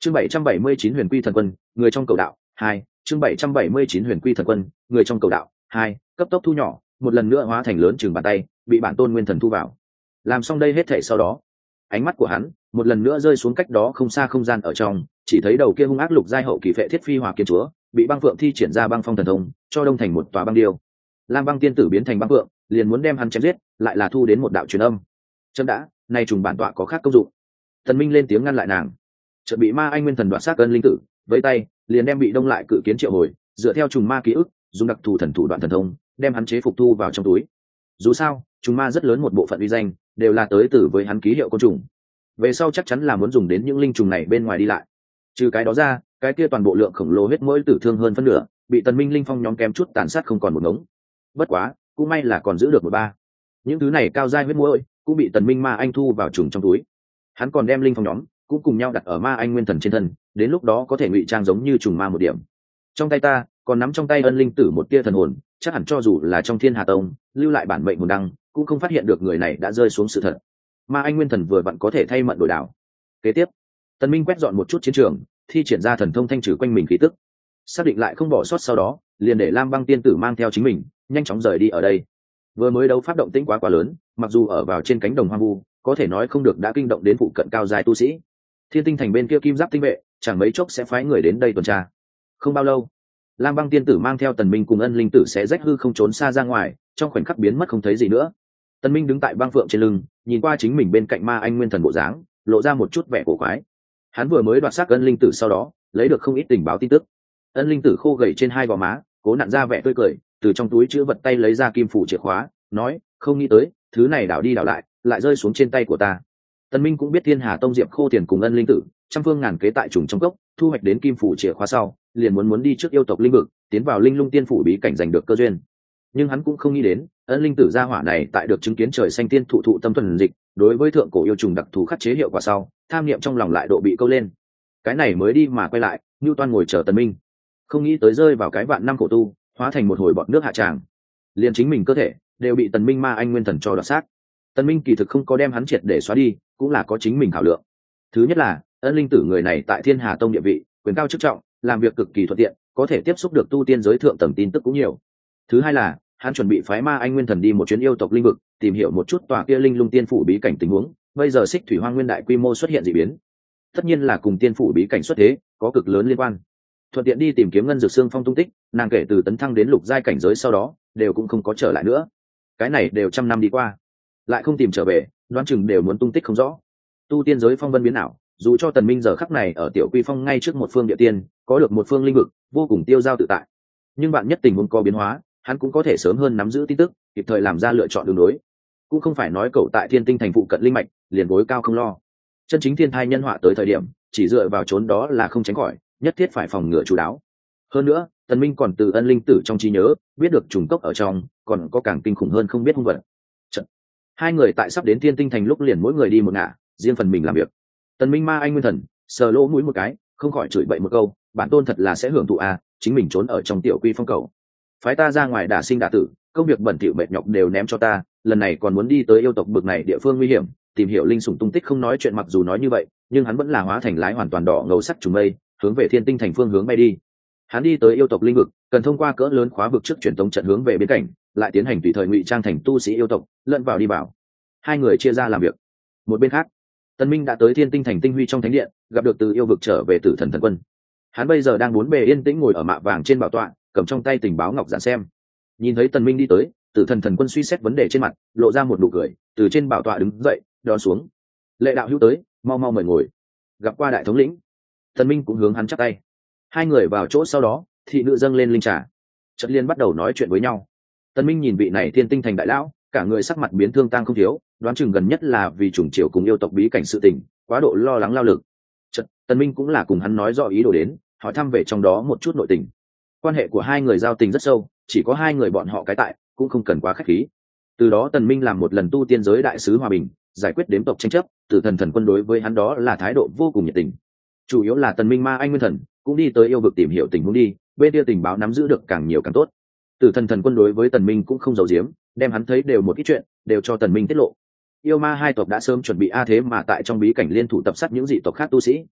Chương 779 Huyền Quy Thần Quân, người trong cầu đạo 2. Chương 779 Huyền Quy Thần Quân, người trong cầu đạo 2. Cấp tốc thu nhỏ, một lần nữa hóa thành lớn chừng bàn tay, bị bản tôn nguyên thần thu vào. Làm xong đây hết thảy sau đó, ánh mắt của hắn một lần nữa rơi xuống cách đó không xa không gian ở trong, chỉ thấy đầu kia hung ác lục giai hậu kỳ phệ thiết phi hỏa kiến chúa, bị băng phượng thi triển ra băng phong thần thông, cho đông thành một tòa băng điêu. Lam Băng tiên tử biến thành băng phượng, liền muốn đem hắn chém giết, lại là thu đến một đạo truyền âm. Chấm đã, nay trùng bản tọa có khác công dụng. Thần Minh lên tiếng ngăn lại nàng. Chợt bị ma anh nguyên thần đoạt xác cân linh tử, với tay liền đem bị đông lại cự kiến triệu hồi, dựa theo trùng ma ký ức, dùng đặc thù thần thủ đoạn thần thông, đem hắn chế phục thu vào trong túi. Dù sao, trùng ma rất lớn một bộ phận uy danh, đều là tới từ với hắn ký hiệu côn trùng. Về sau chắc chắn là muốn dùng đến những linh trùng này bên ngoài đi lại. Trừ cái đó ra, cái kia toàn bộ lượng khổng lồ huyết mũi tử thương hơn phân nửa, bị Tần Minh linh phong nhóm kém chút tàn sát không còn một ngống. Bất quá, cũng may là còn giữ được một ba. Những thứ này cao giai huyết mũi cũng bị Tần Minh ma anh thu vào trùng trong túi. Hắn còn đem linh phong nhóm cũng cùng nhau đặt ở ma anh nguyên thần trên thân, đến lúc đó có thể ngụy trang giống như trùng ma một điểm. Trong tay ta còn nắm trong tay ân linh tử một tia thần hồn, chắc hẳn cho dù là trong Thiên Hà Tông lưu lại bản mệnh hồn đăng, cũng không phát hiện được người này đã rơi xuống sự thật. Ma anh nguyên thần vừa vặn có thể thay mận đổi đảo. Kế tiếp, Tần Minh quét dọn một chút chiến trường, thi triển ra thần thông thanh trừ quanh mình khí tức, xác định lại không bỏ sót sau đó, liền để Lam Băng tiên tử mang theo chính mình nhanh chóng rời đi ở đây. Vừa mới đấu pháp động tĩnh quá lớn, mặc dù ở vào trên cánh đồng hoang vu, có thể nói không được đã kinh động đến phụ cận cao giai tu sĩ. Thiên Tinh thành bên kia kim giáp tinh vệ chẳng mấy chốc sẽ phái người đến đây tuần tra. Không bao lâu, Lam Băng tiên tử mang theo Tần Minh cùng ân linh tử sẽ rách hư không trốn xa ra ngoài, trong khoảnh khắc biến mất không thấy gì nữa. Tần Minh đứng tại băng phượng trên lưng, nhìn qua chính mình bên cạnh ma anh nguyên thần bộ dáng, lộ ra một chút vẻ cổ quái. Hắn vừa mới đoạt xác ân linh tử sau đó, lấy được không ít tình báo tin tức. Ân linh tử khô gầy trên hai gò má, cố nặn ra vẻ tươi cười, từ trong túi chứa vật tay lấy ra kim phủ chìa khóa, nói: "Không nghĩ tới, thứ này đảo đi đảo lại rơi xuống trên tay của ta." Tần Minh cũng biết Thiên Hà Tông Diệp Khô Tiền cùng ân linh tử, trăm phương ngàn kế tại trùng trong cốc, thu hoạch đến kim phủ chìa khóa sau, liền muốn đi trước yêu tộc linh vực, tiến vào linh lung tiên phủ bí cảnh giành được cơ duyên. Nhưng hắn cũng không nghĩ đến, ân linh tử gia hỏa này tại được chứng kiến trời xanh tiên thụ tâm thuần dịch, đối với thượng cổ yêu trùng đặc thù khắc chế hiệu quả sau, tham niệm trong lòng lại độ bị câu lên. Cái này mới đi mà quay lại, Nưu Toan ngồi chờ Tần Minh, không nghĩ tới rơi vào cái vạn năm khổ tu, hóa thành một hồi bọt nước hạ tràng. Liền chính mình cơ thể đều bị Tần Minh ma anh nguyên thần cho đoạt xác. Tần Minh kỳ thực không có đem hắn triệt để xóa đi, cũng là có chính mình thảo lượng. Thứ nhất là, ân linh tử người này tại Thiên Hà Tông địa vị, quyền cao chức trọng, làm việc cực kỳ thuận tiện, có thể tiếp xúc được tu tiên giới thượng tầng tin tức cũng nhiều. Thứ hai là, hắn chuẩn bị phái ma anh nguyên thần đi một chuyến yêu tộc linh vực, tìm hiểu một chút tòa kia linh lung tiên phủ bí cảnh tình huống. Bây giờ Xích Thủy Hoang Nguyên đại quy mô xuất hiện dị biến, tất nhiên là cùng tiên phủ bí cảnh xuất thế có cực lớn liên quan. Thuận tiện đi tìm kiếm ngân dược xương phong tung tích, nàng kể từ tấn thăng đến lục giai cảnh giới sau đó, đều cũng không có trở lại nữa. Cái này đều trăm năm đi qua, lại không tìm trở về, đoán chừng đều muốn tung tích không rõ. Tu tiên giới phong vân biến ảo, dù cho Tần Minh giờ khắc này ở Tiểu Quy Phong ngay trước một phương địa tiên, có được một phương linh vực, vô cùng tiêu dao tự tại. Nhưng bạn nhất tình huống có biến hóa, hắn cũng có thể sớm hơn nắm giữ tin tức, kịp thời làm ra lựa chọn đường đối. Cũng không phải nói cậu tại Thiên Tinh thành phụ cận linh mạch, liền gối cao không lo. Chân chính thiên thai nhân họa tới thời điểm, chỉ dựa vào trốn đó là không tránh khỏi, nhất thiết phải phòng ngừa chú đáo. Hơn nữa, Tần Minh còn từ ân linh tử trong trí nhớ, biết được trùng cốc ở trong, còn có càng kinh khủng hơn không biết hung vật. Hai người tại sắp đến Thiên Tinh thành lúc liền mỗi người đi một ngả, riêng phần mình làm việc. Tần Minh ma anh nguyên thần, sờ lỗ mũi một cái, không khỏi chửi bậy một câu, bản tôn thật là sẽ hưởng thụ à, chính mình trốn ở trong Tiểu Quy Phong cầu. Phái ta ra ngoài đả sinh đả tử, công việc bẩn thỉu mệt nhọc đều ném cho ta, lần này còn muốn đi tới yêu tộc bực này địa phương nguy hiểm, tìm hiểu linh sủng tung tích không nói chuyện, mặc dù nói như vậy, nhưng hắn vẫn là hóa thành lái hoàn toàn đỏ ngầu sắc trùng mây, hướng về Thiên Tinh thành phương hướng bay đi. Hắn đi tới yêu tộc linh vực, cần thông qua cỡ lớn khóa vực trước truyền tống trận hướng về bên cảnh, lại tiến hành tùy thời ngụy trang thành tu sĩ yêu tộc, lẫn vào đi vào. Hai người chia ra làm việc. Một bên khác, Tần Minh đã tới Thiên Tinh thành tinh huy trong thánh điện, gặp được từ yêu vực trở về Tử Thần thần quân. Hắn bây giờ đang bốn bề yên tĩnh ngồi ở mạ vàng trên bảo tọa, cầm trong tay tình báo ngọc giản xem. Nhìn thấy Tần Minh đi tới, Tử Thần thần quân suy xét vấn đề trên mặt, lộ ra một nụ cười, từ trên bảo tọa đứng dậy, đón xuống. Lệ đạo hữu tới, mau mau mời ngồi. Gặp qua đại thống lĩnh. Tần Minh cũng hướng hắn chắp tay. Hai người vào chỗ sau đó, thị nữ dâng lên linh trà, chợt liên bắt đầu nói chuyện với nhau. Tần Minh nhìn vị này Thiên Tinh thành đại lão, cả người sắc mặt biến thương tang không thiếu, đoán chừng gần nhất là vì chủng triều cùng yêu tộc bí cảnh sự tình, quá độ lo lắng lao lực. Chợt, Tần Minh cũng là cùng hắn nói rõ ý đồ đến, hỏi thăm về trong đó một chút nội tình. Quan hệ của hai người giao tình rất sâu, chỉ có hai người bọn họ cái tại, cũng không cần quá khách khí. Từ đó Tần Minh làm một lần tu tiên giới đại sứ hòa bình, giải quyết đếm tộc tranh chấp, Tử Thần thần quân đối với hắn đó là thái độ vô cùng nhiệt tình. Chủ yếu là Tần Minh ma anh nguyên thần cũng đi tới yêu vực tìm hiểu tình huống đi, bên kia tình báo nắm giữ được càng nhiều càng tốt. Tử Thần thần quân đối với Tần Minh cũng không giấu giếm, đem hắn thấy đều một ít chuyện, đều cho Tần Minh tiết lộ. Yêu ma hai tộc đã sớm chuẩn bị thế mà tại trong bí cảnh liên thủ tập sát những dị tộc khác tu sĩ.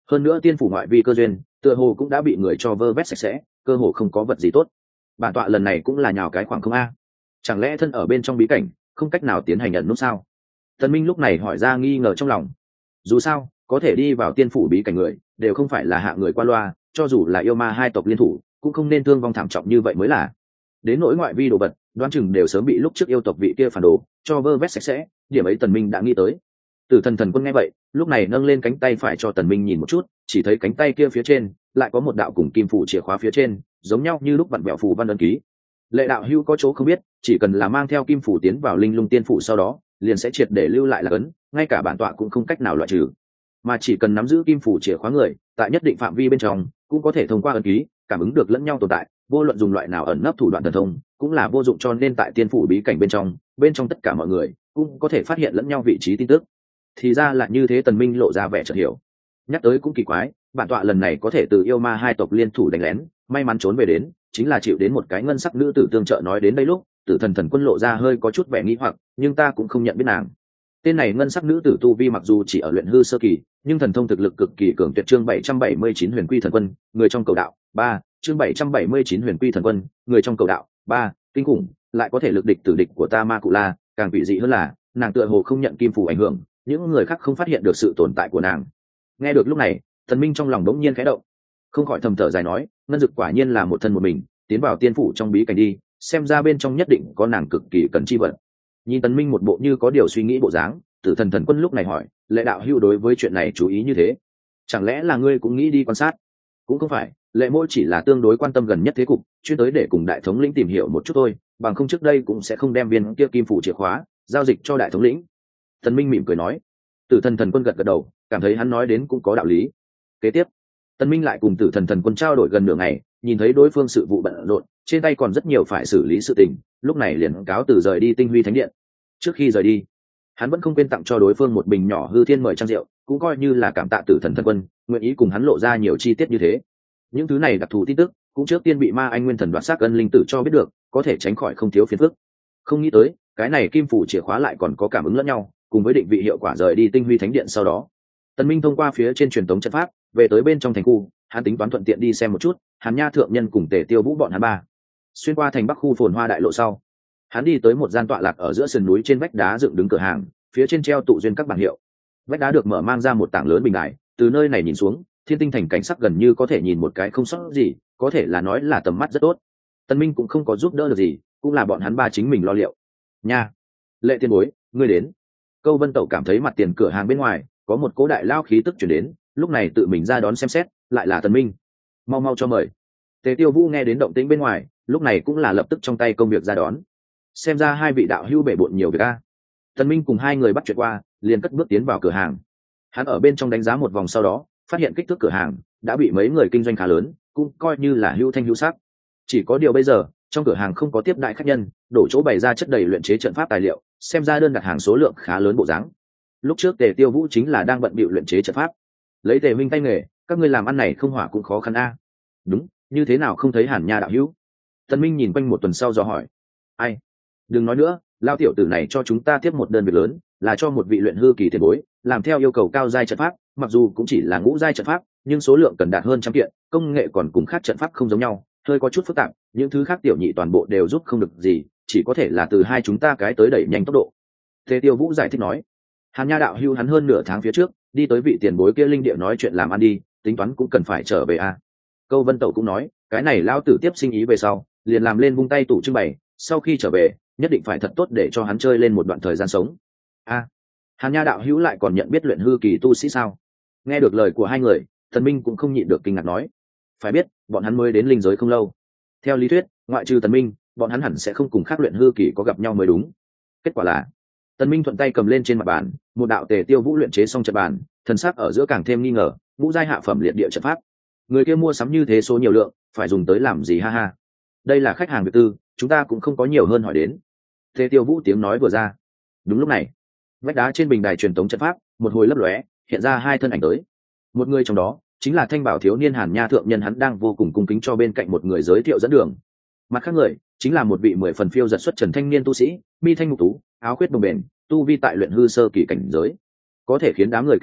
hơn nữa tiên phủ ngoại vi cơ duyên tựa hồ cũng đã bị người cho vơ vét sạch sẽ, cơ hồ không có vật gì tốt. Bản tọa lần này cũng là nhào cái khoảng không a, chẳng lẽ thân ở bên trong bí cảnh không cách nào tiến hành nhận nút sao? Tần Minh lúc này hỏi ra nghi ngờ trong lòng. Dù sao có thể đi vào tiên phủ bí cảnh người đều không phải là hạ người qua loa, cho dù là yêu ma hai tộc liên thủ cũng không nên thương vong thảm trọng như vậy mới là. Đến nỗi ngoại vi đồ vật đoán chừng đều sớm bị lúc trước yêu tộc vị kia phản đồ cho vơ vét sạch sẽ, điểm ấy Tần Minh đã nghĩ tới. Tử Thần Thần Quân nghe vậy lúc này nâng lên cánh tay phải cho Tần Minh nhìn một chút, chỉ thấy cánh tay kia phía trên lại có một đạo cùng kim phủ chìa khóa phía trên giống nhau như lúc vặn vẹo phù văn ấn ký. Lệ đạo hữu có chỗ không biết, chỉ cần là mang theo kim phủ tiến vào linh lung tiên phủ sau đó liền sẽ triệt để lưu lại là ấn, ngay cả bản tọa cũng không cách nào loại trừ, mà chỉ cần nắm giữ kim phủ chìa khóa người tại nhất định phạm vi bên trong cũng có thể thông qua ấn ký cảm ứng được lẫn nhau tồn tại, vô luận dùng loại nào ẩn nấp thủ đoạn thần thông cũng là vô dụng, cho nên tại tiên phủ bí cảnh bên trong tất cả mọi người cũng có thể phát hiện lẫn nhau vị trí tin tức. Thì ra là như thế. Tần Minh lộ ra vẻ chợt hiểu. Nhắc tới cũng kỳ quái, bản tọa lần này có thể từ yêu ma hai tộc liên thủ đánh lén may mắn trốn về đến, chính là chịu đến một cái ngân sắc nữ tử tương trợ. Nói đến đây lúc Tử Thần Thần Quân lộ ra hơi có chút vẻ nghi hoặc, nhưng ta cũng không nhận biết nàng. Tên này ngân sắc nữ tử tu vi mặc dù chỉ ở luyện hư sơ kỳ, nhưng thần thông thực lực cực kỳ cường tuyệt. Chương 779 Huyền Quy Thần Quân, người trong cầu đạo 3. Chương 779 Huyền Quy Thần Quân, người trong cầu đạo 3. Kinh khủng, lại có thể lực địch tử địch của ta Ma Cụ La, càng quỷ dị hơn là nàng tựa hồ không nhận kim phủ ảnh hưởng, những người khác không phát hiện được sự tồn tại của nàng. Nghe được lúc này Thần Minh trong lòng đống nhiên khẽ động, không khỏi thầm thở dài nói, ngân dực quả nhiên là một thân một mình tiến vào tiên phủ trong bí cảnh đi, xem ra bên trong nhất định có nàng cực kỳ cần chi vật. Nhìn Tần Minh một bộ như có điều suy nghĩ bộ dáng, Tử Thần Thần Quân lúc này hỏi, Lệ đạo hữu đối với chuyện này chú ý như thế, chẳng lẽ là ngươi cũng nghĩ đi quan sát? Cũng không phải, Lệ mỗ chỉ là tương đối quan tâm gần nhất thế cục, chuyên tới để cùng đại thống lĩnh tìm hiểu một chút thôi, bằng không trước đây cũng sẽ không đem viên kia kim phủ chìa khóa giao dịch cho đại thống lĩnh. Tần Minh mỉm cười nói. Tử Thần Thần Quân gật gật đầu, cảm thấy hắn nói đến cũng có đạo lý. Kế tiếp Tần Minh lại cùng Tử Thần Thần Quân trao đổi gần nửa ngày, nhìn thấy đối phương sự vụ bận rộn, trên tay còn rất nhiều phải xử lý sự tình, lúc này liền cáo từ rời đi Tinh Huy Thánh Điện. Trước khi rời đi hắn vẫn không quên tặng cho đối phương một bình nhỏ hư thiên mời trang rượu, cũng coi như là cảm tạ Tử Thần Thần Quân nguyện ý cùng hắn lộ ra nhiều chi tiết như thế. Những thứ này đặc thù tin tức cũng trước tiên bị Ma Anh Nguyên Thần đoạt xác ân linh tử cho biết được, có thể tránh khỏi không thiếu phiền phức. Không nghĩ tới cái này kim phủ chìa khóa lại còn có cảm ứng lẫn nhau, cùng với định vị hiệu quả. Rời đi Tinh Huy Thánh Điện sau đó, Tần Minh thông qua phía trên truyền tống trận pháp về tới bên trong thành khu, hắn tính toán thuận tiện đi xem một chút Hàn Nha thượng nhân cùng Tề Tiêu Vũ bọn hắn ba. Xuyên qua thành Bắc khu phồn hoa đại lộ sau, hắn đi tới một gian tọa lạc ở giữa sườn núi, trên vách đá dựng đứng cửa hàng, phía trên treo tụ duyên các bảng hiệu. Vách đá được mở mang ra một tảng lớn bình đài, từ nơi này nhìn xuống Thiên Tinh thành cảnh sắc gần như có thể nhìn một cái không sót gì, có thể là nói là tầm mắt rất tốt. Tần Minh cũng không có giúp đỡ được gì, cũng là bọn hắn ba chính mình lo liệu. Nha, Lệ tiên bối, ngươi đến. Câu Vân Tẩu cảm thấy mặt tiền cửa hàng bên ngoài có một cỗ đại lao khí tức truyền đến, lúc này tự mình ra đón xem xét, lại là Tần Minh. Mau mau cho mời. Tề Tiêu Vũ nghe đến động tĩnh bên ngoài, lúc này cũng là lập tức trong tay công việc ra đón. Xem ra hai vị đạo hữu bể bộn nhiều việc a. Tần Minh cùng hai người bắt chuyện qua, liền cất bước tiến vào cửa hàng. Hắn ở bên trong đánh giá một vòng sau đó, phát hiện kích thước cửa hàng đã bị mấy người kinh doanh khá lớn, cũng coi như là hữu thanh hữu sắc. Chỉ có điều bây giờ trong cửa hàng không có tiếp đại khách nhân, đổ chỗ bày ra chất đầy luyện chế trận pháp tài liệu, xem ra đơn đặt hàng số lượng khá lớn bộ dáng. Lúc trước Tề Tiêu Vũ chính là đang bận bịu luyện chế trận pháp. Lấy Tề Minh tay nghề, các ngươi làm ăn này không hỏa cũng khó khăn a. Đúng, như thế nào không thấy Hàn Nha đạo hữu? Tần Minh nhìn quanh một tuần sau dò hỏi. Ai? Đừng nói nữa, lao tiểu tử này cho chúng ta tiếp một đơn việc lớn, là cho một vị luyện hư kỳ tiền bối, làm theo yêu cầu cao giai trận pháp, mặc dù cũng chỉ là ngũ giai trận pháp, nhưng số lượng cần đạt hơn trăm kiện, công nghệ còn cùng khác trận pháp không giống nhau, hơi có chút phức tạp, những thứ khác tiểu nhị toàn bộ đều giúp không được gì, chỉ có thể là từ hai chúng ta cái tới đẩy nhanh tốc độ. Thế Tiêu Vũ giải thích nói. Hàn Nha đạo hưu hắn hơn nửa tháng phía trước đi tới vị tiền bối kia linh địa nói chuyện làm ăn đi, tính toán cũng cần phải trở về a. Câu Vân Tẩu cũng nói, cái này lao tử tiếp sinh ý về sau, liền làm lên vung tay tủ trưng bày, sau khi trở về nhất định phải thật tốt để cho hắn chơi lên một đoạn thời gian sống. A, Hàn Nha đạo hữu lại còn nhận biết luyện hư kỳ tu sĩ sao? Nghe được lời của hai người, Thần Minh cũng không nhịn được kinh ngạc nói. Phải biết, bọn hắn mới đến linh giới không lâu. Theo lý thuyết, ngoại trừ Tần Minh, bọn hắn hẳn sẽ không cùng khác luyện hư kỳ có gặp nhau mới đúng. Kết quả là, Tần Minh thuận tay cầm lên trên mặt bàn, một đạo Tề Tiêu Vũ luyện chế xong trận bàn, thần sắc ở giữa càng thêm nghi ngờ, ngũ giai hạ phẩm liệt địa trận pháp. Người kia mua sắm như thế số nhiều lượng, phải dùng tới làm gì ha ha? Đây là khách hàng việc tư, chúng ta cũng không có nhiều hơn hỏi đến. Tề Tiêu Vũ tiếng nói vừa ra. Đúng lúc này, vách đá trên bình đài truyền tống trận pháp một hồi lấp lóe, hiện ra hai thân ảnh tới. Một người trong đó chính là Thanh Bảo thiếu niên Hàn Nha thượng nhân, hắn đang vô cùng cung kính cho bên cạnh một người giới thiệu dẫn đường. Mặt khác người chính là một vị 10 phần phiêu giật xuất trần thanh niên tu sĩ, mi thanh mục tú, áo khuyết đồng bền, tu vi tại luyện hư sơ kỳ cảnh giới. Có thể khiến đám người kinh ngạc,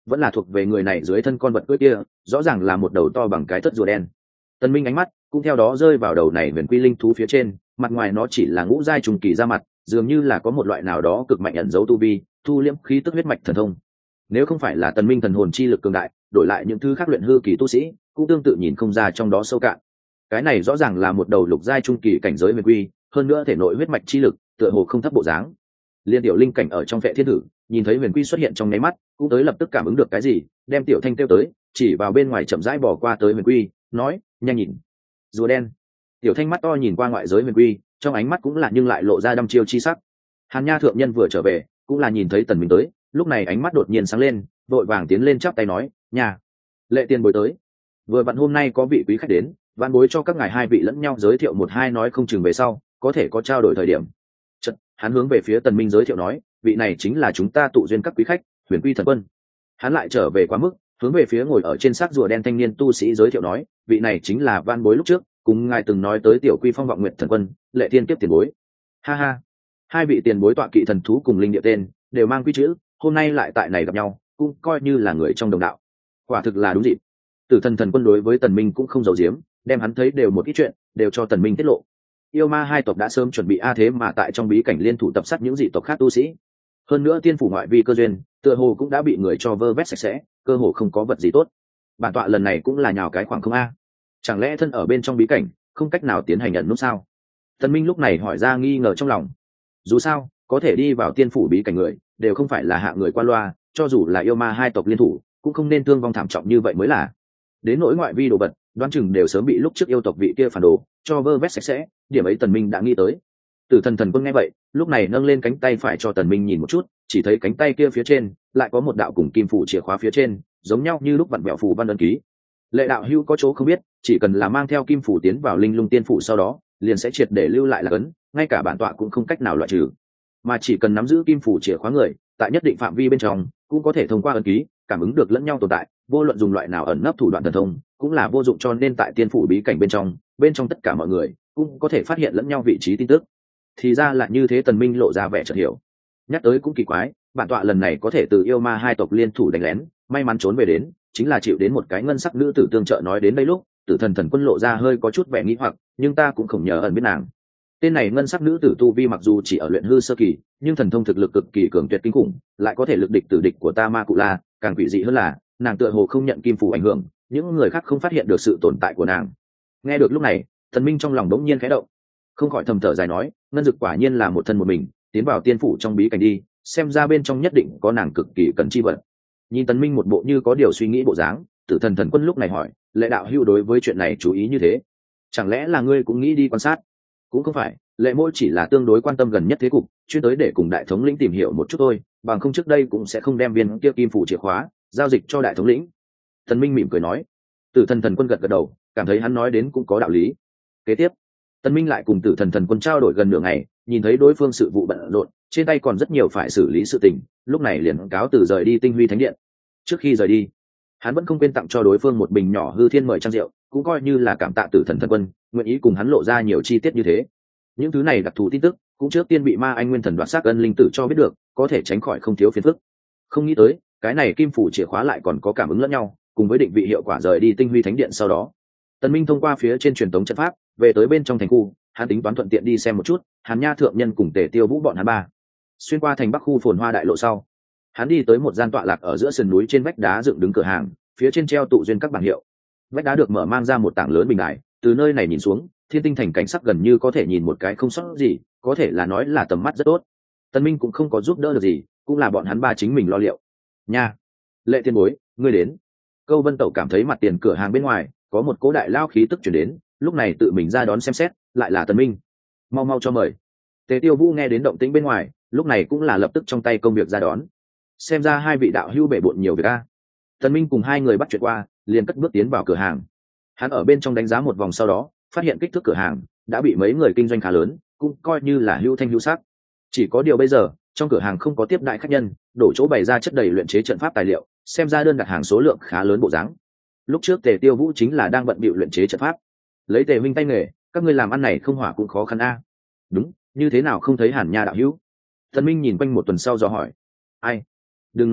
vẫn là thuộc về người này dưới thân con vật cưỡi kia, rõ ràng là một đầu to bằng cái thất rùa đen. Tần Minh ánh mắt cũng theo đó rơi vào đầu này huyền quy linh thú phía trên, mặt ngoài nó chỉ là ngũ giai trùng kỳ ra mặt, dường như là có một loại nào đó cực mạnh ẩn giấu tu vi, thu liễm khí tức huyết mạch thần thông. Nếu không phải là Tần Minh thần hồn chi lực cường đại, đổi lại những thứ khác luyện hư kỳ tu sĩ, cũng tương tự nhìn không ra trong đó sâu cạn. Cái này rõ ràng là một đầu lục giai trung kỳ cảnh giới huyền quy, hơn nữa thể nội huyết mạch chi lực, tựa hồ không thấp bộ dáng. Liên tiểu linh cảnh ở trong vệ thiên thử, nhìn thấy huyền quy xuất hiện trong nháy mắt, cũng tới lập tức cảm ứng được cái gì, đem tiểu thanh kêu tới, chỉ vào bên ngoài chậm rãi bỏ qua tới huyền quy, nói: "Nhanh nhìn, rùa đen." Tiểu thanh mắt to nhìn qua ngoại giới huyền quy, trong ánh mắt cũng là nhưng lại lộ ra đăm chiêu chi sắc. Hàn Nha thượng nhân vừa trở về, cũng là nhìn thấy Tần Minh tới, lúc này ánh mắt đột nhiên sáng lên, vội vàng tiến lên chắp tay nói: "Nhà, Lệ tiền bối tới. Vừa vặn hôm nay có vị quý khách đến, vạn bối cho các ngài hai vị lẫn nhau giới thiệu một hai, nói không chừng về sau có thể có trao đổi thời điểm." Chợt, hắn hướng về phía Tần Minh giới thiệu nói: "Vị này chính là chúng ta tụ duyên các quý khách, Huyền Quy Thần Quân." Hắn lại trở về quá mức, hướng về phía ngồi ở trên xác rùa đen thanh niên tu sĩ giới thiệu nói: "Vị này chính là van bối lúc trước cùng ngài từng nói tới tiểu Quy Phong Vọng Nguyện Thần Quân, Lệ Thiên Kiếp tiền bối." Ha ha, hai vị tiền bối tọa kỵ thần thú cùng linh địa tên đều mang quy chữ, hôm nay lại tại này gặp nhau, cũng coi như là người trong đồng đạo. Quả thực là đúng dịp. Tử Thần Thần Quân đối với Tần Minh cũng không giấu giếm, đem hắn thấy đều một ít chuyện đều cho Tần Minh tiết lộ. Yêu ma hai tộc đã sớm chuẩn bị thế mà tại trong bí cảnh liên thủ tập sát những dị tộc khác tu sĩ. Hơn nữa tiên phủ ngoại vi cơ duyên, tựa hồ cũng đã bị người cho vơ vét sạch sẽ, cơ hồ không có vật gì tốt. Bản tọa lần này cũng là nhào cái khoảng không a. Chẳng lẽ thân ở bên trong bí cảnh, không cách nào tiến hành nhận nút sao? Tần Minh lúc này hỏi ra nghi ngờ trong lòng. Dù sao, có thể đi vào tiên phủ bí cảnh người, đều không phải là hạ người qua loa, cho dù là yêu ma hai tộc liên thủ, cũng không nên thương vong thảm trọng như vậy mới là. Đến nỗi ngoại vi đồ vật, đoán chừng đều sớm bị lúc trước yêu tộc vị kia phản đồ cho vơ vét sạch sẽ, điểm ấy Tần Minh đã nghĩ tới. Tử Thần Thần Quân nghe vậy, lúc này nâng lên cánh tay phải cho Tần Minh nhìn một chút, chỉ thấy cánh tay kia phía trên lại có một đạo cùng kim phủ chìa khóa phía trên, giống nhau như lúc vặn vẹo phù văn ấn ký. Lệ đạo hữu có chỗ không biết, chỉ cần là mang theo kim phủ tiến vào linh lung tiên phủ sau đó, liền sẽ triệt để lưu lại là ấn, ngay cả bản tọa cũng không cách nào loại trừ. Mà chỉ cần nắm giữ kim phủ chìa khóa người, tại nhất định phạm vi bên trong, cũng có thể thông qua ấn ký, cảm ứng được lẫn nhau tồn tại, vô luận dùng loại nào ẩn nấp thủ đoạn thần thông, cũng là vô dụng, cho nên tại tiên phủ bí cảnh bên trong tất cả mọi người cũng có thể phát hiện lẫn nhau vị trí tin tức. Thì ra là như thế. Tần Minh lộ ra vẻ chợt hiểu. Nhắc tới cũng kỳ quái, bản tọa lần này có thể từ yêu ma hai tộc liên thủ đánh lén, may mắn trốn về đến, chính là chịu đến một cái ngân sắc nữ tử tương trợ. Nói đến đây lúc, Tử Thần Thần Quân lộ ra hơi có chút vẻ nghi hoặc, nhưng ta cũng không nhớ ẩn biết nàng. Tên này ngân sắc nữ tử tu vi mặc dù chỉ ở luyện hư sơ kỳ, nhưng thần thông thực lực cực kỳ cường tuyệt kinh khủng, lại có thể lực địch tử địch của ta Ma Cụ La. Càng quỷ dị hơn là, nàng tựa hồ không nhận kim phủ ảnh hưởng, những người khác không phát hiện được sự tồn tại của nàng. Nghe được lúc này, Thần Minh trong lòng đống nhiên khẽ động, không khỏi thầm thở dài nói: ngân dực quả nhiên là một thân một mình tiến vào tiên phủ trong bí cảnh đi, xem ra bên trong nhất định có nàng cực kỳ cần chi vật. Nhìn Tần Minh một bộ như có điều suy nghĩ bộ dáng, Tử Thần Thần Quân lúc này hỏi: Lệ đạo hữu đối với chuyện này chú ý như thế, chẳng lẽ là ngươi cũng nghĩ đi quan sát? Cũng không phải, Lệ mỗ chỉ là tương đối quan tâm gần nhất thế cục, chuyên tới để cùng đại thống lĩnh tìm hiểu một chút thôi, bằng không trước đây cũng sẽ không đem viên kia kim phủ chìa khóa giao dịch cho đại thống lĩnh. Tần Minh mỉm cười nói. Tử Thần Thần Quân gật gật đầu, cảm thấy hắn nói đến cũng có đạo lý. Kế tiếp, Tần Minh lại cùng Tử Thần Thần Quân trao đổi gần nửa ngày, nhìn thấy đối phương sự vụ bận rộn, trên tay còn rất nhiều phải xử lý sự tình, lúc này liền cáo từ rời đi Tinh Huy Thánh Điện. Trước khi rời đi, hắn vẫn không quên tặng cho đối phương một bình nhỏ hư thiên mời trang rượu, cũng coi như là cảm tạ Tử Thần Thần Quân nguyện ý cùng hắn lộ ra nhiều chi tiết như thế. Những thứ này đặc thù tin tức cũng trước tiên bị Ma Anh Nguyên Thần đoạt xác ân linh tử cho biết được, có thể tránh khỏi không thiếu phiền phức. Không nghĩ tới, cái này kim phủ chìa khóa lại còn có cảm ứng lẫn nhau, cùng với định vị hiệu quả. Rời đi Tinh Huy Thánh Điện sau đó, Tần Minh thông qua phía trên truyền tống trận pháp về tới bên trong thành khu, hắn tính toán thuận tiện đi xem một chút Hàn Nha thượng nhân cùng Tề Tiêu Vũ bọn hắn ba. Xuyên qua thành Bắc khu phồn hoa đại lộ sau, hắn đi tới một gian tọa lạc ở giữa sườn núi, trên vách đá dựng đứng cửa hàng, phía trên treo tụ duyên các bảng hiệu. Vách đá được mở mang ra một tảng lớn bình đài, từ nơi này nhìn xuống, Thiên Tinh thành cảnh sắc gần như có thể nhìn một cái không sót gì, có thể là nói là tầm mắt rất tốt. Tần Minh cũng không có giúp đỡ được gì, cũng là bọn hắn ba chính mình lo liệu. Nha, Lệ tiên bối, ngươi đến. Câu Vân Tẩu cảm thấy mặt tiền cửa hàng bên ngoài có một cỗ đại lao khí tức truyền đến, lúc này tự mình ra đón xem xét, lại là Tần Minh. Mau mau cho mời. Tề Tiêu Vũ nghe đến động tĩnh bên ngoài, lúc này cũng là lập tức trong tay công việc ra đón. Xem ra hai vị đạo hữu bể bộn nhiều việc a. Tần Minh cùng hai người bắt chuyện qua, liền cất bước tiến vào cửa hàng. Hắn ở bên trong đánh giá một vòng sau đó, phát hiện kích thước cửa hàng đã bị mấy người kinh doanh khá lớn, cũng coi như là hữu thanh hữu sắc. Chỉ có điều bây giờ, trong cửa hàng không có tiếp đại khách nhân, đổ chỗ bày ra chất đầy luyện chế trận pháp tài liệu, xem ra đơn đặt hàng số lượng khá lớn bộ dáng. Lúc trước Tề Tiêu Vũ chính là đang bận bịu luyện chế trận pháp. Lấy Tề huynh tay nghề, các ngươi làm ăn này không hỏa cũng khó khăn a. Đúng, như thế nào không thấy Hàn Nha đạo hữu? Tần Minh nhìn quanh một tuần sau dò hỏi. Ai? Đừng nói nữa,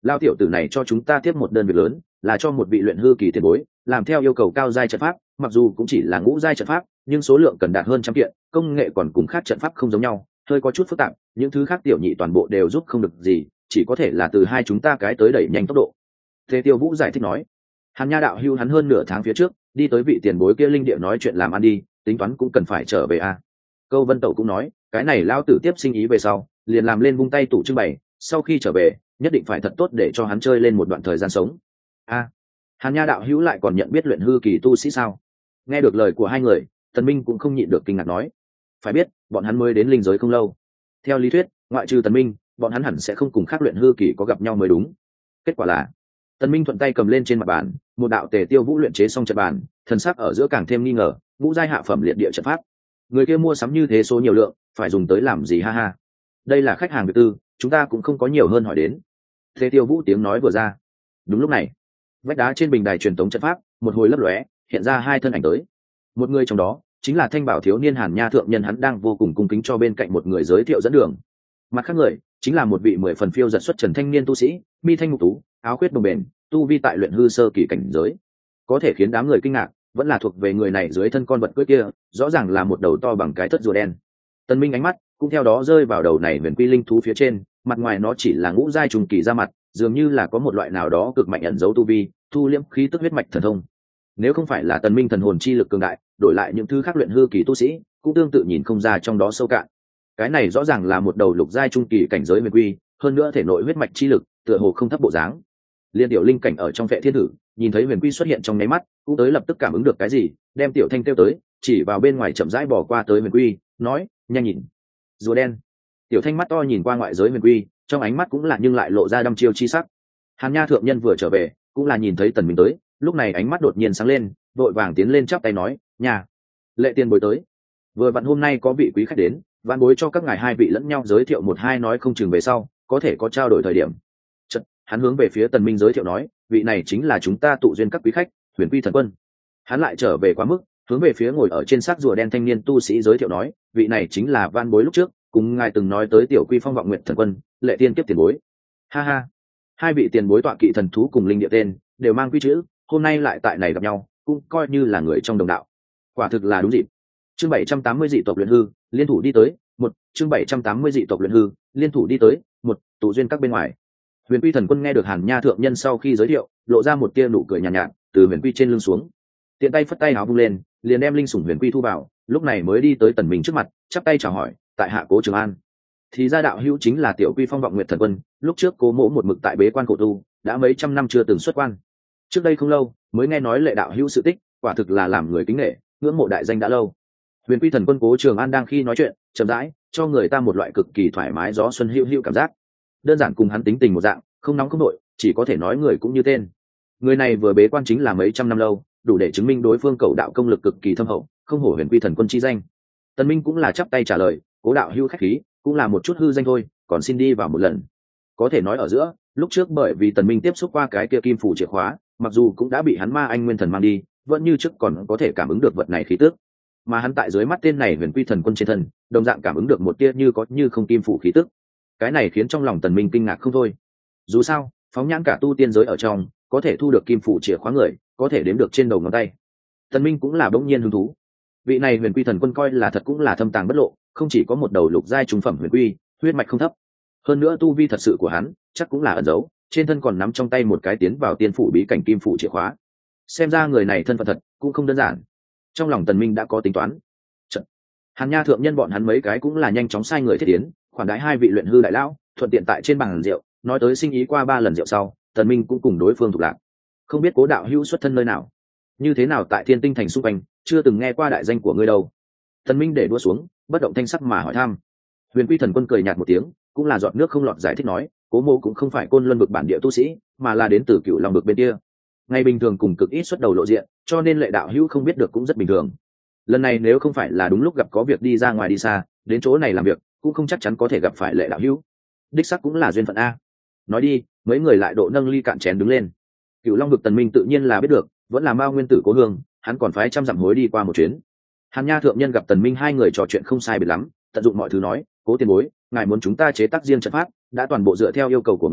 lao tiểu tử này cho chúng ta tiếp một đơn việc lớn, là cho một vị luyện hư kỳ tiền bối làm theo yêu cầu cao giai trận pháp, mặc dù cũng chỉ là ngũ giai trận pháp nhưng số lượng cần đạt hơn 100 kiện, công nghệ còn cùng khác trận pháp không giống nhau, hơi có chút phức tạp, những thứ khác tiểu nhị toàn bộ đều giúp không được gì, chỉ có thể là từ hai chúng ta cái tới đẩy nhanh tốc độ. Thế Tiêu Vũ giải thích nói. Hàn Nha đạo hưu hắn hơn nửa tháng phía trước đi tới vị tiền bối kia linh địa nói chuyện làm ăn đi, tính toán cũng cần phải trở về a. Câu Vân Tẩu cũng nói, cái này lao tử tiếp sinh ý về sau liền làm lên vung tay tủ trưng bày, sau khi trở về nhất định phải thật tốt để cho hắn chơi lên một đoạn thời gian sống. A, Hàn Nha đạo hữu lại còn nhận biết luyện hư kỳ tu sĩ sao? Nghe được lời của hai người, Tần Minh cũng không nhịn được kinh ngạc nói, phải biết bọn hắn mới đến linh giới không lâu, theo lý thuyết ngoại trừ Tần Minh bọn hắn hẳn sẽ không cùng khác luyện hư kỳ có gặp nhau mới đúng. Kết quả là Tần Minh thuận tay cầm lên trên mặt bàn một đạo Tề Tiêu Vũ luyện chế xong trận bàn, thần sắc ở giữa càng thêm nghi ngờ, ngũ giai hạ phẩm liệt địa trận pháp, người kia mua sắm như thế số nhiều lượng phải dùng tới làm gì ha ha. Đây là khách hàng việc tư, chúng ta cũng không có nhiều hơn hỏi đến. Tề Tiêu Vũ tiếng nói vừa ra, đúng lúc này vách đá trên bình đài truyền tống trận pháp một hồi lấp lóe hiện ra hai thân ảnh tới, một người trong đó chính là Thanh Bảo thiếu niên Hàn Nha thượng nhân, hắn đang vô cùng cung kính cho bên cạnh một người giới thiệu dẫn đường. Mặt khác người chính là một vị 10 phần phiêu giật xuất trần thanh niên tu sĩ, mi thanh mục tú, áo khuyết đồng bền, tu vi tại luyện hư sơ kỳ cảnh giới. Có thể khiến đám người kinh ngạc vẫn là thuộc về người này dưới thân con vật cưỡi kia, rõ ràng là một đầu to bằng cái thất rùa đen. Tần Minh ánh mắt cũng theo đó rơi vào đầu này huyền quy linh thú phía trên, mặt ngoài nó chỉ là ngũ giai trùng kỳ ra mặt, dường như là có một loại nào đó cực mạnh ẩn giấu tu vi, thu liễm khí tức huyết mạch thần thông. Nếu không phải là Tần Minh thần hồn chi lực cường đại, đổi lại những thứ khác luyện hư kỳ tu sĩ cũng tương tự nhìn không ra trong đó sâu cạn. Cái này rõ ràng là một đầu lục giai trung kỳ cảnh giới huyền quy, hơn nữa thể nội huyết mạch chi lực tựa hồ không thấp bộ dáng. Liên tiểu linh cảnh ở trong Vệ Thiên Thử nhìn thấy huyền quy xuất hiện trong nháy mắt, cũng tới lập tức cảm ứng được cái gì, đem tiểu thanh kêu tới, chỉ vào bên ngoài chậm rãi bỏ qua tới huyền quy, nói, nhanh nhìn, rùa đen. Tiểu thanh mắt to nhìn qua ngoại giới huyền quy, trong ánh mắt cũng là nhưng lại lộ ra đăm chiêu chi sắc. Hàn Nha thượng nhân vừa trở về cũng là nhìn thấy Tần Minh tới, lúc này ánh mắt đột nhiên sáng lên, vội vàng tiến lên chắp tay nói, nhà Lệ tiền bối tới, vừa vặn hôm nay có vị quý khách đến, vạn bối cho các ngài hai vị lẫn nhau giới thiệu một hai, nói không chừng về sau có thể có trao đổi thời điểm. Chật, hắn hướng về phía Tần Minh giới thiệu nói, vị này chính là chúng ta tụ duyên các quý khách, Huyền Quy thần quân. Hắn lại trở về quá mức, hướng về phía ngồi ở trên xác rùa đen thanh niên tu sĩ giới thiệu nói, vị này chính là van bối lúc trước cùng ngài từng nói tới tiểu Quy Phong Vọng Nguyện thần quân, Lệ tiên kiếp tiền bối. Ha ha, hai vị tiền bối tọa kỵ thần thú cùng linh địa tên đều mang quy chữ, hôm nay lại tại này gặp nhau, cũng coi như là người trong đồng đạo, quả thực là đúng dịp. Chương 780 dị tộc luyện hư liên thủ đi tới một, chương 780 dị tộc luyện hư liên thủ đi tới một, tụ duyên các bên ngoài. Huyền Quy thần quân nghe được Hàn Nha thượng nhân sau khi giới thiệu, lộ ra một tia nụ cười nhàn nhạt, từ Huyền Quy trên lưng xuống, tiện tay phất tay áo vung lên, liền đem linh sủng Huyền Quy thu vào, lúc này mới đi tới Tần Minh trước mặt, chắp tay chào hỏi, tại hạ Cố Trường An. Thì ra đạo hữu chính là tiểu Quy Phong Vọng Nguyệt thần quân, lúc trước Cố mỗ một mực tại bế quan khổ tu, đã mấy trăm năm chưa từng xuất quan. Trước đây không lâu mới nghe nói Lệ đạo hữu sự tích, quả thực là làm người kính nể, ngưỡng mộ đại danh đã lâu. Huyền Quy thần quân Cố Trường An đang khi nói chuyện chậm rãi, cho người ta một loại cực kỳ thoải mái gió xuân hữu hữu cảm giác, đơn giản cùng hắn tính tình một dạng, không nóng không nội, chỉ có thể nói người cũng như tên. Người này vừa bế quan chính là mấy trăm năm lâu, đủ để chứng minh đối phương cầu đạo công lực cực kỳ thâm hậu, không hổ Huyền Quy thần quân chi danh. Tần Minh cũng là chắp tay trả lời, Cố đạo hữu khách khí, cũng là một chút hư danh thôi, còn xin đi vào một lần. Có thể nói ở giữa, lúc trước bởi vì Tần Minh tiếp xúc qua cái kia kim phủ chìa khóa, mặc dù cũng đã bị hắn ma anh nguyên thần mang đi, vẫn như trước còn có thể cảm ứng được vật này khí tức. Mà hắn tại dưới mắt tên này Huyền Quy thần quân trên thân, đồng dạng cảm ứng được một tia như có như không kim phủ khí tức. Cái này khiến trong lòng Tần Minh kinh ngạc không thôi. Dù sao, phóng nhãn cả tu tiên giới ở trong, có thể thu được kim phủ chìa khóa người, có thể đếm được trên đầu ngón tay. Tần Minh cũng là bỗng nhiên hứng thú. Vị này Huyền Quy thần quân coi là thật cũng là thâm tàng bất lộ, không chỉ có một đầu lục giai trung phẩm huyền quy, huyết mạch không thấp. Hơn nữa tu vi thật sự của hắn, chắc cũng là ẩn giấu, trên thân còn nắm trong tay một cái tiến vào tiên phủ bí cảnh kim phủ chìa khóa. Xem ra người này thân phận thật cũng không đơn giản. Trong lòng Tần Minh đã có tính toán. Chật, Hàn Nha thượng nhân bọn hắn mấy cái cũng là nhanh chóng sai người thiết tiến, khoản đãi hai vị luyện hư đại lão, thuận tiện tại trên bàn rượu nói tới sinh ý qua 3 lần rượu sau, Tần Minh cũng cùng đối phương thuộc lạc. Không biết Cố đạo hữu xuất thân nơi nào, như thế nào tại Thiên Tinh thành xung quanh, chưa từng nghe qua đại danh của ngươi đâu. Tần Minh để đua xuống, bất động thanh sắc mà hỏi thăm. Huyền Quy thần quân cười nhạt một tiếng, cũng là giọt nước không lọt giải thích nói, Cố mô cũng không phải Côn Luân vực bản địa tu sĩ, mà là đến từ Cửu Long vực bên kia. Ngày bình thường cùng cực ít xuất đầu lộ diện, cho nên Lệ đạo hữu không biết được cũng rất bình thường. Lần này nếu không phải là đúng lúc gặp có việc đi ra ngoài đi xa, đến chỗ này làm việc, cũng không chắc chắn có thể gặp phải Lệ đạo hữu. Đích xác cũng là duyên phận a. Nói đi, mấy người lại độ nâng ly cạn chén đứng lên. Cửu Long vực Tần Minh tự nhiên là biết được, vẫn là Mao nguyên tử Cố Hương, hắn còn phái trăm dặm hối đi qua một chuyến. Hàn Nha thượng nhân gặp Tần Minh hai người trò chuyện không sai biệt lắm, tận dụng mọi thứ nói, Cố tiền bối, ngài muốn chúng ta chế tác riêng trận pháp, đã toàn bộ dựa theo yêu cầu của ngài,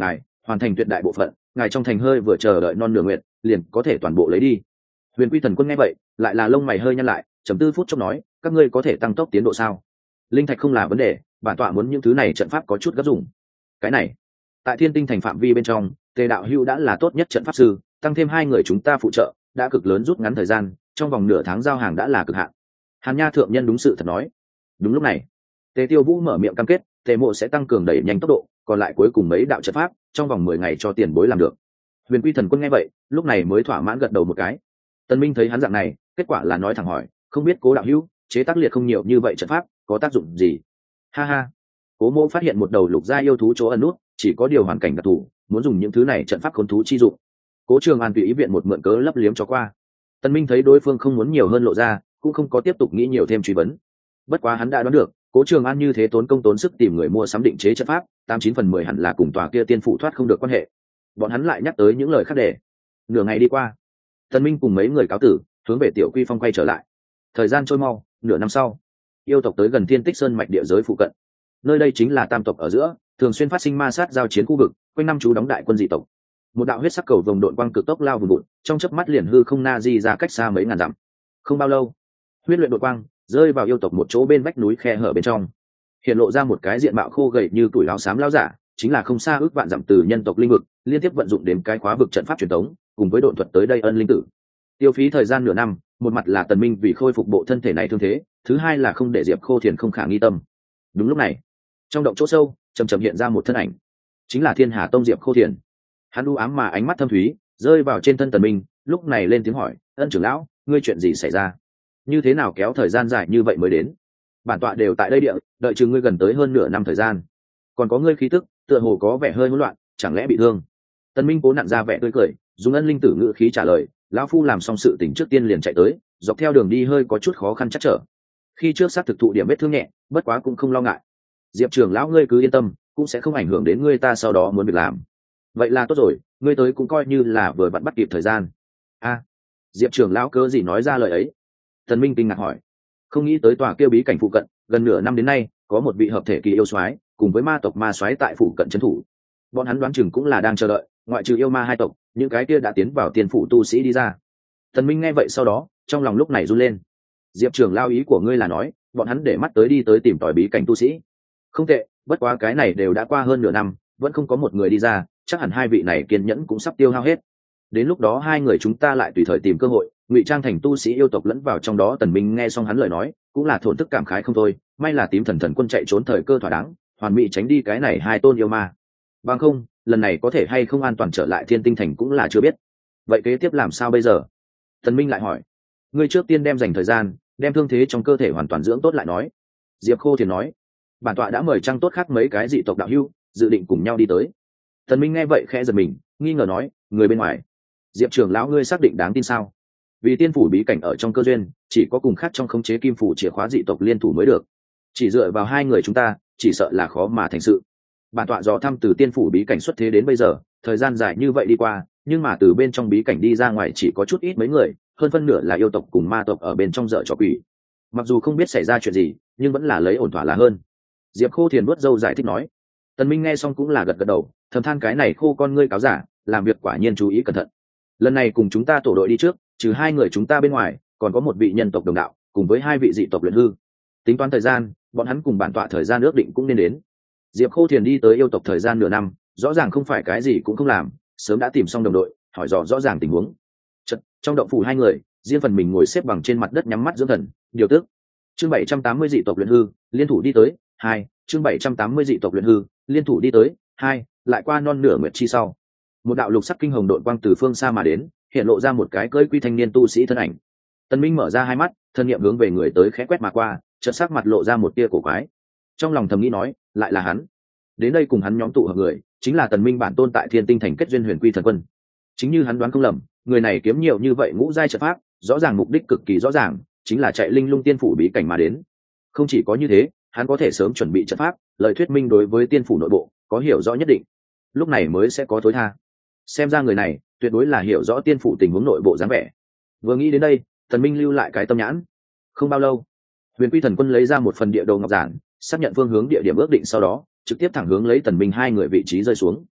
hoàn thành tuyệt đại bộ phận, ngài trong thành hơi vừa chờ đợi non nửa nguyện liền có thể toàn bộ lấy đi. Huyền Quy Thần Quân nghe vậy lại là lông mày hơi nhăn lại, chấm tư phút chốc nói, các ngươi có thể tăng tốc tiến độ sao? Linh thạch không là vấn đề, bản tọa muốn những thứ này trận pháp có chút gấp dùng. Cái này tại Thiên Tinh thành phạm vi bên trong, Tề đạo hữu đã là tốt nhất trận pháp sư, tăng thêm hai người chúng ta phụ trợ đã cực lớn rút ngắn thời gian, trong vòng nửa tháng giao hàng đã là cực hạn. Hàn Nha thượng nhân đúng sự thật nói. Đúng lúc này Tề Tiêu Vũ mở miệng cam kết, Tề Mộ sẽ tăng cường đẩy nhanh tốc độ, còn lại cuối cùng mấy đạo trận pháp trong vòng 10 ngày cho tiền bối làm được. Huyền Quy Thần Quân nghe vậy lúc này mới thỏa mãn gật đầu một cái. Tân Minh thấy hắn dạng này kết quả là nói thẳng hỏi, không biết Cố đạo hữu chế tác liệt không nhiều như vậy trận pháp có tác dụng gì? Ha ha, Cố Mộ phát hiện một đầu lục gia yêu thú chỗ ẩn nút, chỉ có điều hoàn cảnh đặc thù, muốn dùng những thứ này trận pháp khốn thú chi dụng. Cố Trường An tùy ý viện một mượn cớ lấp liếm cho qua. Tân Minh thấy đối phương không muốn nhiều hơn lộ ra, cũng không có tiếp tục nghĩ nhiều thêm truy vấn. Bất quá hắn đã đoán được, Cố Trường An như thế tốn công tốn sức tìm người mua sắm định chế trận pháp, 89/10 hẳn là cùng tòa kia tiên phụ thoát không được quan hệ. Bọn hắn lại nhắc tới những lời khác để. Nửa ngày đi qua, Tân Minh cùng mấy người cáo tử, hướng về Tiểu Quy Phong quay trở lại. Thời gian trôi mau, nửa năm sau, yêu tộc tới gần Thiên Tích Sơn mạch địa giới phụ cận. Nơi đây chính là tam tộc ở giữa, thường xuyên phát sinh ma sát giao chiến khu vực, quanh năm chú đóng đại quân dị tộc. Một đạo huyết sắc cầu vồng độn quang cực tốc lao vùn vụt, trong chớp mắt liền hư không na di ra cách xa mấy ngàn dặm. Không bao lâu, huyết luyện độn quang rơi vào yêu tộc một chỗ bên vách núi khe hở bên trong, hiện lộ ra một cái diện mạo khô gầy như tuổi láo xám lao giả, chính là không xa ước vạn dặm từ nhân tộc linh vực liên tiếp vận dụng đến cái khóa vực trận pháp truyền thống, cùng với độn thuật tới đây ân linh tử. Tiêu phí thời gian nửa năm, một mặt là Tần Minh vì khôi phục bộ thân thể này thương thế, thứ hai là không để Diệp Khô Thiền không khả nghi tâm. Đúng lúc này, trong động chỗ sâu chầm chậm hiện ra một thân ảnh, chính là Thiên Hà Tông Diệp Khô Thiền. Hắn u ám mà ánh mắt thâm thúy rơi vào trên thân Tần Minh, lúc này lên tiếng hỏi, ân trưởng lão, ngươi chuyện gì xảy ra? Như thế nào kéo thời gian dài như vậy mới đến? Bản tọa đều tại đây địa, đợi chừng ngươi gần tới hơn nửa năm thời gian, còn có ngươi khí tức tựa hồ có vẻ hơi hỗn loạn, chẳng lẽ bị thương? Tần Minh cố nặn ra vẻ tươi cười, dùng ân linh tử ngữ khí trả lời, lão phu làm xong sự tình trước tiên liền chạy tới, dọc theo đường đi hơi có chút khó khăn chắc trở. Khi trước sát thực thụ điểm vết thương nhẹ, bất quá cũng không lo ngại. Diệp trưởng lão ngươi cứ yên tâm, cũng sẽ không ảnh hưởng đến ngươi ta sau đó muốn việc làm. Vậy là tốt rồi, ngươi tới cũng coi như là vừa bắt kịp thời gian. A, Diệp trưởng lão cớ gì nói ra lời ấy? Tần Minh kinh ngạc hỏi. Không nghĩ tới tòa kia bí cảnh phụ cận, gần nửa năm đến nay có một vị hợp thể kỳ yêu soái cùng với ma tộc ma soái tại phụ cận trấn thủ. Bọn hắn đoán chừng cũng là đang chờ đợi, ngoại trừ yêu ma hai tộc, những cái kia đã tiến vào tiên phủ tu sĩ đi ra. Tần Minh nghe vậy sau đó, trong lòng lúc này run lên. Diệp trưởng lao ý của ngươi là nói, bọn hắn để mắt tới đi tới tìm tòi bí cảnh tu sĩ? Không tệ, bất quá cái này đều đã qua hơn nửa năm, vẫn không có một người đi ra, chắc hẳn hai vị này kiên nhẫn cũng sắp tiêu hao hết. Đến lúc đó hai người chúng ta lại tùy thời tìm cơ hội, ngụy trang thành tu sĩ yêu tộc lẫn vào trong đó. Tần Minh nghe xong hắn lời nói, cũng là thổn thức cảm khái không thôi, may là Tím Thần Thần Quân chạy trốn thời cơ thỏa đáng, hoàn mỹ tránh đi cái này hai tôn yêu ma. Bằng không, lần này có thể hay không an toàn trở lại Thiên Tinh thành cũng là chưa biết. Vậy kế tiếp làm sao bây giờ? Tần Minh lại hỏi. Ngươi trước tiên đem dành thời gian, đem thương thế trong cơ thể hoàn toàn dưỡng tốt lại nói. Diệp Khô Thiền nói. Bản tọa đã mời trang tốt khác mấy cái dị tộc đạo hữu, dự định cùng nhau đi tới. Tần Minh nghe vậy khẽ giật mình, nghi ngờ nói, người bên ngoài. Diệp trưởng lão ngươi xác định đáng tin sao? Vì tiên phủ bí cảnh ở trong cơ duyên, chỉ có cùng khác trong khống chế kim phủ chìa khóa dị tộc liên thủ mới được. Chỉ dựa vào hai người chúng ta, chỉ sợ là khó mà thành sự. Bản tọa dò thăm từ tiên phủ bí cảnh xuất thế đến bây giờ, thời gian dài như vậy đi qua, nhưng mà từ bên trong bí cảnh đi ra ngoài chỉ có chút ít mấy người, hơn phân nửa là yêu tộc cùng ma tộc ở bên trong dở trò quỷ. Mặc dù không biết xảy ra chuyện gì, nhưng vẫn là lấy ổn thỏa là hơn. Diệp Khô Thiền nuốt dâu giải thích nói. Tần Minh nghe xong cũng là gật gật đầu, thầm than cái này khô con ngươi cáo giả, làm việc quả nhiên chú ý cẩn thận. Lần này cùng chúng ta tổ đội đi trước, trừ hai người chúng ta bên ngoài, còn có một vị nhân tộc đồng đạo, cùng với hai vị dị tộc luyện hư. Tính toán thời gian, bọn hắn cùng bản tọa thời gian ước định cũng nên đến. Diệp Khô Thiền đi tới yêu tộc thời gian nửa năm, rõ ràng không phải cái gì cũng không làm, sớm đã tìm xong đồng đội, hỏi dò rõ ràng tình huống. Trong động phủ hai người, riêng phần mình ngồi xếp bằng trên mặt đất nhắm mắt dưỡng thần, điều tức. Chương 780 dị tộc luyện hư, liên thủ đi tới, 2, chương 780 dị tộc luyện hư, liên thủ đi tới, 2, lại qua non nửa nguyệt chi sau. Một đạo lục sắc kinh hồng độn quang từ phương xa mà đến, hiện lộ ra một cái cưỡi quy thanh niên tu sĩ thân ảnh. Tần Minh mở ra hai mắt, thân niệm hướng về người tới khẽ quét mà qua, chợt sắc mặt lộ ra một tia cổ quái. Trong lòng thầm nghĩ nói, lại là hắn. Đến đây cùng hắn nhóm tụ hợp người, chính là Tần Minh bản tôn tại Thiên Tinh thành kết duyên Huyền Quy Thần Quân. Chính như hắn đoán không lầm, người này kiếm nhiều như vậy ngũ giai trận pháp, rõ ràng mục đích cực kỳ rõ ràng, chính là chạy linh lung tiên phủ bí cảnh mà đến. Không chỉ có như thế, hắn có thể sớm chuẩn bị trận pháp, lời thuyết minh đối với tiên phủ nội bộ có hiểu rõ nhất định, lúc này mới sẽ có tối tha. Xem ra người này tuyệt đối là hiểu rõ tiên phủ tình huống nội bộ dáng vẻ. Vừa nghĩ đến đây, Tần Minh lưu lại cái tâm nhãn. Không bao lâu, Huyền Quy Thần Quân lấy ra một phần địa đồ ngọc giản, xác nhận phương hướng địa điểm ước định, sau đó trực tiếp thẳng hướng lấy Tần Minh hai người vị trí rơi xuống.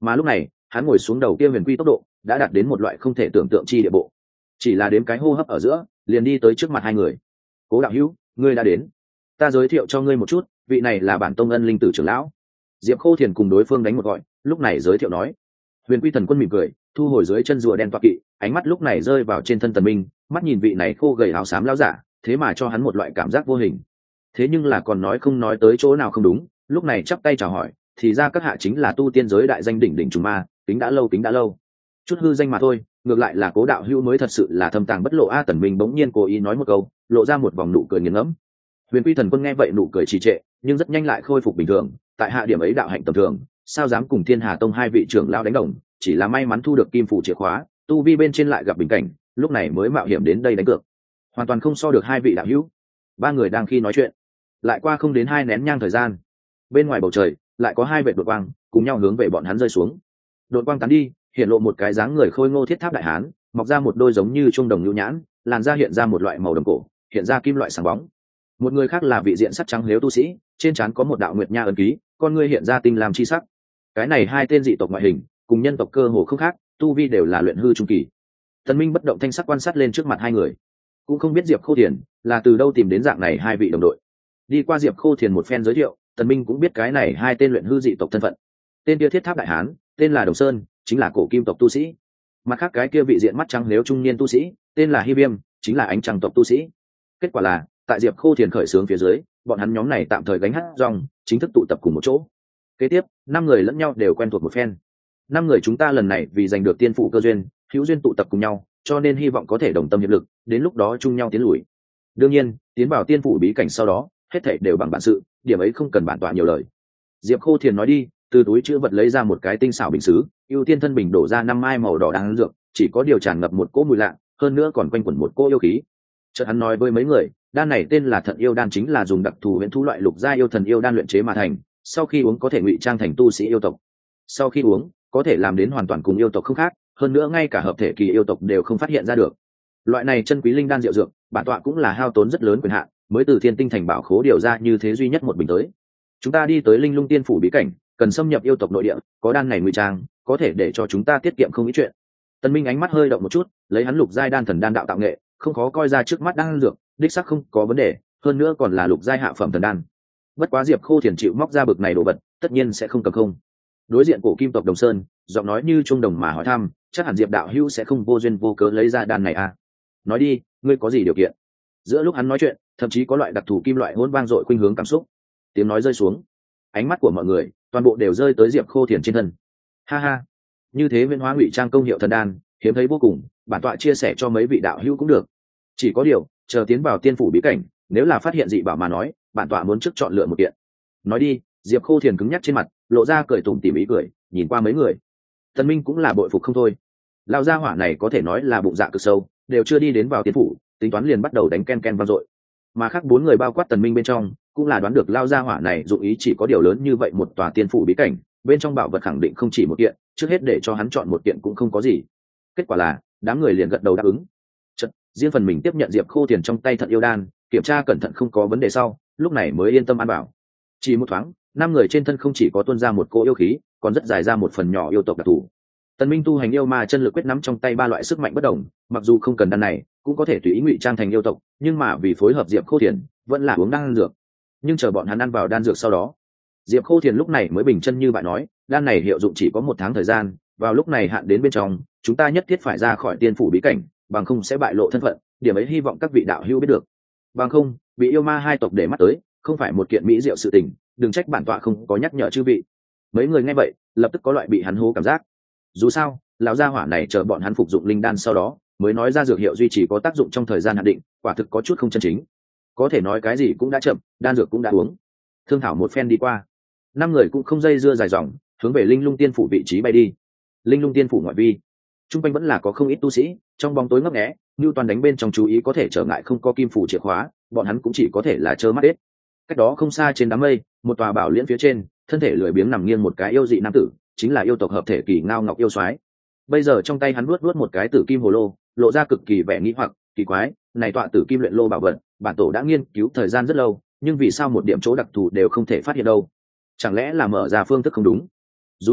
mà lúc này hắn ngồi xuống đầu kia huyền quy tốc độ đã đạt đến một loại không thể tưởng tượng chi địa bộ, chỉ là đếm cái hô hấp ở giữa liền đi tới trước mặt hai người. Cố đạo hữu, ngươi đã đến, ta giới thiệu cho ngươi một chút, vị này là bản tông ân linh tử trưởng lão. Diệp Khô Thiền cùng đối phương đánh một gọi, lúc này giới thiệu nói. Huyền Quy Thần Quân mỉm cười, thu hồi dưới chân rùa đen toa kỵ, ánh mắt lúc này rơi vào trên thân Tần Minh, mắt nhìn vị này khô gầy áo xám lão giả, thế mà cho hắn một loại cảm giác vô hình. Thế nhưng là còn nói không nói tới chỗ nào không đúng, lúc này chắp tay chào hỏi, thì ra các hạ chính là tu tiên giới đại danh đỉnh đỉnh trùng ma, tính đã lâu. Chút hư danh mà thôi, ngược lại là Cố đạo hữu mới thật sự là thâm tàng bất lộ a. Tần Minh bỗng nhiên cố ý nói một câu, lộ ra một vòng nụ cười nghiền ngẫm. Huyền Quy Thần Quân nghe vậy nụ cười trì trệ, nhưng rất nhanh lại khôi phục bình thường. Tại hạ điểm ấy đạo hạnh tầm thường, sao dám cùng Thiên Hà Tông hai vị trưởng lão đánh đồng, chỉ là may mắn thu được kim phủ chìa khóa, tu vi bên trên lại gặp bình cảnh, lúc này mới mạo hiểm đến đây đánh cược, hoàn toàn không so được hai vị đạo hữu. Ba người đang khi nói chuyện, lại qua không đến 2 nén nhang thời gian, bên ngoài bầu trời lại có 2 vệt đột quang cùng nhau hướng về bọn hắn rơi xuống. Đột quang tán đi, hiện lộ một cái dáng người khôi ngô thiết tháp đại hán, mọc ra một đôi giống như trung đồng nhu nhãn, làn da hiện ra một loại màu đồng cổ, hiện ra kim loại sáng bóng. Một người khác là vị diện sắt trắng liếu tu sĩ, trên trán có một đạo nguyệt nha ấn ký, con ngươi hiện ra tinh lam chi sắc. Cái này hai tên dị tộc ngoại hình cùng nhân tộc cơ hồ không khác, tu vi đều là luyện hư trung kỳ. Tần Minh bất động thanh sắc quan sát lên trước mặt hai người, cũng không biết Diệp Khô Thiền là từ đâu tìm đến dạng này hai vị đồng đội. Đi qua Diệp Khô Thiền một phen giới thiệu, Tần Minh cũng biết cái này hai tên luyện hư dị tộc thân phận. Tên kia thiết tháp đại hán tên là Đồng Sơn, chính là cổ kim tộc tu sĩ. Mặt khác cái kia vị diện mắt trắng liếu trung niên tu sĩ tên là Hi Viêm, chính là ánh trăng tộc tu sĩ. Kết quả là tại Diệp Khô Thiền khởi xướng phía dưới, bọn hắn nhóm này tạm thời gánh hát rong, chính thức tụ tập cùng một chỗ. Kế tiếp 5 người lẫn nhau đều quen thuộc một phen. 5 người chúng ta lần này vì giành được tiên phụ cơ duyên, hữu duyên tụ tập cùng nhau, cho nên hy vọng có thể đồng tâm hiệp lực, đến lúc đó chung nhau tiến lùi. Đương nhiên tiến vào tiên phủ bí cảnh sau đó, hết thảy đều bằng bản sự, điểm ấy không cần bản tọa nhiều lời. Diệp Khô Thiền nói đi, từ túi chữ vật lấy ra một cái tinh xảo bình sứ, ưu tiên thân bình đổ ra 5 mai màu đỏ đan dược, chỉ có điều tràn ngập một cỗ mùi lạ, hơn nữa còn quanh quẩn một cỗ yêu khí. Chợt hắn nói với mấy người, đan này tên là Thận Yêu đan, chính là dùng đặc thù huyền thú loại lục gia yêu thần yêu đan luyện chế mà thành, sau khi uống có thể ngụy trang thành tu sĩ yêu tộc. Sau khi uống, có thể làm đến hoàn toàn cùng yêu tộc không khác, hơn nữa ngay cả hợp thể kỳ yêu tộc đều không phát hiện ra được. Loại này chân quý linh đan diệu dược, bản tọa cũng là hao tốn rất lớn quyền hạn, mới từ Thiên Tinh thành bảo khố điều ra như thế duy nhất một bình tới. Chúng ta đi tới Linh Lung Tiên phủ bí cảnh, cần xâm nhập yêu tộc nội địa, có đan này ngụy trang, có thể để cho chúng ta tiết kiệm không ít chuyện. Tân Minh ánh mắt hơi động một chút, lấy hắn lục giai đan thần đan đạo tạo nghệ, không khó coi ra trước mắt đan dược, đích xác không có vấn đề, hơn nữa còn là lục giai hạ phẩm thần đan. Bất quá Diệp Khô Thiền chịu móc ra bực này đồ vật, tất nhiên sẽ không cầm không. Đối diện cổ kim tộc Đồng Sơn, giọng nói như trung đồng mà hỏi thăm, chắc hẳn Diệp đạo hữu sẽ không vô duyên vô cớ lấy ra đan này à? Nói đi, ngươi có gì điều kiện? Giữa lúc hắn nói chuyện, thậm chí có loại đặc thù kim loại hỗn vang dội khuynh hướng cảm xúc. Tiếng nói rơi xuống, ánh mắt của mọi người toàn bộ đều rơi tới Diệp Khô Thiền trên thân. Ha ha, như thế viên hóa ngụy trang công hiệu thần đan, hiếm thấy vô cùng, bản tọa chia sẻ cho mấy vị đạo hữu cũng được. Chỉ có điều, chờ tiến vào tiên phủ bí cảnh, nếu là phát hiện dị bảo mà nói, bản tọa muốn trước chọn lựa một kiện. Nói đi, Diệp Khô Thiền cứng nhắc trên mặt, lộ ra cười tủm tỉm ý cười, nhìn qua mấy người. Tần Minh cũng là bội phục không thôi. Lão gia hỏa này có thể nói là bụng dạ cực sâu, đều chưa đi đến vào tiên phủ, tính toán liền bắt đầu đánh ken ken vang dội. Mà khác 4 người bao quát Tần Minh bên trong, cũng là đoán được lão gia hỏa này dụng ý chỉ có điều lớn như vậy một tòa tiên phủ bí cảnh, bên trong bảo vật khẳng định không chỉ một kiện, trước hết để cho hắn chọn một kiện cũng không có gì. Kết quả là, đám người liền gật đầu đáp ứng. Chợt, riêng phần mình tiếp nhận Diệp Khô Thiền trong tay Thận Yêu đan, kiểm tra cẩn thận không có vấn đề sau, lúc này mới yên tâm ăn bảo. Chỉ một thoáng, 5 người trên thân không chỉ có tuôn ra một cỗ yêu khí, còn rất dài ra một phần nhỏ yêu tộc đặc thù. Tần Minh tu hành yêu ma chân lực quyết nắm trong tay 3 loại sức mạnh bất đồng, mặc dù không cần đan này, cũng có thể tùy ý ngụy trang thành yêu tộc, nhưng mà vì phối hợp Diệp Khô Thiền, vẫn là uống đan dược. Nhưng chờ bọn hắn ăn vào đan dược sau đó, Diệp Khô Thiền lúc này mới bình chân như vậy nói, đan này hiệu dụng chỉ có 1 tháng thời gian, vào lúc này hạn đến bên trong, chúng ta nhất thiết phải ra khỏi tiên phủ bí cảnh, bằng không sẽ bại lộ thân phận, điểm ấy hy vọng các vị đạo hữu biết được. Bằng không, bị yêu ma hai tộc để mắt tới, không phải một kiện mỹ diệu sự tình, đừng trách bản tọa không có nhắc nhở chư vị. Mấy người nghe vậy, lập tức có loại bị hắn hố cảm giác. Dù sao, lão gia hỏa này chờ bọn hắn phục dụng linh đan sau đó, mới nói ra dược hiệu duy trì có tác dụng trong thời gian hạn định, quả thực có chút không chân chính. Có thể nói cái gì cũng đã chậm, đan dược cũng đã uống. Thương thảo một phen đi qua, 5 người cũng không dây dưa dài dòng, hướng về Linh Lung Tiên phủ vị trí bay đi. Linh Lung Tiên phủ ngoại vi, trung quanh vẫn là có không ít tu sĩ, trong bóng tối ngấp nghé, như toàn đánh bên trong chú ý có thể trở ngại không có kim phủ chìa khóa, bọn hắn cũng chỉ có thể là trơ mắt hết. Cách đó không xa trên đám mây, một tòa bảo liễn phía trên, thân thể lười biếng nằm nghiêng một cái yêu dị nam tử, chính là yêu tộc hợp thể kỳ Ngao Ngọc yêu soái. Bây giờ trong tay hắn vuốt một cái tử kim hồ lô, lộ ra cực kỳ vẻ nghi hoặc, kỳ quái, này tọa tử kim luyện lô bảo vật, bản tổ đã nghiên cứu thời gian rất lâu, nhưng vì sao một điểm chỗ đặc thù đều không thể phát hiện đâu? Chẳng lẽ là mở ra phương thức không đúng? Dù sao,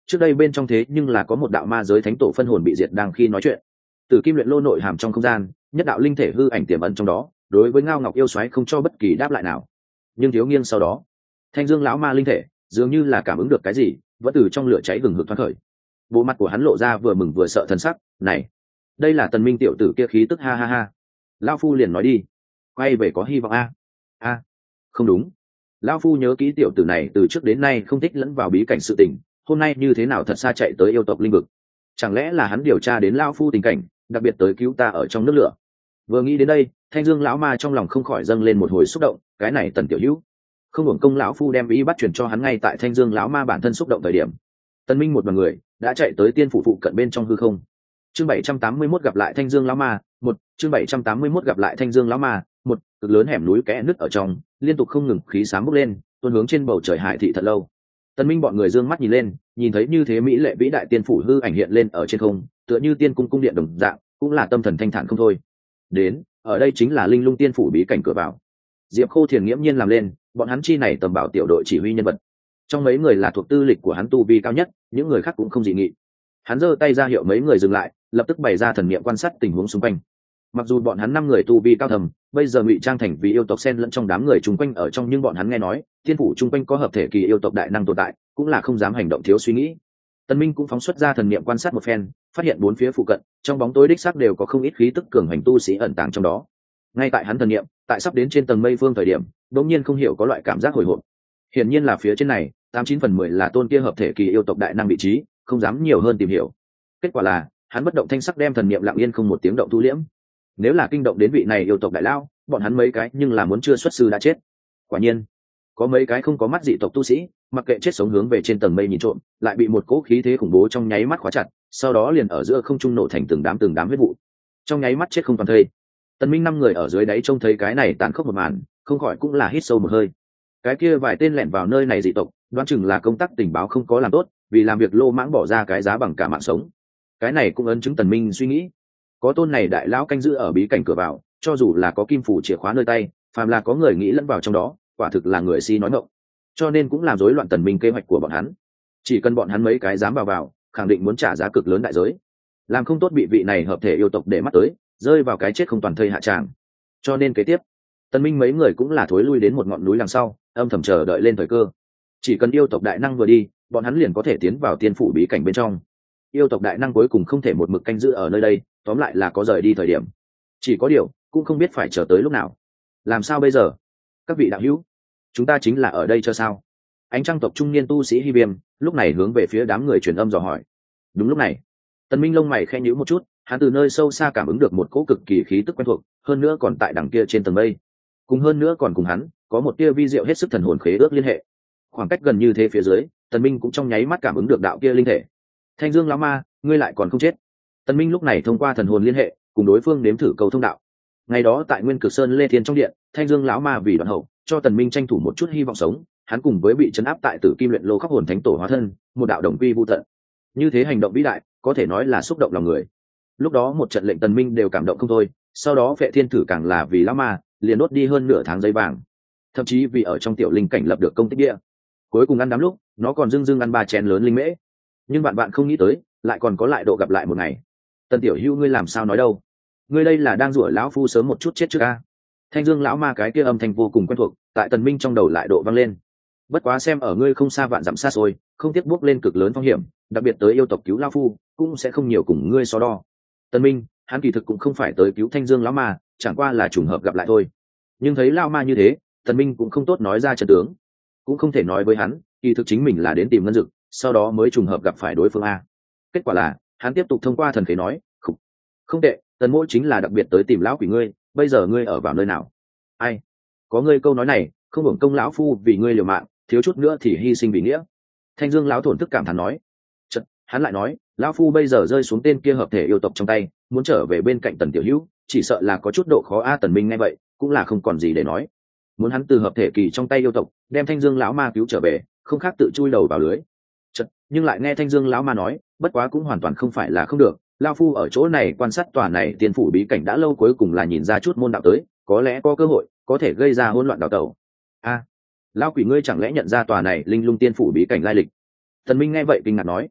trước đây bên trong thế nhưng là có một đạo ma giới thánh tổ phân hồn bị diệt đang khi nói chuyện. Từ kim luyện lô nội hàm trong không gian, nhất đạo linh thể hư ảnh tiềm ẩn trong đó, đối với Ngao Ngọc yêu xoáy không cho bất kỳ đáp lại nào. Nhưng thiếu nghiêng sau đó, Thanh Dương lão ma linh thể dường như là cảm ứng được cái gì, vẫn từ trong lửa cháy hừng hực thoát khởi. Bộ mặt của hắn lộ ra vừa mừng vừa sợ thần sắc, này, đây là Tần Minh tiểu tử kia khí tức, ha ha ha. Lão phu liền nói đi, quay về có hy vọng a. A, không đúng. Lão phu nhớ kỹ tiểu tử này từ trước đến nay không thích lẫn vào bí cảnh sự tình, hôm nay như thế nào thật xa chạy tới yêu tộc linh vực. Chẳng lẽ là hắn điều tra đến lão phu tình cảnh, đặc biệt tới cứu ta ở trong nước lửa. Vừa nghĩ đến đây, Thanh Dương lão ma trong lòng không khỏi dâng lên một hồi xúc động, cái này Tần tiểu hữu, không hưởng công lão phu đem ý bắt chuyển cho hắn ngay tại Thanh Dương lão ma bản thân xúc động thời điểm. Tần Minh một đoàn người đã chạy tới tiên phủ phụ cận bên trong hư không. Chương 781 gặp lại Thanh Dương lão ma, một chương 781 gặp lại Thanh Dương lão ma, một cực lớn hẻm núi kẽ nứt ở trong, liên tục không ngừng khí xám bốc lên, tuôn hướng trên bầu trời hải thị thật lâu. Tần Minh bọn người dương mắt nhìn lên, nhìn thấy như thế mỹ lệ vĩ đại tiên phủ hư ảnh hiện lên ở trên không, tựa như tiên cung cung điện đồng dạng, cũng là tâm thần thanh thản không thôi. Đến, ở đây chính là Linh Lung tiên phủ bí cảnh cửa vào. Diệp Khô Thiền nghiễm nhiên làm lên, bọn hắn chi này tầm bảo tiểu đội chỉ huy nhân vật. Trong mấy người là thuộc tư lịch của hắn tu vi cao nhất, những người khác cũng không dị nghị. Hắn giơ tay ra hiệu mấy người dừng lại, lập tức bày ra thần niệm quan sát tình huống xung quanh. Mặc dù bọn hắn 5 người tu vi cao thầm, bây giờ ngụy trang thành vì yêu tộc xen lẫn trong đám người chung quanh ở trong, nhưng bọn hắn nghe nói thiên phủ chung quanh có hợp thể kỳ yêu tộc đại năng tồn tại, cũng là không dám hành động thiếu suy nghĩ. Tần Minh cũng phóng xuất ra thần niệm quan sát một phen, phát hiện bốn phía phụ cận trong bóng tối đích xác đều có không ít khí tức cường hành tu sĩ ẩn tàng trong đó. Ngay tại hắn thần niệm tại sắp đến trên tầng mây phương thời điểm, đột nhiên không hiểu có loại cảm giác hồi hộp. Hiển nhiên là phía trên này 89/10 là tôn kia hợp thể kỳ yêu tộc đại năng vị trí, không dám nhiều hơn tìm hiểu. Kết quả là hắn bất động thanh sắc đem thần niệm lặng yên không một tiếng động thu liễm. Nếu là kinh động đến vị này yêu tộc đại lao, bọn hắn mấy cái nhưng là muốn chưa xuất sư đã chết. Quả nhiên có mấy cái không có mắt dị tộc tu sĩ, mặc kệ chết sống hướng về trên tầng mây nhìn trộm, lại bị một cỗ khí thế khủng bố trong nháy mắt khóa chặt, sau đó liền ở giữa không trung nổ thành từng đám huyết vụ, trong nháy mắt chết không toàn thây. Tần Minh 5 người ở dưới đáy trông thấy cái này tàn khốc một màn, không khỏi cũng là hít sâu một hơi. Cái kia vài tên lẻn vào nơi này dị tộc, đoán chừng là công tác tình báo không có làm tốt, vì làm việc lô mãng bỏ ra cái giá bằng cả mạng sống. Cái này cũng ấn chứng Tần Minh suy nghĩ, có tôn này đại lão canh giữ ở bí cảnh cửa vào, cho dù là có kim phủ chìa khóa nơi tay, phàm là có người nghĩ lẫn vào trong đó, quả thực là người si nói ngọng. Cho nên cũng làm rối loạn Tần Minh kế hoạch của bọn hắn. Chỉ cần bọn hắn mấy cái dám vào, khẳng định muốn trả giá cực lớn đại giới. Làm không tốt bị vị này hợp thể yêu tộc để mắt tới, rơi vào cái chết không toàn thây hạ tràng. Cho nên kế tiếp, Tần Minh mấy người cũng là thối lui đến một ngọn núi đằng sau, âm thầm chờ đợi lên thời cơ. Chỉ cần yêu tộc đại năng vừa đi, bọn hắn liền có thể tiến vào tiên phủ bí cảnh bên trong. Yêu tộc đại năng cuối cùng không thể một mực canh giữ ở nơi đây, tóm lại là có rời đi thời điểm. Chỉ có điều, cũng không biết phải chờ tới lúc nào. Làm sao bây giờ? Các vị đạo hữu, chúng ta chính là ở đây cho sao? Ánh trăng tộc trung niên tu sĩ Hy Viêm lúc này hướng về phía đám người truyền âm dò hỏi. Đúng lúc này, Tần Minh lông mày khẽ nhíu một chút, hắn từ nơi sâu xa cảm ứng được một cỗ cực kỳ khí tức quen thuộc, hơn nữa còn tại đằng kia trên tầng mây. Cùng hơn nữa còn cùng hắn, có một tia vi diệu hết sức thần hồn khế ước liên hệ. Khoảng cách gần như thế phía dưới, Tần Minh cũng trong nháy mắt cảm ứng được đạo kia linh thể. Thanh Dương lão ma, ngươi lại còn không chết. Tần Minh lúc này thông qua thần hồn liên hệ, cùng đối phương nếm thử cầu thông đạo. Ngày đó tại Nguyên Cực Sơn Lê Thiên trong điện, Thanh Dương lão ma vì đoạn hậu, cho Tần Minh tranh thủ một chút hy vọng sống, hắn cùng với bị trấn áp tại Tử Kim luyện lô khắc hồn thánh tổ hóa thân, một đạo đồng quy vu tận. Như thế hành động vĩ đại, có thể nói là xúc động lòng người. Lúc đó một trận lệnh Tần Minh đều cảm động không thôi, sau đó Phệ Thiên Thử càng là vì lão ma, liền đốt đi hơn nửa tháng giấy vàng. Thậm chí vì ở trong tiểu linh cảnh lập được công tích địa. Cuối cùng ăn đám lúc, nó còn dưng ăn 3 chén lớn linh mễ. Nhưng bạn không nghĩ tới, lại còn có lại độ gặp lại một ngày. Tần tiểu hữu ngươi làm sao nói đâu? Ngươi đây là đang rủa lão phu sớm một chút chết trước a. Thanh Dương lão ma cái kia âm thanh vô cùng quen thuộc, tại Tần Minh trong đầu lại độ vang lên. Bất quá xem ở ngươi không xa vạn dặm xa xôi, không tiếc bước lên cực lớn phong hiểm, đặc biệt tới yêu tộc cứu lão phu, cũng sẽ không nhiều cùng ngươi so đo. Tần Minh, hắn kỳ thực cũng không phải tới cứu Thanh Dương lão ma, chẳng qua là trùng hợp gặp lại thôi. Nhưng thấy lão ma như thế, Tần Minh cũng không tốt nói ra chân tướng, cũng không thể nói với hắn, kỳ thực chính mình là đến tìm ngân dực, sau đó mới trùng hợp gặp phải đối phương a. Kết quả là, hắn tiếp tục thông qua thần khế nói, không tệ, Tần mỗ chính là đặc biệt tới tìm lão quỷ ngươi, bây giờ ngươi ở vào nơi nào? Ai? Có ngươi câu nói này, không hưởng công lão phu vì ngươi liều mạng, thiếu chút nữa thì hy sinh vì nghĩa. Thanh Dương lão thổn thức cảm thán nói. Chợt, hắn lại nói, lão phu bây giờ rơi xuống tên kia hợp thể yêu tộc trong tay, muốn trở về bên cạnh Tần tiểu hữu, chỉ sợ là có chút độ khó a. Tần Minh nghe vậy, cũng là không còn gì để nói. Muốn hắn từ hợp thể kỳ trong tay yêu tộc, đem Thanh Dương lão ma cứu trở về, không khác tự chui đầu vào lưới. Chợt, nhưng lại nghe Thanh Dương lão ma nói, bất quá cũng hoàn toàn không phải là không được. Lão phu ở chỗ này quan sát tòa này tiên phủ bí cảnh đã lâu, cuối cùng là nhìn ra chút môn đạo tới, có lẽ có cơ hội có thể gây ra hỗn loạn đào tẩu. A, lão quỷ ngươi chẳng lẽ nhận ra tòa này linh lung tiên phủ bí cảnh lai lịch? Tần Minh nghe vậy kinh ngạc nói,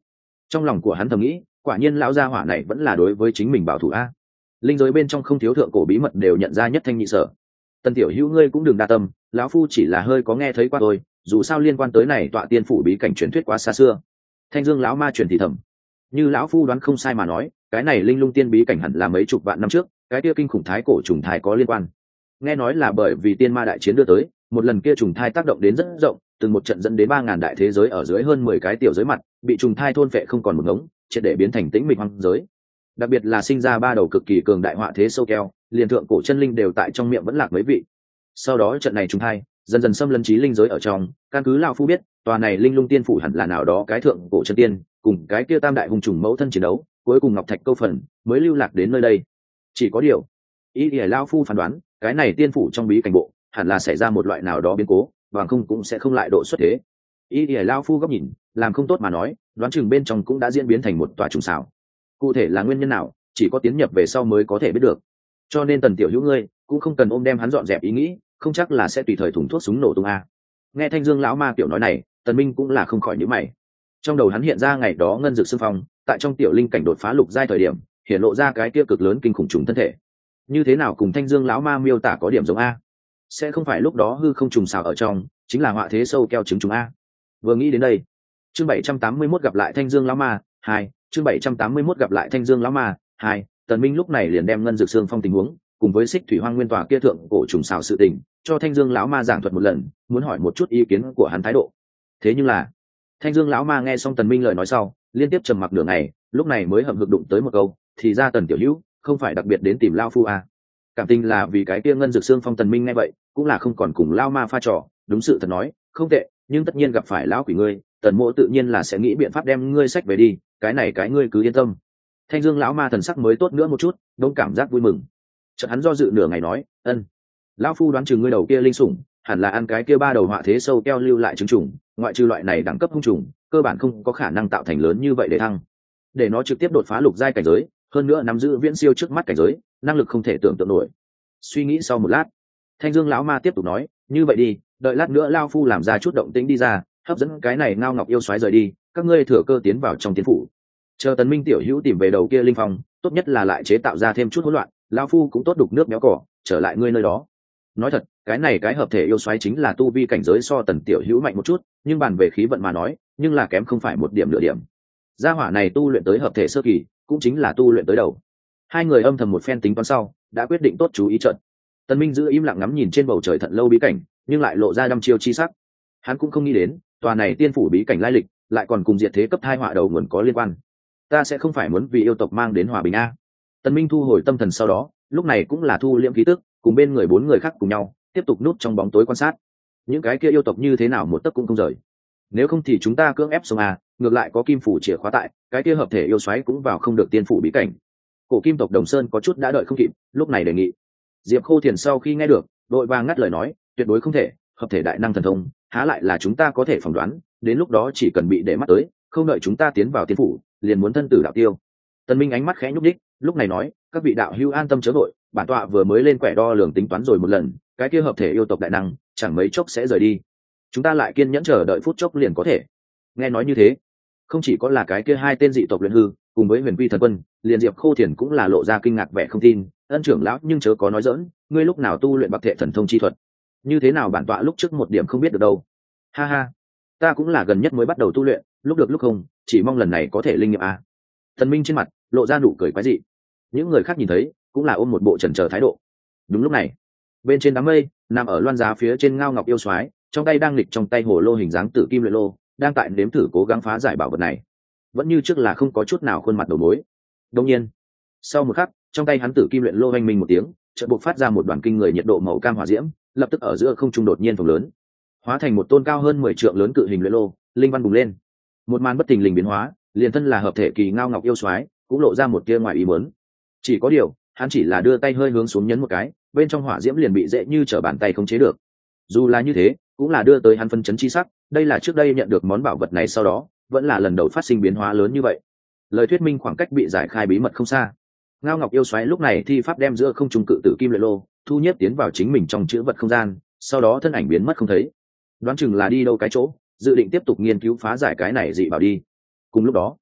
Trong lòng của hắn thầm nghĩ, quả nhiên lão gia hỏa này vẫn là đối với chính mình bảo thủ a. Linh giới bên trong không thiếu thượng cổ bí mật đều nhận ra nhất thanh nhị sở. Tần tiểu hữu ngươi cũng đừng đa tâm, lão phu chỉ là hơi có nghe thấy qua thôi, dù sao liên quan tới này tọa tiên phủ bí cảnh truyền thuyết quá xa xưa. Thanh Dương lão ma truyền thì thầm, như lão phu đoán không sai mà nói, cái này linh lung tiên bí cảnh hẳn là mấy chục vạn năm trước, cái kia kinh khủng thái cổ trùng thai có liên quan. Nghe nói là bởi vì tiên ma đại chiến đưa tới, một lần kia trùng thai tác động đến rất rộng, từng một trận dẫn đến 3000 đại thế giới ở dưới hơn 10 cái tiểu giới mặt, bị trùng thai thôn phệ không còn một ngống, triệt để biến thành tĩnh mịch hoang giới. Đặc biệt là sinh ra ba đầu cực kỳ cường đại họa thế sâu keo, liền thượng cổ chân linh đều tại trong miệng vẫn lạc mấy vị. Sau đó trận này trùng thai dần dần xâm lấn trí linh giới ở trong, căn cứ lão phu biết, tòa này linh lung tiên phủ hẳn là nào đó cái thượng cổ chân tiên, cùng cái kia tam đại hùng trùng mẫu thân chiến đấu, cuối cùng ngọc thạch câu phần mới lưu lạc đến nơi đây. Chỉ có điều, ý thì lão phu phán đoán, cái này tiên phủ trong bí cảnh bộ hẳn là xảy ra một loại nào đó biến cố, bằng không cũng sẽ không lại độ xuất thế. Ý thì lão phu góc nhìn, làm không tốt mà nói, đoán chừng bên trong cũng đã diễn biến thành một tòa trùng xảo. Cụ thể là nguyên nhân nào, chỉ có tiến nhập về sau mới có thể biết được. Cho nên Tần tiểu hữu ngươi cũng không cần ôm đem hắn dọn dẹp ý nghĩ, không chắc là sẽ tùy thời thủng thuốc súng nổ tung a. Nghe Thanh Dương lão ma tiểu nói này, Tần Minh cũng là không khỏi nhíu mày. Trong đầu hắn hiện ra ngày đó ngân dược xương phong, tại trong tiểu linh cảnh đột phá lục giai thời điểm, hiện lộ ra cái kia cực lớn kinh khủng trùng thân thể. Như thế nào cùng Thanh Dương lão ma miêu tả có điểm giống a? Sẽ không phải lúc đó hư không trùng xào ở trong, chính là họa thế sâu keo trứng trùng a. Vừa nghĩ đến đây, chương 781 gặp lại Thanh Dương lão ma 2, chương 781 gặp lại Thanh Dương lão ma 2, Tần Minh lúc này liền đem ngân dược xương phong tình huống cùng với xích thủy hoang nguyên tòa kia thượng cổ trùng xào sự tình cho Thanh Dương lão ma giảng thuật một lần, muốn hỏi một chút ý kiến của hắn thái độ. Thế nhưng là Thanh Dương lão ma nghe xong Tần Minh lời nói sau, liên tiếp trầm mặc nửa ngày, lúc này mới hậm hực đụng tới một câu, thì ra Tần tiểu hữu không phải đặc biệt đến tìm lão phu à? Cảm tình là vì cái kia ngân dược xương phong. Tần Minh nghe vậy cũng là không còn cùng lão ma pha trò, đúng sự thật nói, không tệ, nhưng tất nhiên gặp phải lão quỷ ngươi, Tần mỗ tự nhiên là sẽ nghĩ biện pháp đem ngươi sách về đi, cái này cái ngươi cứ yên tâm. Thanh Dương lão ma thần sắc mới tốt nữa một chút, đông cảm giác vui mừng. Chợt hắn do dự nửa ngày nói, ân, lão phu đoán chừng ngươi đầu kia linh sủng hẳn là ăn cái kia ba đầu họa thế sâu keo lưu lại trứng trùng, ngoại trừ loại này đẳng cấp hung trùng, cơ bản không có khả năng tạo thành lớn như vậy để thăng. Để nó trực tiếp đột phá lục giai cảnh giới, hơn nữa nắm giữ viễn siêu trước mắt cảnh giới, năng lực không thể tưởng tượng nổi. Suy nghĩ sau một lát, Thanh Dương lão ma tiếp tục nói, như vậy đi, đợi lát nữa lão phu làm ra chút động tĩnh đi ra, hấp dẫn cái này ngao ngọc yêu xoáy rời đi, các ngươi thừa cơ tiến vào trong tiến phủ. Chờ Tần Minh tiểu hữu tìm về đầu kia linh phong, tốt nhất là lại chế tạo ra thêm chút hỗn loạn, lão phu cũng tốt đục nước méo cỏ, trở lại ngươi nơi đó. Nói thật, cái này cái hợp thể yêu xoáy chính là tu vi cảnh giới so Tần tiểu hữu mạnh một chút, nhưng bàn về khí vận mà nói, nhưng là kém không phải một điểm nửa điểm. Gia hỏa này tu luyện tới hợp thể sơ kỳ, cũng chính là tu luyện tới đầu. Hai người âm thầm một phen tính toán sau, đã quyết định tốt chú ý trận. Tần Minh giữ im lặng ngắm nhìn trên bầu trời thận lâu bí cảnh, nhưng lại lộ ra đăm chiêu chi sắc. Hắn cũng không nghĩ đến, tòa này tiên phủ bí cảnh lai lịch, lại còn cùng diệt thế cấp thai họa đầu nguồn có liên quan. Ta sẽ không phải muốn vì yêu tộc mang đến hòa bình a. Tần Minh thu hồi tâm thần sau đó, lúc này cũng là thu liễm khí tức, cùng bên người bốn người khác cùng nhau, tiếp tục núp trong bóng tối quan sát. Những cái kia yêu tộc như thế nào một tấc cũng không rời. Nếu không thì chúng ta cưỡng ép xuống a, ngược lại có kim phủ chìa khóa tại, cái kia hợp thể yêu xoáy cũng vào không được tiên phủ bí cảnh. Cổ kim tộc Đồng Sơn có chút đã đợi không kịp, lúc này đề nghị. Diệp Khô Thiền sau khi nghe được, đội vàng ngắt lời nói, tuyệt đối không thể, hợp thể đại năng thần thông, há lại là chúng ta có thể phỏng đoán, đến lúc đó chỉ cần bị để mắt tới, không đợi chúng ta tiến vào tiên phủ, liền muốn thân tử đạo tiêu. Tần Minh ánh mắt khẽ nhúc nhích, lúc này nói, các vị đạo hữu an tâm chớ vội, bản tọa vừa mới lên quẻ đo lường tính toán rồi một lần, cái kia hợp thể yêu tộc đại năng, chẳng mấy chốc sẽ rời đi. Chúng ta lại kiên nhẫn chờ đợi phút chốc liền có thể. Nghe nói như thế, không chỉ có là cái kia hai tên dị tộc luyện hư, cùng với Huyền Quy thần quân, liền Diệp Khô Thiền cũng là lộ ra kinh ngạc vẻ không tin, ân trưởng lão nhưng chớ có nói giỡn, ngươi lúc nào tu luyện bạc thể thần thông chi thuật? Như thế nào bản tọa lúc trước một điểm không biết được đâu. Ha ha, ta cũng là gần nhất mới bắt đầu tu luyện, lúc được lúc không, chỉ mong lần này có thể linh nghiệm a. Thần Minh trên mặt lộ ra nụ cười quái dị. Những người khác nhìn thấy cũng là ôm một bộ chần chờ thái độ. Đúng lúc này, bên trên đám mây, nằm ở loan giá phía trên ngao ngọc yêu soái, trong tay đang lịch trong tay hồ lô hình dáng tử kim luyện lô, đang tại nếm thử cố gắng phá giải bảo vật này. Vẫn như trước là không có chút nào khuôn mặt đầu mối. Đương nhiên, sau một khắc, trong tay hắn tử kim luyện lô vang minh một tiếng, chợt bộc phát ra một đoàn kinh người nhiệt độ màu cam hỏa diễm, lập tức ở giữa không trung đột nhiên phồng lớn, hóa thành một tôn cao hơn 10 trượng lớn cự hình luyện lô, linh văn bùng lên. Một màn bất thình lình biến hóa, liền thân là hợp thể kỳ ngao ngọc yêu soái cũng lộ ra một tia ngoài ý muốn. Chỉ có điều, hắn chỉ là đưa tay hơi hướng xuống nhấn một cái, bên trong hỏa diễm liền bị dễ như trở bàn tay khống chế được. Dù là như thế, cũng là đưa tới hắn phân chấn chi sắc, đây là trước đây nhận được món bảo vật này sau đó, vẫn là lần đầu phát sinh biến hóa lớn như vậy. Lời thuyết minh khoảng cách bị giải khai bí mật không xa. Ngao ngọc yêu xoáy lúc này thi pháp đem giữa không trung cự tử kim luyện lô thu nhếp tiến vào chính mình trong chữ vật không gian, sau đó thân ảnh biến mất không thấy. Đoán chừng là đi đâu cái chỗ, dự định tiếp tục nghiên cứu phá giải cái này dị bảo đi. Cùng lúc đó,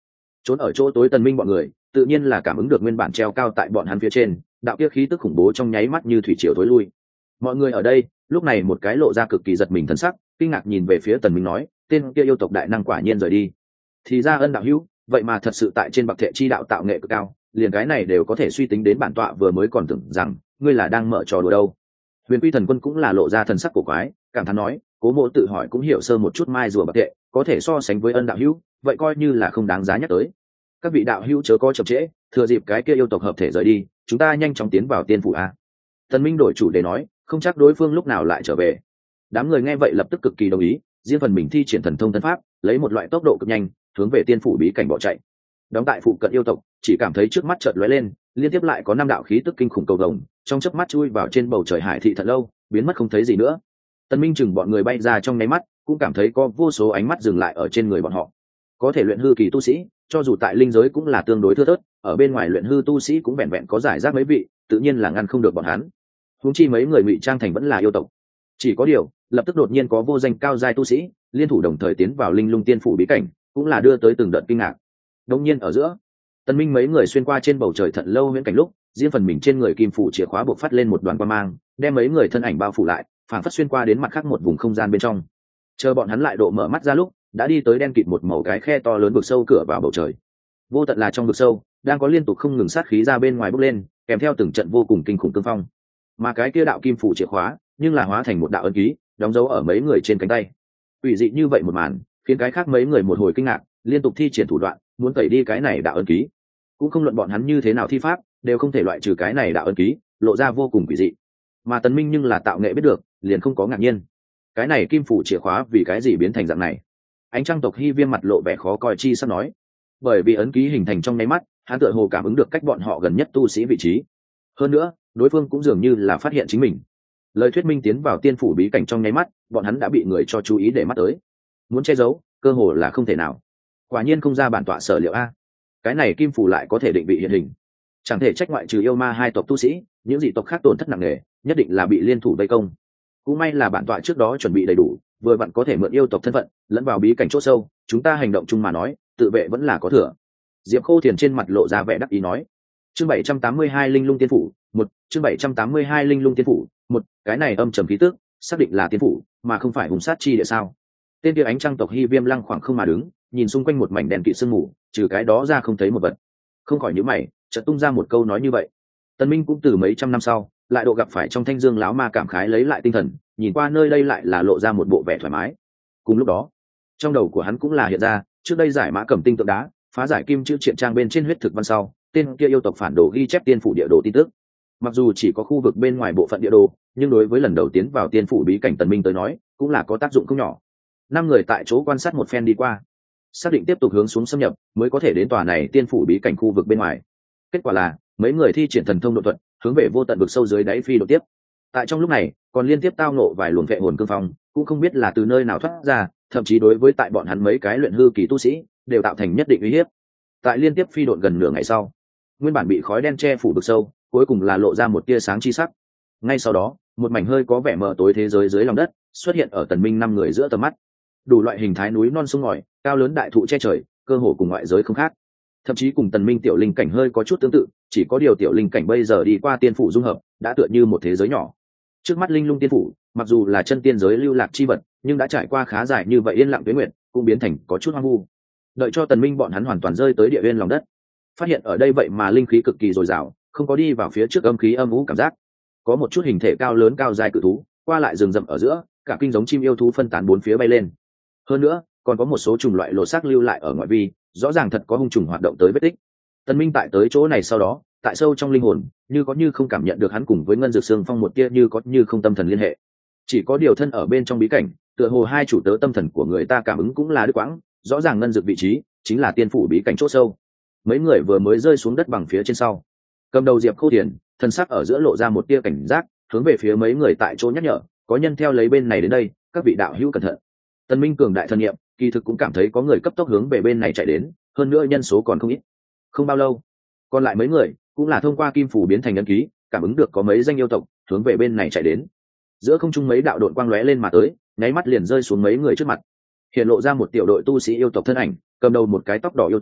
Trốn ở chỗ tối Tần Minh bọn người tự nhiên là cảm ứng được nguyên bản treo cao tại bọn hắn phía trên đạo kia khí tức khủng bố trong nháy mắt như thủy triều tối lui. Mọi người ở đây lúc này một cái lộ ra cực kỳ giật mình thần sắc, kinh ngạc nhìn về phía Tần Minh nói, tên kia yêu tộc đại năng quả nhiên rời đi. Thì ra Ân đạo hữu vậy mà thật sự tại trên bậc thệ chi đạo tạo nghệ cực cao, liền cái này đều có thể suy tính đến bản tọa vừa mới còn tưởng rằng ngươi là đang mở trò đùa đâu. Huyền Quy Thần Quân cũng là lộ ra thần sắc cổ quái, cảm thán nói, Cố Mộ tự hỏi cũng hiểu sơ một chút mai rùa bậc thệ, có thể so sánh với Ân đạo hữu, vậy coi như là không đáng giá nhắc tới. Các vị đạo hữu chớ có chậm trễ, thừa dịp cái kia yêu tộc hợp thể rời đi, chúng ta nhanh chóng tiến vào tiên phủ a. Tần Minh đổi chủ đề nói, không chắc đối phương lúc nào lại trở về. Đám người nghe vậy lập tức cực kỳ đồng ý, riêng phần mình thi triển thần thông thân pháp, lấy một loại tốc độ cực nhanh, hướng về tiên phủ bí cảnh bỏ chạy. Đóng tại phụ cận yêu tộc, chỉ cảm thấy trước mắt chợt lóe lên, liên tiếp lại có năm đạo khí tức kinh khủng cầu vồng, trong chớp mắt chui vào trên bầu trời hải thị thật lâu, biến mất không thấy gì nữa. Tần Minh chừng bọn người bay ra trong nháy mắt, cũng cảm thấy có vô số ánh mắt dừng lại ở trên người bọn họ. Có thể luyện hư kỳ tu sĩ, cho dù tại linh giới cũng là tương đối thưa thớt, ở bên ngoài luyện hư tu sĩ cũng vẹn vẹn có giải rác mấy vị, tự nhiên là ngăn không được bọn hắn. Huống chi mấy người ngụy trang thành vẫn là yêu tộc. Chỉ có điều, lập tức đột nhiên có vô danh cao giai tu sĩ liên thủ đồng thời tiến vào linh lung tiên phủ bí cảnh, cũng là đưa tới từng đợt kinh ngạc. Đột nhiên ở giữa, Tần Minh mấy người xuyên qua trên bầu trời thận lâu huyễn cảnh lúc, riêng phần mình trên người kim phủ chìa khóa bộc phát lên một đoàn quang mang, đem mấy người thân ảnh bao phủ lại, phản phất xuyên qua đến mặt khác một vùng không gian bên trong. Chờ bọn hắn lại độ mở mắt ra lúc, đã đi tới đen kịt một màu cái khe to lớn vực sâu cửa vào bầu trời. Vô tận là trong vực sâu, đang có liên tục không ngừng sát khí ra bên ngoài bốc lên, kèm theo từng trận vô cùng kinh khủng cương phong. Mà cái kia đạo kim phủ chìa khóa, nhưng là hóa thành một đạo ấn ký, đóng dấu ở mấy người trên cánh tay. Ủy dị như vậy một màn, khiến cái khác mấy người một hồi kinh ngạc, liên tục thi triển thủ đoạn, muốn tẩy đi cái này đạo ấn ký. Cũng không luận bọn hắn như thế nào thi pháp, đều không thể loại trừ cái này đạo ấn ký, lộ ra vô cùng quỷ dị. Mà Tần Minh nhưng là tạo nghệ biết được, liền không có ngạc nhiên. Cái này kim phủ chìa khóa vì cái gì biến thành dạng này? Ánh Trăng tộc Hy Viêm mặt lộ vẻ khó coi chi sắp nói, bởi vì ấn ký hình thành trong nháy mắt, hắn tựa hồ cảm ứng được cách bọn họ gần nhất tu sĩ vị trí. Hơn nữa, đối phương cũng dường như là phát hiện chính mình. Lời thuyết minh tiến vào tiên phủ bí cảnh trong nháy mắt, bọn hắn đã bị người cho chú ý để mắt tới. Muốn che giấu, cơ hồ là không thể nào. Quả nhiên không ra bản tọa sở liệu a. Cái này kim phủ lại có thể định vị hiện hình. Chẳng thể trách ngoại trừ yêu ma hai tộc tu sĩ, những dị tộc khác tổn thất nặng nề, nhất định là bị liên thủ vây công. Cũng may là bản tọa trước đó chuẩn bị đầy đủ, vừa vặn có thể mượn yêu tộc thân phận lẫn vào bí cảnh chỗ sâu, chúng ta hành động chung mà nói, tự vệ vẫn là có thừa. Diệp Khô Thiền trên mặt lộ ra vẻ đắc ý nói, chương 782 linh lung tiên phủ một, chương 782 linh lung tiên phủ một, cái này âm trầm khí tức xác định là tiên phủ mà không phải hùng sát chi địa sao? Tên kia Ánh Trăng tộc Hy Viêm lăng khoảng không mà đứng, nhìn xung quanh một mảnh đèn kịt sương mù, trừ cái đó ra không thấy một vật. Không khỏi nhíu mày, chợt tung ra một câu nói như vậy. Tần Minh cũng từ mấy trăm năm sau lại độ gặp phải trong Thanh Dương lão ma, cảm khái lấy lại tinh thần, nhìn qua nơi đây lại là lộ ra một bộ vẻ thoải mái. Cùng lúc đó, trong đầu của hắn cũng là hiện ra trước đây giải mã cẩm tinh tượng đá, phá giải kim chữ triện trang bên trên huyết thực văn sau, tên kia yêu tộc phản đồ ghi chép tiên phủ địa đồ tin tức. Mặc dù chỉ có khu vực bên ngoài bộ phận địa đồ, nhưng đối với lần đầu tiến vào tiên phủ bí cảnh Tần Minh tới nói, cũng là có tác dụng không nhỏ. Năm người tại chỗ quan sát một phen đi qua, xác định tiếp tục hướng xuống xâm nhập mới có thể đến tòa này tiên phủ bí cảnh khu vực bên ngoài. Kết quả là mấy người thi triển thần thông độ thuận, hướng về vô tận vực sâu dưới đáy phi độ tiếp. Tại trong lúc này, còn liên tiếp tao ngộ vài luồng vệ hồn cương phong, cũng không biết là từ nơi nào thoát ra, thậm chí đối với tại bọn hắn mấy cái luyện hư kỳ tu sĩ đều tạo thành nhất định uy hiếp. Tại liên tiếp phi độn gần nửa ngày sau, nguyên bản bị khói đen che phủ vực sâu, cuối cùng là lộ ra một tia sáng chi sắc. Ngay sau đó, một mảnh hơi có vẻ mờ tối thế giới dưới lòng đất xuất hiện ở Tần Minh năm người giữa tầm mắt. Đủ loại hình thái núi non sông ngòi, cao lớn đại thụ che trời, cơ hồ cùng ngoại giới không khác. Thậm chí cùng Tần Minh tiểu linh cảnh hơi có chút tương tự, chỉ có điều tiểu linh cảnh bây giờ đi qua tiên phủ dung hợp, đã tựa như một thế giới nhỏ. Trước mắt linh lung tiên phủ, mặc dù là chân tiên giới lưu lạc chi vật, nhưng đã trải qua khá dài như vậy yên lặng tuế nguyệt, cũng biến thành có chút hoang vu. Đợi cho Tần Minh bọn hắn hoàn toàn rơi tới địa nguyên lòng đất, phát hiện ở đây vậy mà linh khí cực kỳ dồi dào, không có đi vào phía trước âm khí âm u cảm giác. Có một chút hình thể cao lớn cao dài cự thú, qua lại rừng rậm ở giữa, cả kinh giống chim yêu thú phân tán bốn phía bay lên. Hơn nữa, còn có một số trùng loại lỗ xác lưu lại ở ngoại vi, rõ ràng thật có hung trùng hoạt động tới vết tích. Tần Minh tại tới chỗ này sau đó, tại sâu trong linh hồn, như có như không cảm nhận được hắn cùng với Ngân Dược Sương Phong một tia như có như không tâm thần liên hệ. Chỉ có điều thân ở bên trong bí cảnh, tựa hồ hai chủ tớ tâm thần của người ta cảm ứng cũng là đứt quãng, rõ ràng Ngân Dược vị trí chính là tiên phủ bí cảnh chỗ sâu. Mấy người vừa mới rơi xuống đất bằng phía trên sau, cầm đầu Diệp Khô Thiền, thân sắc ở giữa lộ ra một tia cảnh giác, hướng về phía mấy người tại chỗ nhắc nhở, có nhân theo lấy bên này đến đây, các vị đạo hữu cẩn thận. Tần Minh cường đại thần niệm, kỳ thực cũng cảm thấy có người cấp tốc hướng về bên này chạy đến, hơn nữa nhân số còn không ít. Không bao lâu, còn lại mấy người cũng là thông qua kim phủ biến thành ấn ký, cảm ứng được có mấy danh yêu tộc hướng về bên này chạy đến. Giữa không trung mấy đạo độn quang lóe lên mà tới, nháy mắt liền rơi xuống mấy người trước mặt. Hiện lộ ra một tiểu đội tu sĩ yêu tộc thân ảnh, cầm đầu một cái tóc đỏ yêu tu,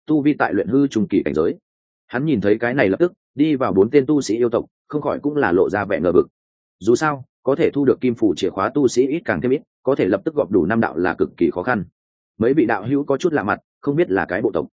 tu vi tại luyện hư trung kỳ cảnh giới. Hắn nhìn thấy cái này lập tức đi vào 4 tên tu sĩ yêu tộc, không khỏi cũng là lộ ra vẻ ngờ vực. Dù sao có thể thu được kim phủ chìa khóa tu sĩ ít càng thêm ít, có thể lập tức gọp đủ 5 đạo là cực kỳ khó khăn. Mấy vị đạo hữu có chút lạ mặt, không biết là cái bộ tộc.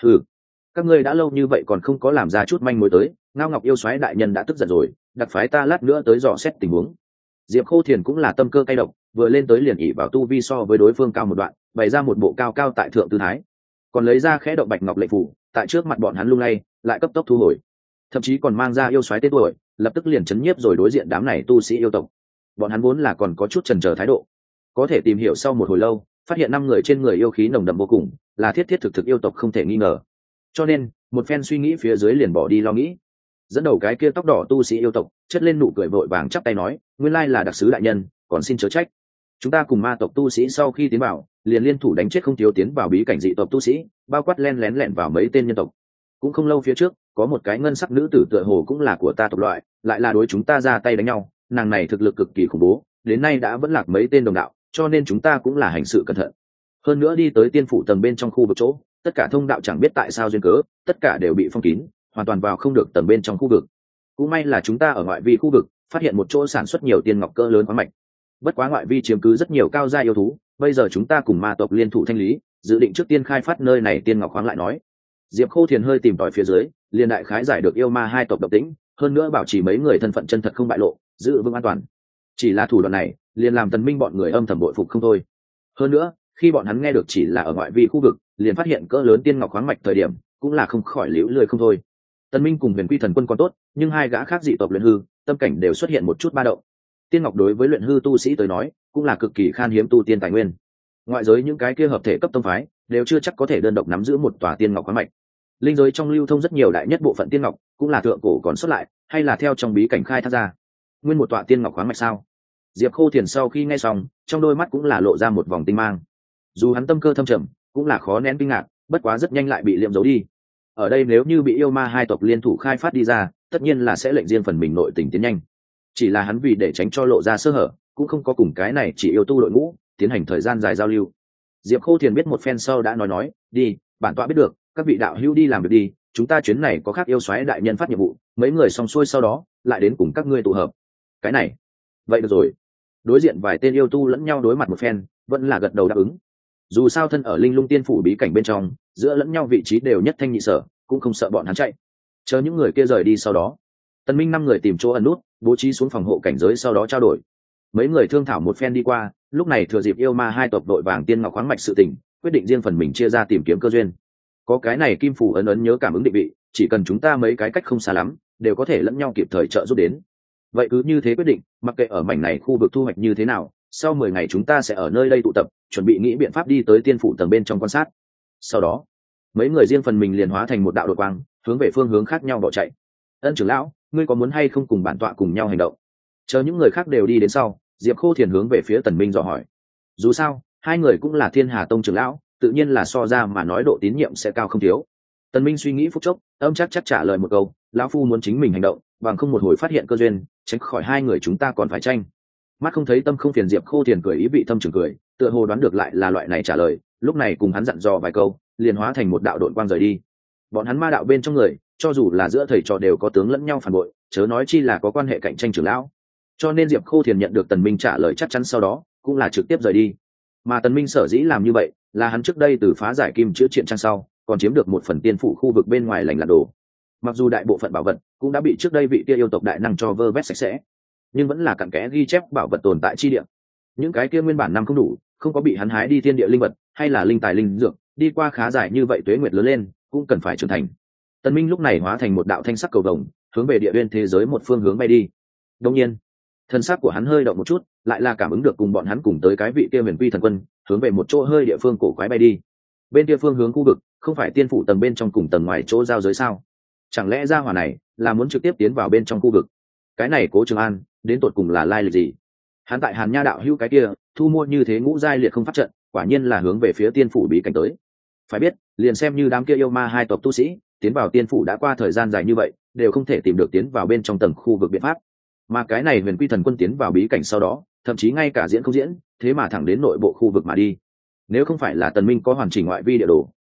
Các ngươi đã lâu như vậy còn không có làm ra chút manh mối tới. Ngao Ngọc yêu soái đại nhân đã tức giận rồi, đặc phái ta lát nữa tới dò xét tình huống. Diệp Khô Thiền cũng là tâm cơ cay độc, vừa lên tới liền ỉ vào tu vi so với đối phương cao một đoạn, bày ra một bộ cao cao tại thượng tư thái, còn lấy ra khẽ động bạch ngọc lệnh phủ tại trước mặt bọn hắn lung lay, lại cấp tốc thu hồi, thậm chí còn mang ra yêu soái tên tuổi, lập tức liền chấn nhiếp rồi đối diện đám này tu sĩ yêu tộc. Bọn hắn vốn là còn có chút chần chờ thái độ, có thể tìm hiểu sau một hồi lâu, phát hiện 5 người trên người yêu khí nồng đậm vô cùng, là thiết thiết thực thực yêu tộc không thể nghi ngờ. Cho nên một phen suy nghĩ phía dưới liền bỏ đi lo nghĩ. Dẫn đầu cái kia tóc đỏ tu sĩ yêu tộc chất lên nụ cười vội vàng chắp tay nói, nguyên lai là đặc sứ đại nhân, còn xin chớ trách. Chúng ta cùng ma tộc tu sĩ sau khi tiến vào liền liên thủ đánh chết không thiếu tiến vào bí cảnh dị tộc tu sĩ, bao quát len lén lẹn vào mấy tên nhân tộc. Cũng không lâu phía trước có một cái ngân sắc nữ tử tựa hồ cũng là của ta tộc loại, lại là đối chúng ta ra tay đánh nhau. Nàng này thực lực cực kỳ khủng bố, đến nay đã vẫn lạc mấy tên đồng đạo, cho nên chúng ta cũng là hành sự cẩn thận. Hơn nữa đi tới tiên phủ tầng bên trong khu vực chỗ, tất cả thông đạo chẳng biết tại sao duyên cớ, tất cả đều bị phong kín, hoàn toàn vào không được tầng bên trong khu vực. Cũng may là chúng ta ở ngoại vi khu vực phát hiện một chỗ sản xuất nhiều tiên ngọc cỡ lớn khoáng mạch. Bất quá ngoại vi chiếm cứ rất nhiều cao gia yêu thú, bây giờ chúng ta cùng ma tộc liên thủ thanh lý, dự định trước tiên khai phát nơi này tiên ngọc khoáng lại nói. Diệp Khô Thiền hơi tìm tòi phía dưới, liền đại khái giải được yêu ma 2 tộc độc tính, hơn nữa bảo trì mấy người thân phận chân thật không bại lộ, giữ vững an toàn. Chỉ là thủ đoạn này, liền làm Tần Minh bọn người âm thầm bội phục không thôi. Hơn nữa, khi bọn hắn nghe được chỉ là ở ngoại vi khu vực, liền phát hiện cỡ lớn tiên ngọc khoáng mạch thời điểm, cũng là không khỏi liễu lười không thôi. Tần Minh cùng Huyền Quy Thần Quân còn tốt, nhưng 2 gã khác dị tộc luyện hư, tâm cảnh đều xuất hiện một chút ba động. Tiên ngọc đối với luyện hư tu sĩ tới nói, cũng là cực kỳ khan hiếm tu tiên tài nguyên. Ngoại giới những cái kia hợp thể cấp tông phái, đều chưa chắc có thể đơn độc nắm giữ một tòa tiên ngọc khoáng mạch. Linh giới trong lưu thông rất nhiều đại nhất bộ phận tiên ngọc, cũng là thượng cổ còn xuất lại, hay là theo trong bí cảnh khai thác ra. Nguyên một tòa tiên ngọc khoáng mạch sao? Diệp Khô Thiền sau khi nghe xong, trong đôi mắt cũng là lộ ra một vòng tinh mang. Dù hắn tâm cơ thâm trầm, cũng là khó nén kinh ngạc, bất quá rất nhanh lại bị liệm giấu đi. Ở đây nếu như bị yêu ma 2 tộc liên thủ khai phát đi ra, tất nhiên là sẽ lệnh riêng phần mình nội tình tiến nhanh. Chỉ là hắn vì để tránh cho lộ ra sơ hở, cũng không có cùng cái này chỉ yêu tu đội ngũ tiến hành thời gian dài giao lưu. Diệp Khô Thiền biết một phen sau đã nói, đi, bản tọa biết được, các vị đạo hữu đi làm việc đi, chúng ta chuyến này có khác yêu soái đại nhân phát nhiệm vụ, mấy người xong xuôi sau đó lại đến cùng các ngươi tụ hợp. Cái này, vậy được rồi. Đối diện vài tên yêu tu lẫn nhau đối mặt một phen, vẫn là gật đầu đáp ứng. Dù sao thân ở Linh Lung Tiên phủ bí cảnh bên trong, giữa lẫn nhau vị trí đều nhất thanh nhị sở, cũng không sợ bọn hắn chạy. Chờ những người kia rời đi sau đó, Tần Minh 5 người tìm chỗ ẩn nút, bố trí xuống phòng hộ cảnh giới sau đó trao đổi. Mấy người thương thảo một phen đi qua, lúc này thừa dịp yêu ma 2 tộc đội vàng tiên ngọc khoáng mạch sự tình, quyết định riêng phần mình chia ra tìm kiếm cơ duyên. Có cái này kim phủ ấn nhớ cảm ứng định vị, chỉ cần chúng ta mấy cái cách không xa lắm, đều có thể lẫn nhau kịp thời trợ giúp đến. Vậy cứ như thế quyết định, mặc kệ ở mảnh này khu vực thu hoạch như thế nào, sau 10 ngày chúng ta sẽ ở nơi đây tụ tập, chuẩn bị nghĩ biện pháp đi tới tiên phủ tầng bên trong quan sát. Sau đó, mấy người riêng phần mình liền hóa thành một đạo đột quang, hướng về phương hướng khác nhau bỏ chạy. Ân trưởng lão, ngươi có muốn hay không cùng bản tọa cùng nhau hành động? Chờ những người khác đều đi đến sau, Diệp Khô Thiền hướng về phía Tần Minh dò hỏi. Dù sao 2 người cũng là Thiên Hà Tông trưởng lão, tự nhiên là so ra mà nói độ tín nhiệm sẽ cao không thiếu. Tần Minh suy nghĩ phút chốc, âm chắc trả lời một câu, lão phu muốn chính mình hành động, bằng không một hồi phát hiện cơ duyên, tránh khỏi 2 người chúng ta còn phải tranh. Mắt không thấy tâm không phiền, Diệp Khô Thiền cười ý vị thâm trường cười, tựa hồ đoán được lại là loại này trả lời, lúc này cùng hắn dặn dò vài câu, liền hóa thành một đạo độn quang rời đi. Bọn hắn ma đạo bên trong người, cho dù là giữa thầy trò đều có tướng lẫn nhau phản bội, chớ nói chi là có quan hệ cạnh tranh trưởng lão. Cho nên Diệp Khô Thiền nhận được Tần Minh trả lời chắc chắn sau đó, cũng là trực tiếp rời đi. Mà Tần Minh sở dĩ làm như vậy, là hắn trước đây từ phá giải kim chữa triện trang sau, còn chiếm được một phần tiên phủ khu vực bên ngoài lành lặn đồ. Mặc dù đại bộ phận bảo vật cũng đã bị trước đây vị kia yêu tộc đại năng cho vơ vét sạch sẽ, nhưng vẫn là cặn kẽ ghi chép bảo vật tồn tại chi địa. Những cái kia nguyên bản năm không đủ, không có bị hắn hái đi thiên địa linh vật hay là linh tài linh dược, đi qua khá dài như vậy tuế nguyệt lớn lên, cũng cần phải trưởng thành. Tần Minh lúc này hóa thành một đạo thanh sắc cầu vồng, hướng về địa nguyên thế giới một phương hướng bay đi. Đương nhiên, thân xác của hắn hơi động một chút, lại là cảm ứng được cùng bọn hắn cùng tới cái vị kia Huyền Quy Thần Quân, hướng về một chỗ hơi địa phương cổ quái bay đi. Bên kia phương hướng khu vực, không phải tiên phủ tầng bên trong cùng tầng ngoài chỗ giao giới sao? Chẳng lẽ gia hỏa này là muốn trực tiếp tiến vào bên trong khu vực? Cái này Cố Trường An, đến tột cùng là lai lịch gì? Hắn tại Hàn Nha đạo hữu cái kia, thu mua như thế ngũ giai liệt không phát trận, quả nhiên là hướng về phía tiên phủ bí cảnh tới. Phải biết, liền xem như đám kia yêu ma 2 tộc tu sĩ, tiến vào tiên phủ đã qua thời gian dài như vậy, đều không thể tìm được tiến vào bên trong tầng khu vực biện pháp. Mà cái này Huyền Quy Thần Quân tiến vào bí cảnh sau đó, thậm chí ngay cả diễn không diễn, thế mà thẳng đến nội bộ khu vực mà đi. Nếu không phải là Tần Minh có hoàn chỉnh ngoại vi địa đồ,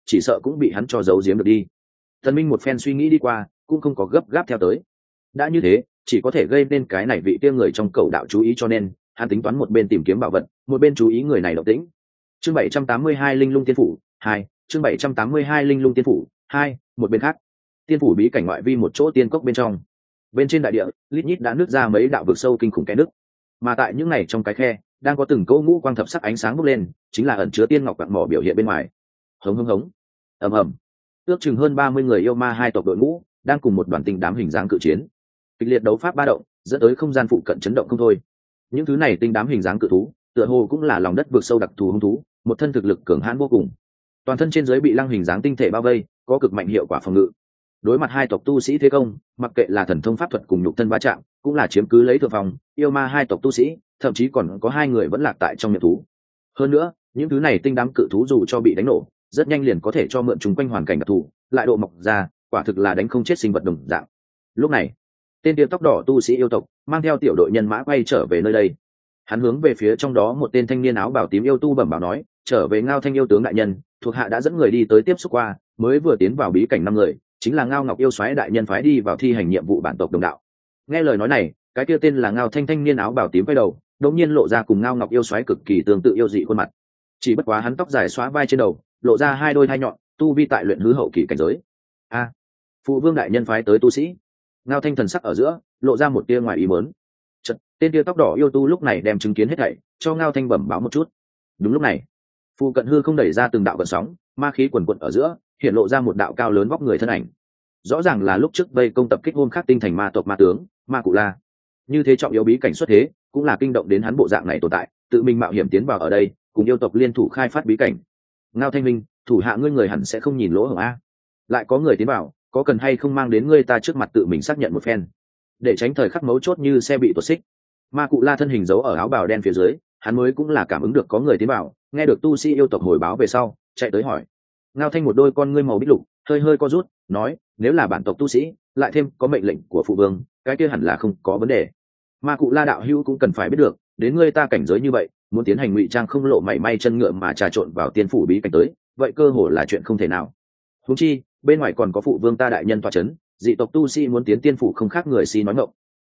chỉ sợ cũng bị hắn cho giấu giếm được đi. Tần Minh một phen suy nghĩ đi qua, cũng không có gấp gáp theo tới. Đã như thế, chỉ có thể gây nên cái này vị kia người trong cầu đạo chú ý, cho nên hắn tính toán một bên tìm kiếm bảo vật, một bên chú ý người này động tĩnh. Chương 782 Linh Lung Tiên phủ 2, chương 782 Linh Lung Tiên phủ 2, một bên khác, tiên phủ bí cảnh ngoại vi một chỗ tiên cốc bên trong. Bên trên đại địa, lít nhít đã nứt ra mấy đạo vực sâu kinh khủng kẽ nứt. Mà tại những này trong cái khe, đang có từng cỗ ngũ quang thập sắc ánh sáng bốc lên, chính là ẩn chứa tiên ngọc quặng mỏ biểu hiện bên ngoài. Hống hống hống. Ầm ầm. Ước chừng hơn 30 người yêu ma hai tộc đội ngũ, đang cùng một đoàn tinh đám hình dáng cự chiến. Kịch liệt đấu pháp ba động, dẫn tới không gian phụ cận chấn động không thôi. Những thứ này tinh đám hình dáng cự thú, tựa hồ cũng là lòng đất vượt sâu đặc thù hung thú, một thân thực lực cường hãn vô cùng. Toàn thân trên dưới bị lăng hình dáng tinh thể bao vây, có cực mạnh hiệu quả phòng ngự. Đối mặt hai tộc tu sĩ thế công, mặc kệ là thần thông pháp thuật cùng nhục thân va chạm, cũng là chiếm cứ lấy thượng phòng. Yêu ma hai tộc tu sĩ, thậm chí còn có hai người vẫn lạc tại trong miệng thú. Hơn nữa, những thứ này tinh đám cự thú dù cho bị đánh nổ, rất nhanh liền có thể cho mượn chúng quanh hoàn cảnh đặc thù, lại độ mọc ra, quả thực là đánh không chết sinh vật đồng dạng. Lúc này, tên tiêu tóc đỏ tu sĩ yêu tộc mang theo tiểu đội nhân mã quay trở về nơi đây. Hắn hướng về phía trong đó một tên thanh niên áo bào tím yêu tu bẩm báo nói, trở về Ngao Thanh yêu tướng đại nhân, thuộc hạ đã dẫn người đi tới tiếp xúc qua, mới vừa tiến vào bí cảnh 5 người, chính là Ngao Ngọc yêu soái đại nhân phái đi vào thi hành nhiệm vụ bản tộc đồng đạo. Nghe lời nói này, cái kia tên là Ngao Thanh thanh niên áo bào tím quay đầu, đột nhiên lộ ra cùng Ngao Ngọc yêu soái cực kỳ tương tự yêu dị khuôn mặt. Chỉ bất quá hắn tóc dài xóa vai trên đầu, lộ ra hai đôi thai nhọn, tu vi tại luyện hư hậu kỳ cảnh giới. A, phụ vương đại nhân phái tới tu sĩ. Ngao Thanh thần sắc ở giữa lộ ra một tia ngoài ý muốn. Chợt, tên tia tóc đỏ yêu tu lúc này đem chứng kiến hết thảy cho Ngao Thanh bẩm báo một chút. Đúng lúc này, phụ cận hư không đẩy ra từng đạo gợn sóng, ma khí quần quật ở giữa hiện lộ ra một đạo cao lớn vóc người thân ảnh. Rõ ràng là lúc trước vây công tập kích Hôn Khắc tinh thành ma tộc ma tướng Ma Cụ La. Như thế trọng yếu bí cảnh xuất thế, cũng là kinh động đến hắn bộ dạng này tồn tại, tự mình mạo hiểm tiến vào ở đây, cùng yêu tộc liên thủ khai phát bí cảnh. Ngao Thanh Minh, thủ hạ ngươi người hẳn sẽ không nhìn lỗ hổng a. Lại có người tiến vào, có cần hay không mang đến ngươi ta trước mặt tự mình xác nhận một phen, để tránh thời khắc mấu chốt như xe bị tuột xích. Ma Cụ La thân hình giấu ở áo bào đen phía dưới, hắn mới cũng là cảm ứng được có người tiến vào, nghe được tu sĩ yêu tộc hồi báo về sau, chạy tới hỏi. Ngao Thanh một đôi con ngươi màu bích lục hơi hơi co rút, nói, nếu là bản tộc tu sĩ, lại thêm có mệnh lệnh của phụ vương, cái kia hẳn là không có vấn đề. Ma Cụ La đạo hữu cũng cần phải biết được, đến ngươi ta cảnh giới như vậy, muốn tiến hành ngụy trang không lộ mảy may chân ngựa mà trà trộn vào tiên phủ bí cảnh tới, vậy cơ hồ là chuyện không thể nào. Huống chi, bên ngoài còn có phụ vương ta đại nhân tọa chấn, dị tộc tu sĩ muốn tiến tiên phủ không khác người si nói ngọng.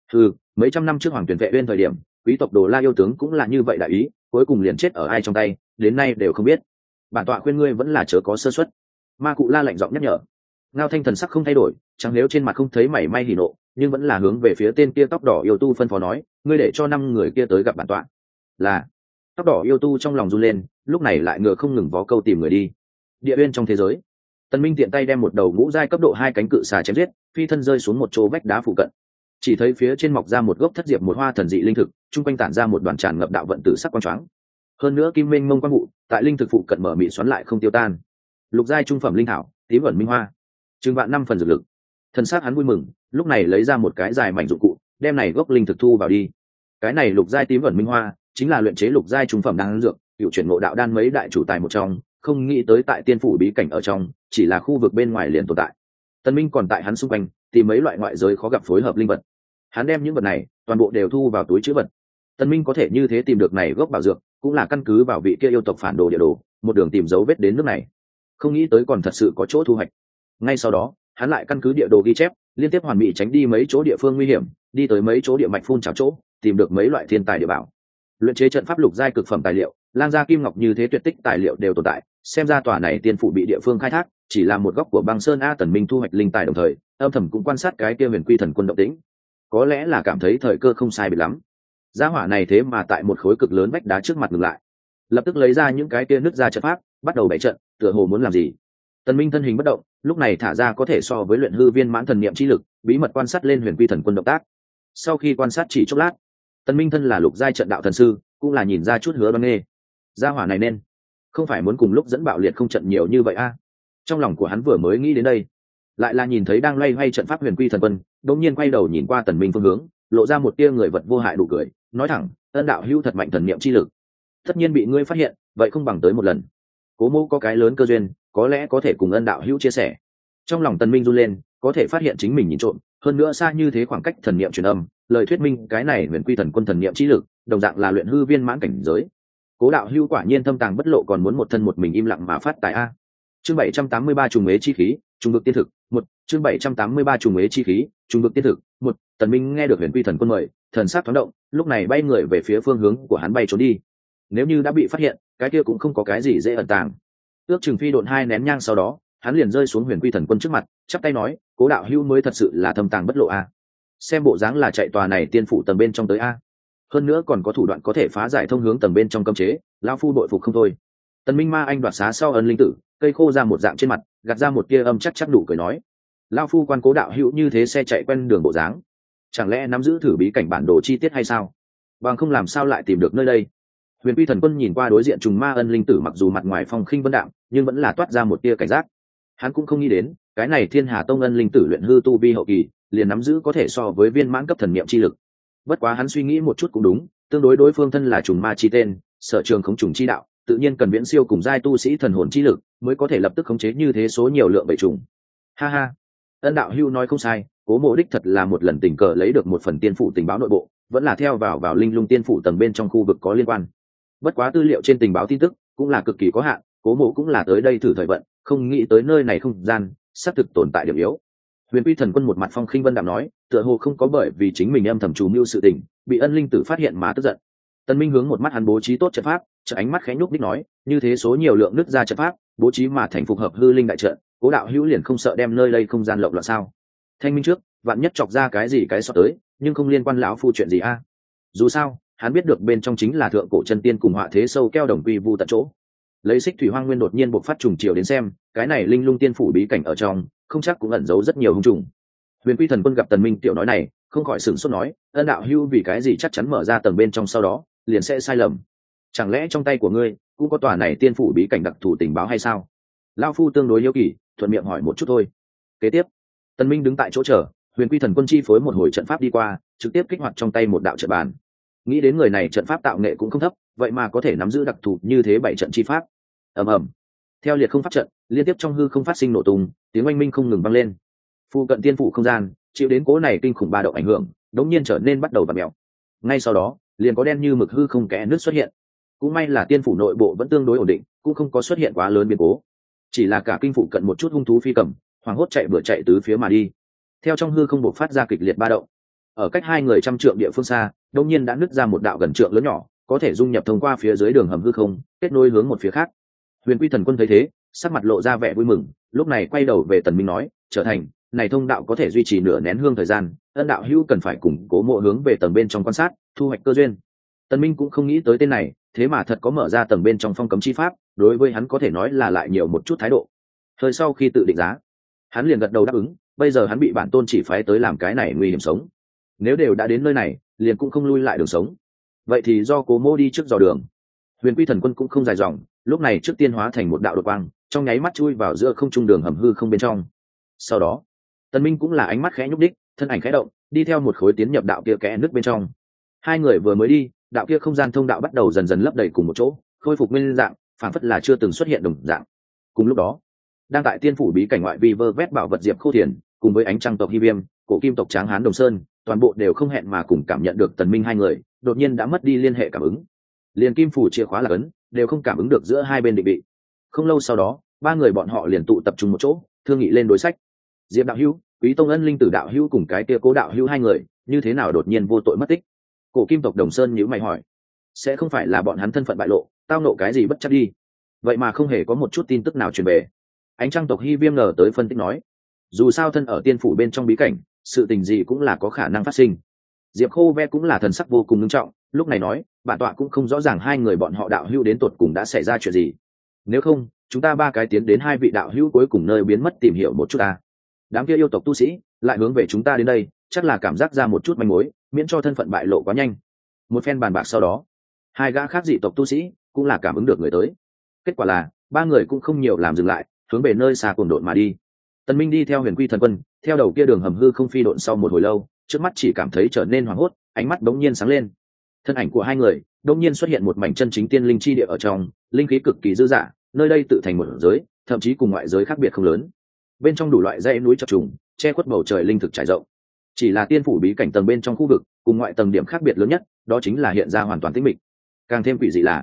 Mấy trăm năm trước Hoàng Tuyển Vệ Uyên thời điểm, quý tộc Đồ La yêu tướng cũng là như vậy đại ý, cuối cùng liền chết ở ai trong tay, đến nay đều không biết. Bản tọa khuyên ngươi vẫn là chớ có sơ suất. Ma Cụ La lạnh giọng nhắc nhở. Ngao Thanh thần sắc không thay đổi, chẳng nếu trên mặt không thấy mảy may hỉ nộ, nhưng vẫn là hướng về phía tên kia tóc đỏ yêu tu phân phó nói, ngươi để cho 5 người kia tới gặp bản tọa. Là. Tóc đỏ yêu tu trong lòng run lên, lúc này lại ngựa không ngừng vó câu tìm người đi. Địa Uyên trong thế giới, Tần Minh tiện tay đem một đầu ngũ giai cấp độ 2 cánh cự xà chém giết, phi thân rơi xuống một chỗ vách đá phụ cận. Chỉ thấy phía trên mọc ra một gốc thất diệp một hoa thần dị linh thực, trung quanh tản ra một đoàn tràn ngập đạo vận tử sắc quang choáng. Hơn nữa kim minh mông quang vụ, tại linh thực phụ cận mở mị xoắn lại không tiêu tan. Lục giai trung phẩm linh thảo, tím ẩn minh hoa, chừng vạn 5 phần dược lực. Thần sắc hắn vui mừng, lúc này lấy ra một cái dài mảnh dụng cụ, đem này gốc linh thực thu vào đi. Cái này lục giai tím ẩn minh hoa, chính là luyện chế lục giai trung phẩm đan dược, cựu chuyển ngộ đạo đan mấy đại chủ tài một trong, không nghĩ tới tại tiên phủ bí cảnh ở trong, chỉ là khu vực bên ngoài liền tồn tại. Tần Minh còn tại hắn xung quanh tìm mấy loại ngoại giới khó gặp phối hợp linh vật. Hắn đem những vật này toàn bộ đều thu vào túi trữ vật. Tần Minh có thể như thế tìm được này gốc bảo dược, cũng là căn cứ vào vị kia yêu tộc phản đồ địa đồ, một đường tìm dấu vết đến nước này. Không nghĩ tới còn thật sự có chỗ thu hoạch. Ngay sau đó, hắn lại căn cứ địa đồ ghi chép, liên tiếp hoàn mỹ tránh đi mấy chỗ địa phương nguy hiểm, đi tới mấy chỗ địa mạch phun trào chỗ, tìm được mấy loại thiên tài địa bảo. Luyện chế trận pháp lục giai cực phẩm tài liệu, lang gia kim ngọc như thế tuyệt tích tài liệu đều tồn tại, xem ra tòa này tiên phủ bị địa phương khai thác, chỉ là một góc của băng sơn a. Tần Minh thu hoạch linh tài đồng thời, âm thầm cũng quan sát cái kia Huyền Quy Thần Quân động tĩnh. Có lẽ là cảm thấy thời cơ không sai biệt lắm. Gia hỏa này thế mà tại một khối cực lớn vách đá trước mặt ngừng lại, lập tức lấy ra những cái kia nứt ra trận pháp, bắt đầu bày trận, tựa hồ muốn làm gì. Tần Minh thân hình bất động, lúc này thả ra có thể so với luyện hư viên mãn thần niệm chi lực, bí mật quan sát lên Huyền Quy Thần Quân động tác. Sau khi quan sát chỉ chốc lát, Tần Minh thân là lục giai trận đạo thần sư, cũng là nhìn ra chút hứa đoan nghê. Gia hỏa này nên không phải muốn cùng lúc dẫn bạo liệt không trận nhiều như vậy a. Trong lòng của hắn vừa mới nghĩ đến đây, lại là nhìn thấy đang loay hoay trận pháp Huyền Quy Thần Quân, đột nhiên quay đầu nhìn qua Tần Minh phương hướng, lộ ra một tia người vật vô hại nụ cười, nói thẳng, ân đạo hữu thật mạnh thần niệm chi lực, tất nhiên bị ngươi phát hiện, vậy không bằng tới một lần. Cố Mô có cái lớn cơ duyên, có lẽ có thể cùng ân đạo hữu chia sẻ. Trong lòng Tần Minh run lên, có thể phát hiện chính mình nhìn trộm, hơn nữa xa như thế khoảng cách thần niệm truyền âm, lời thuyết minh cái này Huyền Quy Thần Quân thần niệm chi lực, đồng dạng là luyện hư viên mãn cảnh giới. Cố đạo hữu quả nhiên thâm tàng bất lộ, còn muốn một thân một mình im lặng mà phát tài a. Chương 783 trùng ế chi khí, trùng vực tiên thực, một. Chương 783 trùng ế chi khí, trùng vực tiên thực, một. Tần Minh nghe được Huyền Quy Thần Quân mời, thần sắc thoáng động, lúc này bay người về phía phương hướng của hắn bay trốn đi. Nếu như đã bị phát hiện, cái kia cũng không có cái gì dễ ẩn tàng. Ước chừng phi độn 2 nén nhang sau đó, hắn liền rơi xuống Huyền Quy Thần Quân trước mặt, chắp tay nói, Cố đạo hữu mới thật sự là thâm tàng bất lộ a. Xem bộ dáng là chạy tòa này tiên phủ tầng bên trong tới a. Hơn nữa còn có thủ đoạn có thể phá giải thông hướng tầng bên trong cấm chế, lão phu đội phục không thôi. Tần Minh Ma anh đoạt xá sau ân linh tử, cây khô ra một dạng trên mặt, gạt ra một tia âm chắc chắc đủ cười nói, lão phu quan Cố đạo hữu như thế xe chạy quen đường bộ dáng, chẳng lẽ nắm giữ thử bí cảnh bản đồ chi tiết hay sao? Bằng không làm sao lại tìm được nơi đây? Huyền Quy Thần Quân nhìn qua đối diện trùng ma ân linh tử, mặc dù mặt ngoài phong khinh vân đạm, nhưng vẫn là toát ra một tia cảnh giác. Hắn cũng không nghĩ đến, cái này Thiên Hà Tông ân linh tử luyện hư tu vi hậu kỳ, liền nắm giữ có thể so với viên mãn cấp thần niệm chi lực. Bất quá hắn suy nghĩ một chút cũng đúng, tương đối đối phương thân là trùng ma chi tên, sở trường khống trùng chi đạo, tự nhiên cần viễn siêu cùng giai tu sĩ thần hồn chi lực, mới có thể lập tức khống chế như thế số nhiều lượng bầy trùng. Ha ha, ân đạo hưu nói không sai, Cố Mộ đích thật là một lần tình cờ lấy được một phần tiên phủ tình báo nội bộ, vẫn là theo vào linh lung tiên phủ tầng bên trong khu vực có liên quan. Bất quá tư liệu trên tình báo tin tức cũng là cực kỳ có hạn, Cố Mộ cũng là tới đây thử thời vận, không nghĩ tới nơi này không gian xác thực tồn tại điểm yếu. Huyền Quy Thần Quân một mặt phong khinh vân đạm nói, tựa hồ không có bởi vì chính mình âm thầm trù mưu sự tình, bị ân linh tử phát hiện mà tức giận. Tần Minh hướng một mắt hắn bố trí tốt trận pháp, trợ ánh mắt khẽ nhúc nhích nói, như thế số nhiều lượng nứt ra trận pháp, bố trí mà thành phục hợp hư linh đại trận, Cố đạo hữu liền không sợ đem nơi đây không gian lộng loạn sao? Thanh minh trước, vạn nhất chọc ra cái gì cái sọt tới, nhưng không liên quan lão phu chuyện gì a? Dù sao, hắn biết được bên trong chính là thượng cổ chân tiên cùng họa thế sâu keo đồng quy vu tận chỗ. Lấy xích thủy hoang nguyên đột nhiên bộc phát trùng chiều đến xem, cái này linh lung tiên phủ bí cảnh ở trong, không chắc cũng ẩn giấu rất nhiều hung trùng. Huyền Quy Thần Quân gặp Tần Minh tiểu nói này, không khỏi sửng sốt nói, ân đạo hưu vì cái gì chắc chắn mở ra tầng bên trong sau đó liền sẽ sai lầm? Chẳng lẽ trong tay của ngươi cũng có tòa này tiên phủ bí cảnh đặc thù tình báo hay sao? Lão phu tương đối hiếu kỳ, thuận miệng hỏi một chút thôi. Kế tiếp, Tần Minh đứng tại chỗ chờ, Huyền Quy Thần Quân chi phối một hồi trận pháp đi qua, trực tiếp kích hoạt trong tay một đạo trận bàn. Nghĩ đến người này trận pháp tạo nghệ cũng không thấp, vậy mà có thể nắm giữ đặc thù như thế 7 trận chi pháp. Ầm ầm. Theo liệt không pháp trận, liên tiếp trong hư không phát sinh nổ tung, tiếng oanh minh không ngừng vang lên. Phu cận tiên phủ không gian, chịu đến cố này kinh khủng ba động ảnh hưởng, đống nhiên trở nên bắt đầu vặn mèo. Ngay sau đó, liền có đen như mực hư không kẽ nước xuất hiện. Cũng may là tiên phủ nội bộ vẫn tương đối ổn định, cũng không có xuất hiện quá lớn biến cố. Chỉ là cả kinh phủ cận một chút hung thú phi cầm, hoàng hốt chạy bừa chạy tứ phía mà đi. Theo trong hư không bộc phát ra kịch liệt ba động. Ở cách 2 người trăm trượng địa phương xa, đột nhiên đã nứt ra một đạo gần trượng lớn nhỏ, có thể dung nhập thông qua phía dưới đường hầm hư không, kết nối hướng một phía khác. Huyền Quy Thần Quân thấy thế, sắc mặt lộ ra vẻ vui mừng, lúc này quay đầu về Tần Minh nói, trở thành, này thông đạo có thể duy trì nửa nén hương thời gian, ân đạo hữu cần phải củng cố mộ hướng về tầng bên trong quan sát, thu hoạch cơ duyên. Tần Minh cũng không nghĩ tới tên này, thế mà thật có mở ra tầng bên trong phong cấm chi pháp, đối với hắn có thể nói là lại nhiều một chút thái độ. Hơi sau khi tự định giá, hắn liền gật đầu đáp ứng, bây giờ hắn bị bản tôn chỉ phái tới làm cái này nguy hiểm sống. Nếu đều đã đến nơi này, liền cũng không lui lại đường sống. Vậy thì do Cố Mộ đi trước dò đường. Huyền Quy Thần Quân cũng không dài dòng, lúc này trước tiên hóa thành một đạo đột quang, trong nháy mắt chui vào giữa không trung đường hầm hư không bên trong. Sau đó, Tần Minh cũng là ánh mắt khẽ nhúc đích, thân ảnh khẽ động, đi theo một khối tiến nhập đạo kia kẽ nước bên trong. Hai người vừa mới đi, đạo kia không gian thông đạo bắt đầu dần dần lấp đầy cùng một chỗ, khôi phục nguyên dạng, phản phất là chưa từng xuất hiện đồng dạng. Cùng lúc đó, đang tại tiên phủ bí cảnh ngoại vi vơ vét bảo vật diệp khô thiền, cùng với ánh trăng tộc Hy Viêm, cổ kim tộc Tráng Hán Đồng Sơn, toàn bộ đều không hẹn mà cùng cảm nhận được Tần Minh hai người, đột nhiên đã mất đi liên hệ cảm ứng. Liền kim phủ chìa khóa là ấn, đều không cảm ứng được giữa hai bên định vị. Không lâu sau đó, 3 người bọn họ liền tụ tập trung một chỗ, thương nghị lên đối sách. Diệp đạo hữu, Quý Tông Ân linh tử đạo hữu cùng cái kia Cố đạo hữu hai người, như thế nào đột nhiên vô tội mất tích? Cổ kim tộc Đồng Sơn nhíu mày hỏi. Sẽ không phải là bọn hắn thân phận bại lộ, tao nộ cái gì bất chắc đi? Vậy mà không hề có một chút tin tức nào truyền về. Ánh trăng tộc Hy Viêm ngờ tới phân tích nói, dù sao thân ở tiên phủ bên trong bí cảnh, sự tình gì cũng là có khả năng phát sinh. Diệp Khô Ve cũng là thần sắc vô cùng nghiêm trọng, lúc này nói, bản tọa cũng không rõ ràng hai người bọn họ đạo hữu đến tột cùng đã xảy ra chuyện gì. Nếu không, chúng ta 3 cái tiến đến 2 vị đạo hữu cuối cùng nơi biến mất tìm hiểu một chút ta. Đám kia yêu tộc tu sĩ lại hướng về chúng ta đến đây, chắc là cảm giác ra một chút manh mối, miễn cho thân phận bại lộ quá nhanh. Một phen bàn bạc sau đó, 2 gã khác dị tộc tu sĩ cũng là cảm ứng được người tới. Kết quả là 3 người cũng không nhiều làm dừng lại, hướng về nơi xa cuồng độn mà đi. Tần Minh đi theo Huyền Quy Thần Quân, theo đầu kia đường hầm hư không phi độn sau một hồi lâu, trước mắt chỉ cảm thấy trở nên hoảng hốt, ánh mắt bỗng nhiên sáng lên. Thân ảnh của hai người đột nhiên xuất hiện một mảnh chân chính tiên linh chi địa ở trong, linh khí cực kỳ dư dả, nơi đây tự thành một giới, thậm chí cùng ngoại giới khác biệt không lớn. Bên trong đủ loại dãy núi chập trùng, che khuất bầu trời linh thực trải rộng. Chỉ là tiên phủ bí cảnh tầng bên trong khu vực, cùng ngoại tầng điểm khác biệt lớn nhất, đó chính là hiện ra hoàn toàn tĩnh mịch. Càng thêm quỷ dị là,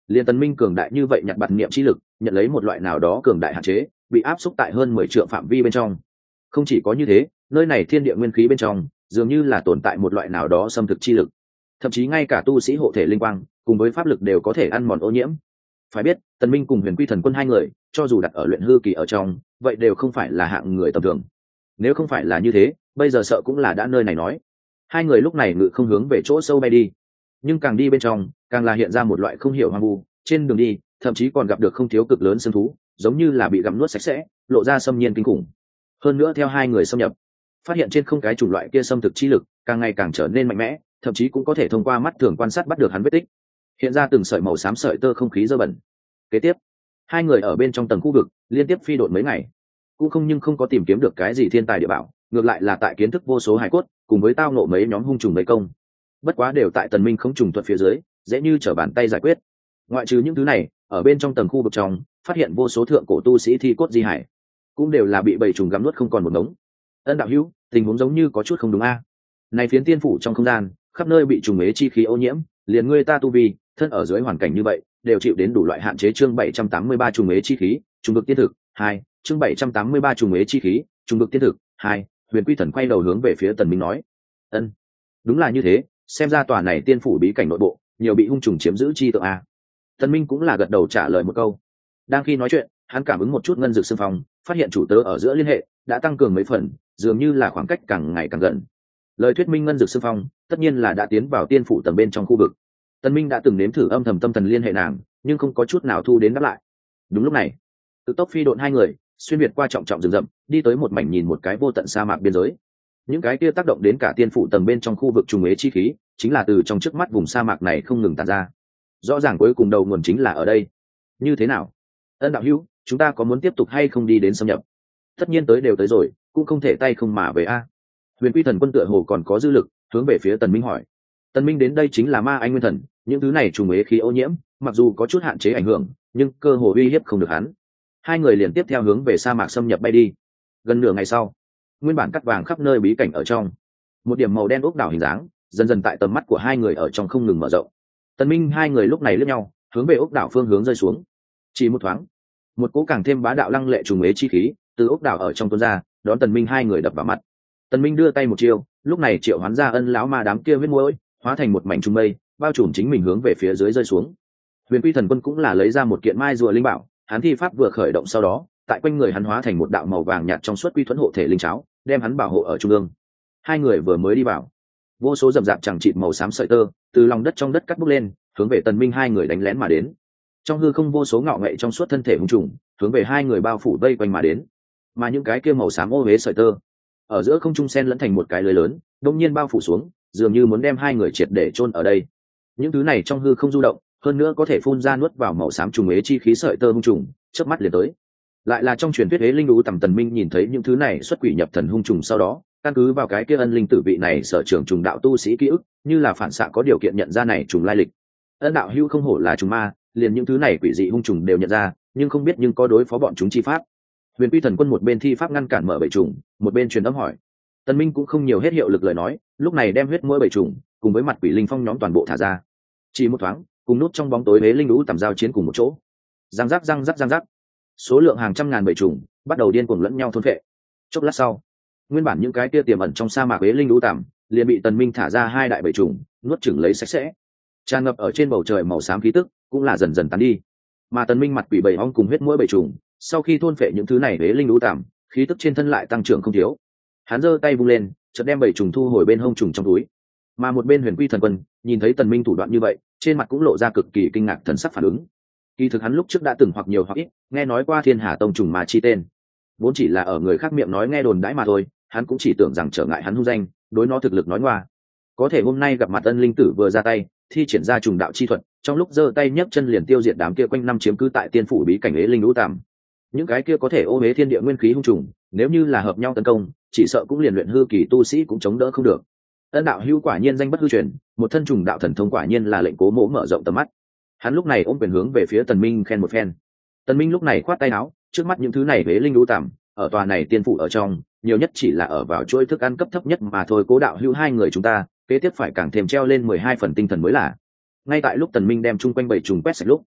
Liên Tần Minh cường đại như vậy nhặt bạt niệm chi lực, nhận lấy một loại nào đó cường đại hạn chế, bị áp xúc tại hơn 10 trượng phạm vi bên trong. Không chỉ có như thế, nơi này thiên địa nguyên khí bên trong dường như là tồn tại một loại nào đó xâm thực chi lực, thậm chí ngay cả tu sĩ hộ thể linh quang cùng với pháp lực đều có thể ăn mòn ô nhiễm. Phải biết, Tần Minh cùng Huyền Quy Thần Quân hai người, cho dù đặt ở luyện hư kỳ ở trong, vậy đều không phải là hạng người tầm thường. Nếu không phải là như thế, bây giờ sợ cũng là đã nơi này nói. Hai người lúc này ngự không hướng về chỗ sâu bay đi, nhưng càng đi bên trong, càng là hiện ra một loại không hiểu hoang vu. Trên đường đi, thậm chí còn gặp được không thiếu cực lớn xương thú, giống như là bị gặm nuốt sạch sẽ, lộ ra xâm nhiên kinh khủng. Hơn nữa theo hai người xâm nhập, phát hiện trên không cái chủng loại kia xâm thực chi lực càng ngày càng trở nên mạnh mẽ, thậm chí cũng có thể thông qua mắt thường quan sát bắt được hắn vết tích, hiện ra từng sợi màu xám sợi tơ không khí dơ bẩn. Kế tiếp, hai người ở bên trong tầng khu vực liên tiếp phi độn mấy ngày, cũng không có tìm kiếm được cái gì thiên tài địa bảo, ngược lại là tại kiến thức vô số hải cốt cùng với tao nộ mấy nhóm hung trùng mấy công. Bất quá đều tại Tần Minh không trùng thuật phía dưới, dễ như trở bàn tay giải quyết. Ngoại trừ những thứ này, ở bên trong tầng khu vực trong, phát hiện vô số thượng cổ tu sĩ thi cốt di hải, cũng đều là bị bầy trùng gặm nuốt không còn một ngống. Ân đạo hữu, tình huống giống như có chút không đúng a. Này phiến tiên phủ trong không gian, khắp nơi bị trùng ế chi khí ô nhiễm, liền ngươi ta tu vi, thân ở dưới hoàn cảnh như vậy, đều chịu đến đủ loại hạn chế. Chương 783 trùng ế chi khí, trùng vực tiên thực 2, chương 783 trùng ế chi khí, trùng vực tiên thực 2. Huyền Quy Thần quay đầu hướng về phía Tần Minh nói: "Ân, đúng là như thế, xem ra tòa này tiên phủ bí cảnh nội bộ, nhiều bị hung trùng chiếm giữ chi tượng a." Tần Minh cũng là gật đầu trả lời một câu. Đang khi nói chuyện, hắn cảm ứng một chút ngân dược xương phong, phát hiện chủ tớ ở giữa liên hệ đã tăng cường mấy phần, dường như là khoảng cách càng ngày càng gần. Lời thuyết minh ngân dược xương phong tất nhiên là đã tiến vào tiên phủ tầng bên trong khu vực. Tần Minh đã từng nếm thử âm thầm tâm thần liên hệ nàng, nhưng không có chút nào thu đến đáp lại. Đúng lúc này, tự tốc phi độn hai người xuyên việt qua trọng trọng rừng rậm, đi tới một mảnh nhìn một cái vô tận sa mạc biên giới. Những cái kia tác động đến cả tiên phủ tầng bên trong khu vực trùng ế chi khí, chính là từ trong trước mắt vùng sa mạc này không ngừng tản ra. Rõ ràng cuối cùng đầu nguồn chính là ở đây. Như thế nào? Ân đạo hữu, chúng ta có muốn tiếp tục hay không đi đến xâm nhập? Tất nhiên tới đều tới rồi, cũng không thể tay không mà về a. Huyền Quy Thần Quân tựa hồ còn có dư lực, hướng về phía Tần Minh hỏi. Tần Minh đến đây chính là ma anh nguyên thần, những thứ này trùng ế khí ô nhiễm, mặc dù có chút hạn chế ảnh hưởng, nhưng cơ hồ uy hiếp không được hắn. Hai người liền tiếp theo hướng về sa mạc xâm nhập bay đi. Gần nửa ngày sau, nguyên bản cắt vàng khắp nơi bí cảnh ở trong, một điểm màu đen ốc đảo hình dáng, dần dần tại tầm mắt của hai người ở trong không ngừng mở rộng. Tần Minh hai người lúc này liếc nhau, hướng về ốc đảo phương hướng rơi xuống. Chỉ một thoáng, một cỗ càng thêm bá đạo lăng lệ trùng ế chi khí từ ốc đảo ở trong tuôn ra, đón Tần Minh hai người đập vào mặt. Tần Minh đưa tay một chiêu, lúc này triệu hoán ra ân lão ma đám kia huyết muỗi, hóa thành một mảnh trung mây, bao trùm chính mình hướng về phía dưới rơi xuống. Huyền Quy Thần Quân cũng là lấy ra một kiện mai rùa linh bảo, hắn thi pháp vừa khởi động sau đó, tại quanh người hắn hóa thành một đạo màu vàng nhạt trong suốt quy thuẫn hộ thể linh cháo, đem hắn bảo hộ ở trung ương. Hai người vừa mới đi vào, vô số rậm rạp chẳng chịt màu xám sợi tơ từ lòng đất trong đất cắt bốc lên, hướng về Tần Minh hai người đánh lén mà đến. Trong hư không vô số ngạo nghệ trong suốt thân thể hung trùng, hướng về hai người bao phủ vây quanh mà đến. Mà những cái kia màu xám ô uế sợi tơ, ở giữa không trung xen lẫn thành một cái lưới lớn, đột nhiên bao phủ xuống, dường như muốn đem hai người triệt để chôn ở đây. Những thứ này trong hư không du động, hơn nữa có thể phun ra nuốt vào màu xám trùng ế chi khí sợi tơ hung trùng, chớp mắt liền tới. Lại là trong truyền thuyết ế linh đú tầm Tần Minh nhìn thấy những thứ này xuất quỷ nhập thần hung trùng sau đó, căn cứ vào cái kia ân linh tử vị này sở trưởng trùng đạo tu sĩ ký ức, như là phản xạ có điều kiện nhận ra này trùng lai lịch. Ân đạo hữu không hổ là trùng ma, liền những thứ này quỷ dị hung trùng đều nhận ra, nhưng không biết nhưng có đối phó bọn chúng chi pháp. Huyền Quy Thần Quân một bên thi pháp ngăn cản mở bầy trùng, một bên truyền âm hỏi. Tần Minh cũng không nhiều hết hiệu lực lời nói, lúc này đem huyết mũi bầy trùng cùng với mặt quỷ linh phong nhóm toàn bộ thả ra. Chỉ một thoáng, cùng nút trong bóng tối hế linh đú tầm giao chiến cùng một chỗ. Răng rắc, số lượng hàng trăm ngàn bầy trùng bắt đầu điên cuồng lẫn nhau thôn phệ. Chốc lát sau, nguyên bản những cái kia tiềm ẩn trong sa mạc hế linh đú tầm liền bị Tần Minh thả ra hai đại bầy trùng nuốt chửng lấy sạch sẽ. Tràn ngập ở trên bầu trời màu xám khí tức cũng là dần dần tán đi. Mà Tần Minh mặt quỷ bầy ong cùng huyết mũi bầy trùng, sau khi thôn phệ những thứ này hế linh đú tầm, khí tức trên thân lại tăng trưởng không thiếu. Hắn giơ tay vung lên, chợt đem bầy trùng thu hồi bên hông trùng trong túi. Mà một bên Huyền Quy Thần Quân nhìn thấy Tần Minh thủ đoạn như vậy, trên mặt cũng lộ ra cực kỳ kinh ngạc thần sắc phản ứng. Kỳ thực hắn lúc trước đã từng hoặc nhiều hoặc ít nghe nói qua Thiên Hà Tông trùng ma chi tên, vốn chỉ là ở người khác miệng nói nghe đồn đãi mà thôi, hắn cũng chỉ tưởng rằng trở ngại hắn hung danh, đối nó thực lực nói ngoa. Có thể hôm nay gặp mặt ân linh tử vừa ra tay, thi triển ra trùng đạo chi thuật, trong lúc giơ tay nhấc chân liền tiêu diệt đám kia quanh năm chiếm cứ tại tiên phủ bí cảnh ế linh đú tạm. Những cái kia có thể ô uế thiên địa nguyên khí hung trùng, nếu như là hợp nhau tấn công, chỉ sợ cũng liền luyện hư kỳ tu sĩ cũng chống đỡ không được. Ân đạo hữu quả nhiên danh bất hư truyền, một thân trùng đạo thần thông quả nhiên là lệnh Cố Mỗ mở rộng tầm mắt. Hắn lúc này ôm quyền hướng về phía Tần Minh khen một phen. Tần Minh lúc này khoát tay áo, trước mắt những thứ này ế linh đú tạm, ở tòa này tiên phủ ở trong, nhiều nhất chỉ là ở vào chuỗi thức ăn cấp thấp nhất mà thôi. Cố đạo hữu hai người chúng ta, kế tiếp phải càng thêm treo lên 12 phần tinh thần mới là. Ngay tại lúc Tần Minh đem chung quanh bảy trùng quét sạch lúc,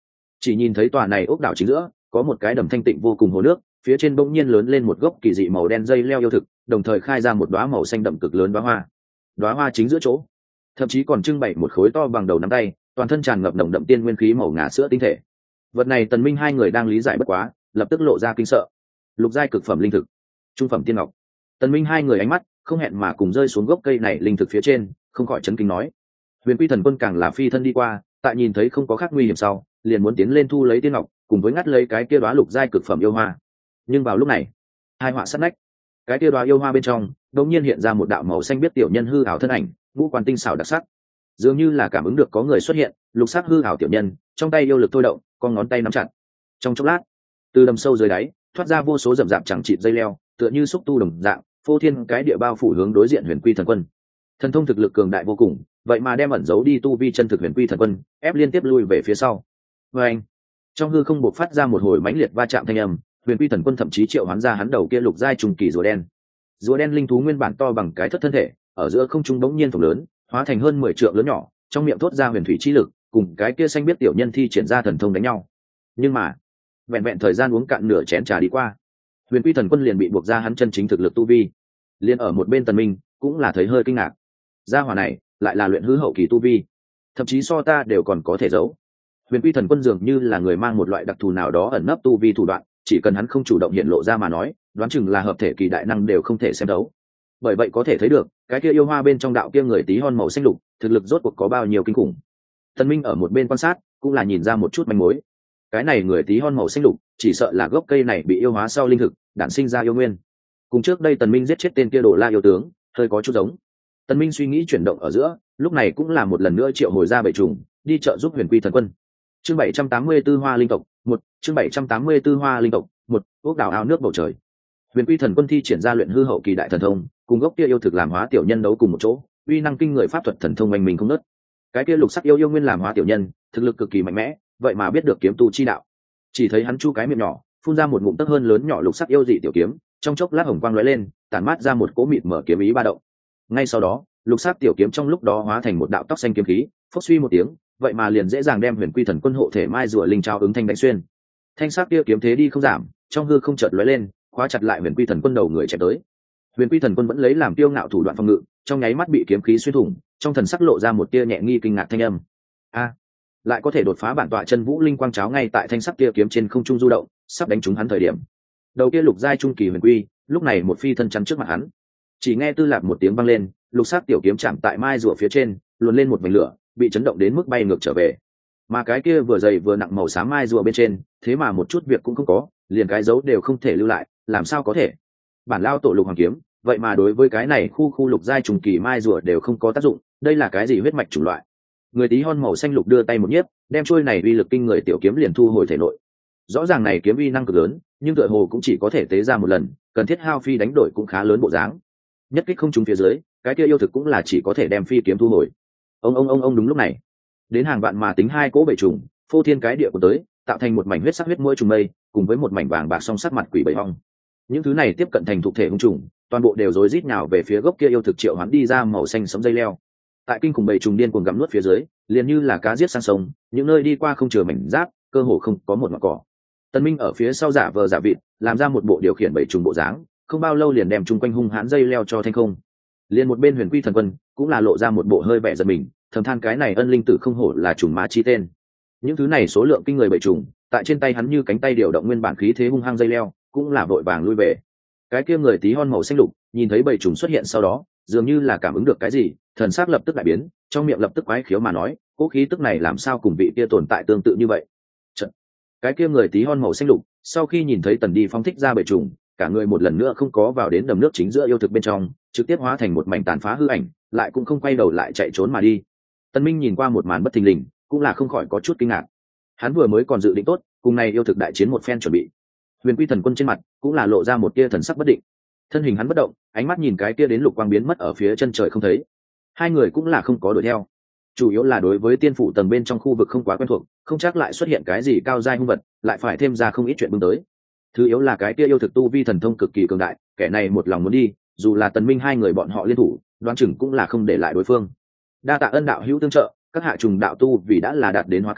Chỉ nhìn thấy tòa này ốc đảo chính giữa có một cái đầm thanh tịnh vô cùng hồ nước, phía trên bỗng nhiên lớn lên một gốc kỳ dị màu đen dây leo yêu thực, đồng thời khai ra một đóa màu xanh đậm cực lớn đóa hoa chính giữa chỗ thậm chí còn trưng bày một khối to bằng đầu nắm tay, toàn thân tràn ngập nồng đậm tiên nguyên khí màu ngà sữa tinh thể. Vật này Tần Minh hai người đang lý giải bất quá, lập tức lộ ra kinh sợ. Lục giai cực phẩm linh thực, trung phẩm tiên ngọc. Tần Minh hai người ánh mắt không hẹn mà cùng rơi xuống gốc cây này linh thực phía trên, không khỏi chấn kinh nói. Huyền Quy Thần Quân càng là phi thân đi qua, tại nhìn thấy không có khác nguy hiểm sau, liền muốn tiến lên thu lấy tiên ngọc, cùng với ngắt lấy cái kia đóa lục giai cực phẩm yêu hoa. Nhưng vào lúc này, hai họa sát nách, cái kia đóa yêu hoa bên trong đột nhiên hiện ra một đạo màu xanh biết tiểu nhân hư ảo thân ảnh, ngũ quan tinh xảo đặc sắc, dường như là cảm ứng được có người xuất hiện, lục sắc hư ảo tiểu nhân trong tay yêu lực thôi động, con ngón tay nắm chặt. Trong chốc lát, từ đầm sâu dưới đáy thoát ra vô số rậm rạp chẳng chịt dây leo, tựa như xúc tu đồng dạng, phô thiên cái địa bao phủ hướng đối diện Huyền Quy Thần Quân. Thần thông thực lực cường đại vô cùng, vậy mà đem ẩn giấu đi tu vi chân thực Huyền Quy Thần Quân ép liên tiếp lui về phía sau. Và anh, trong hư không bộc phát ra một hồi mãnh liệt va chạm thanh âm, Huyền Quy Thần Quân thậm chí triệu hoán ra hắn đầu kia lục giai trùng kỳ rùa đen. Rùa đen linh thú nguyên bản to bằng cái thất thân thể, ở giữa không trung bỗng nhiên phồng lớn, hóa thành hơn 10 trượng lớn nhỏ, trong miệng thốt ra huyền thủy chi lực, cùng cái kia xanh biết tiểu nhân thi triển ra thần thông đánh nhau. Nhưng mà, vẹn vẹn thời gian uống cạn nửa chén trà đi qua, Huyền Quy Thần Quân liền bị buộc ra hắn chân chính thực lực tu vi. Liên ở một bên Tần Minh cũng là thấy hơi kinh ngạc. Gia hỏa này lại là luyện hư hậu kỳ tu vi, thậm chí so ta đều còn có thể giấu. Huyền Quy Thần Quân dường như là người mang một loại đặc thù nào đó ẩn nấp tu vi thủ đoạn, chỉ cần hắn không chủ động hiện lộ ra mà nói, đoán chừng là hợp thể kỳ đại năng đều không thể xem đấu. Bởi vậy có thể thấy được, cái kia yêu hoa bên trong đạo kia người tí hon màu xanh lục, thực lực rốt cuộc có bao nhiêu kinh khủng. Tần Minh ở một bên quan sát, cũng là nhìn ra một chút manh mối. Cái này người tí hon màu xanh lục, chỉ sợ là gốc cây này bị yêu hóa sau linh thực, đản sinh ra yêu nguyên. Cùng trước đây Tần Minh giết chết tên kia Đồ La yêu tướng, hơi có chút giống. Tần Minh suy nghĩ chuyển động ở giữa, lúc này cũng là một lần nữa triệu hồi ra bầy trùng, đi trợ giúp Huyền Quy Thần Quân. Chương 784 Hoa linh tộc, 1, chương 784 Hoa linh tộc, 1, ốc đảo ao nước bầu trời. Huyền Quy Thần Quân thi triển ra luyện hư hậu kỳ đại thần thông, cùng gốc kia yêu thực làm hóa tiểu nhân đấu cùng một chỗ, uy năng kinh người pháp thuật thần thông oanh mình không nớt. Cái kia lục sắc yêu nguyên làm hóa tiểu nhân, thực lực cực kỳ mạnh mẽ, vậy mà biết được kiếm tu chi đạo. Chỉ thấy hắn chu cái miệng nhỏ, phun ra một ngụm tấc hơn lớn nhỏ lục sắc yêu dị tiểu kiếm, trong chốc lát hồng quang lóe lên, tản mát ra một cỗ mịt mở kiếm ý ba động. Ngay sau đó, lục sắc tiểu kiếm trong lúc đó hóa thành một đạo tóc xanh kiếm khí, phốc suy một tiếng, vậy mà liền dễ dàng đem Huyền Quy Thần Quân hộ thể mai rùa linh trao ứng thanh đánh xuyên. Thanh sắc kia kiếm thế đi không giảm, trong hư không chợt lóe lên, khóa chặt lại Huyền Quy Thần Quân đầu người chạy tới. Huyền Quy Thần Quân vẫn lấy làm tiêu ngạo thủ đoạn phòng ngự, trong nháy mắt bị kiếm khí xuyên thủng, trong thần sắc lộ ra một tia nhẹ nghi kinh ngạc thanh âm. A, lại có thể đột phá bản tọa chân vũ linh quang cháo ngay tại thanh sắc kia kiếm trên không trung du động, sắp đánh trúng hắn thời điểm. Đầu kia lục giai trung kỳ Huyền Quy, lúc này một phi thân chắn trước mặt hắn. Chỉ nghe tư lạc một tiếng vang lên, lục sắc tiểu kiếm chạm tại mai rùa phía trên, luồn lên một vành lửa, bị chấn động đến mức bay ngược trở về. Mà cái kia vừa dày vừa nặng màu xám mai rùa bên trên, thế mà một chút việc cũng không có, liền cái dấu đều không thể lưu lại, làm sao có thể? Bản lao tổ lục hoàng kiếm, vậy mà đối với cái này khu lục giai trùng kỳ mai rùa đều không có tác dụng, đây là cái gì huyết mạch chủng loại? Người tí hon màu xanh lục đưa tay một nhiếp, đem trôi này uy lực kinh người tiểu kiếm liền thu hồi thể nội. Rõ ràng này kiếm uy năng cực lớn, nhưng tựa hồ cũng chỉ có thể tế ra một lần, cần thiết hao phi đánh đổi cũng khá lớn bộ dáng. Nhất kích không trúng phía dưới, cái kia yêu thực cũng là chỉ có thể đem phi kiếm thu hồi. Ông đúng lúc này, đến hàng vạn mà tính hai cỗ bầy trùng, phô thiên cái địa của tới, tạo thành một mảnh huyết sắc huyết mũi trùng mây, cùng với một mảnh vàng bạc song sắc mặt quỷ bầy hong. Những thứ này tiếp cận thành thuộc thể hung trùng, toàn bộ đều rối rít nhào về phía gốc kia yêu thực triệu hoán đi ra màu xanh sẫm dây leo. Tại kinh khủng bầy trùng điên cuồng gặm nuốt phía dưới, liền như là cá giết sang sông, những nơi đi qua không chừa mảnh giáp, cơ hồ không có một ngọn cỏ. Tân Minh ở phía sau giả vờ giả vịt, làm ra một bộ điều khiển bầy trùng bộ dáng, không bao lâu liền đem chung quanh hung hãn dây leo cho thanh không. Liền một bên Huyền Quy Thần Quân cũng là lộ ra một bộ hơi vẻ giật mình, thầm than cái này ân linh tử không hổ là trùng ma chi tên. Những thứ này số lượng kinh người bầy trùng, tại trên tay hắn như cánh tay điều động nguyên bản khí thế hung hăng dây leo, cũng là vội vàng lui về. Cái kia người tí hon màu xanh lục, nhìn thấy bầy trùng xuất hiện sau đó, dường như là cảm ứng được cái gì, thần sắc lập tức đại biến, trong miệng lập tức quái khiếu mà nói, cố khí tức này làm sao cùng vị kia tồn tại tương tự như vậy. Chật. Cái kia người tí hon màu xanh lục, sau khi nhìn thấy Tần Đi phóng thích ra bầy trùng, cả người một lần nữa không có vào đến đầm nước chính giữa yêu thực bên trong, trực tiếp hóa thành một mảnh tàn phá hư ảnh, lại cũng không quay đầu lại chạy trốn mà đi. Tân Minh nhìn qua một màn bất thình lình, cũng là không khỏi có chút kinh ngạc. Hắn vừa mới còn dự định tốt, cùng này yêu thực đại chiến một phen chuẩn bị. Huyền Quy Thần Quân trên mặt cũng là lộ ra một tia thần sắc bất định. Thân hình hắn bất động, ánh mắt nhìn cái kia đến lục quang biến mất ở phía chân trời không thấy. Hai người cũng là không có đuổi theo. Chủ yếu là đối với tiên phủ tầng bên trong khu vực không quá quen thuộc, không chắc lại xuất hiện cái gì cao giai hung vật, lại phải thêm ra không ít chuyện bưng tới. Thứ yếu là cái kia yêu thực tu vi thần thông cực kỳ cường đại, kẻ này một lòng muốn đi, dù là Tần Minh hai người bọn họ liên thủ, đoán chừng cũng là không để lại đối phương. Đa tạ ân đạo hữu tương trợ, các hạ trùng đạo tu vì đã là đạt đến hóa cảnh,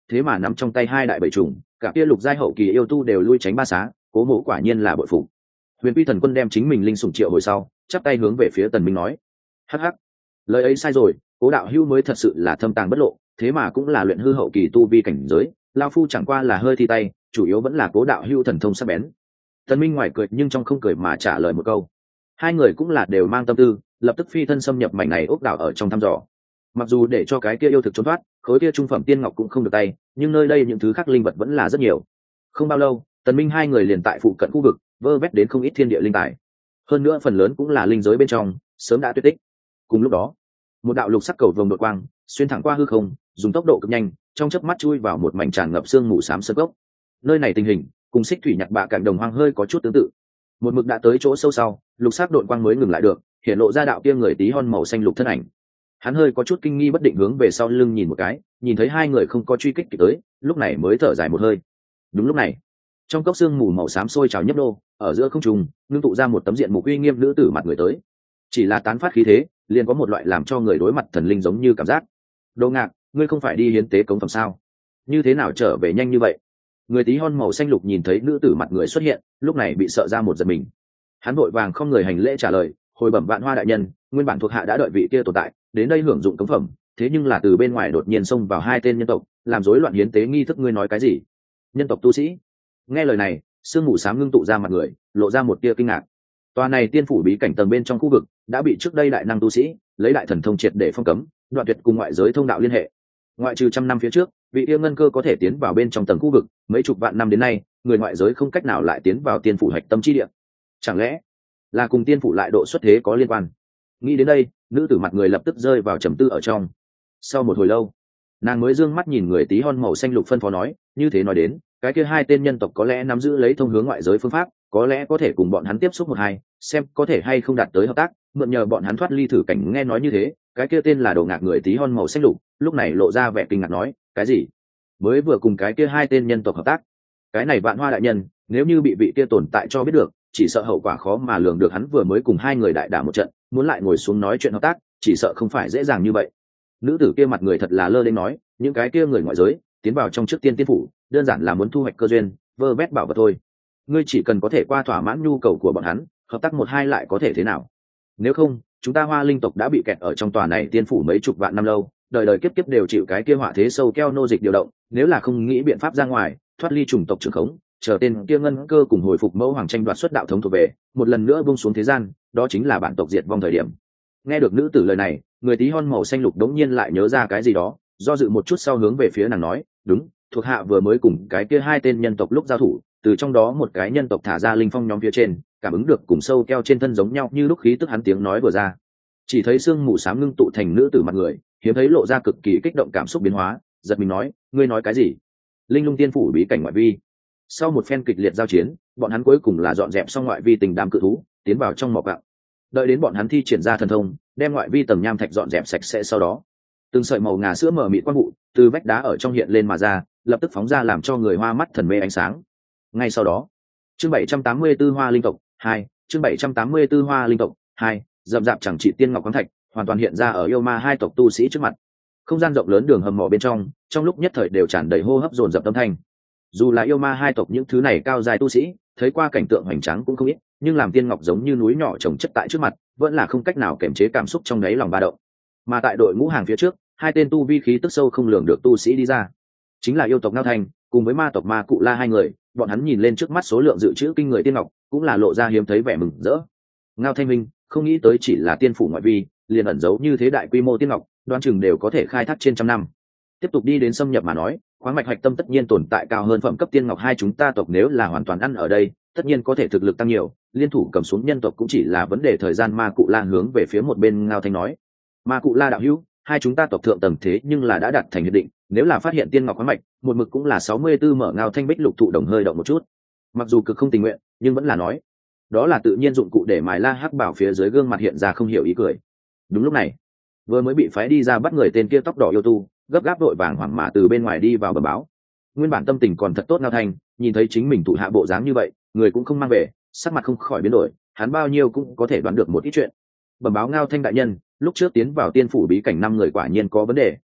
thế mà nắm trong tay hai đại bảy trùng, cả kia lục giai hậu kỳ yêu tu đều lui tránh ba xá, Cố Mỗ quả nhiên là bội phục. Huyền Quy Thần Quân đem chính mình linh sủng triệu hồi sau, chắp tay hướng về phía Tần Minh nói: "Hắc hắc, lời ấy sai rồi, Cố đạo hữu mới thật sự là thâm tàng bất lộ, thế mà cũng là luyện hư hậu kỳ tu vi cảnh giới, lão phu chẳng qua là hơi thi tay, chủ yếu vẫn là Cố đạo hữu thần thông sắc bén." Tần Minh ngoài cười nhưng trong không cười mà trả lời một câu. Hai người cũng là đều mang tâm tư, lập tức phi thân xâm nhập mảnh này ốc đảo ở trong thăm dò. Mặc dù để cho cái kia yêu thực trốn thoát, khối kia trung phẩm tiên ngọc cũng không được tay, nhưng nơi đây những thứ khác linh vật vẫn là rất nhiều. Không bao lâu, Tần Minh hai người liền tại phụ cận khu vực vơ vét đến không ít thiên địa linh tài. Hơn nữa phần lớn cũng là linh giới bên trong, sớm đã tuyệt tích. Cùng lúc đó, một đạo lục sắc cầu vồng đột quang xuyên thẳng qua hư không, dùng tốc độ cực nhanh, trong chớp mắt chui vào một mảnh tràn ngập sương mù xám sơn gốc. Nơi này tình hình cùng Xích Thủy Nhạc Bạ Cảng Đồng Hoang hơi có chút tương tự. Một mực đã tới chỗ sâu sau, lục sắc đột quang mới ngừng lại được, hiện lộ ra đạo kia người tí hon màu xanh lục thân ảnh. Hắn hơi có chút kinh nghi bất định hướng về sau lưng nhìn một cái, nhìn thấy hai người không có truy kích kịp tới, lúc này mới thở dài một hơi. Đúng lúc này, trong cốc xương mù màu xám sôi trào nhấp đô, ở giữa không trung ngưng tụ ra một tấm diện mục uy nghiêm nữ tử mặt người tới. Chỉ là tán phát khí thế, liền có một loại làm cho người đối mặt thần linh giống như cảm giác. Đồ Ngạc, ngươi không phải đi hiến tế cống phẩm sao? Như thế nào trở về nhanh như vậy? Người tí hon màu xanh lục nhìn thấy nữ tử mặt người xuất hiện, lúc này bị sợ ra một giật mình. Hắn vội vàng không người hành lễ trả lời: hồi bẩm Vạn Hoa đại nhân, nguyên bản thuộc hạ đã đợi vị kia tồn tại đến đây hưởng dụng cống phẩm, thế nhưng là từ bên ngoài đột nhiên xông vào hai tên nhân tộc, làm rối loạn hiến tế nghi thức. Ngươi nói cái gì? Nhân tộc tu sĩ? Nghe lời này, sương mù xám ngưng tụ ra mặt người, lộ ra một tia kinh ngạc. Tòa này tiên phủ bí cảnh tầng bên trong khu vực đã bị trước đây đại năng tu sĩ lấy đại thần thông triệt để phong cấm, đoạn tuyệt cùng ngoại giới thông đạo liên hệ. Ngoại trừ trăm năm phía trước, vị yêu ngân cơ có thể tiến vào bên trong tầng khu vực, mấy chục vạn năm đến nay, người ngoại giới không cách nào lại tiến vào tiên phủ hạch tâm chi địa. Chẳng lẽ là cùng tiên phủ lại độ xuất thế có liên quan? Nghĩ đến đây, nữ tử mặt người lập tức rơi vào trầm tư ở trong. Sau một hồi lâu, nàng mới dương mắt nhìn người tí hon màu xanh lục phân phó nói: như thế nói đến, cái kia hai tên nhân tộc có lẽ nắm giữ lấy thông hướng ngoại giới phương pháp, có lẽ có thể cùng bọn hắn tiếp xúc một hai, xem có thể hay không đạt tới hợp tác, mượn nhờ bọn hắn thoát ly thử cảnh. Nghe nói như thế, cái kia tên là Đồ Ngạc người tí hon màu xanh lục lúc này lộ ra vẻ kinh ngạc nói: cái gì? Mới vừa cùng cái kia hai tên nhân tộc hợp tác? Cái này Vạn Hoa đại nhân, nếu như bị vị kia tồn tại cho biết được, chỉ sợ hậu quả khó mà lường được. Hắn vừa mới cùng hai người đại đả một trận, muốn lại ngồi xuống nói chuyện hợp tác, chỉ sợ không phải dễ dàng như vậy. Nữ tử kia mặt người thật là lơ đến nói: những cái kia người ngoại giới tiến vào trong trước tiên tiên phủ, đơn giản là muốn thu hoạch cơ duyên, vơ vét bảo vật thôi. Ngươi chỉ cần có thể qua thỏa mãn nhu cầu của bọn hắn, hợp tác một hai lại có thể thế nào? Nếu không, chúng ta Hoa linh tộc đã bị kẹt ở trong tòa này tiên phủ mấy chục vạn năm lâu, đời đời kiếp kiếp đều chịu cái kia họa thế sâu keo nô dịch điều động. Nếu là không nghĩ biện pháp ra ngoài, thoát ly chủng tộc trưởng khống, chờ tên kia ngân cơ cùng hồi phục mẫu hoàng tranh đoạt xuất đạo thống thuộc về, một lần nữa buông xuống thế gian, đó chính là bản tộc diệt vong thời điểm. Nghe được nữ tử lời này, người tí hon màu xanh lục đống nhiên lại nhớ ra cái gì đó, do dự một chút sau hướng về phía nàng nói: đúng, thuộc hạ vừa mới cùng cái kia hai tên nhân tộc lúc giao thủ, từ trong đó một cái nhân tộc thả ra linh phong nhóm phía trên, cảm ứng được cùng sâu keo trên thân giống nhau như lúc khí tức. Hắn tiếng nói vừa ra, chỉ thấy sương mù xám ngưng tụ thành nữ tử mặt người, hiếm thấy lộ ra cực kỳ kích động cảm xúc biến hóa, giật mình nói: ngươi nói cái gì? Linh lung tiên phủ bí cảnh ngoại vi. Sau một phen kịch liệt giao chiến, bọn hắn cuối cùng là dọn dẹp xong ngoại vi tình đám cự thú, tiến vào trong mỏ gạo. Đợi đến bọn hắn thi triển ra thần thông, đem ngoại vi tầng nham thạch dọn dẹp sạch sẽ, sau đó từng sợi màu ngà sữa mở mịt quang vụ từ vách đá ở trong hiện lên mà ra, lập tức phóng ra làm cho người hoa mắt thần mê ánh sáng. Ngay sau đó, chương 784 Hoa linh tộc 2, chương 784 Hoa linh tộc 2, rậm rạp chẳng trị tiên ngọc khoáng thạch hoàn toàn hiện ra ở yêu ma hai tộc tu sĩ trước mặt. Không gian rộng lớn đường hầm mỏ bên trong, trong lúc nhất thời đều tràn đầy hô hấp dồn dập âm thanh. Dù là yêu ma hai tộc những thứ này cao dài tu sĩ, thấy qua cảnh tượng hoành tráng cũng không ít, nhưng làm tiên ngọc giống như núi nhỏ chồng chất tại trước mặt, vẫn là không cách nào kiềm chế cảm xúc trong đáy lòng ba động. Mà tại đội ngũ hàng phía trước, hai tên tu vi khí tức sâu không lường được tu sĩ đi ra, chính là yêu tộc Ngao Thanh cùng với ma tộc Ma Cụ La hai người. Bọn hắn nhìn lên trước mắt số lượng dự trữ kinh người tiên ngọc, cũng là lộ ra hiếm thấy vẻ mừng rỡ. Ngao Thanh minh không nghĩ tới chỉ là tiên phủ ngoại vi, liền ẩn giấu như thế đại quy mô tiên ngọc, đoán chừng đều có thể khai thác trên trăm năm. Tiếp tục đi đến xâm nhập mà nói, khoáng mạch hạch tâm tất nhiên tồn tại cao hơn phẩm cấp tiên ngọc hai chúng ta tộc, nếu là hoàn toàn ăn ở đây, tất nhiên có thể thực lực tăng nhiều, liên thủ cầm xuống nhân tộc cũng chỉ là vấn đề thời gian. Ma Cụ La hướng về phía một bên Ngao Thanh nói: Ma Cụ La đạo hữu, hai chúng ta tộc thượng tầng thế nhưng là đã đạt thành hiệp định, nếu là phát hiện tiên ngọc khoáng mạch, một mực cũng là 64. Mở Ngao Thanh bích lục thụ đồng hơi động một chút, mặc dù cực không tình nguyện, nhưng vẫn là nói: đó là tự nhiên dụng cụ để mài la hắc bảo phía dưới gương mặt hiện ra không hiểu ý cười. Đúng lúc này, vừa mới bị phái đi ra bắt người tên kia tóc đỏ yêu tu gấp gáp đội vàng hoảng mã từ bên ngoài đi vào bẩm báo. Nguyên bản tâm tình còn thật tốt Ngao Thanh nhìn thấy chính mình thủ hạ bộ dáng như vậy, người cũng không mang về, sắc mặt không khỏi biến đổi. Hắn bao nhiêu cũng có thể đoán được một ít chuyện. Bẩm báo Ngao Thanh đại nhân, lúc trước tiến vào tiên phủ bí cảnh 5 người quả nhiên có vấn đề,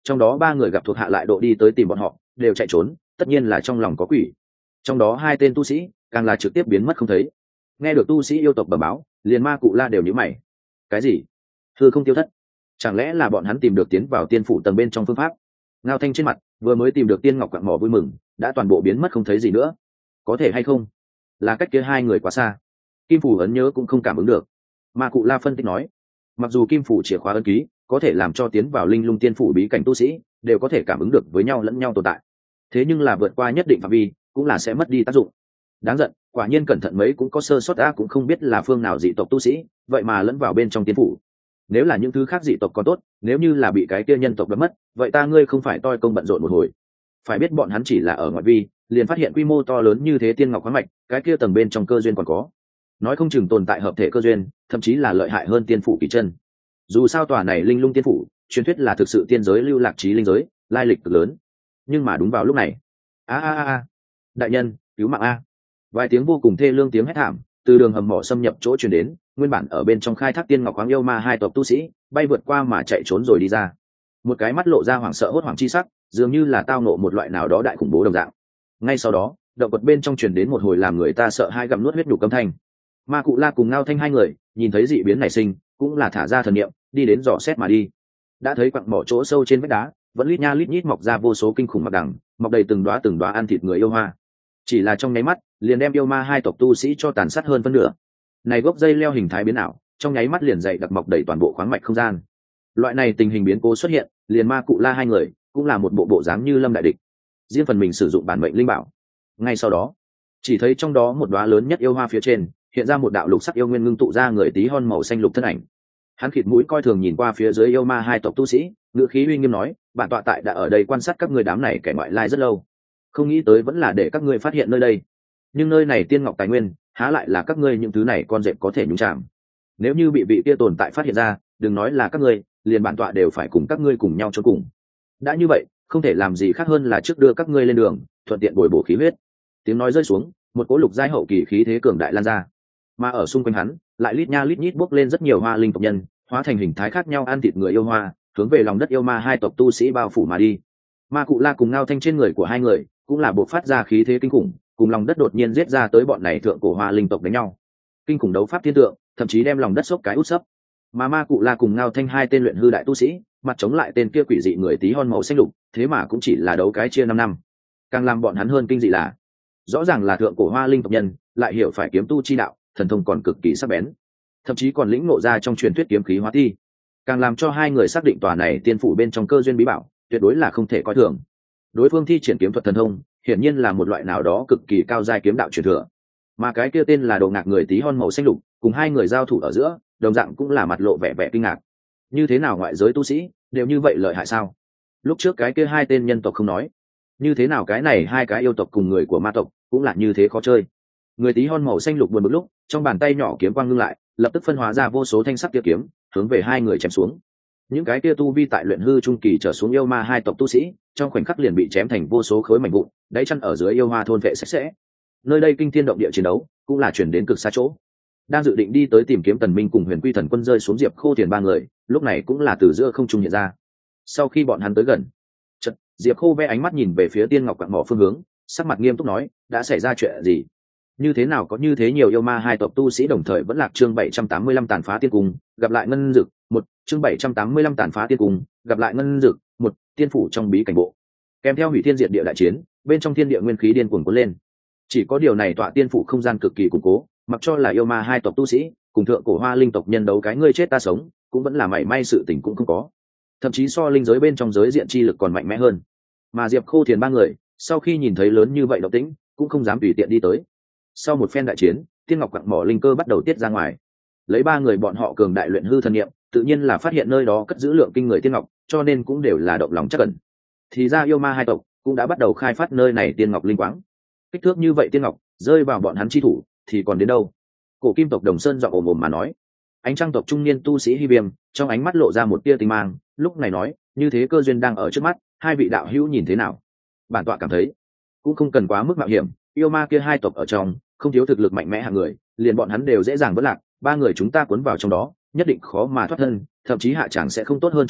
trong đó 3 người gặp thuộc hạ lại độ đi tới tìm bọn họ, đều chạy trốn, tất nhiên là trong lòng có quỷ. Trong đó 2 tên tu sĩ càng là trực tiếp biến mất không thấy. Nghe được tu sĩ yêu tộc bẩm báo, liền Ma Cụ La đều nhíu mày. Cái gì? Hư không tiêu thất? Chẳng lẽ là bọn hắn tìm được tiến vào tiên phủ tầng bên trong phương pháp? Ngao Thanh trên mặt vừa mới tìm được tiên ngọc quặng mỏ vui mừng, đã toàn bộ biến mất không thấy gì nữa. Có thể hay không? Là cách kia 2 người quá xa, Kim Phủ ấn nhớ cũng không cảm ứng được. Ma Cụ La phân tích nói, mặc dù Kim Phủ chìa khóa ấn ký có thể làm cho tiến vào linh lung tiên phủ bí cảnh tu sĩ đều có thể cảm ứng được với nhau lẫn nhau tồn tại, thế nhưng là vượt qua nhất định phạm vi cũng là sẽ mất đi tác dụng. Đáng giận, quả nhiên cẩn thận mấy cũng có sơ sót, cũng không biết là phương nào dị tộc tu sĩ vậy mà lẫn vào bên trong tiên phủ. Nếu là những thứ khác dị tộc còn tốt, nếu như là bị cái kia nhân tộc đập mất, vậy ta ngươi không phải toi công bận rộn một hồi. Phải biết bọn hắn chỉ là ở ngoại vi liền phát hiện quy mô to lớn như thế tiên ngọc khoáng mạch, cái kia tầng bên trong cơ duyên còn có, nói không chừng tồn tại hợp thể cơ duyên, thậm chí là lợi hại hơn tiên phủ kỳ chân. Dù sao tòa này linh lung tiên phủ truyền thuyết là thực sự tiên giới lưu lạc trí linh giới, lai lịch cực lớn. Nhưng mà đúng vào lúc này, đại nhân cứu mạng a! Vài tiếng vô cùng thê lương tiếng hét thảm từ đường hầm mỏ xâm nhập chỗ truyền đến. Nguyên bản ở bên trong khai thác tiên ngọc khoáng yêu ma 2 tộc tu sĩ bay vượt qua mà chạy trốn rồi đi ra, một cái mắt lộ ra hoảng sợ hốt hoảng chi sắc, dường như là tao nộ một loại nào đó đại khủng bố đồng dạng. Ngay sau đó, động vật bên trong truyền đến một hồi làm người ta sợ hai gặm nuốt huyết nhục âm thanh. Ma Cụ La cùng Ngao Thanh 2 người nhìn thấy dị biến nảy sinh, cũng là thả ra thần niệm đi đến dò xét mà đi. Đã thấy quặng mỏ chỗ sâu trên vách đá vẫn lít nha lít nhít mọc ra vô số kinh khủng mặc đằng, mọc đầy từng đóa ăn thịt người yêu hoa. Chỉ là trong nháy mắt liền đem yêu ma 2 tộc tu sĩ cho tàn sát hơn phân nửa. Này gốc dây leo hình thái biến ảo, trong nháy mắt liền dày đặc mọc đầy toàn bộ khoáng mạch không gian. Loại này tình hình biến cố xuất hiện, liền Ma Cụ La 2 người cũng là một bộ dáng như lâm đại địch, riêng phần mình sử dụng bản mệnh linh bảo. Ngay sau đó, chỉ thấy trong đó một đóa lớn nhất yêu hoa phía trên hiện ra một đạo lục sắc yêu nguyên ngưng tụ ra người tí hon màu xanh lục thân ảnh. Hắn khịt mũi coi thường nhìn qua phía dưới yêu ma 2 tộc tu sĩ, ngữ khí uy nghiêm nói, bản tọa tại đã ở đây quan sát các ngươi đám này kẻ ngoại lai rất lâu, không nghĩ tới vẫn là để các ngươi phát hiện nơi đây. Nhưng nơi này tiên ngọc tài nguyên há lại là các ngươi những thứ này con dẹp có thể nhúng chạm. Nếu như bị vị kia tồn tại phát hiện ra, đừng nói là các ngươi, liền bản tọa đều phải cùng các ngươi cùng nhau cho cùng. Đã như vậy, không thể làm gì khác hơn là trước đưa các ngươi lên đường, thuận tiện bồi bổ khí huyết. Tiếng nói rơi xuống, một cỗ lục giai hậu kỳ khí thế cường đại lan ra, mà ở xung quanh hắn lại lít nha lít nhít bốc lên rất nhiều hoa linh tộc nhân, hóa thành hình thái khác nhau ăn thịt người yêu hoa, hướng về lòng đất yêu ma 2 tộc tu sĩ bao phủ mà đi. Ma Cụ La cùng Ngao Thanh trên người của 2 người cũng là buộc phát ra khí thế kinh khủng, cùng lòng đất đột nhiên giết ra tới bọn này thượng cổ hoa linh tộc đánh nhau. Kinh khủng đấu pháp thiên tượng, thậm chí đem lòng đất sốc cái út sấp. Mà Ma Cụ La cùng Ngao Thanh 2 tên luyện hư đại tu sĩ, mặt chống lại tên kia quỷ dị người tí hon màu xanh lục, thế mà cũng chỉ là đấu cái chia 5 năm. Càng làm bọn hắn hơn kinh dị là, rõ ràng là thượng cổ hoa linh tộc nhân, lại hiểu phải kiếm tu chi đạo, thần thông còn cực kỳ sắc bén, thậm chí còn lĩnh ngộ ra trong truyền thuyết kiếm khí hóa thi. Càng làm cho 2 người xác định tòa này tiên phủ bên trong cơ duyên bí bảo tuyệt đối là không thể coi thường. Đối phương thi triển kiếm thuật thần thông hiển nhiên là một loại nào đó cực kỳ cao giai kiếm đạo truyền thừa, mà cái kia tên là Đồ Ngạc người tí hon màu xanh lục cùng 2 người giao thủ ở giữa, đồng dạng cũng là mặt lộ vẻ kinh ngạc. Như thế nào ngoại giới tu sĩ đều như vậy lợi hại sao? Lúc trước cái kia 2 tên nhân tộc không nói, như thế nào cái này 2 cái yêu tộc cùng người của ma tộc cũng là như thế khó chơi. Người tí hon màu xanh lục buồn bực lúc, trong bàn tay nhỏ kiếm quang ngưng lại, lập tức phân hóa ra vô số thanh sắc tia kiếm, hướng về 2 người chém xuống. Những cái kia tu vi tại luyện hư trung kỳ trở xuống yêu ma 2 tộc tu sĩ, trong khoảnh khắc liền bị chém thành vô số khối mảnh vụn, đáy chân ở dưới yêu hoa thôn vệ sạch sẽ. Nơi đây kinh thiên động địa chiến đấu, cũng là chuyển đến cực xa chỗ. Đang dự định đi tới tìm kiếm Tần Minh cùng Huyền Quy Thần Quân rơi xuống Diệp Khô Tiền 3 người, lúc này cũng là từ giữa không trung hiện ra. Sau khi bọn hắn tới gần, chợt Diệp Khô ve ánh mắt nhìn về phía tiên ngọc quặng mỏ phương hướng, sắc mặt nghiêm túc nói, đã xảy ra chuyện gì? Như thế nào có như thế nhiều yêu ma 2 tộc tu sĩ đồng thời vẫn lạc? Chương 785 tàn phá tiên cung, gặp lại ngân dực, 1, chương 785 tàn phá tiên cung, gặp lại ngân dực, 1, tiên phủ trong bí cảnh bộ. Kèm theo hủy thiên diệt địa đại chiến, bên trong thiên địa nguyên khí điên cuồng cuốn lên. Chỉ có điều này tọa tiên phủ không gian cực kỳ củng cố, mặc cho là yêu ma 2 tộc tu sĩ, cùng thượng cổ hoa linh tộc nhân đấu cái ngươi chết ta sống, cũng vẫn là mảy may sự tình cũng không có. Thậm chí so linh giới bên trong giới diện chi lực còn mạnh mẽ hơn. Mà Diệp Khô Thiền 3 người, sau khi nhìn thấy lớn như vậy động tĩnh, cũng không dám tùy tiện đi tới. Sau một phen đại chiến, tiên ngọc quặng mỏ linh cơ bắt đầu tiết ra ngoài. Lấy 3 người bọn họ cường đại luyện hư thần niệm, tự nhiên là phát hiện nơi đó cất giữ lượng kinh người tiên ngọc, cho nên cũng đều là động lòng chắc ẩn. Thì ra yêu ma 2 tộc cũng đã bắt đầu khai phát nơi này tiên ngọc linh quáng. Kích thước như vậy tiên ngọc rơi vào bọn hắn chi thủ thì còn đến đâu? Cổ kim tộc Đồng Sơn giọng ồm ồm mà nói. Ánh trăng tộc trung niên tu sĩ Hy Viêm trong ánh mắt lộ ra một tia tinh mang, lúc này nói, như thế cơ duyên đang ở trước mắt, 2 vị đạo hữu nhìn thế nào? Bản tọa cảm thấy cũng không cần quá mức mạo hiểm, yêu ma kia 2 tộc ở trong không thiếu thực lực mạnh mẽ hạng người, liền bọn hắn đều dễ dàng vỡ lạc, 3 người chúng ta cuốn vào trong đó nhất định khó mà thoát thân, thậm chí hạ chẳng sẽ không tốt hơn chỗ nào,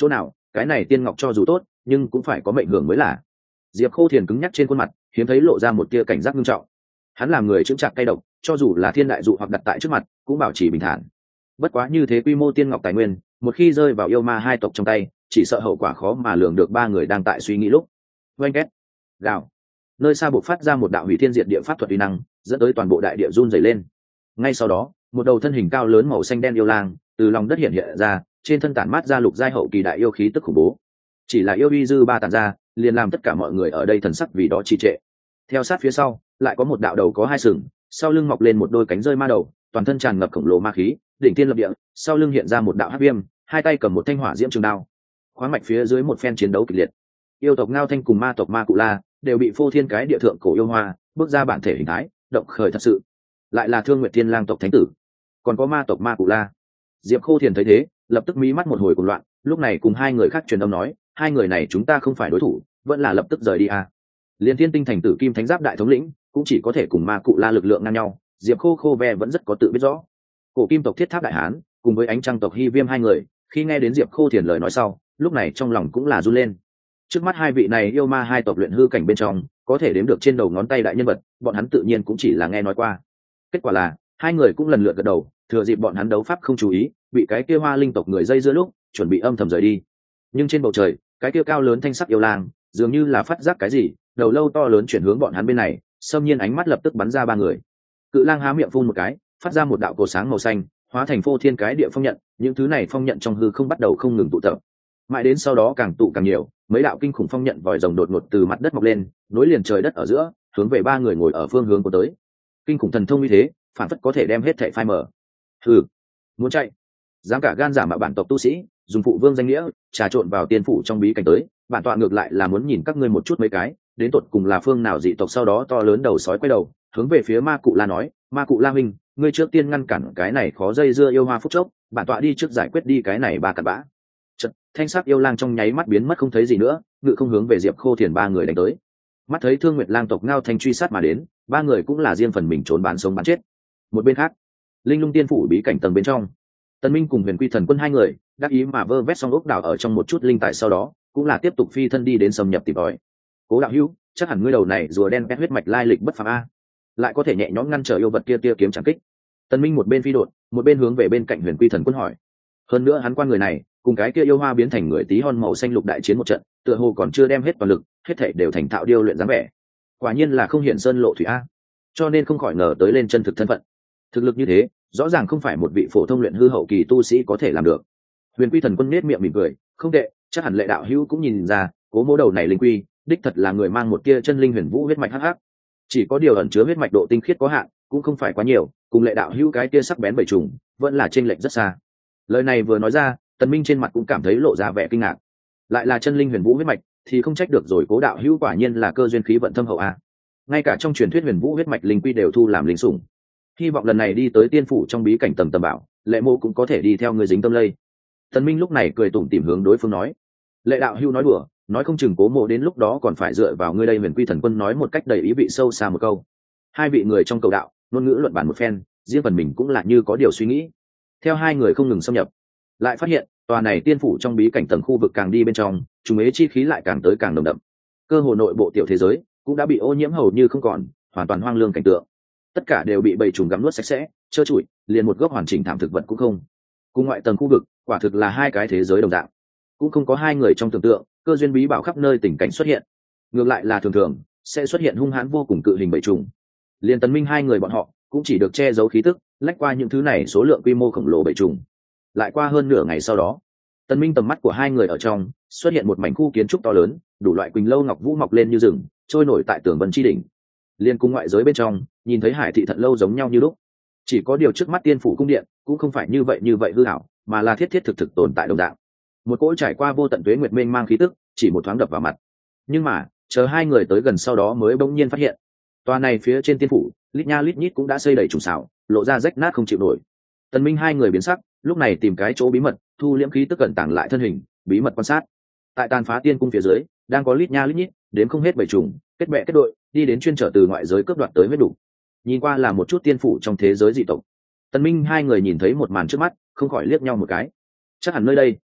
cái này tiên ngọc cho dù tốt nhưng cũng phải có mệnh hưởng mới là. Diệp Khô Thiền cứng nhắc trên khuôn mặt hiếm thấy lộ ra một tia cảnh giác nghiêm trọng. Hắn làm người chững chạc cay độc, cho dù là thiên đại dụ hoặc đặt tại trước mặt cũng bảo trì bình thản. Bất quá như thế quy mô tiên ngọc tài nguyên một khi rơi vào yêu ma hai tộc trong tay, chỉ sợ hậu quả khó mà lường được. Ba người đang tại suy nghĩ lúc oanh két gào, nơi xa buộc phát ra một đạo hủy thiên diệt địa pháp thuật uy năng, dẫn tới toàn bộ đại địa run rẩy lên. Ngay sau đó một đầu thân hình cao lớn màu xanh đen yêu lang từ lòng đất hiện hiện ra, trên thân tản mát ra lục giai hậu kỳ đại yêu khí tức khủng bố. Chỉ là yêu uy dư ba tản ra liền làm tất cả mọi người ở đây thần sắc vì đó trì trệ. Theo sát phía sau lại có một đạo đầu có hai sừng, sau lưng mọc lên một đôi cánh rơi ma đầu, toàn thân tràn ngập khổng lồ ma khí, đỉnh thiên lập địa, sau lưng hiện ra một đạo hắc viêm, hai tay cầm một thanh hỏa diễm trường đao. Khoáng mạch phía dưới một phen chiến đấu kịch liệt. Yêu tộc Ngao Thanh cùng ma tộc Ma Cụ La đều bị phô thiên cái địa thượng cổ yêu hoa bước ra bản thể hình thái, động khởi thật sự. Lại là Thương Nguyệt Thiên Lang tộc thánh tử, còn có ma tộc Ma Cụ La. Diệp Khô Thiền thấy thế lập tức mí mắt một hồi cuồng loạn, lúc này cùng hai người khác truyền âm nói, hai người này chúng ta không phải đối thủ, vẫn là lập tức rời đi à. Liên Thiên Tinh thành tử Kim Thánh Giáp đại thống lĩnh cũng chỉ có thể cùng Ma Cụ La lực lượng ngang nhau, Diệp Khô Ve vẫn rất có tự biết rõ. Cổ Kim tộc Thiết Tháp đại hán cùng với Ánh Trăng tộc Hy Viêm hai người khi nghe đến Diệp Khô Thiền lời nói sau, lúc này trong lòng cũng là run lên. Trước mắt hai vị này yêu ma hai tộc luyện hư cảnh bên trong có thể đếm được trên đầu ngón tay đại nhân vật, bọn hắn tự nhiên cũng chỉ là nghe nói qua. Kết quả là hai người cũng lần lượt gật đầu, thừa dịp bọn hắn đấu pháp không chú ý, bị cái kia Hoa Linh tộc người dây dưa lúc chuẩn bị âm thầm rời đi. Nhưng trên bầu trời cái kia cao lớn thanh sắc yêu lang dường như là phát giác cái gì, đầu lâu to lớn chuyển hướng bọn hắn bên này, xâm nhiên ánh mắt lập tức bắn ra ba người. Cự lang há miệng phun một cái, phát ra một đạo cổ sáng màu xanh, hóa thành phô thiên cái địa phong nhận. Những thứ này phong nhận trong hư không bắt đầu không ngừng tụ tập, mãi đến sau đó càng tụ càng nhiều, mấy đạo kinh khủng phong nhận vòi rồng đột ngột từ mặt đất mọc lên, nối liền trời đất ở giữa, hướng về ba người ngồi ở phương hướng của tới. Kinh khủng thần thông như thế, phản phất có thể đem hết thảy phai mờ. Hừ, muốn chạy? Dám cả gan giả mạo bản tộc tu sĩ, dùng phụ vương danh nghĩa trà trộn vào tiên phủ trong bí cảnh tới, bản tọa ngược lại là muốn nhìn các ngươi một chút mấy cái, đến tột cùng là phương nào dị tộc. Sau đó to lớn đầu sói quay đầu, hướng về phía Ma Cụ La nói, Ma Cụ La huynh, ngươi trước tiên ngăn cản cái này khó dây dưa yêu hoa phúc chốc, bản tọa đi trước giải quyết đi cái này ba cặn bã. Chật, thanh sắc yêu lang trong nháy mắt biến mất không thấy gì nữa, ngự không hướng về Diệp Khô Thiền ba người đánh tới. Mắt thấy Thương Nguyệt Lang tộc Ngao Thanh truy sát mà đến, ba người cũng là riêng phần mình trốn bán sống bán chết. Một bên khác, Linh Lung Tiên phủ bí cảnh tầng bên trong, Tần Minh cùng Huyền Quy Thần Quân hai người đắc ý mà vơ vét xong ốc đảo ở trong một chút linh tài, sau đó cũng là tiếp tục phi thân đi đến xâm nhập tìm tòi. Cố đạo hữu, chắc hẳn ngươi đầu này rùa đen pet huyết mạch lai lịch bất phàm a, lại có thể nhẹ nhõm ngăn trở yêu vật kia kiếm chẳng kích. Tần Minh một bên phi đột, một bên hướng về bên cạnh Huyền Quy Thần Quân hỏi. Hơn nữa hắn quan người này cùng cái kia yêu hoa biến thành người tí hon màu xanh lục đại chiến một trận, tựa hồ còn chưa đem hết toàn lực, hết thảy đều thành thạo điêu luyện dáng vẻ. Quả nhiên là không hiển sơn lộ thủy a, cho nên không khỏi ngờ tới lên chân thực thân phận. Thực lực như thế, rõ ràng không phải một vị phổ thông luyện hư hậu kỳ tu sĩ có thể làm được. Huyền Quy Thần Quân nét miệng mỉm cười, không tệ, chắc hẳn Lệ đạo hữu cũng nhìn ra, Cố Mỗ đầu này linh quy, đích thật là người mang một tia chân linh huyền vũ huyết mạch hắc hắc. Chỉ có điều ẩn chứa huyết mạch độ tinh khiết có hạn, cũng không phải quá nhiều, cùng Lệ đạo hữu cái tia sắc bén bảy trùng, vẫn là chênh lệch rất xa. Lời này vừa nói ra, Tần Minh trên mặt cũng cảm thấy lộ ra vẻ kinh ngạc. Lại là chân linh huyền vũ huyết mạch, thì không trách được rồi, Cố đạo hữu quả nhiên là cơ duyên khí vận thâm hậu a. Ngay cả trong truyền thuyết huyền vũ huyết mạch linh quy đều thu làm linh sủng. Hy vọng lần này đi tới tiên phủ trong bí cảnh tầm bảo, Lệ mộ cũng có thể đi theo người dính tâm lây. Tần Minh lúc này cười tủm tỉm hướng đối phương nói. Lệ đạo hữu nói đùa, nói không chừng Cố mộ đến lúc đó còn phải dựa vào ngươi đây. Huyền Quy Thần Quân nói một cách đầy ý vị sâu xa một câu. Hai vị người trong cầu đạo ngôn ngữ luận bàn một phen, riêng phần mình cũng là như có điều suy nghĩ. Theo hai người không ngừng xâm nhập, lại phát hiện tòa này tiên phủ trong bí cảnh tầng khu vực càng đi bên trong, trùng ế chi khí lại càng tới càng nồng đậm. Cơ hồ nội bộ tiểu thế giới cũng đã bị ô nhiễm hầu như không còn, hoàn toàn hoang lương cảnh tượng. Tất cả đều bị bầy trùng gặm nuốt sạch sẽ, trơ trụi, liền một gốc hoàn chỉnh thảm thực vật cũng không. Cùng ngoại tầng khu vực, quả thực là hai cái thế giới đồng dạng. Cũng không có hai người trong tưởng tượng cơ duyên bí bảo khắp nơi tình cảnh xuất hiện, ngược lại là thường thường sẽ xuất hiện hung hãn vô cùng cự hình bầy trùng. Liên Tần Minh hai người bọn họ cũng chỉ được che giấu khí tức, lách qua những thứ này số lượng quy mô khổng lồ bầy trùng. Lại qua hơn nửa ngày sau đó, Tần Minh tầm mắt của hai người ở trong xuất hiện một mảnh khu kiến trúc to lớn, đủ loại quỳnh lâu ngọc vũ mọc lên như rừng, trôi nổi tại tường vân chi đỉnh. Liên cung ngoại giới bên trong nhìn thấy Hải thị Thận lâu giống nhau như lúc, chỉ có điều trước mắt tiên phủ cung điện cũng không phải như vậy hư ảo, mà là thiết thực tồn tại đồng dạng. Một cỗ trải qua vô tận tuế nguyệt mênh mang khí tức chỉ một thoáng đập vào mặt. Nhưng mà chờ hai người tới gần sau đó mới bỗng nhiên phát hiện, tòa này phía trên tiên phủ lít nha lít nhít cũng đã xây đầy trùng xảo, lộ ra rách nát không chịu nổi. Tần Minh hai người biến sắc, lúc này tìm cái chỗ bí mật, thu liễm khí tức cẩn tàng lại thân hình, bí mật quan sát. Tại tàn phá tiên cung phía dưới đang có lít nha lít nhít đến không hết bầy trùng kết bè kết đội đi đến chuyên trở từ ngoại giới cướp đoạt tới huyết đủ. Nhìn qua là một chút tiên phủ trong thế giới dị tộc. Tần Minh hai người nhìn thấy một màn trước mắt, không khỏi liếc nhau một cái. Chắc hẳn nơi đây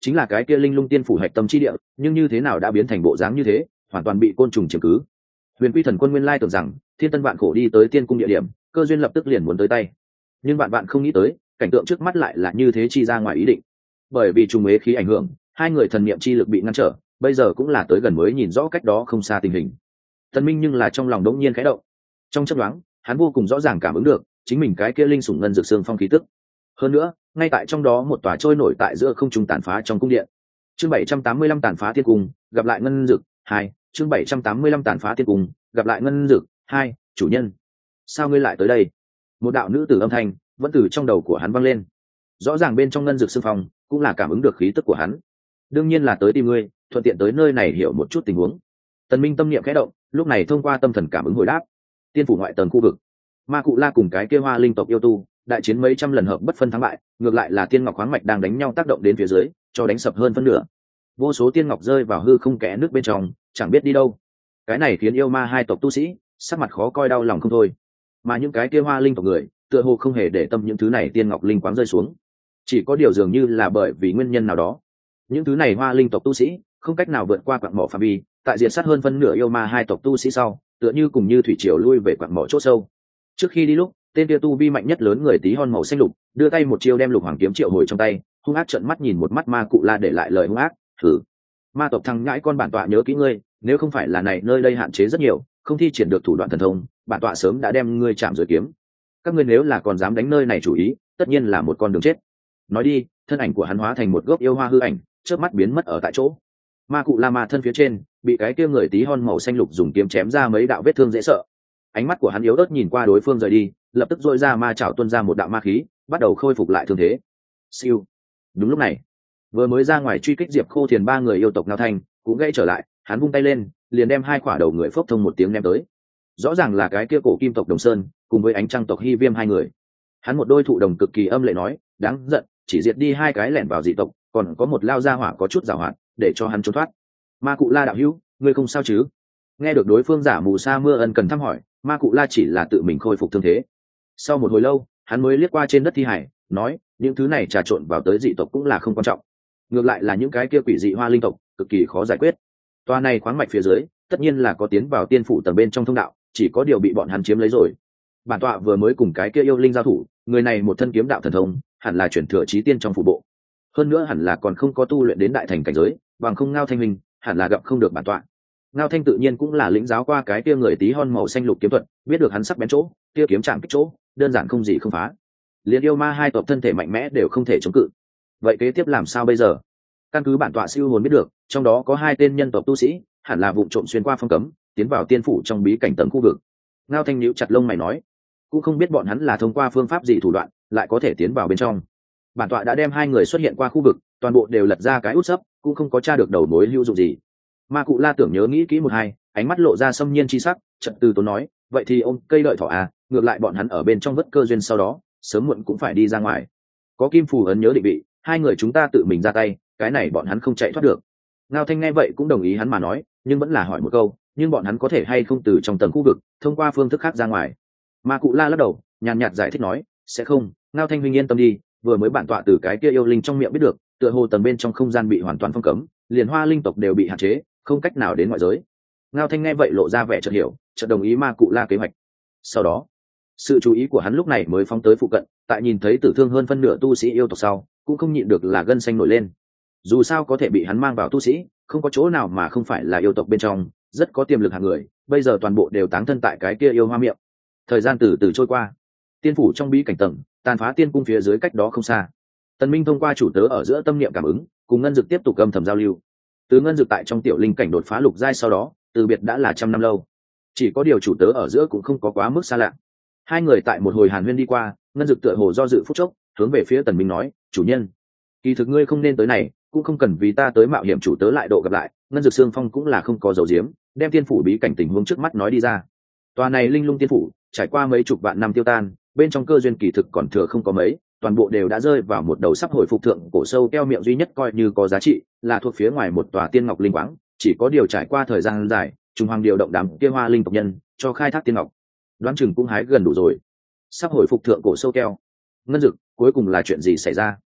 chính là cái kia linh lung tiên phủ hạch tâm chi địa, nhưng như thế nào đã biến thành bộ dáng như thế, hoàn toàn bị côn trùng chiếm cứ. Huyền Quy Thần Quân nguyên lai tưởng rằng thiên tân vạn khổ đi tới tiên cung địa điểm, cơ duyên lập tức liền muốn tới tay, nhưng bạn bạn không nghĩ tới cảnh tượng trước mắt lại là như thế chi ra ngoài ý định. Bởi vì trùng ế khí ảnh hưởng, hai người thần niệm chi lực bị ngăn trở, bây giờ cũng là tới gần mới nhìn rõ cách đó không xa tình hình. Tần Minh nhưng là trong lòng đống nhiên khẽ động, trong chớp nhoáng hắn vô cùng rõ ràng cảm ứng được chính mình cái kia linh sủng ngân dược xương phong khí tức. Hơn nữa ngay tại trong đó một tòa trôi nổi tại giữa không trung tàn phá trong cung điện. Chương 785 tàn phá tiên cung, gặp lại ngân dược 2. Chương 785 tàn phá tiên cung, gặp lại ngân dược 2. Chủ nhân, sao ngươi lại tới đây? Một đạo nữ tử âm thanh vẫn từ trong đầu của hắn vang lên. Rõ ràng bên trong ngân dược xương phong cũng là cảm ứng được khí tức của hắn. Đương nhiên là tới tìm ngươi, thuận tiện tới nơi này hiểu một chút tình huống. Tần Minh tâm niệm khẽ động, lúc này thông qua tâm thần cảm ứng hồi đáp. Tiên phủ ngoại tầng khu vực, Ma Cụ La cùng cái kia Hoa linh tộc yêu tu đại chiến mấy trăm lần hợp bất phân thắng bại, ngược lại là tiên ngọc khoáng mạch đang đánh nhau tác động đến phía dưới, cho đánh sập hơn phân nửa. Vô số tiên ngọc rơi vào hư không kẽ nước bên trong, chẳng biết đi đâu. Cái này khiến yêu ma hai tộc tu sĩ sắc mặt khó coi đau lòng không thôi. Mà những cái kia Hoa linh tộc người tựa hồ không hề để tâm những thứ này tiên ngọc linh quáng rơi xuống, chỉ có điều dường như là bởi vì nguyên nhân nào đó, những thứ này Hoa linh tộc tu sĩ không cách nào vượt qua quặng mỏ phạm vi, tại diệt sát hơn phân nửa yêu ma hai tộc tu sĩ sau, tựa như cùng như thủy triều lui về quặng mỏ chỗ sâu. Trước khi đi lúc, tên kia tu vi mạnh nhất lớn người tí hon màu xanh lục đưa tay một chiêu đem lục hoàng kiếm triệu hồi trong tay, hung ác trợn mắt nhìn một mắt Ma Cụ La để lại lời hung ác, thử ma tộc thằng nhãi con, bản tọa nhớ kỹ ngươi, nếu không phải là này nơi đây hạn chế rất nhiều, không thi triển được thủ đoạn thần thông, bản tọa sớm đã đem ngươi chạm rồi kiếm. Các ngươi nếu là còn dám đánh nơi này chủ ý, tất nhiên là một con đường chết. Nói đi, thân ảnh của hắn hóa thành một gốc yêu hoa hư ảnh, chớp mắt biến mất ở tại chỗ. Ma Cụ La ma thân phía trên bị cái kia người tí hon màu xanh lục dùng kiếm chém ra mấy đạo vết thương dễ sợ. Ánh mắt của hắn yếu ớt nhìn qua đối phương rời đi, lập tức dội ra ma chảo tuôn ra một đạo ma khí, bắt đầu khôi phục lại thương thế. Siêu. Đúng lúc này, vừa mới ra ngoài truy kích Diệp Khô Thiền ba người yêu tộc Ngao Thanh cũng gây trở lại, hắn vung tay lên, liền đem hai quả đầu người phốc thông một tiếng ném tới. Rõ ràng là cái kia cổ kim tộc Đồng Sơn cùng với ánh trăng tộc Hy Viêm hai người. Hắn một đôi thụ đồng cực kỳ âm lệ nói, đáng giận, chỉ diệt đi hai cái lẻn vào dị tộc, còn có một lao ra hỏa có chút giàu hoạt, để cho hắn trốn thoát. Ma Cụ La đạo hữu, ngươi không sao chứ? Nghe được đối phương giả mù sa mưa ân cần thăm hỏi, Ma Cụ La chỉ là tự mình khôi phục thương thế. Sau một hồi lâu, hắn mới liếc qua trên đất thi hải, nói, những thứ này trà trộn vào tới dị tộc cũng là không quan trọng, ngược lại là những cái kia quỷ dị Hoa linh tộc cực kỳ khó giải quyết. Toa này khoáng mạch phía dưới tất nhiên là có tiến vào tiên phủ tầng bên trong thông đạo, chỉ có điều bị bọn hắn chiếm lấy rồi. Bản tọa vừa mới cùng cái kia yêu linh giao thủ, người này một thân kiếm đạo thần thông, hẳn là chuyển thừa chí tiên trong phủ bộ, hơn nữa hẳn là còn không có tu luyện đến đại thành cảnh giới, bằng không Ngao Thanh minh hẳn là gặp không được bản tọa. Ngao Thanh tự nhiên cũng là lĩnh giáo qua cái kia người tí hon màu xanh lục kiếm thuật, biết được hắn sắc bén chỗ, kia kiếm chạm kích chỗ, đơn giản không gì không phá. Liên yêu ma hai tộc thân thể mạnh mẽ đều không thể chống cự. Vậy kế tiếp làm sao bây giờ? Căn cứ bản tọa siêu hồn biết được, trong đó có hai tên nhân tộc tu sĩ, hẳn là vụ trộm xuyên qua phong cấm, tiến vào tiên phủ trong bí cảnh tầng khu vực. Ngao Thanh nhíu chặt lông mày nói, cũng không biết bọn hắn là thông qua phương pháp gì thủ đoạn, lại có thể tiến vào bên trong. Bản tọa đã đem hai người xuất hiện qua khu vực, toàn bộ đều lật ra cái út sấp, cũng không có tra được đầu mối hữu dụng gì. Ma Cụ La tưởng nhớ nghĩ kỹ một hai, ánh mắt lộ ra xâm nhiên chi sắc, chợt từ tốn nói, vậy thì ông cây đợi thỏ à, ngược lại bọn hắn ở bên trong vất cơ duyên, sau đó sớm muộn cũng phải đi ra ngoài. Có kim phù ấn nhớ định vị, hai người chúng ta tự mình ra tay, cái này bọn hắn không chạy thoát được. Ngao Thanh nghe vậy cũng đồng ý hắn mà nói, nhưng vẫn là hỏi một câu, nhưng bọn hắn có thể hay không từ trong tầng khu vực thông qua phương thức khác ra ngoài? Ma Cụ La lắc đầu, nhàn nhạt giải thích nói, sẽ không. Ngao Thanh huynh yên tâm đi, vừa mới bản tọa từ cái kia yêu linh trong miệng biết được, tựa hồ tầng bên trong không gian bị hoàn toàn phong cấm, liền Hoa linh tộc đều bị hạn chế, không cách nào đến ngoại giới. Ngao Thanh nghe vậy lộ ra vẻ chợt hiểu, chợt đồng ý Ma Cụ La kế hoạch. Sau đó, sự chú ý của hắn lúc này mới phóng tới phụ cận, tại nhìn thấy tử thương hơn phân nửa tu sĩ yêu tộc sau, cũng không nhịn được là gân xanh nổi lên. Dù sao có thể bị hắn mang vào tu sĩ, không có chỗ nào mà không phải là yêu tộc bên trong, rất có tiềm lực hạng người, bây giờ toàn bộ đều táng thân tại cái kia yêu hoa miệng. Thời gian từ từ trôi qua, tiên phủ trong bí cảnh tầng, tàn phá tiên cung phía dưới cách đó không xa. Tần Minh thông qua chủ tớ ở giữa tâm niệm cảm ứng, cùng Ngân Dực tiếp tục âm thầm giao lưu. Từ Ngân Dực tại trong tiểu linh cảnh đột phá lục giai sau đó, từ biệt đã là trăm năm lâu. Chỉ có điều chủ tớ ở giữa cũng không có quá mức xa lạ. Hai người tại một hồi hàn huyên đi qua, Ngân Dực tựa hồ do dự phút chốc, hướng về phía Tần Minh nói, chủ nhân, kỳ thực ngươi không nên tới này, cũng không cần vì ta tới mạo hiểm chủ tớ lại độ gặp lại. Ngân Dực Sương Phong cũng là không có dấu diếm, đem tiên phủ bí cảnh tình huống trước mắt nói đi ra. Tòa này linh lung tiên phủ trải qua mấy chục vạn năm tiêu tan, bên trong cơ duyên kỳ thực còn thừa không có mấy, toàn bộ đều đã rơi vào một đầu sắp hồi phục thượng cổ sâu keo miệng duy nhất coi như có giá trị, là thuộc phía ngoài một tòa tiên ngọc linh quáng, chỉ có điều trải qua thời gian dài, Trung Hoàng điều động đám kia Hoa linh tộc nhân cho khai thác tiên ngọc, đoán chừng cũng hái gần đủ rồi. Sắp hồi phục thượng cổ sâu keo. Ngân Dực, cuối cùng là chuyện gì xảy ra?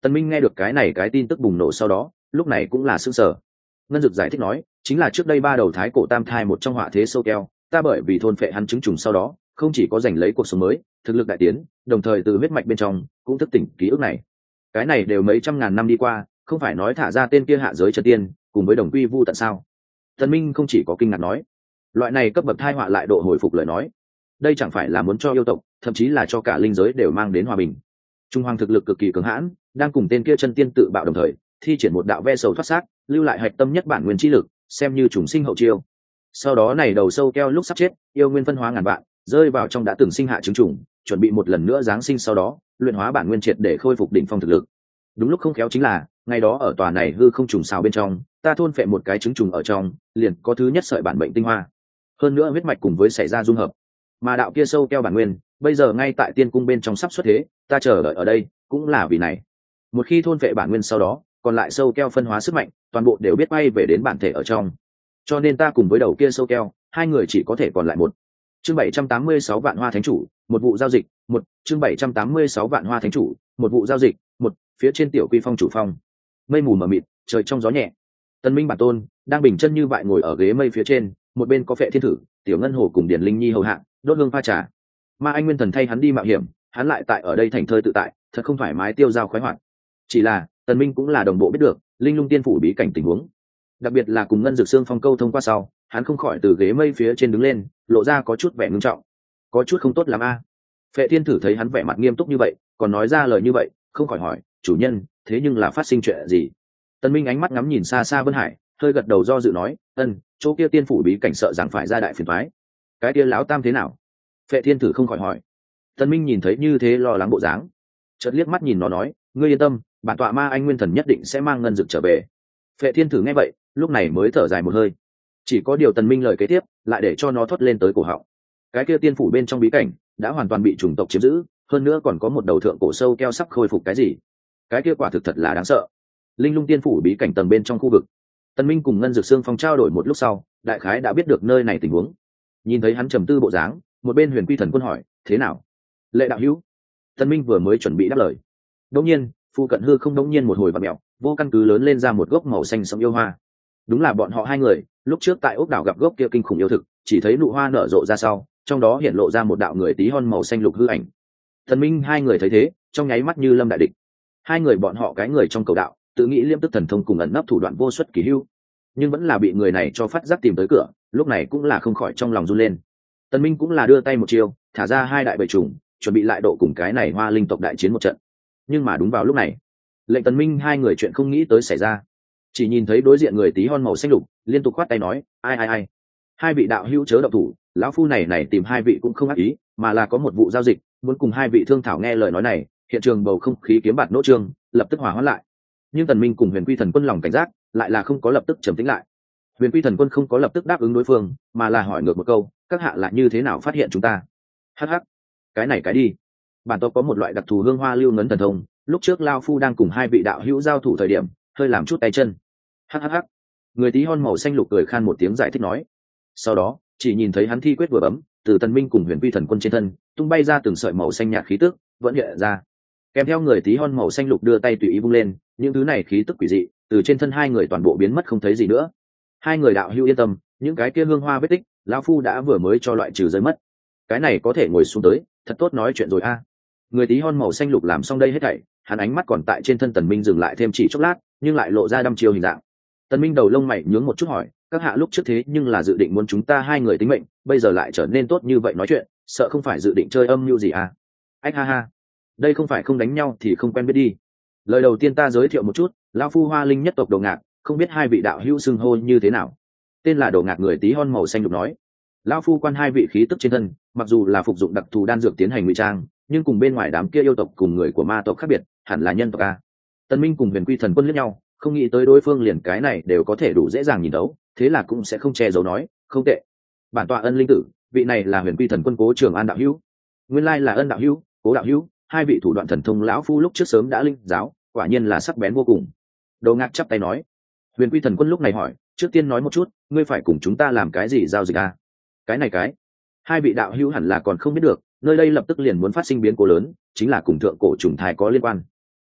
Tần Minh nghe được cái này cái tin tức bùng nổ sau đó, lúc này cũng là sửng sở. Ngân Dực giải thích nói, chính là trước đây ba đầu thái cổ tam thai một trong họa thế sâu keo, ta bởi vì thôn phệ hắn trứng trùng sau đó, không chỉ có giành lấy cuộc sống mới, thực lực đại tiến, đồng thời từ huyết mạch bên trong cũng thức tỉnh ký ức này. Cái này đều mấy trăm ngàn năm đi qua, không phải nói thả ra tên kia hạ giới chân tiên, cùng với đồng quy vu tận sao? Tần Minh không chỉ có kinh ngạc nói, loại này cấp bậc thai họa lại độ hồi phục lời nói, đây chẳng phải là muốn cho yêu tộc, thậm chí là cho cả linh giới đều mang đến hòa bình. Trung Hoàng thực lực cực kỳ cứng hãn, đang cùng tên kia chân tiên tự bạo đồng thời, thi triển một đạo ve sầu thoát xác, lưu lại hạch tâm nhất bản nguyên chi lực, xem như trùng sinh hậu chiêu. Sau đó này đầu sâu keo lúc sắp chết, yêu nguyên phân hóa ngàn vạn, rơi vào trong đã từng sinh hạ trứng trùng, chuẩn bị một lần nữa giáng sinh sau đó, luyện hóa bản nguyên triệt để khôi phục đỉnh phong thực lực. Đúng lúc không khéo chính là, ngày đó ở tòa này hư không trùng xào bên trong, ta thôn phệ một cái trứng trùng ở trong, liền có thứ nhất sợi bản mệnh tinh hoa. Hơn nữa huyết mạch cùng với xảy ra dung hợp. Mà đạo kia sâu keo bản nguyên, bây giờ ngay tại tiên cung bên trong sắp xuất thế, ta chờ đợi ở đây, cũng là vì này. Một khi thôn phệ bản nguyên sau đó, còn lại sâu keo phân hóa sức mạnh, toàn bộ đều biết bay về đến bản thể ở trong. Cho nên ta cùng với đầu kia sâu keo, hai người chỉ có thể còn lại một. Chương 786 vạn hoa thánh chủ, một vụ giao dịch, một. Chương 786 vạn hoa thánh chủ, một vụ giao dịch, một. Phía trên tiểu quy phong chủ phong. Mây mù mờ mịt, trời trong gió nhẹ. Tân Minh bản tôn đang bình chân như vậy ngồi ở ghế mây phía trên, một bên có Phệ Thiên Thử, Tiểu Ngân Hồ cùng Điển Linh Nhi hầu hạ, đốt hương pha trà. Ma Anh Nguyên Thần thay hắn đi mạo hiểm, hắn lại tại ở đây thành thơi tự tại, thật không thoải mái tiêu dao khoái hoạt. Chỉ là, Tần Minh cũng là đồng bộ biết được, Linh Lung Tiên phủ bí cảnh tình huống. Đặc biệt là cùng Ngân Dực Xương Phong câu thông qua sau, hắn không khỏi từ ghế mây phía trên đứng lên, lộ ra có chút vẻ ngưng trọng. Có chút không tốt lắm a. Phệ Thiên Thử thấy hắn vẻ mặt nghiêm túc như vậy, còn nói ra lời như vậy, không khỏi hỏi, chủ nhân, thế nhưng là phát sinh chuyện gì? Tần Minh ánh mắt ngắm nhìn xa xa Vân Hải, hơi gật đầu do dự nói, chỗ kia tiên phủ bí cảnh sợ rằng phải ra đại phiền toái. Cái kia lão tam thế nào? Phệ Thiên Thử không khỏi hỏi. Tần Minh nhìn thấy như thế lo lắng bộ dáng, chợt liếc mắt nhìn nó nói, ngươi yên tâm, bản tọa Ma Anh Nguyên Thần nhất định sẽ mang ngân dực trở về. Phệ Thiên Thử nghe vậy, lúc này mới thở dài một hơi. Chỉ có điều Tần Minh lời kế tiếp, lại để cho nó thoát lên tới cổ họng. Cái kia tiên phủ bên trong bí cảnh đã hoàn toàn bị chủng tộc chiếm giữ, hơn nữa còn có một đầu thượng cổ sâu keo sắp khôi phục cái gì? Cái kia quả thực thật là đáng sợ. Linh Lung Tiên phủ bí cảnh tầng bên trong khu vực, Tần Minh cùng Ngân Dực Xương Phong trao đổi một lúc sau, đại khái đã biết được nơi này tình huống. Nhìn thấy hắn trầm tư bộ dáng, một bên Huyền Quy Thần Quân hỏi, thế nào? Lệ đạo hữu. Tần Minh vừa mới chuẩn bị đáp lời, đống nhiên, phu cận hư không đống nhiên một hồi vặn mèo, vô căn cứ lớn lên ra một gốc màu xanh sẫm yêu hoa. Đúng là bọn họ hai người, lúc trước tại ốc đảo gặp gốc kia kinh khủng yêu thực, chỉ thấy nụ hoa nở rộ ra sau, trong đó hiện lộ ra một đạo người tí hon màu xanh lục hư ảnh. Tần Minh hai người thấy thế, trong nháy mắt như lâm đại địch. Hai người bọn họ cái người trong cầu đạo, tự nghĩ liêm tức thần thông cùng ẩn nấp thủ đoạn vô xuất kỳ hưu, nhưng vẫn là bị người này cho phát giác tìm tới cửa, lúc này cũng là không khỏi trong lòng run lên. Tần Minh cũng là đưa tay một chiêu, thả ra hai đại bầy trùng, chuẩn bị lại độ cùng cái này hoa linh tộc đại chiến một trận. Nhưng mà đúng vào lúc này, lệnh Tần Minh hai người chuyện không nghĩ tới xảy ra. Chỉ nhìn thấy đối diện người tí hon màu xanh lục, liên tục khoát tay nói, ai, hai vị đạo hữu chớ động thủ, lão phu này tìm hai vị cũng không ác ý, mà là có một vụ giao dịch, muốn cùng hai vị thương thảo. Nghe lời nói này, hiện trường bầu không khí kiếm bạt nỗ trương, lập tức hòa hoãn lại. Nhưng Tần Minh cùng Huyền Quy Thần Quân lòng cảnh giác, lại là không có lập tức trầm tĩnh lại. Huyền Quy Thần Quân không có lập tức đáp ứng đối phương, mà là hỏi ngược một câu, các hạ là như thế nào phát hiện chúng ta? Hắc, cái này cái đi. Bản tộc có một loại đặc thù hương hoa lưu ngấn thần thông, lúc trước lão phu đang cùng hai vị đạo hữu giao thủ thời điểm, hơi làm chút tay chân. Hắc. Người tí hon màu xanh lục cười khan một tiếng giải thích nói. Sau đó, chỉ nhìn thấy hắn thi quyết vừa bấm, từ Tần Minh cùng Huyền Quy Thần Quân trên thân, tung bay ra từng sợi màu xanh nhạt khí tức, vẫn hiện ra. Kèm theo người tí hon màu xanh lục đưa tay tùy ý vung lên, những thứ này khí tức quỷ dị, từ trên thân hai người toàn bộ biến mất không thấy gì nữa. Hai người đạo hữu yên tâm, những cái kia hương hoa vết tích, lão phu đã vừa mới cho loại trừ rơi mất. Cái này có thể ngồi xuống tới, thật tốt nói chuyện rồi a. Người tí hon màu xanh lục làm xong đây hết thảy, hắn ánh mắt còn tại trên thân Tần Minh dừng lại thêm chỉ chốc lát, nhưng lại lộ ra đăm chiêu hình dạng. Tần Minh đầu lông mày nhướng một chút hỏi, các hạ lúc trước thế nhưng là dự định muốn chúng ta hai người tính mệnh, bây giờ lại trở nên tốt như vậy nói chuyện, sợ không phải dự định chơi âm mưu gì à? Ách ha, đây không phải không đánh nhau thì không quen biết đi. Lời đầu tiên ta giới thiệu một chút, lão phu Hoa Linh nhất tộc Đồ Ngạc, không biết hai vị đạo hữu xưng hô như thế nào? Tên là Đồ Ngạc người tí hon màu xanh lục nói. Lão phu quan hai vị khí tức trên thân, mặc dù là phục dụng đặc thù đan dược tiến hành ngụy trang, nhưng cùng bên ngoài đám kia yêu tộc cùng người của ma tộc khác biệt, hẳn là nhân tộc a. Tần Minh cùng Huyền Quy Thần Quân liếc nhau, không nghĩ tới đối phương liền cái này đều có thể đủ dễ dàng nhìn thấu, thế là cũng sẽ không che giấu nói, không tệ. Bản tọa Ân linh tử, vị này là Huyền Quy Thần Quân Cố Trường An đạo hữu. Nguyên lai là Ân đạo hữu, Cố đạo hữu, hai vị thủ đoạn thần thông lão phu lúc trước sớm đã linh giáo, quả nhiên là sắc bén vô cùng. Đồ Ngạc chắp tay nói. Huyền Quy Thần Quân lúc này hỏi, trước tiên nói một chút, ngươi phải cùng chúng ta làm cái gì giao dịch a? Cái này cái, hai vị đạo hữu hẳn là còn không biết được, nơi đây lập tức liền muốn phát sinh biến cố lớn, chính là cùng thượng cổ trùng thai có liên quan.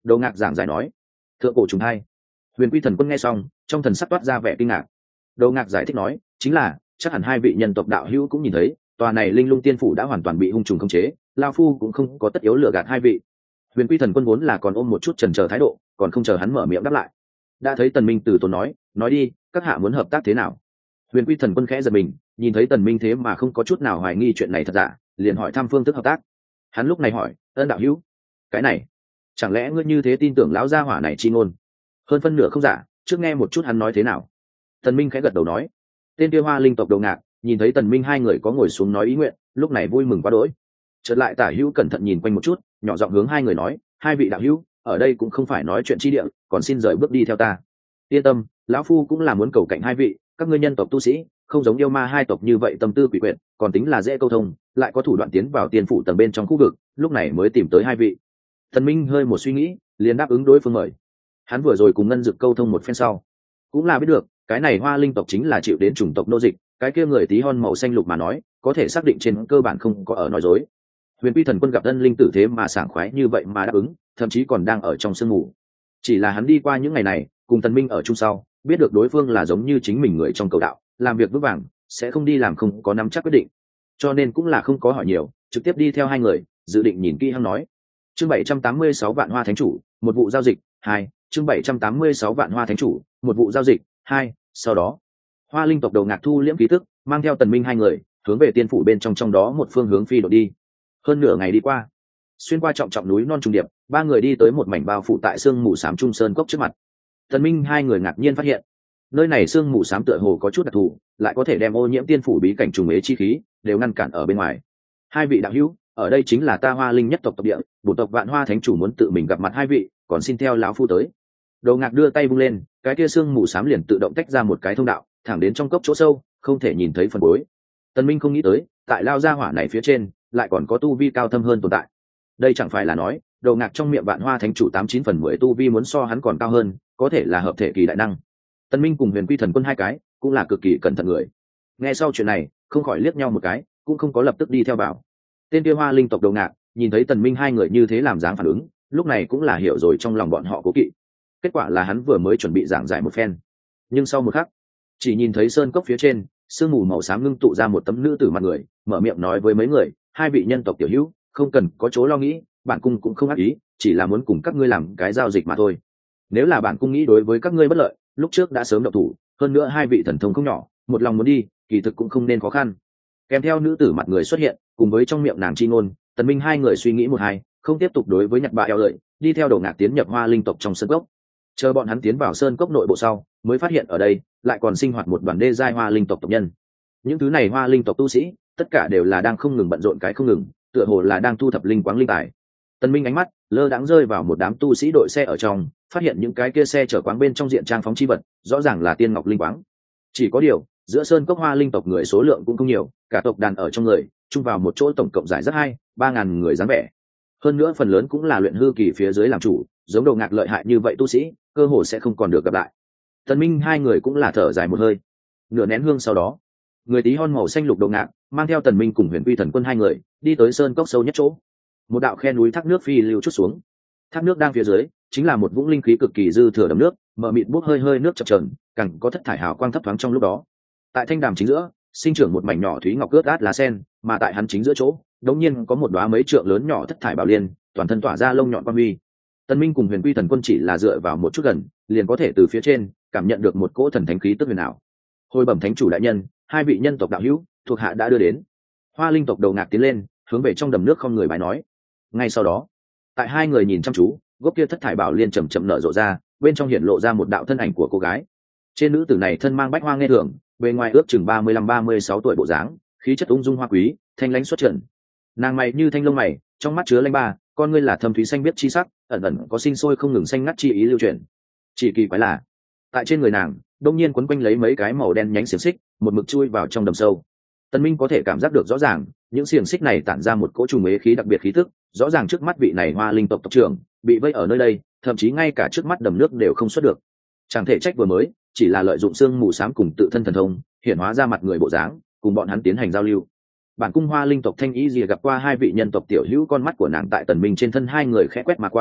Đầu ngạc giảng giải nói. Thượng cổ trùng hai. Huyền Quy Thần Quân nghe xong, trong thần sắc toát ra vẻ kinh ngạc. Đầu ngạc giải thích nói, chính là chắc hẳn hai vị nhân tộc đạo hữu cũng nhìn thấy, tòa này linh lung tiên phủ đã hoàn toàn bị hung trùng khống chế, lao phu cũng không có tất yếu lừa gạt hai vị. Huyền Quy Thần Quân vốn là còn ôm một chút chần chờ thái độ, còn không chờ hắn mở miệng đáp lại. Đã thấy Tần Minh từ tốn nói đi, các hạ muốn hợp tác thế nào? Huyền Quy Thần Quân khẽ giật mình, nhìn thấy Tần Minh thế mà không có chút nào hoài nghi chuyện này thật giả, liền hỏi thăm phương thức hợp tác. Hắn lúc này hỏi, ân đạo hữu, cái này, chẳng lẽ ngươi như thế tin tưởng lão gia hỏa này chi ngôn? Hơn phân nửa không giả, trước nghe một chút hắn nói thế nào. Tần Minh khẽ gật đầu nói. Tên kia Hoa Linh tộc Đầu Ngạc nhìn thấy Tần Minh hai người có ngồi xuống nói ý nguyện, lúc này vui mừng quá đỗi. Chợt lại Tả Hữu cẩn thận nhìn quanh một chút, nhỏ giọng hướng hai người nói, hai vị đạo hữu, ở đây cũng không phải nói chuyện chi địa, còn xin rời bước đi theo ta. Yên tâm, lão phu cũng là muốn cầu cạnh hai vị, các ngươi nhân tộc tu sĩ, không giống yêu ma hai tộc như vậy tâm tư quỷ quyệt, còn tính là dễ câu thông, lại có thủ đoạn tiến vào tiền phủ tầng bên trong khu vực, lúc này mới tìm tới hai vị. Tần Minh hơi một suy nghĩ, liền đáp ứng đối phương mời. Hắn vừa rồi cùng Ngân Dực câu thông một phen sau, cũng là biết được, cái này Hoa Linh tộc chính là chịu đến chủng tộc nô dịch, cái kia người tí hon màu xanh lục mà nói, có thể xác định trên cơ bản không có ở nói dối. Huyền Quy Thần Quân gặp Ân Linh tử thế mà sảng khoái như vậy mà đáp ứng, thậm chí còn đang ở trong sương mù. Chỉ là hắn đi qua những ngày này, cùng Tần Minh ở chung sau, biết được đối phương là giống như chính mình người trong cầu đạo, làm việc vững vàng, sẽ không đi làm không có nắm chắc quyết định. Cho nên cũng là không có hỏi nhiều, trực tiếp đi theo hai người, dự định nhìn kỹ hắn nói. Chương 786 Vạn Hoa Thánh Chủ, một vụ giao dịch, 2, chương 786 Vạn Hoa Thánh Chủ, một vụ giao dịch, 2, sau đó, Hoa Linh tộc Đầu Ngạc thu liễm khí tức, mang theo Tần Minh hai người, hướng về tiên phủ bên trong đó một phương hướng phi đột đi. Hơn nửa ngày đi qua, xuyên qua trọng núi non trùng điệp, ba người đi tới một mảnh bao phủ tại sương mù xám trung sơn cốc trước mặt. Tần Minh hai người ngạc nhiên phát hiện, nơi này sương mù xám tựa hồ có chút đặc thù, lại có thể đem ô nhiễm tiên phủ bí cảnh trùng ế chi khí đều ngăn cản ở bên ngoài. Hai vị đạo hữu, ở đây chính là ta Hoa Linh nhất tộc tộc địa, bổn tộc Vạn Hoa Thánh Chủ muốn tự mình gặp mặt hai vị, còn xin theo lão phu tới. Đầu Ngạc đưa tay vung lên, cái kia sương mù xám liền tự động tách ra một cái thông đạo, thẳng đến trong cốc chỗ sâu, không thể nhìn thấy phần cuối. Tần Minh không nghĩ tới, tại lao gia hỏa này phía trên, lại còn có tu vi cao thâm hơn tồn tại. Đây chẳng phải là nói, Đầu Ngạc trong miệng Vạn Hoa Thánh Chủ 89/10 tu vi muốn so hắn còn cao hơn, có thể là hợp thể kỳ đại năng. Tần Minh cùng Huyền Quy Thần Quân hai cái, cũng là cực kỳ cẩn thận người. Nghe sau chuyện này, không khỏi liếc nhau một cái, cũng không có lập tức đi theo vào. Tên kia Hoa Linh tộc Đầu Ngạc nhìn thấy Tần Minh hai người như thế làm dáng phản ứng, lúc này cũng là hiểu rồi trong lòng bọn họ cố kỵ. Kết quả là hắn vừa mới chuẩn bị giảng giải một phen, nhưng sau một khắc, chỉ nhìn thấy sơn cốc phía trên, sương mù màu xám ngưng tụ ra một tấm nữ tử mặt người, mở miệng nói với mấy người, hai vị nhân tộc tiểu hữu, không cần có chỗ lo nghĩ, bản cung cũng không ác ý, chỉ là muốn cùng các ngươi làm cái giao dịch mà thôi. Nếu là bản cung nghĩ đối với các ngươi bất lợi, lúc trước đã sớm động thủ, hơn nữa hai vị thần thông không nhỏ, một lòng muốn đi, kỳ thực cũng không nên khó khăn. Kèm theo nữ tử mặt người xuất hiện, cùng với trong miệng nàng chi ngôn, Tần Minh hai người suy nghĩ một hai, không tiếp tục đối với Nhật Bạ eo lợi, đi theo Đầu Ngạc tiến nhập Hoa Linh tộc trong sơn cốc. Chờ bọn hắn tiến vào sơn cốc nội bộ sau, mới phát hiện ở đây lại còn sinh hoạt một đoàn đê giai Hoa Linh tộc tộc nhân. Những thứ này Hoa Linh tộc tu sĩ, tất cả đều là đang không ngừng bận rộn cái không ngừng, tựa hồ là đang thu thập linh quáng linh tài. Tần Minh ánh mắt lơ đãng rơi vào một đám tu sĩ đội xe ở trong, phát hiện những cái kia xe chở quáng bên trong diện trang phóng chi vật, rõ ràng là tiên ngọc linh quáng. Chỉ có điều, giữa sơn cốc Hoa Linh tộc người số lượng cũng không nhiều, cả tộc đàn ở trong người, chung vào một chỗ tổng cộng giải rất 2-3 ngàn người dáng vẻ. Hơn nữa phần lớn cũng là luyện hư kỳ phía dưới làm chủ, giống Đầu Ngạc lợi hại như vậy tu sĩ, cơ hồ sẽ không còn được gặp lại. Tần Minh hai người cũng là thở dài một hơi. Nửa nén hương sau đó, người tí hon màu xanh lục Đầu Ngạc mang theo Tần Minh cùng Huyền Quy Thần Quân hai người đi tới sơn cốc sâu nhất chỗ. Một đạo khe núi thác nước phi lưu chút xuống. Thác nước đang phía dưới chính là một vũng linh khí cực kỳ dư thừa đầm nước, mờ mịt bốc hơi hơi nước chập chờn, càng có thất thải hào quang thấp thoáng trong lúc đó. Tại thanh đàm chính giữa, sinh trưởng một mảnh nhỏ thúy ngọc ướt át lá sen, mà tại hắn chính giữa chỗ, đột nhiên có một đóa mấy trượng lớn nhỏ thất thải bảo liên, toàn thân tỏa ra lông nhọn quang huy. Tần Minh cùng Huyền Quy Thần Quân chỉ là dựa vào một chút gần, liền có thể từ phía trên cảm nhận được một cỗ thần thánh khí tức huyền ảo. Hồi bẩm thánh chủ đại nhân, hai vị nhân tộc đạo hữu thuộc hạ đã đưa đến. Hoa Linh tộc Đầu Ngạc tiến lên, hướng về trong đầm nước không người bái nói. Ngay sau đó, tại hai người nhìn chăm chú, gốc kia thất thải bảo liên chậm chậm nở rộ ra, bên trong hiện lộ ra một đạo thân ảnh của cô gái. Trên nữ tử này thân mang bách hoa nghe thường, bề ngoài ước chừng 35-36 tuổi bộ dáng, khí chất ung dung hoa quý, thanh lãnh xuất trần. Nàng mày như thanh lông mày, trong mắt chứa lanh ba, con ngươi là thâm thúy xanh biết chi sắc, ẩn ẩn có sinh sôi không ngừng xanh ngắt chi ý lưu truyền. Chỉ kỳ quái là, tại trên người nàng, đông nhiên quấn quanh lấy mấy cái màu đen nhánh xiềng xích, một mực chui vào trong đầm sâu. Tần Minh có thể cảm giác được rõ ràng, những xiềng xích này tản ra một cỗ trùng ế khí đặc biệt khí tức, rõ ràng trước mắt vị này Hoa Linh tộc tộc trưởng bị vây ở nơi đây, thậm chí ngay cả trước mắt đầm nước đều không xuất được. Chẳng thể trách vừa mới, chỉ là lợi dụng xương mù xám cùng tự thân thần thông, hiện hóa ra mặt người bộ dáng, cùng bọn hắn tiến hành giao lưu. Bản cung Hoa Linh tộc Thanh Ý Lìa gặp qua hai vị nhân tộc tiểu hữu, con mắt của nàng tại Tần Minh trên thân hai người khẽ quét mà qua,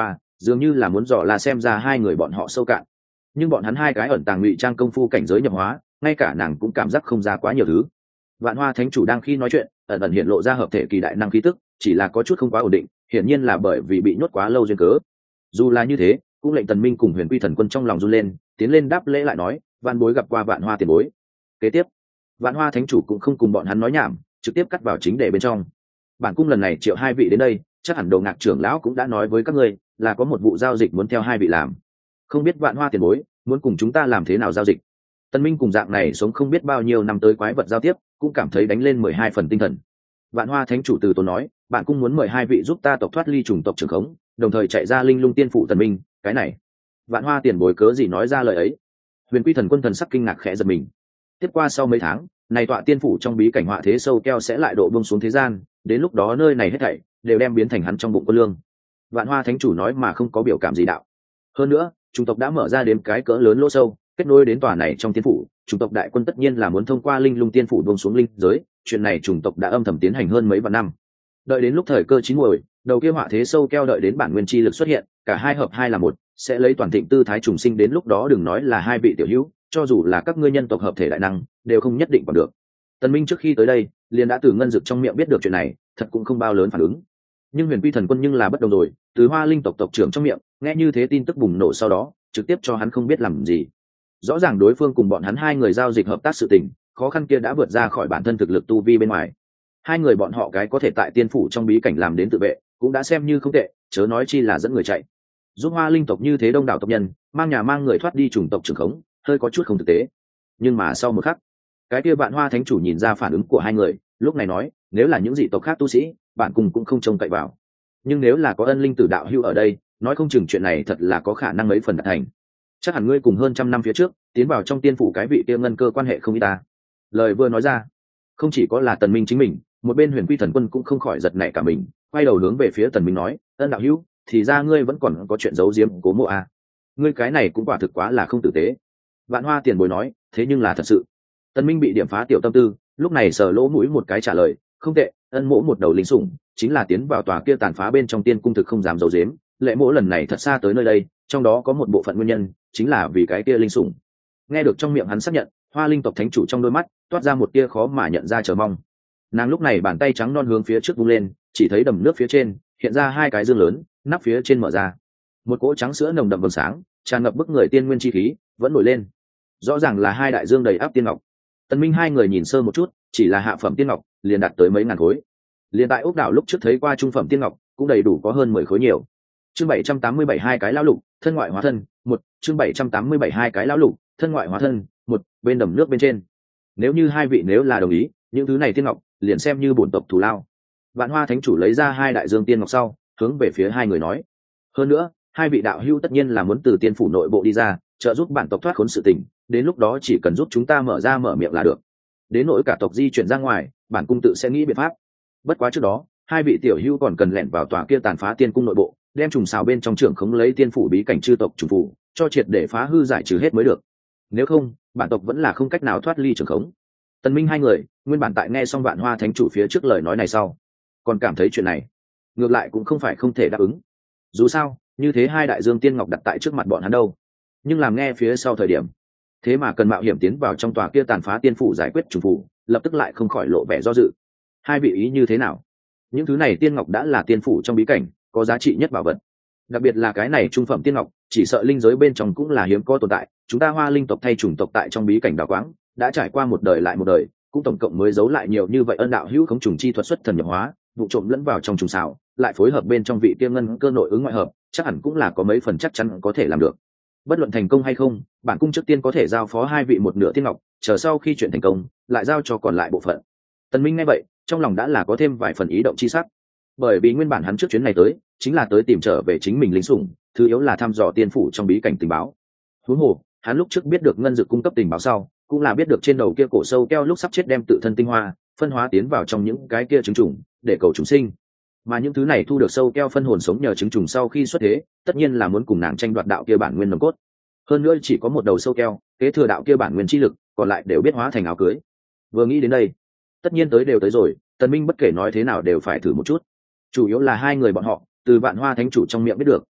dường như là muốn dò la xem ra hai người bọn họ sâu cạn. Nhưng bọn hắn hai cái ẩn tàng ngụy trang công phu cảnh giới nhập hóa, ngay cả nàng cũng cảm giác không ra quá nhiều thứ. Vạn Hoa Thánh chủ đang khi nói chuyện, ẩn ẩn hiện lộ ra hợp thể kỳ đại năng khí tức, chỉ là có chút không quá ổn định, hiển nhiên là bởi vì bị nhốt quá lâu duyên cớ. Dù là như thế, cũng lệnh Tần Minh cùng Huyền Quy Thần Quân trong lòng run lên, tiến lên đáp lễ lại nói, Vạn bối gặp qua Vạn Hoa tiền bối. Kế tiếp, Vạn Hoa Thánh chủ cũng không cùng bọn hắn nói nhảm, trực tiếp cắt vào chính đề bên trong. Bản cung lần này triệu hai vị đến đây, chắc hẳn Đầu Ngạc trưởng lão cũng đã nói với các ngươi, là có một vụ giao dịch muốn theo hai vị làm. Không biết Vạn Hoa tiền bối muốn cùng chúng ta làm thế nào giao dịch? Tần Minh cùng dạng này sống không biết bao nhiêu năm tới quái vật giao tiếp, cũng cảm thấy đánh lên 12 phần tinh thần. Vạn Hoa Thánh chủ từ tốn nói, bạn cũng muốn mời hai vị giúp ta tộc thoát ly chủng tộc trưởng khống, đồng thời chạy ra Linh Lung Tiên phủ Tần Minh, cái này, Vạn Hoa tiền bối cớ gì nói ra lời ấy? Huyền Quy Thần Quân thần sắc kinh ngạc khẽ giật mình. Tiếp qua sau mấy tháng, này tọa tiên phủ trong bí cảnh họa thế sâu keo sẽ lại độ buông xuống thế gian, đến lúc đó nơi này hết thảy đều đem biến thành hắn trong bụng quân lương. Vạn Hoa Thánh chủ nói mà không có biểu cảm gì đạo. Hơn nữa, chủng tộc đã mở ra đến cái cỡ lớn lỗ sâu, kết nối đến tòa này trong tiên phủ, chủng tộc đại quân tất nhiên là muốn thông qua Linh Lung Tiên phủ buông xuống linh giới, chuyện này chủng tộc đã âm thầm tiến hành hơn mấy vạn năm. Đợi đến lúc thời cơ chín muồi, đầu kia họa thế sâu keo đợi đến bản nguyên chi lực xuất hiện, cả hai hợp hai là một, sẽ lấy toàn thịnh tư thái trùng sinh, đến lúc đó đừng nói là hai vị tiểu hữu, cho dù là các ngươi nhân tộc hợp thể đại năng, đều không nhất định còn được. Tần Minh trước khi tới đây, liền đã từ ngân dực trong miệng biết được chuyện này, thật cũng không bao lớn phản ứng. Nhưng Huyền Quy Thần Quân nhưng là bất đồng rồi, từ Hoa Linh tộc tộc trưởng trong miệng, nghe như thế tin tức bùng nổ sau đó, trực tiếp cho hắn không biết làm gì. Rõ ràng đối phương cùng bọn hắn hai người giao dịch hợp tác sự tình, khó khăn kia đã vượt ra khỏi bản thân thực lực tu vi bên ngoài. Hai người bọn họ cái có thể tại tiên phủ trong bí cảnh làm đến tự vệ, cũng đã xem như không tệ, chớ nói chi là dẫn người chạy. Giúp Hoa Linh tộc như thế đông đảo tộc nhân, mang nhà mang người thoát đi chủng tộc trưởng khống, hơi có chút không thực tế. Nhưng mà sau một khắc, cái kia Vạn Hoa Thánh chủ nhìn ra phản ứng của hai người, lúc này nói, nếu là những dị tộc khác tu sĩ, bạn cùng cũng không trông cậy vào. Nhưng nếu là có ân linh tử đạo hữu ở đây, nói không chừng chuyện này thật là có khả năng mấy phần đạt thành. Chắc hẳn ngươi cùng hơn trăm năm phía trước tiến vào trong tiên phủ cái vị kia ngân cơ quan hệ không ít ta. Lời vừa nói ra, không chỉ có là Tần Minh chính mình, một bên Huyền Quy Thần Quân cũng không khỏi giật nảy cả mình, quay đầu hướng về phía Tần Minh nói, ân đạo hữu, thì ra ngươi vẫn còn có chuyện giấu giếm Cố Mộ à? Ngươi cái này cũng quả thực quá là không tử tế. Vạn Hoa tiền bối nói, thế nhưng là thật sự. Tần Minh bị điểm phá tiểu tâm tư, lúc này sờ lỗ mũi một cái trả lời, không tệ, ân mỗ một đầu linh sủng, chính là tiến vào tòa kia tàn phá bên trong tiên cung, thực không dám giấu giếm, lệ mỗ lần này thật xa tới nơi đây, trong đó có một bộ phận nguyên nhân chính là vì cái kia linh sủng. Nghe được trong miệng hắn xác nhận, Hoa Linh tộc thánh chủ trong đôi mắt toát ra một tia khó mà nhận ra chờ mong. Nàng lúc này bàn tay trắng non hướng phía trước vung lên, chỉ thấy đầm nước phía trên hiện ra hai cái dương lớn, nắp phía trên mở ra, một cỗ trắng sữa nồng đậm vầng sáng tràn ngập bức người tiên nguyên chi khí vẫn nổi lên, rõ ràng là hai đại dương đầy áp tiên ngọc. Tần Minh hai người nhìn sơ một chút, chỉ là hạ phẩm tiên ngọc liền đạt tới mấy ngàn khối. Liên tại ốc đảo lúc trước thấy qua trung phẩm tiên ngọc cũng đầy đủ có hơn 10 khối nhiều. Chương 787 hai cái lão lục, thân ngoại hóa thân, một. Chương 787 hai cái lão lục, thân ngoại hóa thân, một. Bên đầm nước bên trên. Nếu như hai vị nếu là đồng ý, những thứ này tiên ngọc liền xem như bổn tộc thù lao. Vạn Hoa Thánh chủ lấy ra hai đại dương tiên ngọc sau, hướng về phía hai người nói. Hơn nữa, hai vị đạo hữu tất nhiên là muốn từ tiên phủ nội bộ đi ra, trợ giúp bản tộc thoát khốn sự tình, đến lúc đó chỉ cần giúp chúng ta mở miệng là được. Đến nỗi cả tộc di chuyển ra ngoài, bản cung tự sẽ nghĩ biện pháp. Bất quá trước đó, hai vị tiểu hữu còn cần lẻn vào tòa kia tàn phá tiên cung nội bộ, đem trùng xào bên trong trưởng khống lấy tiên phủ bí cảnh chư tộc trùng phủ, cho triệt để phá hư giải trừ hết mới được. Nếu không, bản tộc vẫn là không cách nào thoát ly trưởng khống. Tần Minh hai người, nguyên bản tại nghe xong Vạn Hoa Thánh chủ phía trước lời nói này sau, còn cảm thấy chuyện này ngược lại cũng không phải không thể đáp ứng. Dù sao, như thế hai đại dương tiên ngọc đặt tại trước mặt bọn hắn đâu. Nhưng làm nghe phía sau thời điểm, thế mà cần mạo hiểm tiến vào trong tòa kia tàn phá tiên phủ giải quyết trùng phủ, lập tức lại không khỏi lộ vẻ do dự. Hai vị ý như thế nào? Những thứ này tiên ngọc đã là tiên phủ trong bí cảnh có giá trị nhất bảo vật, đặc biệt là cái này trung phẩm tiên ngọc, chỉ sợ linh giới bên trong cũng là hiếm có tồn tại. Chúng ta Hoa Linh tộc thay chủng tộc tại trong bí cảnh đào quáng, đã trải qua một đời lại một đời, cũng tổng cộng mới giấu lại nhiều như vậy. Ân đạo hữu không trùng chi thuật xuất thần nhập hóa, vụ trộm lẫn vào trong trùng xào, lại phối hợp bên trong vị tiên ngân cơ nội ứng ngoại hợp, chắc hẳn cũng là có mấy phần chắc chắn có thể làm được. Bất luận thành công hay không, bản cung trước tiên có thể giao phó hai vị một nửa tiên ngọc, chờ sau khi chuyện thành công lại giao cho còn lại bộ phận. Tần Minh nghe vậy, trong lòng đã là có thêm vài phần ý động chi sắc, bởi vì nguyên bản hắn trước chuyến này tới chính là tới tìm trở về chính mình linh sủng, thứ yếu là thăm dò tiên phủ trong bí cảnh tình báo. Huống hồ, hắn lúc trước biết được ngân dược cung cấp tình báo sau, cũng là biết được trên đầu kia cổ sâu keo lúc sắp chết đem tự thân tinh hoa phân hóa tiến vào trong những cái kia trứng trùng để cầu chúng sinh, mà những thứ này thu được sâu keo phân hồn sống nhờ trứng trùng sau khi xuất thế, tất nhiên là muốn cùng nàng tranh đoạt đạo kia bản nguyên nồng cốt. Hơn nữa chỉ có một đầu sâu keo kế thừa đạo kia bản nguyên chi lực, còn lại đều biết hóa thành áo cưới. Vừa nghĩ đến đây, tất nhiên tới đều tới rồi, Tần Minh bất kể nói thế nào đều phải thử một chút. Chủ yếu là hai người bọn họ từ Vạn Hoa Thánh chủ trong miệng biết được,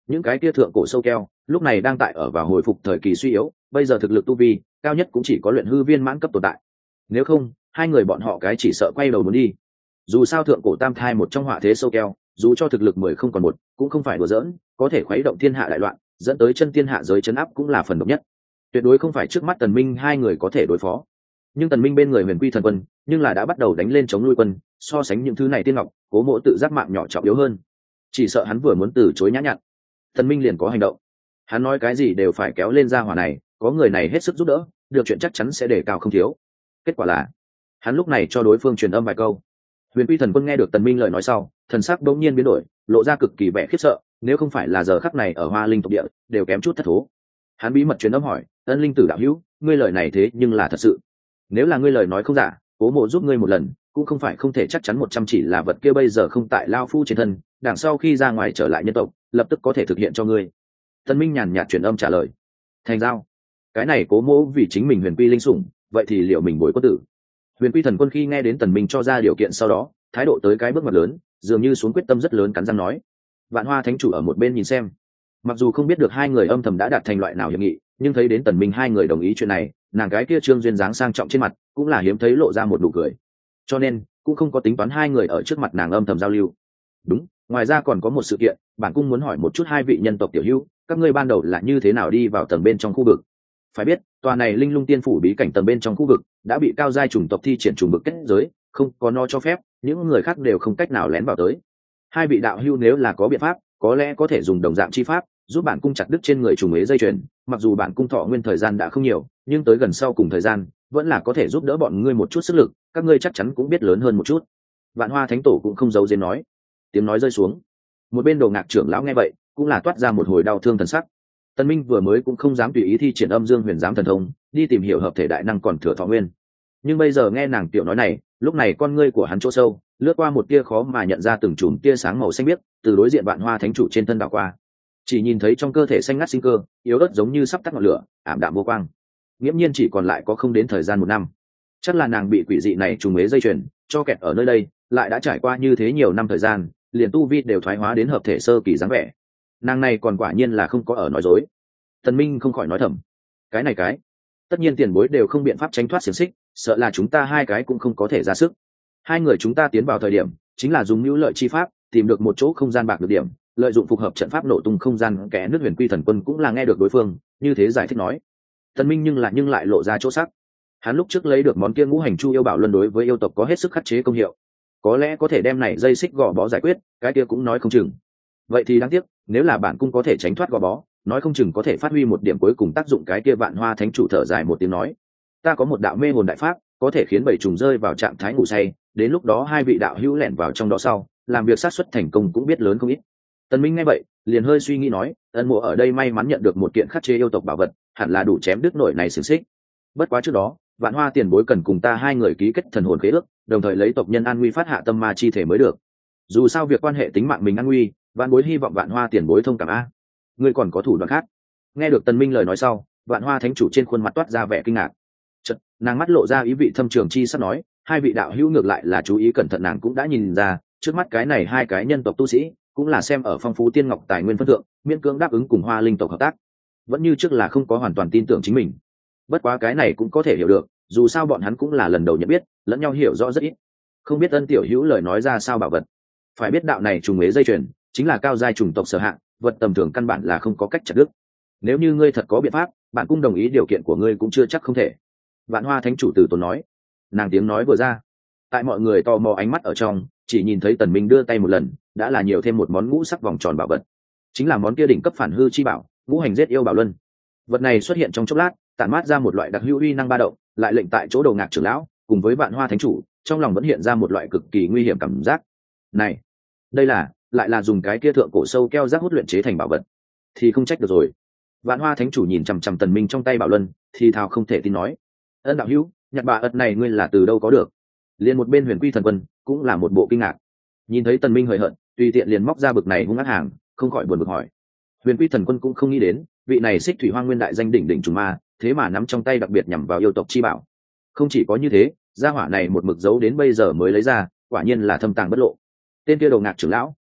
những cái kia thượng cổ sâu keo lúc này đang tại ở vào hồi phục thời kỳ suy yếu, bây giờ thực lực tu vi cao nhất cũng chỉ có luyện hư viên mãn cấp tồn tại. Nếu không hai người bọn họ cái chỉ sợ quay đầu muốn đi. Dù sao thượng cổ tam thai một trong họa thế sâu keo, dù cho thực lực 10 không còn một cũng không phải đùa giỡn, có thể khuấy động thiên hạ đại loạn, dẫn tới chân thiên hạ giới chấn áp cũng là phần độc nhất, tuyệt đối không phải trước mắt Tần Minh hai người có thể đối phó. Nhưng Tần Minh bên người Huyền Quy Thần Quân nhưng là đã bắt đầu đánh lên chống nuôi quân, so sánh những thứ này Tiên Ngọc Cố Mộ tự giác mạng nhỏ trọng yếu hơn, chỉ sợ hắn vừa muốn từ chối nhã nhặn, Tần Minh liền có hành động. Hắn nói cái gì đều phải kéo lên ra hỏa này, có người này hết sức giúp đỡ, được chuyện chắc chắn sẽ đề cao không thiếu. Kết quả là hắn lúc này cho đối phương truyền âm vài câu. Huyền Quy Thần Quân nghe được Tần Minh lời nói sau, thần sắc đột nhiên biến đổi, lộ ra cực kỳ vẻ khiếp sợ, nếu không phải là giờ khắc này ở Hoa Linh tộc địa, đều kém chút thất thố. Hắn bí mật truyền âm hỏi, Ân Linh Tử đạo hữu, ngươi lời này thế nhưng là thật sự? Nếu là ngươi lời nói không giả, Cố Mộ giúp ngươi một lần, cũng không phải không thể chắc chắn 100 chỉ là vật kia bây giờ không tại lao phu trên thân, đằng sau khi ra ngoài trở lại nhân tộc, lập tức có thể thực hiện cho ngươi. Tần Minh nhàn nhạt truyền âm trả lời. Thành giao. Cái này Cố Mộ vì chính mình Huyền Quy linh sủng, vậy thì liệu mình bồi có tử. Huyền Quy Thần Quân khi nghe đến Tần Minh cho ra điều kiện sau đó, thái độ tới cái bước ngoặt lớn, dường như xuống quyết tâm rất lớn, cắn răng nói. Vạn Hoa Thánh chủ ở một bên nhìn xem, mặc dù không biết được hai người âm thầm đã đạt thành loại nào hiệp nghị, nhưng thấy đến Tần Minh hai người đồng ý chuyện này, nàng cái kia trương duyên dáng sang trọng trên mặt cũng là hiếm thấy lộ ra một nụ cười, cho nên cũng không có tính toán hai người ở trước mặt nàng âm thầm giao lưu. Đúng, ngoài ra còn có một sự kiện, bản cung muốn hỏi một chút hai vị nhân tộc tiểu hữu, các ngươi ban đầu là như thế nào đi vào tầng bên trong khu vực? Phải biết, tòa này Linh Lung Tiên phủ bí cảnh tầng bên trong khu vực đã bị cao giai chủng tộc thi triển trùng vực kết giới, không có nó cho phép, những người khác đều không cách nào lén vào tới. Hai vị đạo hữu nếu là có biện pháp, có lẽ có thể dùng đồng dạng chi pháp giúp bản cung chặt đứt trên người trùng ế dây chuyền, mặc dù bản cung thọ nguyên thời gian đã không nhiều, nhưng tới gần sau cùng thời gian vẫn là có thể giúp đỡ bọn ngươi một chút sức lực, các ngươi chắc chắn cũng biết lớn hơn một chút. Vạn Hoa Thánh tổ cũng không giấu giếm nói. Tiếng nói rơi xuống, một bên Đồ Ngạc trưởng lão nghe vậy cũng là toát ra một hồi đau thương thần sắc. Tần Minh vừa mới cũng không dám tùy ý thi triển Âm Dương Huyền Giám thần thông đi tìm hiểu hợp thể đại năng còn thừa thọ nguyên, nhưng bây giờ nghe nàng tiểu nói này, lúc này con ngươi của hắn chỗ sâu lướt qua một tia khó mà nhận ra từng chùm tia sáng màu xanh biếc từ đối diện Vạn Hoa Thánh chủ trên thân đảo qua, chỉ nhìn thấy trong cơ thể xanh ngắt sinh cơ yếu ớt giống như sắp tắt ngọn lửa, ảm đạm vô quang, nghiễm nhiên chỉ còn lại có không đến thời gian 1 năm. Chắc là nàng bị quỷ dị này trùng ế dây chuyền cho kẹt ở nơi đây, lại đã trải qua như thế nhiều năm thời gian, liền tu vi đều thoái hóa đến hợp thể sơ kỳ dáng vẻ. Nàng này còn quả nhiên là không có ở nói dối. Tần Minh không khỏi nói thầm, cái này cái, tất nhiên tiền bối đều không biện pháp tránh thoát xiềng xích, sợ là chúng ta hai cái cũng không có thể ra sức. Hai người chúng ta tiến vào thời điểm chính là dùng nhu lợi chi pháp tìm được một chỗ không gian bạc được điểm, lợi dụng phục hợp trận pháp nổ tung không gian kẽ nước. Huyền Quy Thần Quân cũng là nghe được đối phương như thế giải thích nói. Tần Minh nhưng lại lộ ra chỗ sắc. Hắn lúc trước lấy được món kia ngũ hành chu yêu bảo luân đối với yêu tộc có hết sức khắc chế công hiệu, có lẽ có thể đem này dây xích gò bó giải quyết, cái kia cũng nói không chừng. Vậy thì đáng tiếc, nếu là bản cung có thể tránh thoát gò bó, nói không chừng có thể phát huy một điểm cuối cùng tác dụng. Cái kia Vạn Hoa Thánh chủ thở dài một tiếng nói, ta có một đạo mê hồn đại pháp, có thể khiến bảy trùng rơi vào trạng thái ngủ say, đến lúc đó hai vị đạo hữu lẻn vào trong đó sau, làm việc sát suất thành công cũng biết lớn không ít. Tần Minh nghe vậy liền hơi suy nghĩ nói, Ân Mộ ở đây may mắn nhận được một kiện khắc chế yêu tộc bảo vật, hẳn là đủ chém đứt nổi này xiềng xích. Bất quá trước đó Vạn Hoa tiền bối cần cùng ta hai người ký kết thần hồn khế ước, đồng thời lấy tộc nhân an nguy phát hạ tâm ma chi thể mới được. Dù sao việc quan hệ tính mạng mình an nguy, Vạn bối hy vọng Vạn Hoa tiền bối thông cảm a. Ngươi còn có thủ đoạn khác? Nghe được Tần Minh lời nói sau, Vạn Hoa Thánh chủ trên khuôn mặt toát ra vẻ kinh ngạc. Chợt, nàng mắt lộ ra ý vị thâm trường chi sắp nói, hai vị đạo hữu ngược lại là chú ý cẩn thận. Nàng cũng đã nhìn ra, trước mắt cái này hai cái nhân tộc tu sĩ, cũng là xem ở phong phú tiên ngọc tài nguyên phân thượng, miễn cưỡng đáp ứng cùng Hoa Linh tộc hợp tác. Vẫn như trước là không có hoàn toàn tin tưởng chính mình. Bất quá cái này cũng có thể hiểu được, dù sao bọn hắn cũng là lần đầu nhận biết, lẫn nhau hiểu rõ rất ít. Không biết Ân tiểu hữu lời nói ra sao bảo vật. Phải biết đạo này trùng ế dây chuyền chính là cao giai chủng tộc sở hạng, vật tầm thường căn bản là không có cách chặt đứt. Nếu như ngươi thật có biện pháp, bạn cũng đồng ý điều kiện của ngươi cũng chưa chắc không thể. Vạn Hoa Thánh chủ từ tốn nói. Nàng tiếng nói vừa ra, tại mọi người tò mò ánh mắt ở trong, chỉ nhìn thấy Tần Minh đưa tay một lần, đã là nhiều thêm một món ngũ sắc vòng tròn bảo vật, chính là món kia đỉnh cấp phản hư chi bảo, ngũ hành giết yêu bảo luân. Vật này xuất hiện trong chốc lát, tản mát ra một loại đặc hữu uy năng ba động, lại lệnh tại chỗ Đồ Ngạc trưởng lão cùng với Vạn Hoa Thánh chủ trong lòng vẫn hiện ra một loại cực kỳ nguy hiểm cảm giác. Này, đây là lại là dùng cái kia thượng cổ sâu keo rác hút luyện chế thành bảo vật, thì không trách được rồi. Vạn Hoa Thánh chủ nhìn chằm chằm Tần Minh trong tay bảo luân, thì thào không thể tin nói, Ân đạo hữu, nhặt bà ật này ngươi là từ đâu có được? Liên một bên Huyền Quy Thần Quân cũng là một bộ kinh ngạc, nhìn thấy Tần Minh hời hợt, tùy tiện liền móc ra bực này hung ác hàng, không khỏi buồn bực hỏi. Huyền Quy Thần Quân cũng không nghĩ đến, vị này Xích Thủy Hoang Nguyên đại danh đỉnh đỉnh trùng ma, thế mà nắm trong tay đặc biệt nhằm vào yêu tộc chi bảo. Không chỉ có như thế, gia hỏa này một mực giấu đến bây giờ mới lấy ra, quả nhiên là thâm tàng bất lộ. Tên kia Đồ Ngạc trưởng lão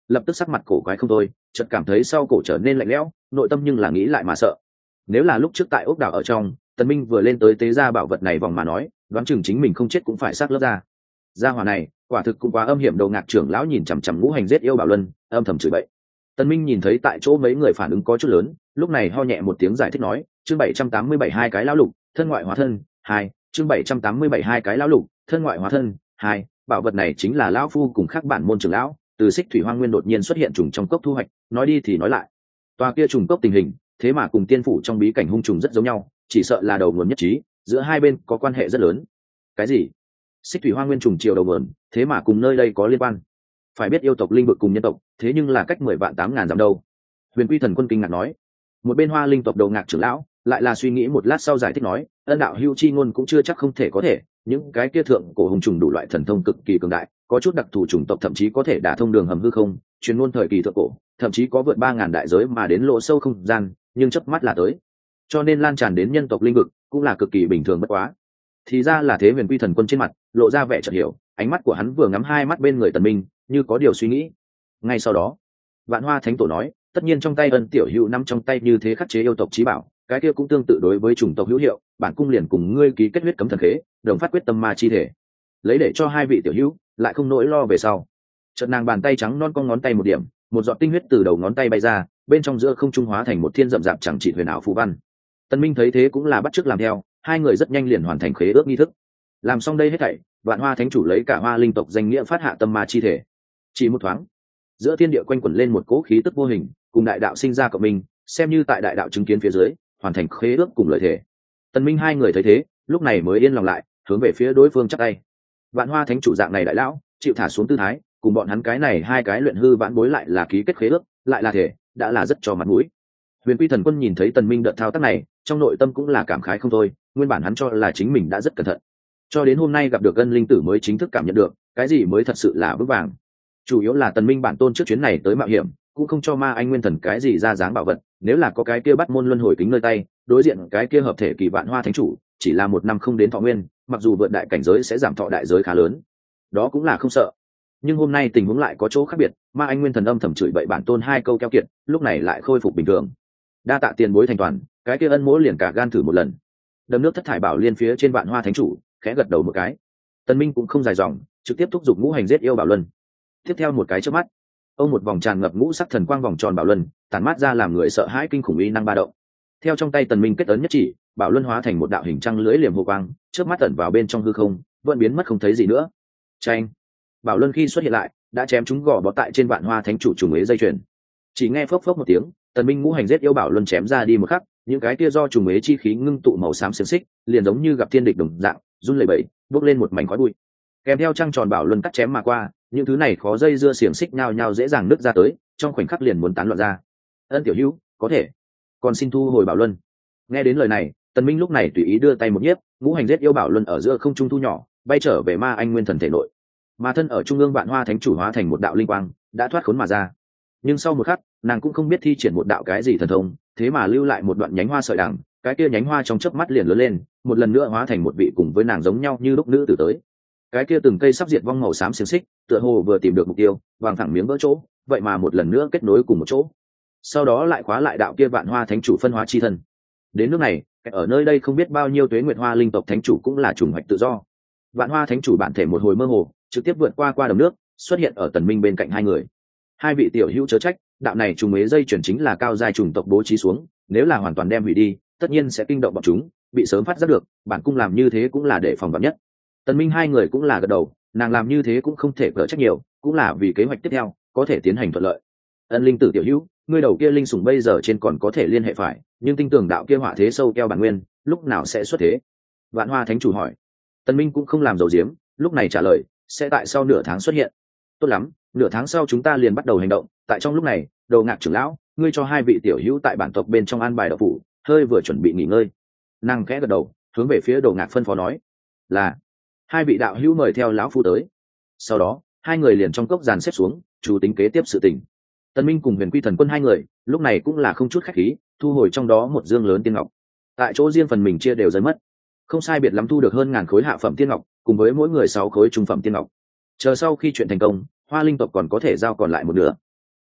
lập tức sắc mặt cổ quái không thôi, chợt cảm thấy sau cổ trở nên lạnh lẽo, nội tâm nhưng là nghĩ lại mà sợ. Nếu là lúc trước tại ốc đảo ở trong, Tần Minh vừa lên tới tế ra bảo vật này vòng mà nói, đoán chừng chính mình không chết cũng phải xác lớp ra. Gia hỏa này, quả thực cũng quá âm hiểm. Đầu Ngạc trưởng lão nhìn chằm chằm Ngũ Hành giết yêu Bảo Luân, âm thầm chửi bậy. Tần Minh nhìn thấy tại chỗ mấy người phản ứng có chút lớn, lúc này ho nhẹ một tiếng giải thích nói, chương 787 hai cái lão lục, thân ngoại hóa thân, 2, chương 787 hai cái lão lục, thân ngoại hóa thân, 2, bảo vật này chính là lão phu cùng các bản môn trưởng lão, từ Xích Thủy Hoang Nguyên đột nhiên xuất hiện trùng trong cốc thu hoạch, nói đi thì nói lại. Tòa kia trùng cốc tình hình, thế mà cùng tiên phủ trong bí cảnh hung trùng rất giống nhau, chỉ sợ là đầu nguồn nhất trí, giữa hai bên có quan hệ rất lớn. Cái gì? Xích Thủy Hoang Nguyên trùng triều đầu nguồn, thế mà cùng nơi đây có liên quan? Phải biết yêu tộc linh vực cùng nhân tộc, thế nhưng là cách 10 vạn 8.000 dặm đâu. Huyền Quy Thần Quân kinh ngạc nói. Một bên Hoa Linh tộc Đầu Ngạc trưởng lão lại là suy nghĩ một lát sau giải thích nói, ân đạo hưu chi ngôn cũng chưa chắc không thể có thể, những cái kia thượng cổ hùng trùng đủ loại thần thông cực kỳ cường đại, có chút đặc thù chủng tộc thậm chí có thể đả thông đường hầm hư không, truyền ngôn thời kỳ thượng cổ, thậm chí có vượt 3.000 đại giới mà đến lỗ sâu không gian, nhưng chớp mắt là tới. Cho nên lan tràn đến nhân tộc linh vực cũng là cực kỳ bình thường bất quá. Thì ra là thế. Huyền Quy Thần Quân trên mặt lộ ra vẻ chợt hiểu, ánh mắt của hắn vừa ngắm hai mắt bên người Tần Minh, như có điều suy nghĩ. Ngay sau đó, Vạn Hoa Thánh Tổ nói, tất nhiên trong tay ân tiểu hữu nắm trong tay như thế khắc chế yêu tộc chí bảo, cái kia cũng tương tự đối với chủng tộc hữu hiệu, bản cung liền cùng ngươi ký kết huyết cấm thần khế, đồng phát quyết tâm ma chi thể, lấy để cho hai vị tiểu hữu lại không nỗi lo về sau. Chợt nàng bàn tay trắng non cong ngón tay một điểm, một giọt tinh huyết từ đầu ngón tay bay ra, bên trong giữa không trung hóa thành một thiên rậm rạp chẳng trị huyền ảo phù văn. Tần Minh thấy thế cũng là bắt chước làm theo, hai người rất nhanh liền hoàn thành khế ước nghi thức. Làm xong đây hết thảy, Vạn Hoa Thánh Chủ lấy cả Hoa Linh tộc danh nghĩa phát hạ tâm ma chi thể. Chỉ một thoáng, giữa thiên địa quanh quẩn lên một cỗ khí tức vô hình, cùng đại đạo sinh ra cộng minh, xem như tại đại đạo chứng kiến phía dưới, hoàn thành khế ước cùng lợi thể. Tần Minh hai người thấy thế, lúc này mới yên lòng lại, hướng về phía đối phương chắp tay. Vạn Hoa Thánh Chủ dạng này đại lão, chịu thả xuống tư thái, cùng bọn hắn cái này hai cái luyện hư vãn bối lại là ký kết khế ước, lại là thể, đã là rất cho mặt mũi. Huyền Quy Thần Quân nhìn thấy Tần Minh đợt thao tác này, trong nội tâm cũng là cảm khái không thôi, nguyên bản hắn cho là chính mình đã rất cẩn thận, cho đến hôm nay gặp được Ân Linh Tử mới chính thức cảm nhận được, cái gì mới thật sự là vững vàng. Chủ yếu là Tần Minh bản tôn trước chuyến này tới mạo hiểm, cũng không cho Ma Anh Nguyên Thần cái gì ra dáng bảo vật, nếu là có cái kia bắt môn luân hồi kính nơi tay, đối diện cái kia hợp thể kỳ Vạn Hoa Thánh Chủ, chỉ là 1 năm không đến thọ nguyên, mặc dù vượt đại cảnh giới sẽ giảm thọ đại giới khá lớn, đó cũng là không sợ. Nhưng hôm nay tình huống lại có chỗ khác biệt, Ma Anh Nguyên Thần âm thầm chửi bậy bản tôn hai câu keo kiệt, lúc này lại khôi phục bình thường. Đa tạ tiền bối thành toàn, cái kia ân mỗ liền cả gan thử một lần. Đầm nước thất thải bảo liên phía trên Vạn Hoa Thánh Chủ khẽ gật đầu một cái. Tần Minh cũng không dài dòng, trực tiếp thúc giục ngũ hành giết yêu Bảo Luân. Tiếp theo một cái chớp mắt, ông một vòng tràn ngập ngũ sắc thần quang vòng tròn Bảo Luân tản mát ra làm người sợ hãi kinh khủng uy năng ba động. Theo trong tay Tần Minh kết ấn nhất chỉ, Bảo Luân hóa thành một đạo hình trăng lưỡi liềm hồ quang, chớp mắt ẩn vào bên trong hư không, vẫn biến mất không thấy gì nữa. Chanh! Bảo Luân khi xuất hiện lại, đã chém chúng gò bó tại trên Vạn Hoa Thánh Chủ trùng ế dây chuyền. Chỉ nghe phốc phốc một tiếng, Tần Minh ngũ hành giết yêu Bảo Luân chém ra đi một khắc, những cái kia do trùng ế chi khí ngưng tụ màu xám xiềng xích, liền giống như gặp thiên địch đồng dạng, run lẩy bẩy, bốc lên một mảnh khói bụi. Kèm theo trăng tròn Bảo Luân cắt chém mà qua, những thứ này khó dây dưa xiềng xích nhao nhao dễ dàng nứt ra tới, trong khoảnh khắc liền muốn tán loạn ra. Ân tiểu hữu, có thể, còn xin thu hồi Bảo Luân. Nghe đến lời này, Tần Minh lúc này tùy ý đưa tay một nhiếp, ngũ hành giết yêu Bảo Luân ở giữa không trung thu nhỏ, bay trở về Ma Anh Nguyên Thần thể nội. Mà thân ở trung ương Vạn Hoa Thánh Chủ hóa thành một đạo linh quang, đã thoát khốn mà ra. Nhưng sau một khắc, nàng cũng không biết thi triển một đạo cái gì thần thông, thế mà lưu lại một đoạn nhánh hoa sợi đằng, cái kia nhánh hoa trong chớp mắt liền lớn lên, một lần nữa hóa thành một vị cùng với nàng giống nhau như lúc nữ tử tới. Cái kia từng cây sắp diệt vong màu xám xiềng xích, tựa hồ vừa tìm được mục tiêu, vàng thẳng miếng vỡ chỗ, vậy mà một lần nữa kết nối cùng một chỗ. Sau đó lại khóa lại đạo kia Vạn Hoa Thánh Chủ phân hóa chi thân. Đến nước này, ở nơi đây không biết bao nhiêu tuế nguyệt Hoa Linh tộc Thánh Chủ cũng là chủng hoạch tự do. Vạn Hoa Thánh Chủ bản thể một hồi mơ hồ, trực tiếp vượt qua đầm nước, xuất hiện ở Tần Minh bên cạnh hai người. Hai vị tiểu hữu chớ trách, đạo này trùng ế dây chuyển chính là cao giai chủng tộc bố trí xuống, nếu là hoàn toàn đem hủy đi, tất nhiên sẽ kinh động bọn chúng, bị sớm phát giác được, bản cung làm như thế cũng là để phòng vạn nhất. Tần Minh hai người cũng là gật đầu, nàng làm như thế cũng không thể cỡ trách nhiều, cũng là vì kế hoạch tiếp theo có thể tiến hành thuận lợi. Ân Linh Tử tiểu hữu, ngươi đầu kia linh sủng bây giờ trên còn có thể liên hệ phải, nhưng tinh tưởng đạo kia hỏa thế sâu keo bản nguyên, lúc nào sẽ xuất thế? Vạn Hoa Thánh Chủ hỏi. Tần Minh cũng không làm dầu diếm, lúc này trả lời, sẽ tại sau nửa tháng xuất hiện. Tốt lắm, nửa tháng sau chúng ta liền bắt đầu hành động, tại trong lúc này, Đầu Ngạc trưởng lão, ngươi cho hai vị tiểu hữu tại bản tộc bên trong an bài đạo phủ, hơi vừa chuẩn bị nghỉ ngơi. Nàng khẽ gật đầu, hướng về phía Đầu Ngạc phân phó nói, là hai vị đạo hữu mời theo lão phu tới. Sau đó, hai người liền trong cốc dàn xếp xuống, chủ tính kế tiếp sự tình. Tần Minh cùng Huyền Quy Thần Quân hai người, lúc này cũng là không chút khách khí, thu hồi trong đó một dương lớn tiên ngọc. Tại chỗ riêng phần mình chia đều rơi mất, không sai biệt lắm thu được hơn 1000 khối hạ phẩm tiên ngọc, cùng với mỗi người 6 khối trung phẩm tiên ngọc. Chờ sau khi chuyện thành công, Hoa Linh tộc còn có thể giao còn lại một nửa.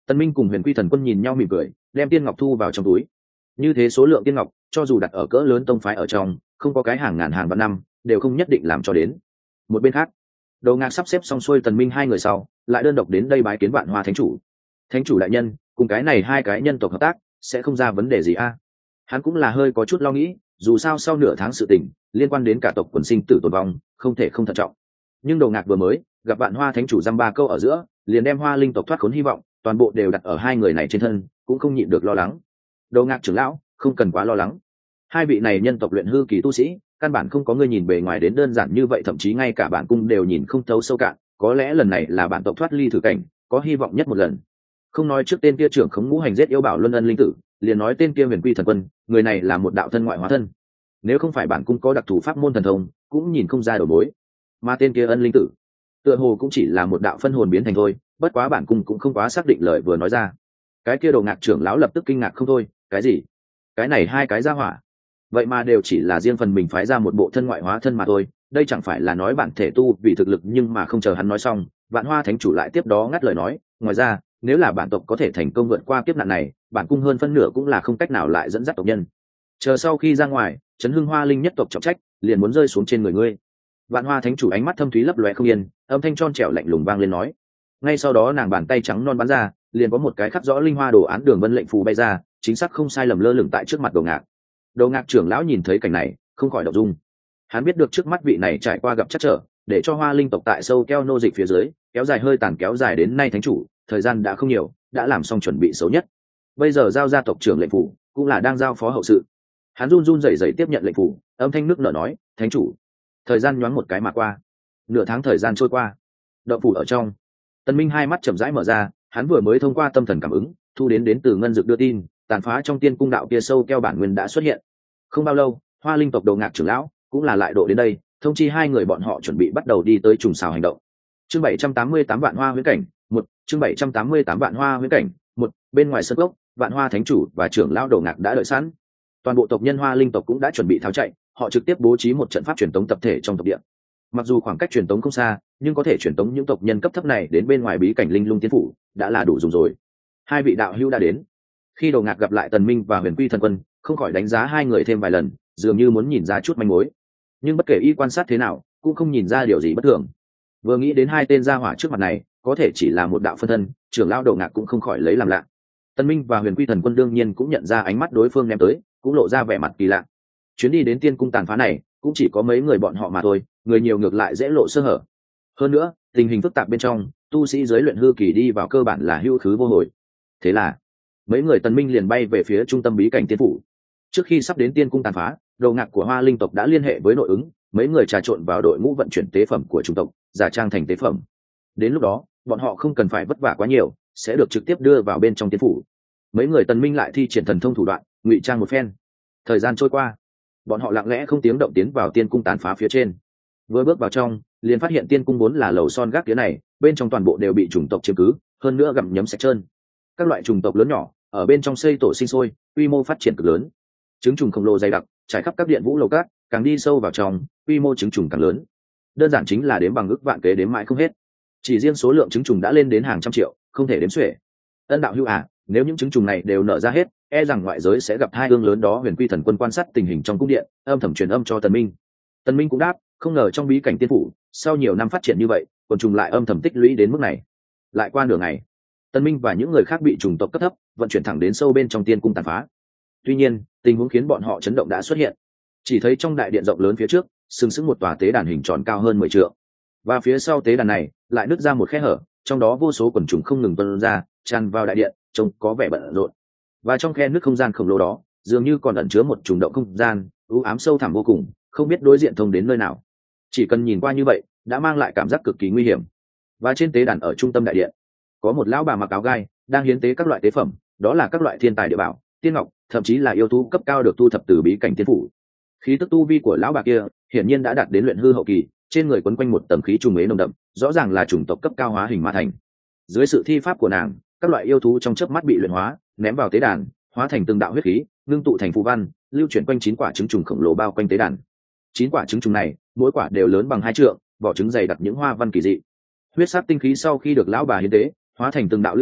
Tân Minh cùng Huyền Quy Thần Quân nhìn nhau mỉm cười, đem tiên ngọc thu vào trong túi. Như thế số lượng tiên ngọc, cho dù đặt ở cỡ lớn tông phái ở trong, không có cái hàng ngàn hàng vạn năm, đều không nhất định làm cho đến. Một bên khác, Đồ Ngạc sắp xếp xong xuôi Tần Minh hai người sau, lại đơn độc đến đây bái kiến Vạn Hoa Thánh chủ. Thánh chủ đại nhân, cùng cái này hai cái nhân tộc hợp tác, sẽ không ra vấn đề gì a? Hắn cũng là hơi có chút lo nghĩ, dù sao sau nửa tháng sự tình liên quan đến cả tộc quần sinh tử tồn vong, không thể không thận trọng. Nhưng Đồ Ngạc vừa mới gặp Vạn Hoa Thánh chủ dăm ba câu ở giữa, liền đem Hoa Linh tộc thoát khốn hy vọng, toàn bộ đều đặt ở hai người này trên thân, cũng không nhịn được lo lắng. Đồ Ngạc trưởng lão, không cần quá lo lắng. Hai vị này nhân tộc luyện hư kỳ tu sĩ, căn bản không có người nhìn bề ngoài đến đơn giản như vậy, thậm chí ngay cả bản cung đều nhìn không thấu sâu cạn. Có lẽ lần này là bản tộc thoát ly thử cảnh, có hy vọng nhất một lần. Không nói trước tên kia trưởng khống ngũ hành giết yêu bảo luân ân linh tử, liền nói tên kia Huyền Quy Thần Quân, người này là một đạo thân ngoại hóa thân. Nếu không phải bản cung có đặc thù pháp môn thần thông, cũng nhìn không ra đầu mối. Mà tên kia ân linh tử, tựa hồ cũng chỉ là một đạo phân hồn biến thành thôi, bất quá bản cung cũng không quá xác định lời vừa nói ra. Cái kia Đồ Ngạc trưởng lão lập tức kinh ngạc không thôi, cái gì? Cái này hai cái gia hỏa, vậy mà đều chỉ là riêng phần mình phái ra một bộ thân ngoại hóa thân mà thôi, đây chẳng phải là nói bản thể tu vì thực lực, nhưng mà không chờ hắn nói xong, Vạn Hoa Thánh chủ lại tiếp đó ngắt lời nói, ngoài ra, nếu là bản tộc có thể thành công vượt qua kiếp nạn này, bản cung hơn phân nửa cũng là không cách nào lại dẫn dắt tộc nhân. Chờ sau khi ra ngoài, chấn hưng Hoa Linh nhất tộc trọng trách, liền muốn rơi xuống trên người ngươi. Vạn Hoa Thánh chủ ánh mắt thâm thúy lấp lóe không yên, âm thanh tròn trẻo lạnh lùng vang lên nói. Ngay sau đó nàng bàn tay trắng non bắn ra, liền có một cái khắc rõ linh hoa đồ án đường vân lệnh phù bay ra, chính xác không sai lầm lơ lửng tại trước mặt Đồ Ngạc. Đồ Ngạc trưởng lão nhìn thấy cảnh này, không khỏi động dung. Hắn biết được trước mắt vị này trải qua gặp trắc trở, để cho Hoa Linh tộc tại sâu keo nô dịch phía dưới, kéo dài hơi tàn kéo dài đến nay thánh chủ, thời gian đã không nhiều, đã làm xong chuẩn bị xấu nhất. Bây giờ giao ra tộc trưởng lệnh phủ, cũng là đang giao phó hậu sự. Hắn run run rẩy rẩy tiếp nhận lệnh phủ, âm thanh nước nở nói, thánh chủ. Thời gian nhoáng một cái mà qua, nửa tháng thời gian trôi qua. Động phủ ở trong, Tần Minh hai mắt chậm rãi mở ra, hắn vừa mới thông qua tâm thần cảm ứng, thu đến từ ngân dược đưa tin, tàn phá trong tiên cung đạo kia sâu keo bản nguyên đã xuất hiện. Không bao lâu, Hoa Linh tộc Đồ Ngạc trưởng lão cũng là lại độ đến đây, thông chi hai người bọn họ chuẩn bị bắt đầu đi tới trùng xào hành động. Chương 788 Vạn Hoa huyễn cảnh, chương 788 Vạn Hoa huyễn cảnh, bên ngoài sân gốc, Vạn Hoa Thánh chủ và trưởng lão Đồ Ngạc đã đợi sẵn. Toàn bộ tộc nhân Hoa Linh tộc cũng đã chuẩn bị tháo chạy, họ trực tiếp bố trí một trận pháp truyền tống tập thể trong tộc địa. Mặc dù khoảng cách truyền tống không xa, nhưng có thể truyền tống những tộc nhân cấp thấp này đến bên ngoài bí cảnh Linh Lung Tiên phủ, đã là đủ dùng rồi. Hai vị đạo hữu đã đến. Khi Đồ Ngạc gặp lại Tần Minh và Huyền Quy Thần Quân, không khỏi đánh giá hai người thêm vài lần, dường như muốn nhìn ra chút manh mối. Nhưng bất kể y quan sát thế nào, cũng không nhìn ra điều gì bất thường. Vừa nghĩ đến hai tên gia hỏa trước mặt này, có thể chỉ là một đạo phân thân, trưởng lão Đồ Ngạc cũng không khỏi lấy làm lạ. Tần Minh và Huyền Quy Thần Quân đương nhiên cũng nhận ra ánh mắt đối phương ném tới, cũng lộ ra vẻ mặt kỳ lạ. Chuyến đi đến tiên cung tàn phá này, cũng chỉ có mấy người bọn họ mà thôi, người nhiều ngược lại dễ lộ sơ hở. Hơn nữa, tình hình phức tạp bên trong, tu sĩ giới luyện hư kỳ đi vào cơ bản là hưu khứ vô hồi. Thế là, mấy người Tần Minh liền bay về phía trung tâm bí cảnh tiên phủ. Trước khi sắp đến tiên cung tàn phá, Đồ Ngạc của Hoa Linh tộc đã liên hệ với nội ứng, mấy người trà trộn vào đội ngũ vận chuyển tế phẩm của chủng tộc, giả trang thành tế phẩm. Đến lúc đó, bọn họ không cần phải vất vả quá nhiều, sẽ được trực tiếp đưa vào bên trong tiên phủ. Mấy người Tần Minh lại thi triển thần thông thủ đoạn, ngụy trang một phen. Thời gian trôi qua, bọn họ lặng lẽ không tiếng động tiến vào tiên cung tàn phá phía trên. Vừa bước vào trong, liền phát hiện tiên cung vốn là lầu son gác phía này, bên trong toàn bộ đều bị chủng tộc chiếm cứ, hơn nữa gặm nhấm sạch trơn. Các loại chủng tộc lớn nhỏ ở bên trong xây tổ sinh sôi, quy mô phát triển cực lớn. Trứng trùng khổng lồ dày đặc trải khắp các điện vũ lầu cát, càng đi sâu vào trong, quy mô trứng trùng càng lớn. Đơn giản chính là đếm bằng ức vạn kế đếm mãi không hết. Chỉ riêng số lượng trứng trùng đã lên đến hàng trăm triệu, không thể đếm xuể. Ân đạo hữu nếu những trứng trùng này đều nở ra hết, e rằng ngoại giới sẽ gặp hai ương lớn đó. Huyền Quy Thần Quân quan sát tình hình trong cung điện, âm thầm truyền âm cho Tần Minh. Tần Minh cũng đáp, không ngờ trong bí cảnh tiên phủ, sau nhiều năm phát triển như vậy, quần trùng lại âm thầm tích lũy đến mức này. Lại qua nửa ngày, Tần Minh và những người khác bị trùng tộc cấp thấp vận chuyển thẳng đến sâu bên trong tiên cung tàn phá. Tuy nhiên, tình huống khiến bọn họ chấn động đã xuất hiện. Chỉ thấy trong đại điện rộng lớn phía trước, sừng sững một tòa tế đàn hình tròn cao hơn 10 trượng. Và phía sau tế đàn này, lại nứt ra một khe hở, trong đó vô số quần trùng không ngừng tuôn ra, tràn vào đại điện, trông có vẻ bận rộn. Và trong khe nước không gian khổng lồ đó, dường như còn ẩn chứa một trùng động không gian, u ám sâu thẳm vô cùng, không biết đối diện thông đến nơi nào. Chỉ cần nhìn qua như vậy, đã mang lại cảm giác cực kỳ nguy hiểm. Và trên tế đàn ở trung tâm đại điện, có một lão bà mặc áo gai, đang hiến tế các loại tế phẩm, đó là các loại thiên tài địa bảo, tiên ngọc, thậm chí là yêu thú cấp cao được thu thập từ bí cảnh tiên phủ. Khí tức tu vi của lão bà kia, hiển nhiên đã đạt đến luyện hư hậu kỳ, trên người quấn quanh một tầng khí trùng ế nồng đậm, rõ ràng là chủng tộc cấp cao hóa hình ma thành. Dưới sự thi pháp của nàng, các loại yêu thú trong chớp mắt bị luyện hóa, ném vào tế đàn, hóa thành từng đạo huyết khí, ngưng tụ thành phù văn, lưu chuyển quanh 9 quả trứng trùng khổng lồ bao quanh tế đàn. 9 quả trứng trùng này, mỗi quả đều lớn bằng 2 trượng, vỏ trứng dày đặc những hoa văn kỳ dị. Huyết sắc tinh khí sau khi được lão bà hiến tế, hóa thành từng đạo lưu tô,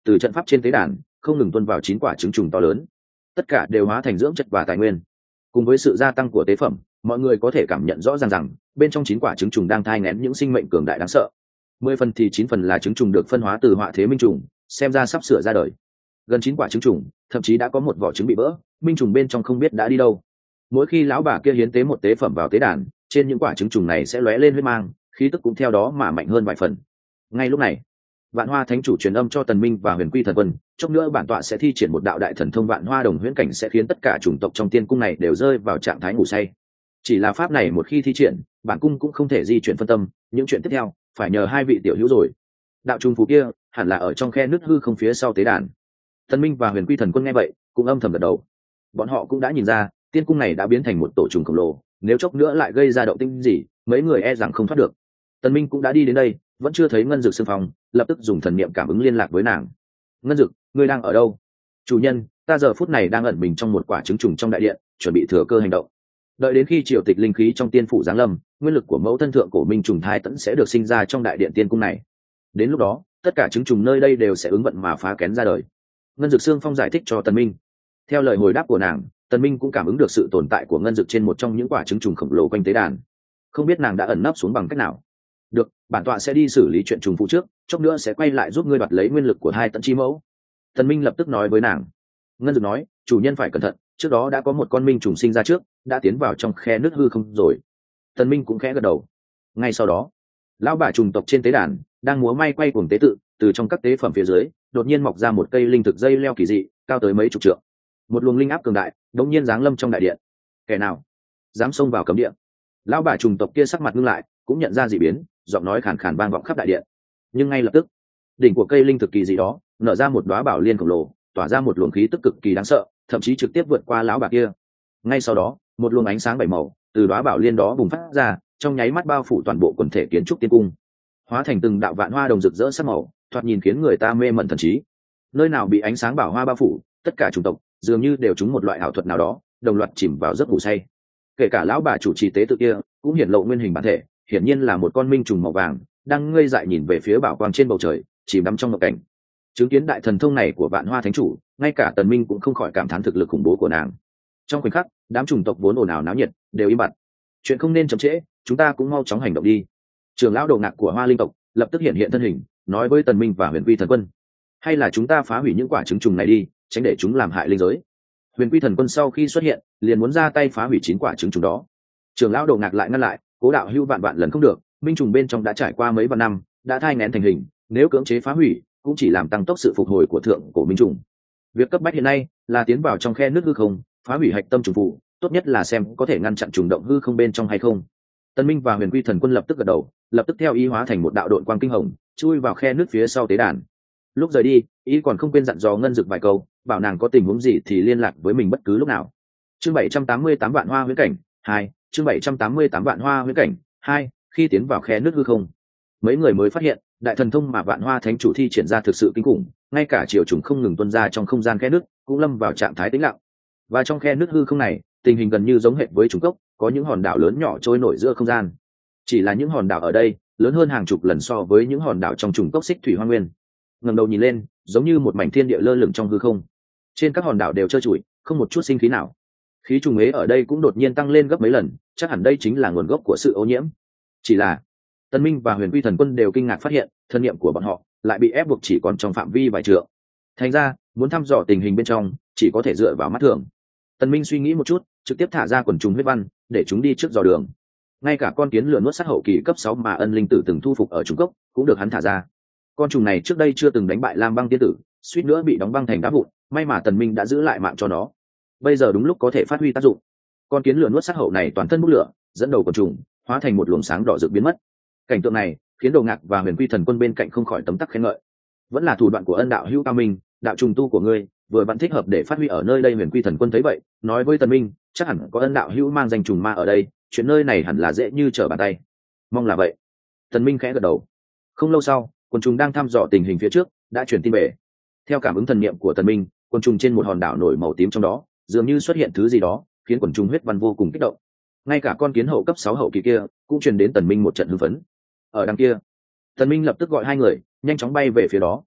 từ trận pháp trên tế đàn không ngừng tuôn vào 9 quả trứng trùng to lớn, tất cả đều hóa thành dưỡng chất và tài nguyên. Cùng với sự gia tăng của tế phẩm, mọi người có thể cảm nhận rõ ràng rằng bên trong 9 quả trứng trùng đang thai nghén những sinh mệnh cường đại đáng sợ. 10 phần thì 9 phần là trứng trùng được phân hóa từ họa thế minh trùng, xem ra sắp sửa ra đời. Gần 9 quả trứng trùng, thậm chí đã có một vỏ trứng bị vỡ, minh trùng bên trong không biết đã đi đâu. Mỗi khi lão bà kia hiến tế một tế phẩm vào tế đàn, trên những quả trứng trùng này sẽ lóe lên huyết mang, khí tức cũng theo đó mà mạnh hơn vài phần. Ngay lúc này, Vạn Hoa Thánh chủ truyền âm cho Tần Minh và Huyền Quy Thần Quân, chốc nữa bản tọa sẽ thi triển một đạo đại thần thông Vạn Hoa Đồng Huyễn Cảnh, sẽ khiến tất cả chủng tộc trong tiên cung này đều rơi vào trạng thái ngủ say. Chỉ là pháp này một khi thi triển, bản cung cũng không thể di chuyển phân tâm, những chuyện tiếp theo phải nhờ hai vị tiểu hữu rồi. Đạo trùng phù kia hẳn là ở trong khe nứt hư không phía sau tế đàn. Tần Minh và Huyền Quy Thần Quân nghe vậy, cũng âm thầm gật đầu. Bọn họ cũng đã nhìn ra, tiên cung này đã biến thành một tổ trùng khổng lồ, nếu chốc nữa lại gây ra động tĩnh gì, mấy người e rằng không thoát được. Tần Minh cũng đã đi đến đây, vẫn chưa thấy Ngân Dực xương phong, lập tức dùng thần niệm cảm ứng liên lạc với nàng. Ngân Dực, ngươi đang ở đâu? Chủ nhân, ta giờ phút này đang ẩn mình trong một quả trứng trùng trong đại điện, chuẩn bị thừa cơ hành động. Đợi đến khi triều tịch linh khí trong tiên phủ giáng lâm, nguyên lực của mẫu thân thượng cổ minh trùng thai tẫn sẽ được sinh ra trong đại điện tiên cung này. Đến lúc đó, tất cả trứng trùng nơi đây đều sẽ ứng vận mà phá kén ra đời. Ngân Dực xương phong giải thích cho Tần Minh. Theo lời hồi đáp của nàng, Tần Minh cũng cảm ứng được sự tồn tại của Ngân Dực trên một trong những quả trứng trùng khổng lồ quanh tế đàn. Không biết nàng đã ẩn nấp xuống bằng cách nào. Được, bản tọa sẽ đi xử lý chuyện trùng phụ trước, chốc nữa sẽ quay lại giúp ngươi đoạt lấy nguyên lực của hai tận chi mẫu. Tần Minh lập tức nói với nàng. Ngân Dực nói, chủ nhân phải cẩn thận, trước đó đã có một con minh trùng sinh ra trước, đã tiến vào trong khe nước hư không rồi. Tần Minh cũng khẽ gật đầu. Ngay sau đó, lão bà trùng tộc trên tế đàn đang múa may quay cuồng tế tự, từ trong các tế phẩm phía dưới đột nhiên mọc ra một cây linh thực dây leo kỳ dị, cao tới mấy chục trượng. Một luồng linh áp cường đại đột nhiên giáng lâm trong đại điện. Kẻ nào dám xông vào cấm điện? Lão bà trùng tộc kia sắc mặt ngưng lại, cũng nhận ra dị biến, giọng nói khàn khàn vang vọng khắp đại điện. Nhưng ngay lập tức, đỉnh của cây linh thực kỳ dị đó nở ra một đóa bảo liên khổng lồ, tỏa ra một luồng khí tức cực kỳ đáng sợ, thậm chí trực tiếp vượt qua lão bà kia. Ngay sau đó, một luồng ánh sáng bảy màu từ đóa bảo liên đó bùng phát ra, trong nháy mắt bao phủ toàn bộ quần thể kiến trúc tiên cung, hóa thành từng đạo vạn hoa đồng rực rỡ sắc màu, thoạt nhìn khiến người ta mê mẩn thần trí. Nơi nào bị ánh sáng bảo hoa bao phủ, tất cả chủng tộc dường như đều trúng một loại ảo thuật nào đó, đồng loạt chìm vào giấc ngủ say. Kể cả lão bà chủ trì tế tự kia cũng hiển lộ nguyên hình bản thể, hiển nhiên là một con minh trùng màu vàng, đang ngây dại nhìn về phía bảo quang trên bầu trời, chìm đắm trong mộng cảnh. Chứng kiến đại thần thông này của Vạn Hoa Thánh chủ, ngay cả Tần Minh cũng không khỏi cảm thán thực lực khủng bố của nàng. Trong khoảnh khắc, đám chủng tộc vốn ồn ào náo nhiệt đều im bặt. Chuyện không nên chậm trễ, chúng ta cũng mau chóng hành động đi. Trưởng lão đầu ngạc của Hoa Linh tộc lập tức hiện hiện thân hình, nói với Tần Minh và Huyền Quy Thần Quân: hay là chúng ta phá hủy những quả trứng trùng này đi, tránh để chúng làm hại linh giới. Huyền Quy Thần Quân sau khi xuất hiện, liền muốn ra tay phá hủy 9 quả trứng trùng đó. Trưởng lão đầu ngạc lại ngăn lại: cố đạo hưu vạn lần không được, minh trùng bên trong đã trải qua mấy vạn năm, đã thai nghén thành hình, nếu cưỡng chế phá hủy, cũng chỉ làm tăng tốc sự phục hồi của thượng cổ minh trùng. Việc cấp bách hiện nay là tiến vào trong khe nước hư không, phá hủy hạch tâm trùng phụ, tốt nhất là xem có thể ngăn chặn trùng động hư không bên trong hay không. Tân Minh và Huyền Quy Thần Quân lập tức gật đầu, lập tức theo ý hóa thành một đạo độn quang kinh hồng, chui vào khe nước phía sau tế đàn. Lúc rời đi, ý còn không quên dặn dò Ngân Dực vài câu, bảo nàng có tình huống gì thì liên lạc với mình bất cứ lúc nào. Chương 788 Vạn Hoa Huyễn Cảnh 2, chương 788 Vạn Hoa Huyễn Cảnh 2, khi tiến vào khe nước hư không, mấy người mới phát hiện, đại thần thông mà Vạn Hoa Thánh chủ thi triển ra thực sự kinh khủng, ngay cả triều trùng không ngừng tuôn ra trong không gian khe nước, cũng lâm vào trạng thái tĩnh lặng. Và trong khe nước hư không này, tình hình gần như giống hệt với trùng cốc, có những hòn đảo lớn nhỏ trôi nổi giữa không gian. Chỉ là những hòn đảo ở đây lớn hơn hàng chục lần so với những hòn đảo trong trùng cốc Xích Thủy Hoa Nguyên. Ngẩng đầu nhìn lên, giống như một mảnh thiên địa lơ lửng trong hư không. Trên các hòn đảo đều trơ trụi, không một chút sinh khí nào. Khí trùng ế ở đây cũng đột nhiên tăng lên gấp mấy lần, chắc hẳn đây chính là nguồn gốc của sự ô nhiễm. Chỉ là Tân Minh và Huyền Quy Thần Quân đều kinh ngạc phát hiện, thân niệm của bọn họ lại bị ép buộc chỉ còn trong phạm vi vài trượng. Thành ra, muốn thăm dò tình hình bên trong, chỉ có thể dựa vào mắt thường. Tân Minh suy nghĩ một chút, trực tiếp thả ra quần trùng huyết văn, để chúng đi trước dò đường. Ngay cả con kiến lửa nuốt sát hậu kỳ cấp 6 mà Ân Linh Tử từng thu phục ở trùng cốc, cũng được hắn thả ra. Con trùng này trước đây chưa từng đánh bại Lam Băng Tiên Tử, suýt nữa bị đóng băng thành đá vụn, may mà Tần Minh đã giữ lại mạng cho nó. Bây giờ đúng lúc có thể phát huy tác dụng. Con kiến lửa nuốt sát hậu này toàn thân bốc lửa, dẫn đầu quần trùng, hóa thành một luồng sáng đỏ rực biến mất. Cảnh tượng này khiến Đồ Ngạc và Huyền Quy Thần Quân bên cạnh không khỏi tấm tắc khen ngợi. Vẫn là thủ đoạn của Ân đạo hữu cao minh, đạo trùng tu của ngươi vừa vặn thích hợp để phát huy ở nơi đây. Huyền Quy Thần Quân thấy vậy, nói với Tần Minh, chắc hẳn có Ân đạo hữu mang danh trùng ma ở đây, chuyện nơi này hẳn là dễ như trở bàn tay. Mong là vậy. Tần Minh khẽ gật đầu. Không lâu sau, quần trùng đang thăm dò tình hình phía trước đã truyền tin về. Theo cảm ứng thần niệm của Tần Minh, quần trùng trên một hòn đảo nổi màu tím trong đó dường như xuất hiện thứ gì đó, khiến quần trùng huyết văn vô cùng kích động. Ngay cả con kiến hậu cấp 6 hậu kỳ kia cũng truyền đến Tần Minh một trận hưng phấn. Ở đằng kia, Tần Minh lập tức gọi hai người nhanh chóng bay về phía đó.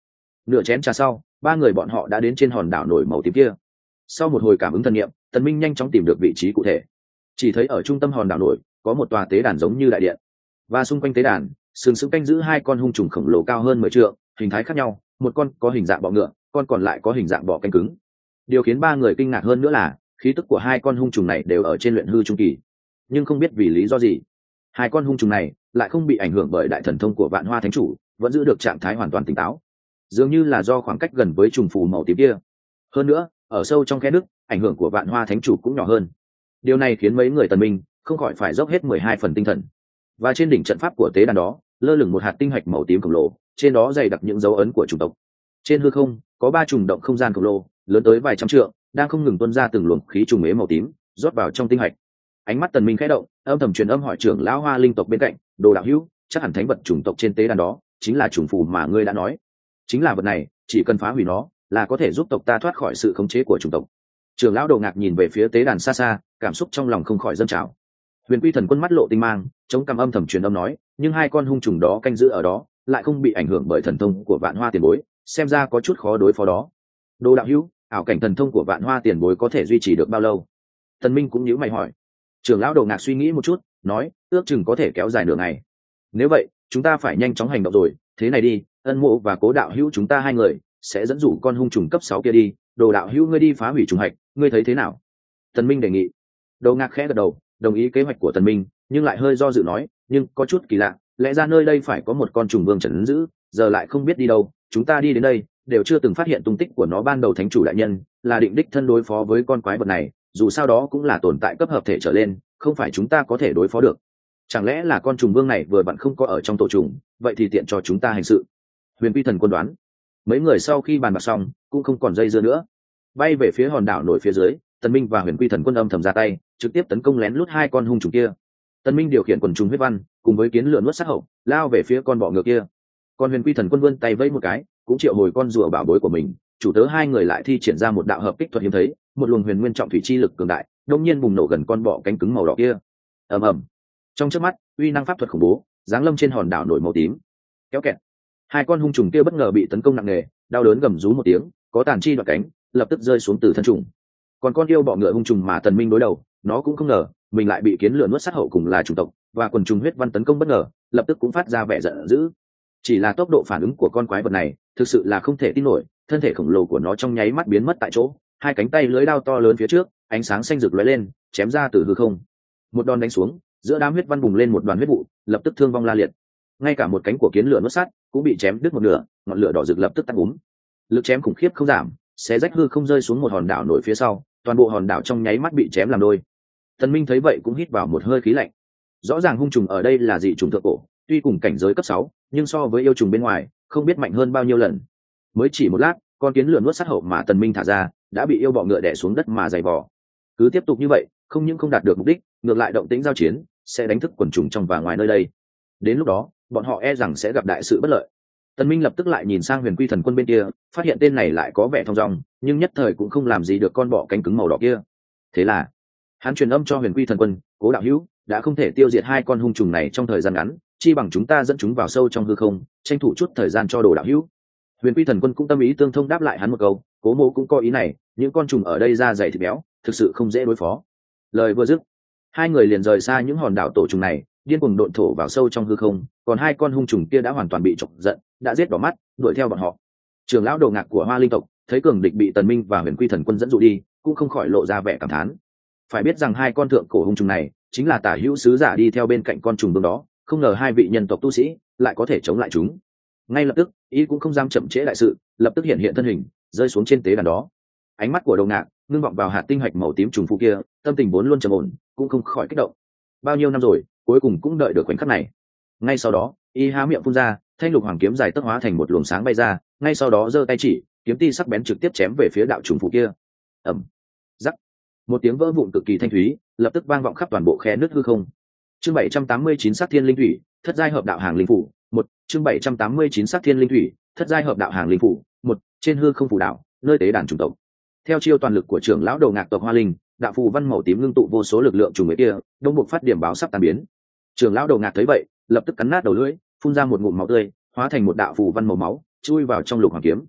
Nửa chén trà sau, ba người bọn họ đã đến trên hòn đảo nổi màu tím kia. Sau một hồi cảm ứng thần niệm, Tần Minh nhanh chóng tìm được vị trí cụ thể. Chỉ thấy ở trung tâm hòn đảo nổi có một tòa tế đàn giống như đại điện, và xung quanh tế đàn sừng sững canh giữ hai con hung trùng khổng lồ cao hơn 10 trượng, hình thái khác nhau, một con có hình dạng bọ ngựa, con còn lại có hình dạng bọ cánh cứng. Điều khiến ba người kinh ngạc hơn nữa là khí tức của hai con hung trùng này đều ở trên luyện hư trung kỳ, nhưng không biết vì lý do gì, hai con hung trùng này lại không bị ảnh hưởng bởi đại thần thông của Vạn Hoa Thánh Chủ, vẫn giữ được trạng thái hoàn toàn tỉnh táo, dường như là do khoảng cách gần với trùng phù màu tím kia. Hơn nữa, ở sâu trong khe nước, ảnh hưởng của Vạn Hoa Thánh Chủ cũng nhỏ hơn. Điều này khiến mấy người Tần Minh không khỏi phải dốc hết 12 phần tinh thần. Và trên đỉnh trận pháp của tế đàn đó lơ lửng một hạt tinh hạch màu tím khổng lồ, trên đó dày đặc những dấu ấn của chủng tộc. Trên hư không có 3 trùng động không gian khổng lồ lớn tới vài trăm trượng, đang không ngừng tuôn ra từng luồng khí trùng ế màu tím rót vào trong tinh hạch. Ánh mắt Tần Minh khẽ động, âm thầm truyền âm hỏi trưởng lão Hoa linh tộc bên cạnh, Đồ đạo hữu, chắc hẳn thánh vật chủng tộc trên tế đàn đó chính là trùng phù mà ngươi đã nói. Chính là vật này, chỉ cần phá hủy nó là có thể giúp tộc ta thoát khỏi sự khống chế của chủng tộc. Trưởng lão Đồ ngạc nhìn về phía tế đàn xa xa, cảm xúc trong lòng không khỏi dâng trào. Huyền Quy Thần Quân mắt lộ tinh mang, chống cằm âm thầm truyền âm nói, nhưng hai con hung trùng đó canh giữ ở đó lại không bị ảnh hưởng bởi thần thông của Vạn Hoa tiền bối, xem ra có chút khó đối phó đó. Đồ đạo hữu, ảo cảnh thần thông của Vạn Hoa tiền bối có thể duy trì được bao lâu? Tần Minh cũng nhíu mày hỏi. Trưởng lão Đồ ngạc suy nghĩ một chút, nói, ước chừng có thể kéo dài nửa ngày. Nếu vậy, chúng ta phải nhanh chóng hành động rồi. Thế này đi, Ân Mộ và Cố đạo hữu chúng ta hai người sẽ dẫn dụ con hung trùng cấp 6 kia đi. Đồ đạo hữu ngươi đi phá hủy trùng hạch, ngươi thấy thế nào? Tần Minh đề nghị. Đồ ngạc khẽ gật đầu, đồng ý kế hoạch của Tần Minh, nhưng lại hơi do dự nói, nhưng có chút kỳ lạ, lẽ ra nơi đây phải có một con trùng vương trấn giữ, giờ lại không biết đi đâu. Chúng ta đi đến đây đều chưa từng phát hiện tung tích của nó. Ban đầu thánh chủ đại nhân là định đích thân đối phó với con quái vật này, dù sao đó cũng là tồn tại cấp hợp thể trở lên, không phải chúng ta có thể đối phó được. Chẳng lẽ là con trùng vương này vừa vặn không có ở trong tổ trùng, vậy thì tiện cho chúng ta hành sự. Huyền Quy Thần Quân đoán. Mấy người sau khi bàn bạc xong cũng không còn dây dưa nữa, bay về phía hòn đảo nổi phía dưới. Tần Minh và Huyền Quy Thần Quân âm thầm ra tay, trực tiếp tấn công lén lút hai con hung trùng kia. Tần Minh điều khiển quần trùng huyết văn cùng với kiến lửa nuốt sát hậu lao về phía con bọ ngựa kia, còn Huyền Quy Thần Quân vươn tay vẫy một cái, cũng triệu hồi con rùa bảo bối của mình. Chủ tớ hai người lại thi triển ra một đạo hợp kích thuật hiếm thấy, một luồng huyền nguyên trọng thủy chi lực cường đại đột nhiên bùng nổ gần con bọ cánh cứng màu đỏ kia. ầm ầm, trong chớp mắt, uy năng pháp thuật khủng bố giáng lâm trên hòn đảo nổi màu tím. Kéo kẹt, hai con hung trùng kia bất ngờ bị tấn công nặng nề, đau đớn gầm rú một tiếng, có tàn chi đoạn cánh lập tức rơi xuống từ thân trùng. Còn con yêu bọ ngựa hung trùng mà Tần Minh đối đầu, nó cũng không ngờ mình lại bị kiến lửa nuốt sát hậu cùng là chủng tộc và quần trùng huyết văn tấn công bất ngờ, lập tức cũng phát ra vẻ giận dữ. Chỉ là tốc độ phản ứng của con quái vật này thực sự là không thể tin nổi, thân thể khổng lồ của nó trong nháy mắt biến mất tại chỗ, hai cánh tay lưới đao to lớn phía trước, ánh sáng xanh rực lóe lên, chém ra từ hư không. Một đòn đánh xuống, giữa đám huyết văn bùng lên một đoàn huyết vụ, lập tức thương vong la liệt. Ngay cả một cánh của kiến lửa nuốt sát cũng bị chém đứt một nửa, ngọn lửa đỏ rực lập tức tắt úm. Lực chém khủng khiếp không giảm, xé rách hư không rơi xuống một hòn đảo nổi phía sau, toàn bộ hòn đảo trong nháy mắt bị chém làm đôi. Tần Minh thấy vậy cũng hít vào một hơi khí lạnh. Rõ ràng hung trùng ở đây là dị trùng thượng cổ, tuy cùng cảnh giới cấp 6, nhưng so với yêu trùng bên ngoài không biết mạnh hơn bao nhiêu lần. Mới chỉ một lát, con kiến lửa nuốt sát hậu mà Tần Minh thả ra đã bị yêu bọ ngựa đè xuống đất mà giày vò. Cứ tiếp tục như vậy, không những không đạt được mục đích, ngược lại động tĩnh giao chiến sẽ đánh thức quần trùng trong và ngoài nơi đây. Đến lúc đó, bọn họ e rằng sẽ gặp đại sự bất lợi. Tần Minh lập tức lại nhìn sang Huyền Quy Thần Quân bên kia, phát hiện tên này lại có vẻ thong dong, nhưng nhất thời cũng không làm gì được con bọ cánh cứng màu đỏ kia. Thế là, hắn truyền âm cho Huyền Quy Thần Quân, Cố đạo hữu, đã không thể tiêu diệt hai con hung trùng này trong thời gian ngắn, chi bằng chúng ta dẫn chúng vào sâu trong hư không, tranh thủ chút thời gian cho Đồ đạo hữu. Huyền Quy Thần Quân cũng tâm ý tương thông đáp lại hắn một câu, Cố mô cũng có ý này, những con trùng ở đây da dày thịt béo, thực sự không dễ đối phó. Lời vừa dứt, hai người liền rời xa những hòn đảo tổ trùng này, điên cuồng độn thổ vào sâu trong hư không. Còn hai con hung trùng kia đã hoàn toàn bị chọc giận, đã giết đỏ mắt đuổi theo bọn họ. Trưởng lão Đồ ngạc của Hoa linh tộc thấy cường địch bị Tần Minh và Huyền Quy Thần Quân dẫn dụ đi, cũng không khỏi lộ ra vẻ cảm thán. Phải biết rằng hai con thượng cổ hung trùng này chính là tả hữu sứ giả đi theo bên cạnh con trùng vương đó, không ngờ hai vị nhân tộc tu sĩ lại có thể chống lại chúng. Ngay lập tức, y cũng không dám chậm trễ đại sự, lập tức hiện thân hình, rơi xuống trên tế đàn đó. Ánh mắt của Đồ ngạc ngưng vọng vào hạt tinh hạch màu tím trùng phù kia, tâm tình vốn luôn trầm ổn cũng không khỏi kích động. Bao nhiêu năm rồi, cuối cùng cũng đợi được khoảnh khắc này. Ngay sau đó, y há miệng phun ra, thanh lục hoàng kiếm dài tấc hóa thành một luồng sáng bay ra, ngay sau đó giơ tay chỉ, kiếm ti sắc bén trực tiếp chém về phía đạo trùng phù kia. Ầm, rắc, một tiếng vỡ vụn cực kỳ thanh thúy lập tức vang vọng khắp toàn bộ khe nứt hư không. Chương 789 Sắc Thiên Linh Thủy, thất giai hợp đạo hàng linh phủ, 1. Chương 789 Sắc Thiên Linh Thủy, thất giai hợp đạo hàng linh phủ, 1. Trên hư không phù đảo, nơi tế đàn trùng tộc. Theo chiêu toàn lực của trưởng lão Đồ ngạc tộc Hoa Linh, đạo phù văn màu tím ngưng tụ vô số lực lượng trùng người kia, đông buộc phát điểm báo sắp tan biến. Trưởng lão Đồ ngạc thấy vậy, lập tức cắn nát đầu lưỡi, phun ra một ngụm máu tươi, hóa thành một đạo phù văn màu máu, chui vào trong lục hoàng kiếm,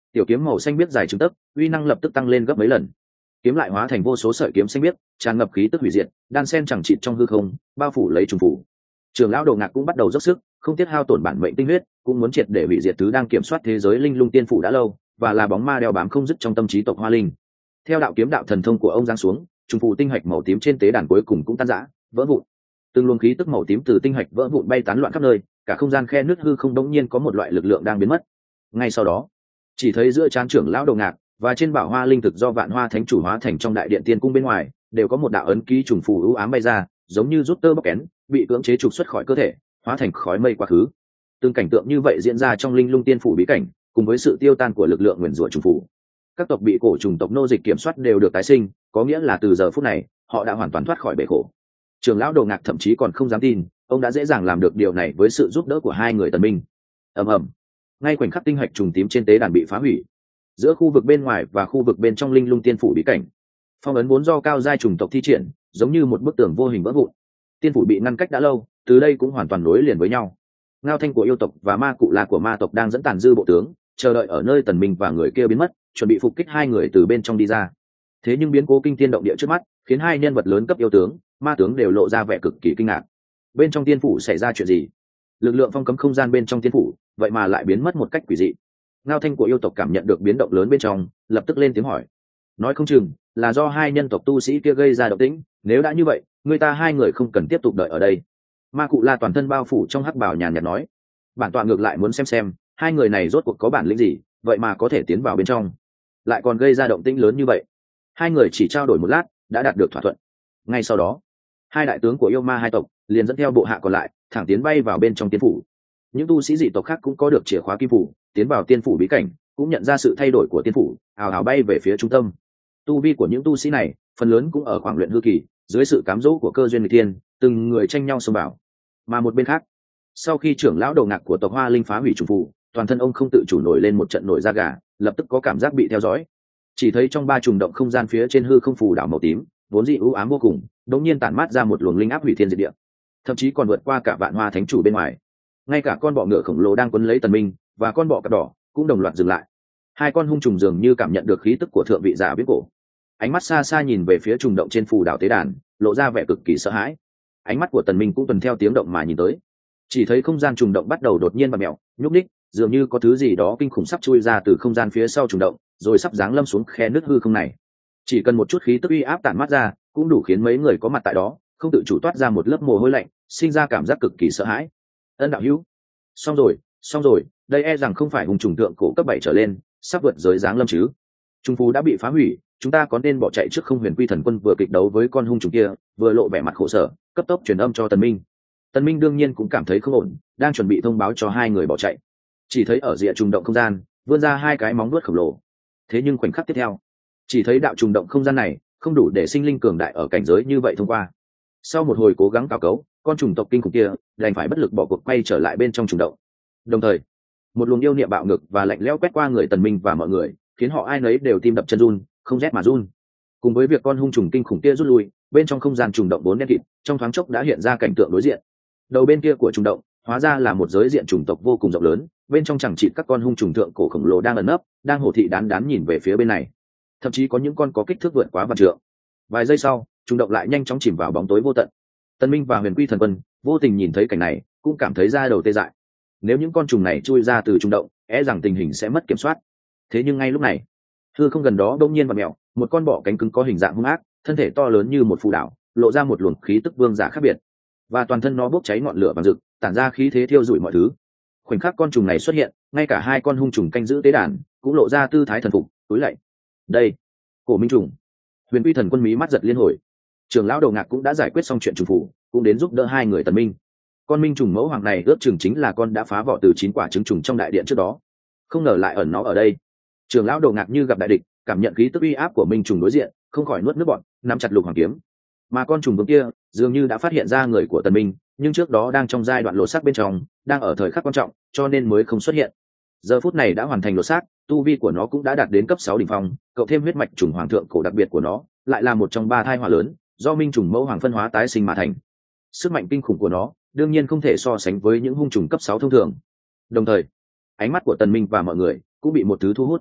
tiểu kiếm màu xanh biếc dài trứng tấc, uy năng lập tức tăng lên gấp mấy lần. Kiếm lại hóa thành vô số sợi kiếm xanh biếc, tràn ngập khí tức hủy diệt, đan sen chẳng chịt trong hư không, bao phủ lấy trùng phủ. Trường lão Đồ Ngạc cũng bắt đầu dốc sức, không tiếc hao tổn bản mệnh tinh huyết, cũng muốn triệt để hủy diệt thứ đang kiểm soát thế giới linh lung tiên phủ đã lâu, và là bóng ma đeo bám không dứt trong tâm trí tộc Hoa Linh. Theo đạo kiếm đạo thần thông của ông giáng xuống, trùng phủ tinh hạch màu tím trên tế đàn cuối cùng cũng tan rã, vỡ vụn. Từng luồng khí tức màu tím từ tinh hạch vỡ vụn bay tán loạn khắp nơi, cả không gian khe nứt hư không đống nhiên có một loại lực lượng đang biến mất. Ngay sau đó, chỉ thấy giữa trán trưởng lão Đồ Ngạc và trên bảo hoa linh thực do Vạn Hoa Thánh chủ hóa thành trong đại điện tiên cung bên ngoài, đều có một đạo ấn ký trùng phù u ám bay ra, giống như rút tơ bóc kén, bị cưỡng chế trục xuất khỏi cơ thể, hóa thành khói mây quá khứ. Từng cảnh tượng như vậy diễn ra trong linh lung tiên phủ bí cảnh, cùng với sự tiêu tan của lực lượng nguyền rủa trùng phủ. Các tộc bị cổ trùng tộc nô dịch kiểm soát đều được tái sinh, có nghĩa là từ giờ phút này, họ đã hoàn toàn thoát khỏi bể khổ. Trường lão Đồ Ngạc thậm chí còn không dám tin, ông đã dễ dàng làm được điều này với sự giúp đỡ của hai người Tần Minh. ầm ầm, ngay khoảnh khắc tinh hạch trùng tím trên tế đàn bị phá hủy, giữa khu vực bên ngoài và khu vực bên trong linh lung tiên phủ bí cảnh, phong ấn vốn do cao giai trùng tộc thi triển, giống như một bức tường vô hình vỡ vụn. Tiên phủ bị ngăn cách đã lâu, từ đây cũng hoàn toàn nối liền với nhau. Ngao Thanh của yêu tộc và Ma Cụ La của ma tộc đang dẫn tàn dư bộ tướng, chờ đợi ở nơi Tần Minh và người kia biến mất, chuẩn bị phục kích hai người từ bên trong đi ra. Thế nhưng biến cố kinh thiên động địa trước mắt, khiến hai nhân vật lớn cấp yêu tướng, ma tướng đều lộ ra vẻ cực kỳ kinh ngạc. Bên trong tiên phủ xảy ra chuyện gì? Lực lượng phong cấm không gian bên trong tiên phủ, vậy mà lại biến mất một cách quỷ dị. Ngao Thanh của yêu tộc cảm nhận được biến động lớn bên trong, lập tức lên tiếng hỏi. Nói không chừng là do hai nhân tộc tu sĩ kia gây ra động tĩnh, nếu đã như vậy, người ta hai người không cần tiếp tục đợi ở đây. Ma Cụ La toàn thân bao phủ trong hắc bào nhàn nhạt nói. Bản tọa ngược lại muốn xem hai người này rốt cuộc có bản lĩnh gì, vậy mà có thể tiến vào bên trong, lại còn gây ra động tĩnh lớn như vậy. Hai người chỉ trao đổi một lát, đã đạt được thỏa thuận. Ngay sau đó, hai đại tướng của yêu ma hai tộc liền dẫn theo bộ hạ còn lại, thẳng tiến bay vào bên trong tiên phủ. Những tu sĩ dị tộc khác cũng có được chìa khóa kim phủ, tiến vào tiên phủ bí cảnh, cũng nhận ra sự thay đổi của tiên phủ, ào ào bay về phía trung tâm. Tu vi của những tu sĩ này phần lớn cũng ở khoảng luyện hư kỳ, dưới sự cám dỗ của cơ duyên nghịch thiên, từng người tranh nhau xông vào. Mà một bên khác, sau khi trưởng lão Đồ Ngạc của tộc Hoa Linh phá hủy trùng phủ, toàn thân ông không tự chủ nổi lên một trận nổi da gà, lập tức có cảm giác bị theo dõi. Chỉ thấy trong ba trùng động không gian phía trên hư không phù đảo màu tím, vốn dị u ám vô cùng, đột nhiên tản mát ra một luồng linh áp hủy thiên diệt địa, thậm chí còn vượt qua cả Vạn Hoa Thánh chủ bên ngoài. Ngay cả con bọ ngựa khổng lồ đang quấn lấy Tần Minh và con bọ cạp đỏ cũng đồng loạt dừng lại. Hai con hung trùng dường như cảm nhận được khí tức của thượng vị giả biết cổ, ánh mắt xa xa nhìn về phía trùng động trên phù đảo tế đàn, lộ ra vẻ cực kỳ sợ hãi. Ánh mắt của Tần Minh cũng tuần theo tiếng động mà nhìn tới, chỉ thấy không gian trùng động bắt đầu đột nhiên bật mèo, nhúc nhích, dường như có thứ gì đó kinh khủng sắp chui ra từ không gian phía sau trùng động, rồi sắp giáng lâm xuống khe nứt hư không này. Chỉ cần một chút khí tức uy áp tản mát ra, cũng đủ khiến mấy người có mặt tại đó không tự chủ toát ra một lớp mồ hôi lạnh, sinh ra cảm giác cực kỳ sợ hãi. Ân đạo hữu, xong rồi, đây e rằng không phải hung trùng tượng cổ cấp 7 trở lên, sắp vượt giới giáng lâm chứ. Trung phú đã bị phá hủy, chúng ta có nên bỏ chạy trước không? Huyền Quy Thần Quân vừa kịch đấu với con hung trùng kia, vừa lộ vẻ mặt khổ sở, cấp tốc truyền âm cho Tần Minh. Tần Minh đương nhiên cũng cảm thấy không ổn, đang chuẩn bị thông báo cho hai người bỏ chạy. Chỉ thấy ở rìa trùng động không gian vươn ra hai cái móng vuốt khổng lồ. Thế nhưng khoảnh khắc tiếp theo, chỉ thấy đạo trùng động không gian này không đủ để sinh linh cường đại ở cảnh giới như vậy thông qua. Sau một hồi cố gắng cào cấu, con trùng tộc kinh khủng kia đành phải bất lực bỏ cuộc quay trở lại bên trong trùng động. Đồng thời, một luồng yêu niệm bạo ngược và lạnh lẽo quét qua người Tần Minh và mọi người, khiến họ ai nấy đều tim đập chân run, không rét mà run. Cùng với việc con hung trùng kinh khủng kia rút lui, bên trong không gian trùng động vốn đen kịt, trong thoáng chốc đã hiện ra cảnh tượng đối diện. Đầu bên kia của trùng động hóa ra là một giới diện trùng tộc vô cùng rộng lớn, bên trong chẳng chỉ các con hung trùng thượng cổ khổng lồ đang ẩn nấp, đang hổ thị đán đán nhìn về phía bên này. Thậm chí có những con có kích thước vượt quá vạn trượng. Vài giây sau, trùng động lại nhanh chóng chìm vào bóng tối vô tận. Tần Minh và Huyền Quy Thần Quân vô tình nhìn thấy cảnh này, cũng cảm thấy da đầu tê dại. Nếu những con trùng này chui ra từ trùng động, e rằng tình hình sẽ mất kiểm soát. Thế nhưng ngay lúc này, hư không gần đó đột nhiên vặn mèo, một con bọ cánh cứng có hình dạng hung ác, thân thể to lớn như một phù đảo, lộ ra một luồng khí tức vương giả khác biệt, và toàn thân nó bốc cháy ngọn lửa vàng rực, tản ra khí thế thiêu rụi mọi thứ. Khoảnh khắc con trùng này xuất hiện, ngay cả hai con hung trùng canh giữ tế đàn cũng lộ ra tư thái thần phục, túi lạy. Đây, Cổ Minh trùng. Huyền Quy Thần Quân mí mắt giật liên hồi. Trưởng lão Đồ Ngạc cũng đã giải quyết xong chuyện trùng phủ, cũng đến giúp đỡ hai người Tần Minh. Con minh trùng mẫu hoàng này ước chừng chính là con đã phá vỏ từ 9 quả trứng trùng trong đại điện trước đó, không ngờ lại ẩn nó ở đây. Trưởng lão Đồ Ngạc như gặp đại địch, cảm nhận khí tức uy áp của minh trùng đối diện, không khỏi nuốt nước bọt, nắm chặt lục hoàng kiếm. Mà con trùng vương kia dường như đã phát hiện ra người của Tần Minh, nhưng trước đó đang trong giai đoạn lột xác bên trong, đang ở thời khắc quan trọng, cho nên mới không xuất hiện. Giờ phút này đã hoàn thành lột xác, tu vi của nó cũng đã đạt đến cấp 6 đỉnh phong, cộng thêm huyết mạch trùng hoàng thượng cổ đặc biệt của nó, lại là một trong 3 thai hỏa lớn, do minh trùng mẫu hoàng phân hóa tái sinh mà thành. Sức mạnh kinh khủng của nó, đương nhiên không thể so sánh với những hung trùng cấp 6 thông thường. Đồng thời, ánh mắt của Tần Minh và mọi người cũng bị một thứ thu hút.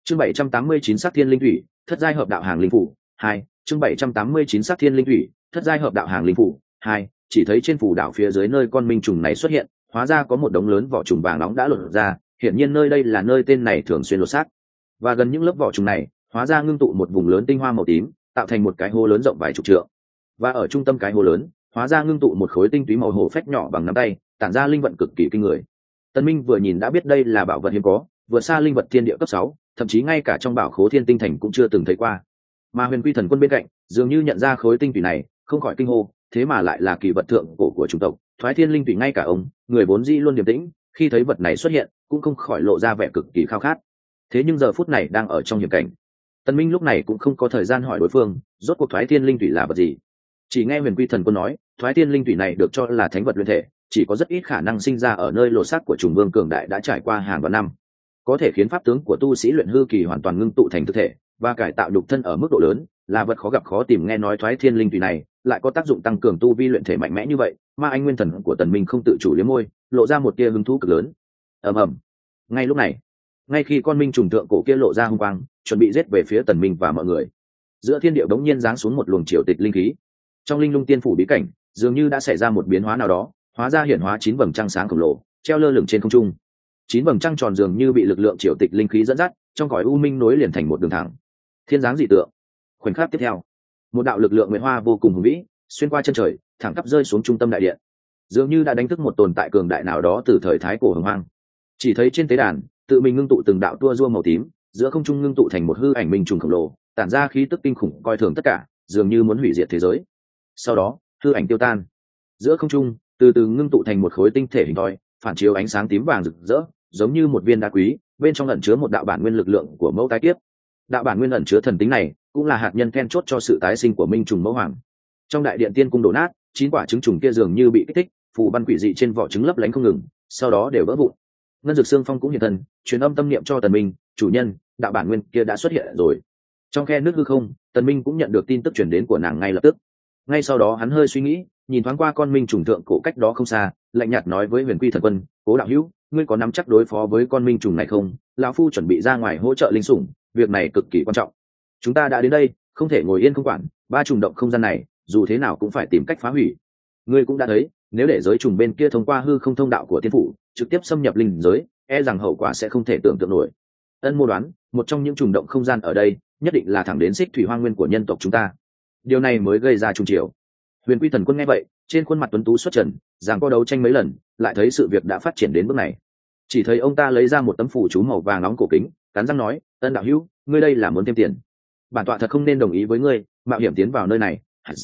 Chương 789 Sát Thiên Linh Thủy, thất giai hợp đạo hàng linh phủ 2. Chương 789 Sát Thiên Linh Thủy, thất giai hợp đạo hàng linh phủ 2. Chỉ thấy trên phù đảo phía dưới nơi con minh trùng này xuất hiện, hóa ra có một đống lớn vỏ trùng vàng nóng đã lột ra, hiển nhiên nơi đây là nơi tên này thường xuyên lột xác. Và gần những lớp vỏ trùng này, hóa ra ngưng tụ một vùng lớn tinh hoa màu tím, tạo thành một cái hố lớn rộng vài chục trượng. Và ở trung tâm cái hố lớn, hóa ra ngưng tụ một khối tinh túy màu hổ phách nhỏ bằng nắm tay, tản ra linh vận cực kỳ kinh người. Tần Minh vừa nhìn đã biết đây là bảo vật hiếm có, vượt xa linh vật thiên địa cấp 6, thậm chí ngay cả trong bảo khố thiên tinh thành cũng chưa từng thấy qua. Mà Huyền Quy Thần Quân bên cạnh, dường như nhận ra khối tinh thủy này, không khỏi kinh hô, thế mà lại là kỳ vật thượng cổ của chủng tộc, Thoái Thiên Linh Thủy. Ngay cả ông, người vốn dĩ luôn điềm tĩnh, khi thấy vật này xuất hiện, cũng không khỏi lộ ra vẻ cực kỳ khao khát. Thế nhưng giờ phút này đang ở trong hiểm cảnh. Tần Minh lúc này cũng không có thời gian hỏi đối phương, rốt cuộc Thoái Thiên Linh Thủy là vật gì. Chỉ nghe Huyền Quy Thần Quân nói, Thoái Thiên Linh Thủy này được cho là thánh vật luyện thể, chỉ có rất ít khả năng sinh ra ở nơi lột xác của trùng vương cường đại đã trải qua hàng vạn năm, có thể khiến pháp tướng của tu sĩ luyện hư kỳ hoàn toàn ngưng tụ thành thực thể và cải tạo nhục thân ở mức độ lớn, là vật khó gặp khó tìm. Nghe nói Thoái Thiên Linh Thủy này lại có tác dụng tăng cường tu vi luyện thể mạnh mẽ như vậy, mà anh nguyên thần của Tần Minh không tự chủ liếm môi, lộ ra một tia hứng thú cực lớn. ầm ầm. Ngay lúc này, ngay khi con minh trùng thượng cổ kia lộ ra hung quang, chuẩn bị giết về phía Tần Minh và mọi người, giữa thiên địa đống nhiên giáng xuống một luồng triều tịch linh khí. Trong linh lung tiên phủ bí cảnh, dường như đã xảy ra một biến hóa nào đó, hóa ra hiển hóa 9 vầng trăng sáng khổng lồ, treo lơ lửng trên không trung. 9 vầng trăng tròn dường như bị lực lượng triều tịch linh khí dẫn dắt, trong cõi u minh nối liền thành một đường thẳng, thiên dáng dị tượng. Khoảnh khắc tiếp theo, một đạo lực lượng nguyệt hoa vô cùng hùng vĩ xuyên qua chân trời, thẳng tắp rơi xuống trung tâm đại điện, dường như đã đánh thức một tồn tại cường đại nào đó từ thời thái cổ hồng hoang. Chỉ thấy trên tế đàn, tự mình ngưng tụ từng đạo tua rua màu tím, giữa không trung ngưng tụ thành một hư ảnh minh trùng khổng lồ, tản ra khí tức kinh khủng coi thường tất cả, dường như muốn hủy diệt thế giới. Sau đó, hư ảnh tiêu tan, giữa không trung từ từ ngưng tụ thành một khối tinh thể hình thoi, phản chiếu ánh sáng tím vàng rực rỡ, giống như một viên đá quý, bên trong ẩn chứa một đạo bản nguyên lực lượng của mẫu tái kiếp. Đạo bản nguyên ẩn chứa thần tính này cũng là hạt nhân then chốt cho sự tái sinh của minh trùng mẫu hoàng. Trong đại điện tiên cung đổ nát, 9 quả trứng trùng kia dường như bị kích thích, phù văn quỷ dị trên vỏ trứng lấp lánh không ngừng, sau đó đều vỡ vụn. Ngân Dực Xương Phong cũng hiện thân, truyền âm tâm niệm cho Tần Minh, chủ nhân, đạo bản nguyên kia đã xuất hiện rồi. Trong khe nước hư không, Tần Minh cũng nhận được tin tức truyền đến của nàng ngay lập tức. Ngay sau đó hắn hơi suy nghĩ, nhìn thoáng qua con minh trùng thượng cổ cách đó không xa, lạnh nhạt nói với Huyền Quy Thần Quân, Cố đạo hữu, ngươi có nắm chắc đối phó với con minh trùng này không? Lão phu chuẩn bị ra ngoài hỗ trợ linh sủng, việc này cực kỳ quan trọng. Chúng ta đã đến đây, không thể ngồi yên không quản, ba trùng động không gian này, dù thế nào cũng phải tìm cách phá hủy. Ngươi cũng đã thấy, nếu để giới trùng bên kia thông qua hư không thông đạo của tiên phủ, trực tiếp xâm nhập linh giới, e rằng hậu quả sẽ không thể tưởng tượng nổi. Ân mô đoán, một trong những trùng động không gian ở đây, nhất định là thẳng đến xích thủy hoang nguyên của nhân tộc chúng ta. Điều này mới gây ra trung triều. Huyền Quy Thần Quân nghe vậy, trên khuôn mặt tuấn tú xuất trần, giằng co đấu tranh mấy lần, lại thấy sự việc đã phát triển đến bước này. Chỉ thấy ông ta lấy ra một tấm phù chú màu vàng nóng cổ kính, cắn răng nói, Ân đạo hữu, ngươi đây là muốn thêm tiền. Bản tọa thật không nên đồng ý với ngươi mạo hiểm tiến vào nơi này.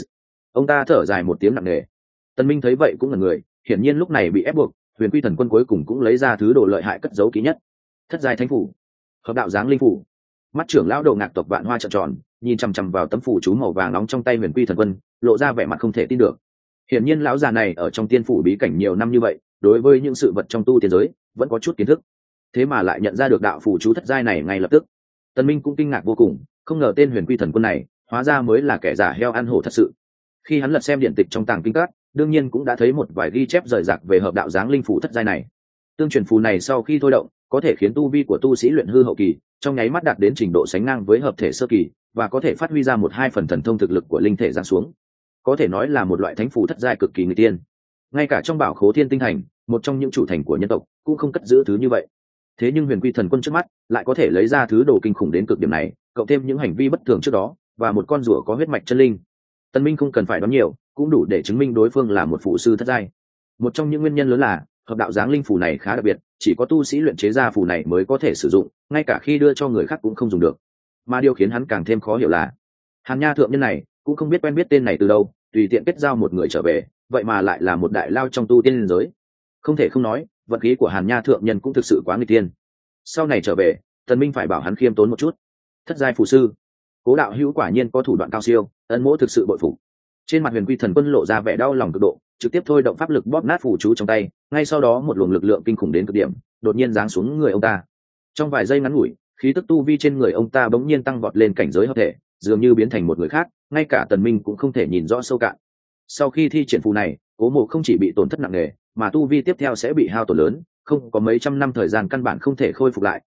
Ông ta thở dài một tiếng nặng nề. Tần Minh thấy vậy cũng ngẩn người, hiển nhiên lúc này bị ép buộc. Huyền Quy Thần Quân cuối cùng cũng lấy ra thứ đồ lợi hại cất giấu kỹ nhất, thất giai thánh phủ, hợp đạo giáng linh phủ. Mắt trưởng lão đầu ngạc tộc Vạn Hoa trợn tròn, nhìn chằm chằm vào tấm phủ chú màu vàng nóng trong tay Huyền Quy Thần Quân, lộ ra vẻ mặt không thể tin được. Hiển nhiên lão già này ở trong tiên phủ bí cảnh nhiều năm như vậy, đối với những sự vật trong tu tiên giới vẫn có chút kiến thức, thế mà lại nhận ra được đạo phủ chú thất giai này ngay lập tức. Tần Minh cũng kinh ngạc vô cùng, không ngờ tên Huyền Quy Thần Quân này hóa ra mới là kẻ giả heo ăn hổ thật sự. Khi hắn lật xem điện tịch trong tàng kinh các, đương nhiên cũng đã thấy một vài ghi chép rời rạc về hợp đạo giáng linh phủ thất giai này. Tương truyền phù này sau khi thôi động, có thể khiến tu vi của tu sĩ luyện hư hậu kỳ trong nháy mắt đạt đến trình độ sánh ngang với hợp thể sơ kỳ, và có thể phát huy ra 1-2 phần thần thông thực lực của linh thể giáng xuống. Có thể nói là một loại thánh phù thất giai cực kỳ nguy tiên. Ngay cả trong bảo khố thiên tinh thành, một trong những chủ thành của nhân tộc, cũng không cất giữ thứ như vậy. Thế nhưng Huyền Quy Thần Quân trước mắt lại có thể lấy ra thứ đồ kinh khủng đến cực điểm này, cộng thêm những hành vi bất thường trước đó và một con rùa có huyết mạch chân linh. Tần Minh không cần phải đoán nhiều, cũng đủ để chứng minh đối phương là một phù sư thất giai. Một trong những nguyên nhân lớn là hợp đạo giáng linh phù này khá đặc biệt, chỉ có tu sĩ luyện chế ra phù này mới có thể sử dụng, ngay cả khi đưa cho người khác cũng không dùng được. Mà điều khiến hắn càng thêm khó hiểu là Hàn Nha thượng nhân này cũng không biết quen biết tên này từ đâu, tùy tiện kết giao một người trở về, vậy mà lại là một đại lao trong tu tiên giới. Không thể không nói, vận khí của Hàn Nha thượng nhân cũng thực sự quá nguy tiên. Sau này trở về, Tần Minh phải bảo hắn khiêm tốn một chút. Thất giai phù sư, Cố đạo hữu quả nhiên có thủ đoạn cao siêu, Ân mỗ thực sự bội phục. Trên mặt Huyền Quy Thần Quân lộ ra vẻ đau lòng cực độ, trực tiếp thôi động pháp lực bóp nát phù chú trong tay, ngay sau đó một luồng lực lượng kinh khủng đến cực điểm đột nhiên giáng xuống người ông ta. Trong vài giây ngắn ngủi, khí tức tu vi trên người ông ta bỗng nhiên tăng vọt lên cảnh giới hợp thể, dường như biến thành một người khác, ngay cả Tần Minh cũng không thể nhìn rõ sâu cạn. Sau khi thi triển phù này, Cố Mộ không chỉ bị tổn thất nặng nề, mà tu vi tiếp theo sẽ bị hao tổn lớn, không có mấy trăm năm thời gian căn bản không thể khôi phục lại,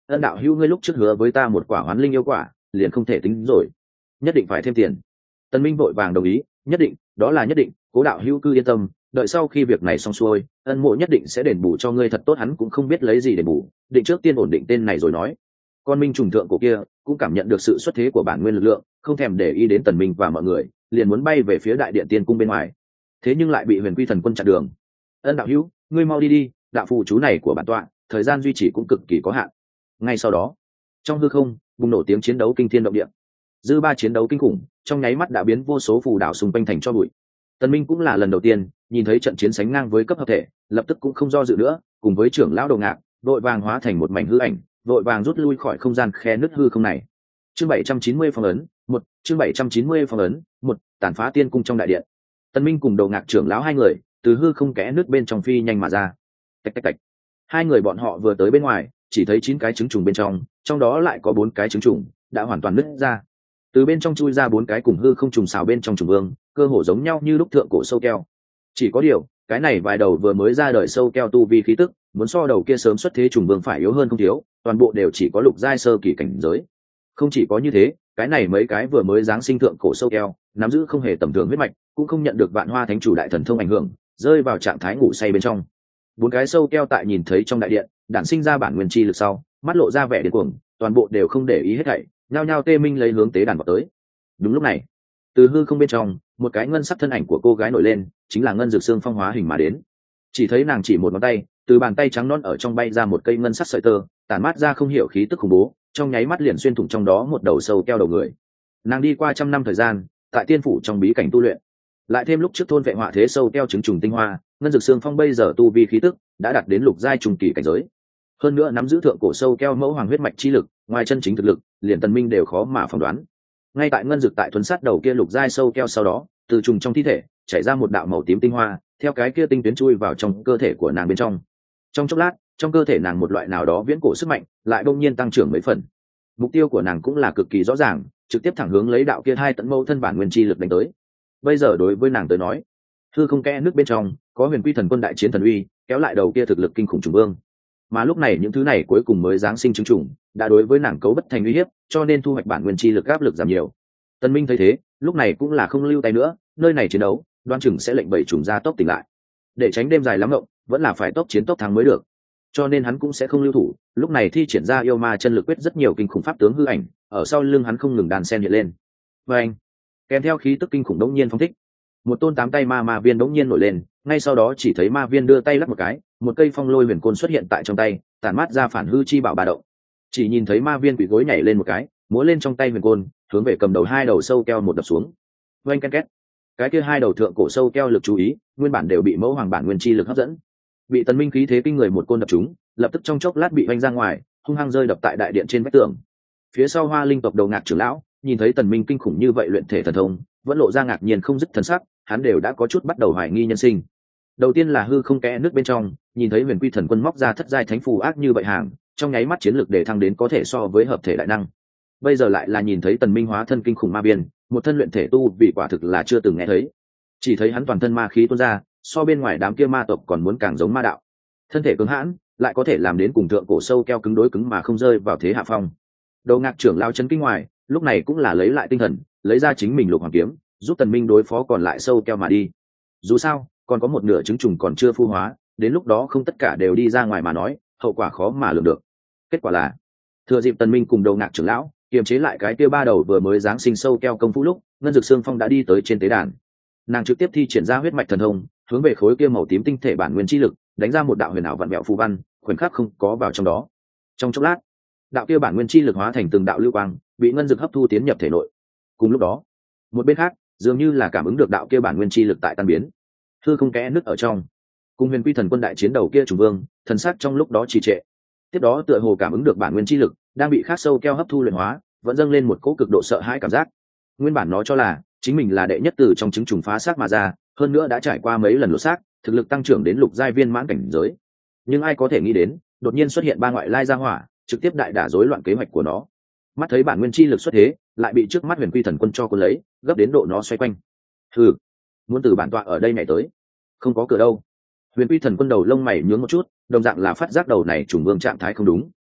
ân đạo hữu ngươi lúc trước hứa với ta một quả hoán linh yêu quả liền không thể tính rồi, nhất định phải thêm tiền. Tần Minh vội vàng đồng ý, nhất định, đó là nhất định, Cố đạo hữu cứ yên tâm, đợi sau khi việc này xong xuôi, ân mộ nhất định sẽ đền bù cho ngươi thật tốt. Hắn cũng không biết lấy gì để bù, định trước tiên ổn định tên này rồi nói. Con Minh trùng thượng cổ kia cũng cảm nhận được sự xuất thế của bản nguyên lực lượng, không thèm để ý đến Tần Minh và mọi người, liền muốn bay về phía đại điện tiên cung bên ngoài. Thế nhưng lại bị Huyền Quy Thần Quân chặn đường. Ân đạo hữu, ngươi mau đi đi, đạo phù chú này của bản tọa, thời gian duy trì cũng cực kỳ có hạn. Ngay sau đó, trong hư không bùng nổ tiếng chiến đấu kinh thiên động địa, dư ba chiến đấu kinh khủng trong nháy mắt đã biến vô số phù đảo xung quanh thành cho bụi. Tần Minh cũng là lần đầu tiên nhìn thấy trận chiến sánh ngang với cấp hợp thể, lập tức cũng không do dự nữa, cùng với trưởng lão Đồ Ngạc vội vàng hóa thành một mảnh hư ảnh, vội vàng rút lui khỏi không gian khe nứt hư không này. Chương 790 phong ấn một, chương 790 phong ấn một, tàn phá tiên cung trong đại điện. Tần Minh cùng Đồ Ngạc trưởng lão hai người từ hư không kẽ nứt bên trong phi nhanh mà ra. Tạch tạch tạch. Hai người bọn họ vừa tới bên ngoài, chỉ thấy 9 cái trứng trùng bên trong đó lại có 4 cái trứng trùng đã hoàn toàn nứt ra. Từ bên trong chui ra 4 cái cùng hư không trùng xào bên trong trùng vương, cơ hồ giống nhau như lúc thượng cổ sâu keo. Chỉ có điều, cái này vài đầu vừa mới ra đời sâu keo tu vi khí tức, muốn so đầu kia sớm xuất thế trùng vương phải yếu hơn không thiếu, toàn bộ đều chỉ có lục giai sơ kỳ cảnh giới. Không chỉ có như thế, cái này mấy cái vừa mới giáng sinh thượng cổ sâu keo, nắm giữ không hề tầm thường huyết mạch, cũng không nhận được Vạn Hoa Thánh chủ đại thần thông ảnh hưởng, rơi vào trạng thái ngủ say bên trong. 4 cái sâu keo tại nhìn thấy trong đại điện đản sinh ra bản nguyên chi lực sau, mắt lộ ra vẻ điên cuồng, toàn bộ đều không để ý hết thảy, nhao nhao tê minh lấy hướng tế đàn vào tới. Đúng lúc này, từ hư không bên trong, một cái ngân sắc thân ảnh của cô gái nổi lên, chính là Ngân Dực Sương Phong hóa hình mà đến. Chỉ thấy nàng chỉ một ngón tay, từ bàn tay trắng nõn ở trong bay ra một cây ngân sắc sợi tơ, tản mát ra không hiểu khí tức khủng bố, trong nháy mắt liền xuyên thủng trong đó một đầu sâu keo đầu người. Nàng đi qua 100 năm thời gian, tại tiên phủ trong bí cảnh tu luyện, lại thêm lúc trước thôn vệ họa thế sâu keo trứng trùng tinh hoa, Ngân Dực Sương Phong bây giờ tu vi khí tức đã đạt đến lục giai trung kỳ cảnh giới. Hơn nữa nắm giữ thượng cổ sâu keo mẫu hoàng huyết mạch chi lực, ngoài chân chính thực lực, liền Tần Minh đều khó mà phỏng đoán. Ngay tại Ngân Dực tại thuần sát đầu kia lục giai sâu keo sau đó, từ trùng trong thi thể chảy ra một đạo màu tím tinh hoa, theo cái kia tinh tuyến chui vào trong cơ thể của nàng bên trong. Trong chốc lát, trong cơ thể nàng một loại nào đó viễn cổ sức mạnh lại đột nhiên tăng trưởng mấy phần. Mục tiêu của nàng cũng là cực kỳ rõ ràng, trực tiếp thẳng hướng lấy đạo kia hai tận mâu thân bản nguyên chi lực đánh tới. Bây giờ đối với nàng tới nói, hư không kẽ nước bên trong có Huyền Quy Thần Quân đại chiến thần uy, kéo lại đầu kia thực lực kinh khủng trùng vương. Mà lúc này những thứ này cuối cùng mới giáng sinh chứng trùng, đã đối với nàng cấu bất thành uy hiếp, cho nên thu hoạch bản nguyên chi lực áp lực giảm nhiều. Tân Minh thấy thế, lúc này cũng là không lưu tay nữa, nơi này chiến đấu, đoan chừng sẽ lệnh bảy trùng ra tốc tỉnh lại. Để tránh đêm dài lắm ngộng, vẫn là phải tốc chiến tốc thắng mới được. Cho nên hắn cũng sẽ không lưu thủ, lúc này thi triển ra yêu ma chân lực quyết rất nhiều kinh khủng pháp tướng hư ảnh, ở sau lưng hắn không ngừng đàn sen hiện lên. Và anh, kèm theo khí tức kinh khủng đống nhiên phóng thích, một tôn 8 tay ma viên đống nhiên nổi lên, ngay sau đó chỉ thấy ma viên đưa tay lắc một cái, một cây phong lôi huyền côn xuất hiện tại trong tay, tản mát ra phản hư chi bảo ba động. Chỉ nhìn thấy ma viên quỳ gối nhảy lên một cái, múa lên trong tay huyền côn, hướng về cầm đầu hai đầu sâu keo một đập xuống. Oanh ken két, cái kia hai đầu thượng cổ sâu keo lực chú ý, nguyên bản đều bị mẫu hoàng bản nguyên chi lực hấp dẫn, bị Tần Minh khí thế kinh người một côn đập chúng, lập tức trong chốc lát bị oanh ra ngoài, hung hăng rơi đập tại đại điện trên vách tường. Phía sau Hoa Linh tộc đầu Ngạc trưởng lão nhìn thấy Tần Minh kinh khủng như vậy luyện thể thần thông, vẫn lộ ra ngạc nhiên không dứt thần sắc, hắn đều đã có chút bắt đầu hoài nghi nhân sinh. Đầu tiên là hư không kẽ nước bên trong, nhìn thấy Huyền Quy Thần Quân móc ra thất giai thánh phù ác như vậy hàng, trong nháy mắt chiến lực để thăng đến có thể so với hợp thể đại năng. Bây giờ lại là nhìn thấy Tần Minh hóa thân kinh khủng ma biên, một thân luyện thể tu vì quả thực là chưa từng nghe thấy. Chỉ thấy hắn toàn thân ma khí tuôn ra, so bên ngoài đám kia ma tộc còn muốn càng giống ma đạo. Thân thể cứng hãn, lại có thể làm đến cùng thượng cổ sâu keo cứng đối cứng mà không rơi vào thế hạ phong. Đầu Ngạc trưởng lão chấn kinh ngoài, lúc này cũng là lấy lại tinh thần, lấy ra chính mình Lục Hoàng kiếm, giúp Tần Minh đối phó còn lại sâu keo mà đi. Dù sao, còn có một nửa trứng trùng còn chưa phu hóa, đến lúc đó không tất cả đều đi ra ngoài mà nói, hậu quả khó mà lường được. Kết quả là, thừa dịp Tần Minh cùng Đầu Ngạc trưởng lão kiềm chế lại cái kia ba đầu vừa mới giáng sinh sâu keo công phu lúc, Ngân Dực Sương Phong đã đi tới trên tế đàn. Nàng trực tiếp thi triển ra huyết mạch thần thông, hướng về khối kia màu tím tinh thể bản nguyên chi lực, đánh ra một đạo huyền ảo vạn mẹo phù văn, khoảnh khắc không có vào trong đó. Trong chốc lát, đạo kia bản nguyên chi lực hóa thành từng đạo lưu quang, bị Ngân Dực hấp thu tiến nhập thể nội. Cùng lúc đó, một bên khác, dường như là cảm ứng được đạo kia bản nguyên chi lực tại tan biến, hư không kẽ nứt ở trong, cùng Huyền Quy Thần Quân đại chiến đầu kia trùng vương, thần sắc trong lúc đó trì trệ. Tiếp đó tựa hồ cảm ứng được bản nguyên chi lực đang bị khát sâu keo hấp thu luyện hóa, vẫn dâng lên một cỗ cực độ sợ hãi cảm giác. Nguyên bản nó cho là chính mình là đệ nhất từ trong trứng trùng phá xác mà ra, hơn nữa đã trải qua mấy lần lột xác, thực lực tăng trưởng đến lục giai viên mãn cảnh giới. Nhưng ai có thể nghĩ đến, đột nhiên xuất hiện ba ngoại lai gia hỏa, trực tiếp đại đả rối loạn kế hoạch của nó. Mắt thấy bản nguyên chi lực xuất thế, lại bị trước mắt Huyền Quy Thần Quân cho cuốn lấy, gấp đến độ nó xoay quanh. Hừ, muốn từ bản tọa ở đây nhảy tới, không có cửa đâu. Huyền Quy Thần Quân đầu lông mày nhướng một chút, đồng dạng là phát giác đầu này trùng vương trạng thái không đúng.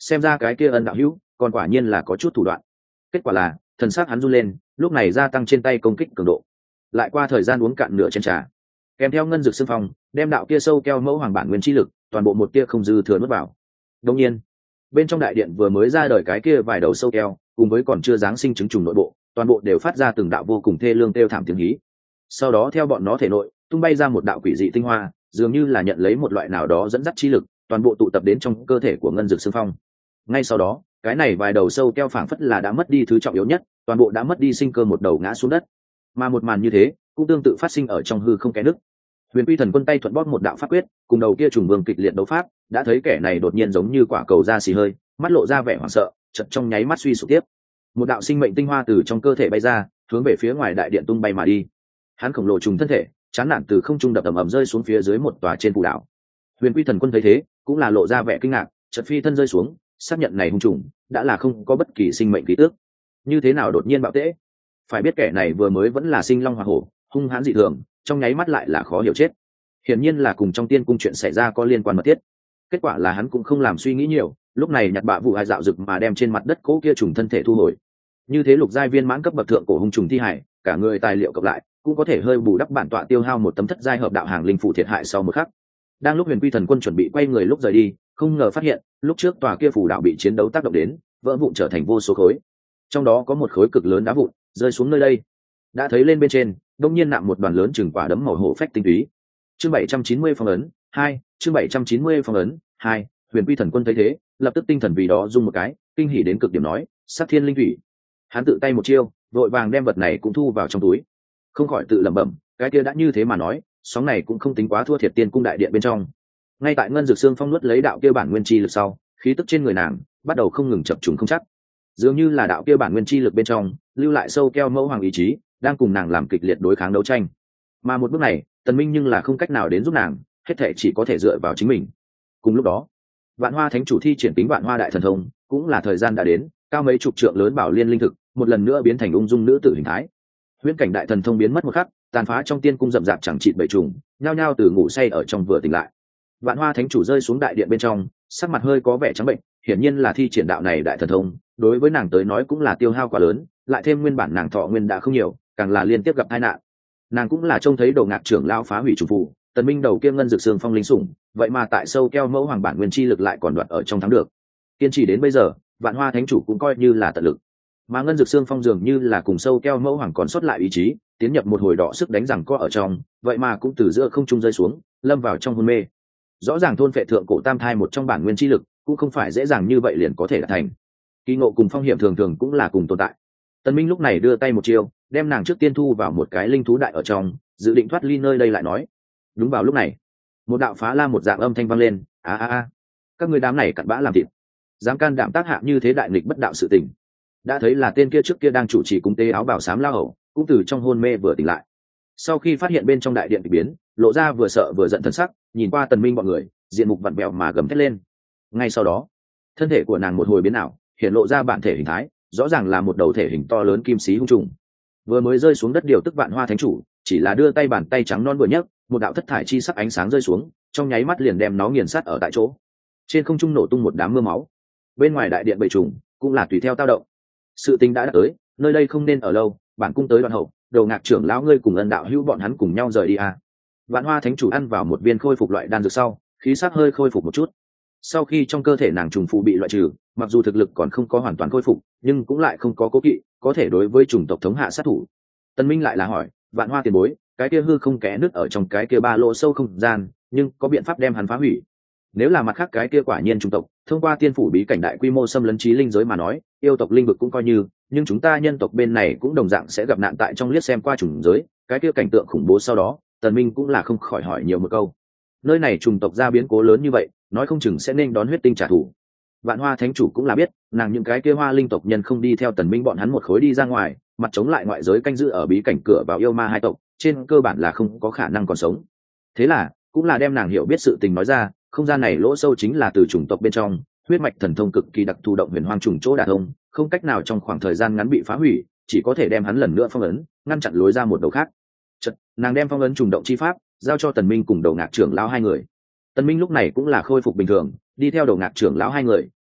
xem ra cái kia ân đạo hữu còn quả nhiên là có chút thủ đoạn. Kết quả là thần sắc hắn run lên, lúc này gia tăng trên tay công kích cường độ. Lại qua thời gian uống cạn nửa chén trà, kèm theo ngân dược xương phong đem đạo kia sâu keo mẫu hoàng bản nguyên chi lực toàn bộ một tia không dư thừa nuốt vào. Đương nhiên, bên trong đại điện vừa mới ra đời cái kia vài đầu sâu keo cùng với còn chưa giáng sinh trứng trùng nội bộ, toàn bộ đều phát ra từng đạo vô cùng thê lương kêu thảm tiếng hí. Sau đó theo bọn nó thể nội tung bay ra một đạo quỷ dị tinh hoa, dường như là nhận lấy một loại nào đó dẫn dắt chi lực, toàn bộ tụ tập đến trong cơ thể của ngân dược xương phong. Ngay sau đó, cái này vài đầu sâu keo phảng phất là đã mất đi thứ trọng yếu nhất, toàn bộ đã mất đi sinh cơ, một đầu ngã xuống đất. Mà một màn như thế cũng tương tự phát sinh ở trong hư không kẽ nứt. Huyền Quy Thần Quân tay thuận bóp một đạo pháp quyết, cùng đầu kia trùng vương kịch liệt đấu pháp, đã thấy kẻ này đột nhiên giống như quả cầu ra xì hơi, mắt lộ ra vẻ hoảng sợ, chợt trong nháy mắt suy sụp tiếp. Một đạo sinh mệnh tinh hoa từ trong cơ thể bay ra, hướng về phía ngoài đại điện tung bay mà đi. Hắn khổng lồ trùng thân thể, chán nản từ không trung đập ầm ầm rơi xuống phía dưới một tòa trên phù đảo. Huyền Quy Thần Quân thấy thế, cũng là lộ ra vẻ kinh ngạc, chợt phi thân rơi xuống, xác nhận này hung trùng đã là không có bất kỳ sinh mệnh khí tước. Như thế nào đột nhiên bạo tễ? Phải biết kẻ này vừa mới vẫn là sinh long hỏa hổ, hung hãn dị thường, trong nháy mắt lại là khó hiểu chết. Hiển nhiên là cùng trong tiên cung chuyện xảy ra có liên quan mật thiết. Kết quả là hắn cũng không làm suy nghĩ nhiều, lúc này nhặt bạ vụ hai dạo rực mà đem trên mặt đất cố kia trùng thân thể thu hồi. Như thế lục giai viên mãn cấp bậc thượng cổ hung trùng thi hải, cả người tài liệu cộng lại cũng có thể hơi bù đắp bản tọa tiêu hao một tấm thất giai hợp đạo hàng linh phụ thiệt hại sau một khắc. Đang lúc Huyền Quy Thần Quân chuẩn bị quay người lúc rời đi, không ngờ phát hiện lúc trước tòa kia phù đạo bị chiến đấu tác động đến, vỡ vụn trở thành vô số khối. Trong đó có một khối cực lớn đá vụn rơi xuống nơi đây, đã thấy lên bên trên đông nhiên nạm một đoàn lớn chừng quả đấm màu hổ phách tinh túy. Chương 790 phong ấn 2, chương 790 phong ấn 2. Huyền Quy Thần Quân thấy thế, lập tức tinh thần vì đó rung một cái, kinh hỉ đến cực điểm nói: "Sát Thiên Linh Thủy." Hắn tự tay một chiêu, vội vàng đem vật này cũng thu vào trong túi, không khỏi tự lẩm bẩm, cái kia đã như thế mà nói, sóng này cũng không tính quá thua thiệt tiên cung đại điện bên trong. Ngay tại ngân dược xương phong nuốt lấy đạo kia bản nguyên chi lực sau, khí tức trên người nàng bắt đầu không ngừng chập trùng không chắc, dường như là đạo kia bản nguyên chi lực bên trong lưu lại sâu keo mẫu hoàng ý chí đang cùng nàng làm kịch liệt đối kháng đấu tranh. Mà một bước này Tần Minh nhưng là không cách nào đến giúp nàng, hết thảy chỉ có thể dựa vào chính mình. Cùng lúc đó, Vạn Hoa Thánh chủ thi triển tính Vạn Hoa đại thần thông, cũng là thời gian đã đến, cao mấy chục trượng lớn bảo liên linh thực một lần nữa biến thành ung dung nữ tử hình thái. Huyễn cảnh đại thần thông biến mất một khắc, tàn phá trong tiên cung rậm rạp chẳng chịt bầy trùng, nhao nhao từ ngủ say ở trong vừa tỉnh lại. Vạn Hoa Thánh chủ rơi xuống đại điện bên trong, sắc mặt hơi có vẻ trắng bệnh, hiển nhiên là thi triển đạo này đại thần thông, đối với nàng tới nói cũng là tiêu hao quá lớn, lại thêm nguyên bản nàng thọ nguyên đã không nhiều, càng là liên tiếp gặp tai nạn. Nàng cũng là trông thấy Đồ Ngạc trưởng lão phá hủy trùng phù, Tần Minh đầu kia ngân dược xương phong linh sủng, vậy mà tại sâu keo mẫu hoàng bản nguyên chi lực lại còn đoạt ở trong thắng được. Kiên trì đến bây giờ, Vạn Hoa Thánh chủ cũng coi như là tận lực, mà ngân dược xương phong dường như là cùng sâu keo mẫu hoàng còn sót lại ý chí, tiến nhập một hồi đỏ sức đánh rằng co ở trong, vậy mà cũng từ giữa không trung rơi xuống, lâm vào trong hôn mê. Rõ ràng thôn phệ thượng cổ tam thai một trong bản nguyên chi lực, cũng không phải dễ dàng như vậy liền có thể đạt thành. Kỳ ngộ cùng phong hiểm thường thường cũng là cùng tồn tại. Tần Minh lúc này đưa tay một chiêu, đem nàng trước tiên thu vào một cái linh thú đại ở trong, dự định thoát ly nơi đây lại nói. Đúng vào lúc này, một đạo phá la một dạng âm thanh vang lên: "A a a, các ngươi đám này cặn bã làm thịt, dám can đảm tác hạ như thế đại nghịch bất đạo sự tình." Đã thấy là tên kia trước kia đang chủ trì cung tế áo bào xám la hầu, cũng từ trong hôn mê vừa tỉnh lại. Sau khi phát hiện bên trong đại điện bị biến, lộ ra vừa sợ vừa giận thần sắc, nhìn qua Tần Minh bọn người, diện mục vặn vẹo mà gầm thét lên. Ngay sau đó, thân thể của nàng một hồi biến ảo, hiện lộ ra bản thể hình thái, rõ ràng là một đầu thể hình to lớn kim sĩ hung trùng. Vừa mới rơi xuống đất điều tức Vạn Hoa Thánh chủ, chỉ là đưa tay bàn tay trắng non vừa nhấc, một đạo thất thải chi sắc ánh sáng rơi xuống, trong nháy mắt liền đem nó nghiền sát ở tại chỗ. Trên không trung nổ tung một đám mưa máu. Bên ngoài đại điện bầy trùng cũng là tùy theo dao động. Sự tình đã tới, nơi đây không nên ở lâu, bản cung tới đoạn hậu, Đầu Ngạc trưởng lão ngươi cùng Ân đạo hữu bọn hắn cùng nhau rời đi à. Vạn Hoa Thánh chủ ăn vào một viên khôi phục loại đan dược sau, khí sắc hơi khôi phục một chút. Sau khi trong cơ thể nàng trùng phù bị loại trừ, mặc dù thực lực còn không có hoàn toàn khôi phục, nhưng cũng lại không có cố kỵ, có thể đối với chủng tộc thống hạ sát thủ. Tân Minh lại là hỏi: "Vạn Hoa tiền bối, cái kia hư không kẽ nứt ở trong cái kia ba lỗ sâu không gian, nhưng có biện pháp đem hắn phá hủy? Nếu là mặt khác cái kia quả nhiên chủng tộc, thông qua tiên phủ bí cảnh đại quy mô xâm lấn trí linh giới mà nói, yêu tộc linh vực cũng coi như, nhưng chúng ta nhân tộc bên này cũng đồng dạng sẽ gặp nạn tại trong liếc xem qua chủng giới, cái kia cảnh tượng khủng bố sau đó." Tần Minh cũng là không khỏi hỏi nhiều một câu. Nơi này chủng tộc ra biến cố lớn như vậy, nói không chừng sẽ nên đón huyết tinh trả thù. Vạn Hoa Thánh chủ cũng là biết, nàng những cái kia hoa linh tộc nhân không đi theo Tần Minh bọn hắn một khối đi ra ngoài, mặt chống lại ngoại giới canh giữ ở bí cảnh cửa vào yêu ma hai tộc, trên cơ bản là không có khả năng còn sống. Thế là, cũng là đem nàng hiểu biết sự tình nói ra, không gian này lỗ sâu chính là từ chủng tộc bên trong, huyết mạch thần thông cực kỳ đặc thù động huyền hoang trùng chỗ đả thông, không cách nào trong khoảng thời gian ngắn bị phá hủy, chỉ có thể đem hắn lần nữa phong ấn, ngăn chặn lối ra một đầu khác. Chợt, nàng đem phong ấn trùng động chi pháp giao cho Tần Minh cùng Đầu Ngạc trưởng lão hai người. Tần Minh lúc này cũng là khôi phục bình thường, đi theo Đầu Ngạc trưởng lão hai người,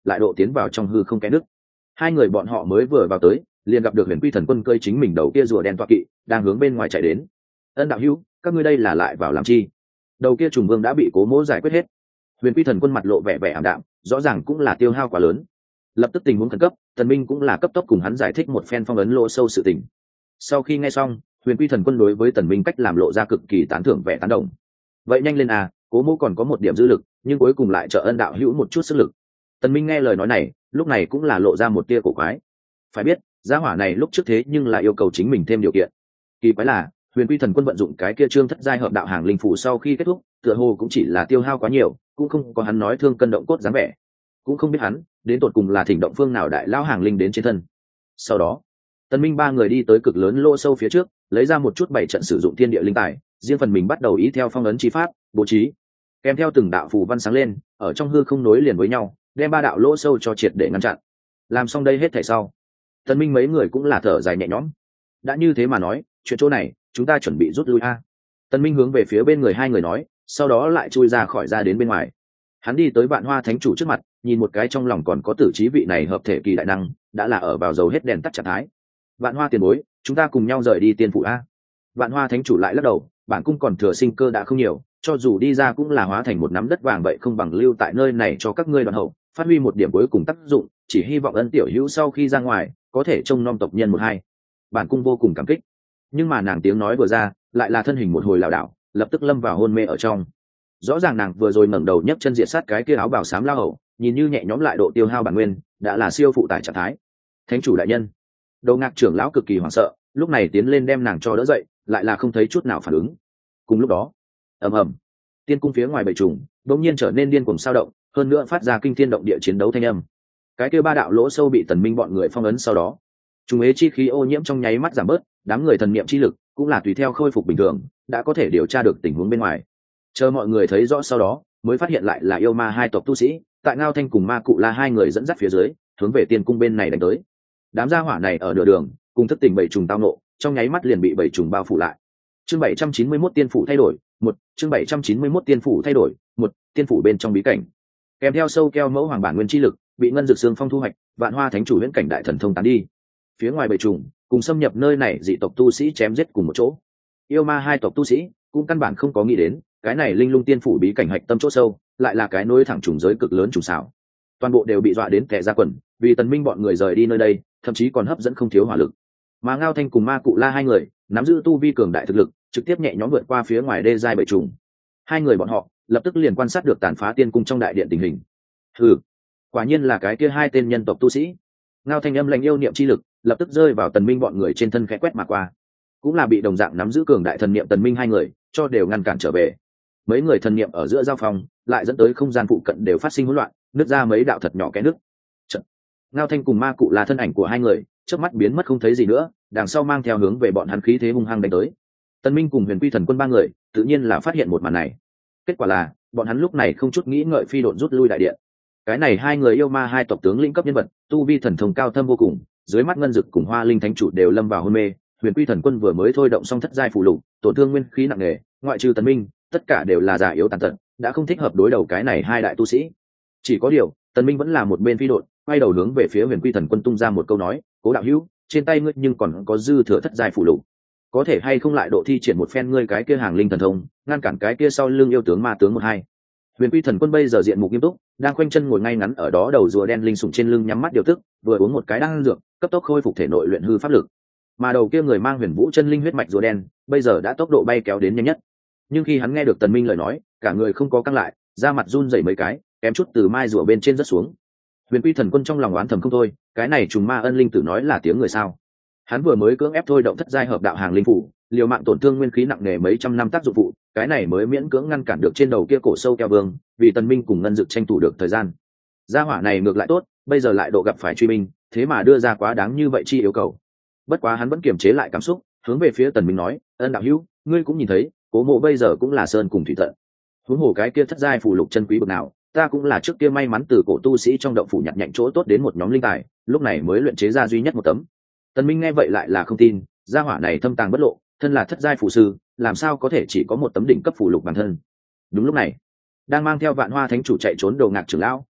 lại độ tiến vào trong hư không kẽ nước. Hai người bọn họ mới vừa vào tới, liền gặp được Huyền Quy Thần Quân cơi chính mình đầu kia rùa đen toa kỵ đang hướng bên ngoài chạy đến. Ân đạo hữu, các ngươi đây là lại vào làm chi? Đầu kia trùng vương đã bị Cố Mỗ giải quyết hết. Huyền Quy Thần Quân mặt lộ vẻ vẻ ảm đạm, rõ ràng cũng là tiêu hao quá lớn. Lập tức tình huống khẩn cấp, Tần Minh cũng là cấp tốc cùng hắn giải thích một phen phong ấn lỗ sâu sự tình. Sau khi nghe xong, Huyền Quy Thần Quân đối với Tần Minh cách làm lộ ra cực kỳ tán thưởng vẻ tán đồng. Vậy nhanh lên à, Cố Mỗ còn có một điểm dư lực, nhưng cuối cùng lại trợ Ân đạo hữu một chút sức lực. Tần Minh nghe lời nói này, lúc này cũng là lộ ra một tia cổ quái. Phải biết, gia hỏa này lúc trước thế nhưng là yêu cầu chính mình thêm điều kiện. Kỳ quái là, Huyền Quy Thần Quân vận dụng cái kia trương thất giai hợp đạo hàng linh phù sau khi kết thúc, tựa hồ cũng chỉ là tiêu hao quá nhiều, cũng không có hắn nói thương cân động cốt dáng vẻ. Cũng không biết hắn đến tột cùng là thỉnh động phương nào đại lao hàng linh đến trên thân. Sau đó, Tần Minh ba người đi tới cực lớn lỗ sâu phía trước, lấy ra một chút bảy trận sử dụng thiên địa linh tài, riêng phần mình bắt đầu ý theo phong ấn chi pháp bố trí, kèm theo từng đạo phù văn sáng lên, ở trong hư không nối liền với nhau, đem ba đạo lỗ sâu cho triệt để ngăn chặn. Làm xong đây hết thảy sau, Tần Minh mấy người cũng là thở dài nhẹ nhõm. Đã như thế mà nói, chuyện chỗ này, chúng ta chuẩn bị rút lui a. Tần Minh hướng về phía bên người hai người nói, sau đó lại chui ra khỏi ra đến bên ngoài. Hắn đi tới Vạn Hoa Thánh chủ trước mặt, nhìn một cái trong lòng còn có tử trí vị này hợp thể kỳ đại năng, đã là ở vào dầu hết đèn tắt trạng thái. Vạn Hoa tiền bối, chúng ta cùng nhau rời đi tiên phủ a. Vạn Hoa Thánh chủ lại lắc đầu, bản cung còn thừa sinh cơ đã không nhiều, cho dù đi ra cũng là hóa thành một nắm đất vàng vậy, không bằng lưu tại nơi này cho các ngươi đoàn hậu, phát huy một điểm cuối cùng tác dụng, chỉ hy vọng Ân tiểu hữu sau khi ra ngoài có thể trông nom tộc nhân một hai. Bản cung vô cùng cảm kích. Nhưng mà nàng tiếng nói vừa ra, lại là thân hình một hồi lảo đảo, lập tức lâm vào hôn mê ở trong. Rõ ràng nàng vừa rồi ngẩng đầu nhấc chân diệt sát cái kia áo bào xám lao hậu, nhìn như nhẹ nhõm lại độ tiêu hao bản nguyên, đã là siêu phụ tải trạng thái. Thánh chủ đại nhân, Đầu Ngạc trưởng lão cực kỳ hoảng sợ, lúc này tiến lên đem nàng cho đỡ dậy, lại là không thấy chút nào phản ứng. Cùng lúc đó, ầm ầm, tiên cung phía ngoài bầy trùng đột nhiên trở nên điên cuồng sao động, hơn nữa phát ra kinh thiên động địa chiến đấu thanh âm. Cái kia ba đạo lỗ sâu bị Tần Minh bọn người phong ấn sau đó, trùng ế chi khí ô nhiễm trong nháy mắt giảm bớt, đám người thần niệm chi lực cũng là tùy theo khôi phục bình thường, đã có thể điều tra được tình huống bên ngoài. Chờ mọi người thấy rõ sau đó, mới phát hiện lại là yêu ma hai tộc tu sĩ, tại Ngao Thanh cùng Ma Cụ La hai người dẫn dắt phía dưới, hướng về tiên cung bên này đánh tới. Đám gia hỏa này ở nửa đường, cùng thức tỉnh bảy trùng tao nộ, trong nháy mắt liền bị bảy trùng bao phủ lại. Chương 791 tiên phủ thay đổi, chương 791 tiên phủ thay đổi, tiên phủ bên trong bí cảnh. Kèm theo sâu keo mẫu hoàng bản nguyên chi lực, bị ngân dược xương phong thu hoạch, Vạn Hoa Thánh chủ huyễn cảnh đại thần thông tán đi. Phía ngoài bảy trùng, cùng xâm nhập nơi này dị tộc tu sĩ chém giết cùng một chỗ. Yêu ma hai tộc tu sĩ cũng căn bản không có nghĩ đến, cái này linh lung tiên phủ bí cảnh hạch tâm chỗ sâu, lại là cái nối thẳng trùng giới cực lớn trùng xảo. Toàn bộ đều bị dọa đến kẻ ra quần, vì Tần Minh bọn người rời đi nơi đây, thậm chí còn hấp dẫn không thiếu hỏa lực. Mà Ngao Thanh cùng Ma Cụ La hai người, nắm giữ tu vi cường đại thực lực, trực tiếp nhẹ nhõm vượt qua phía ngoài đê giai bảy trùng. Hai người bọn họ lập tức liền quan sát được tàn phá tiên cung trong đại điện tình hình. Hừ, quả nhiên là cái kia hai tên nhân tộc tu sĩ. Ngao Thanh âm lạnh yêu niệm chi lực, lập tức rơi vào Tần Minh bọn người trên thân khẽ quét mà qua. Cũng là bị đồng dạng nắm giữ cường đại thần niệm Tần Minh hai người cho đều ngăn cản trở về. Mấy người thần niệm ở giữa giao phòng, lại dẫn tới không gian phụ cận đều phát sinh hỗn loạn, nứt ra mấy đạo thật nhỏ kẽ nứt. Ngao Thanh cùng Ma Cụ là thân ảnh của hai người, chớp mắt biến mất không thấy gì nữa, đằng sau mang theo hướng về bọn hắn khí thế hung hăng đánh tới. Tần Minh cùng Huyền Quy Thần Quân ba người, tự nhiên là phát hiện một màn này. Kết quả là, bọn hắn lúc này không chút nghĩ ngợi phi độn rút lui đại điện. Cái này hai người yêu ma hai tộc tướng lĩnh cấp nhân vật, tu vi thần thông cao thâm vô cùng, dưới mắt ngân dực cùng Hoa Linh Thánh chủ đều lâm vào hôn mê. Huyền Quy Thần Quân vừa mới thôi động xong thất giai phù lục, tổn thương nguyên khí nặng nề, ngoại trừ Tần Minh, tất cả đều là già yếu tàn tật, đã không thích hợp đối đầu cái này hai đại tu sĩ. Chỉ có điều, Tần Minh vẫn là một bên phi độn, quay đầu hướng về phía Huyền Quy Thần Quân tung ra một câu nói, "Cố đạo hữu, trên tay ngươi nhưng còn có dư thừa thất giai phù lục, có thể hay không lại độ thi triển một phen ngươi cái kia hàng linh thần thông, ngăn cản cái kia sau lưng yêu tướng ma tướng một hai." Huyền Quy Thần Quân bây giờ diện mục nghiêm túc, đang khoanh chân ngồi ngay ngắn ở đó, đầu rùa đen linh sủng trên lưng nhắm mắt điều tức, vừa uống một cái đan dược, cấp tốc khôi phục thể nội luyện hư pháp lực. Mà đầu kia người mang Huyền Vũ chân linh huyết mạch rùa đen, bây giờ đã tốc độ bay kéo đến nhanh nhất. Nhưng khi hắn nghe được Tần Minh lời nói, cả người không có căng lại, da mặt run rẩy mấy cái, kém chút từ mai rùa bên trên rớt xuống. Huyền Quy Thần Quân trong lòng oán thầm không thôi, cái này trùng ma ân linh tử nói là tiếng người sao? Hắn vừa mới cưỡng ép thôi động thất giai hợp đạo hàng linh phủ, liều mạng tổn thương nguyên khí nặng nề mấy trăm năm tác dụng phụ, cái này mới miễn cưỡng ngăn cản được trên đầu kia cổ sâu keo vương, vì Tần Minh cùng ngân dực tranh thủ được thời gian. Gia hỏa này ngược lại tốt, bây giờ lại độ gặp phải truy binh, thế mà đưa ra quá đáng như vậy chi yêu cầu. Bất quá hắn vẫn kiềm chế lại cảm xúc, hướng về phía Tần Minh nói, "Ân đạo hữu, ngươi cũng nhìn thấy, Cố Mộ bây giờ cũng là sơn cùng thủy tận. Huống hồ cái kia thất giai phù lục chân quý bậc nào, ta cũng là trước kia may mắn từ cổ tu sĩ trong động phủ nhặt nhạnh chỗ tốt đến một nhóm linh tài, lúc này mới luyện chế ra duy nhất một tấm." Tần Minh nghe vậy lại là không tin, gia hỏa này thâm tàng bất lộ, thân là thất giai phù sư, làm sao có thể chỉ có một tấm đỉnh cấp phù lục bản thân. Đúng lúc này, đang mang theo Vạn Hoa Thánh chủ chạy trốn Đầu Ngạc trưởng lão,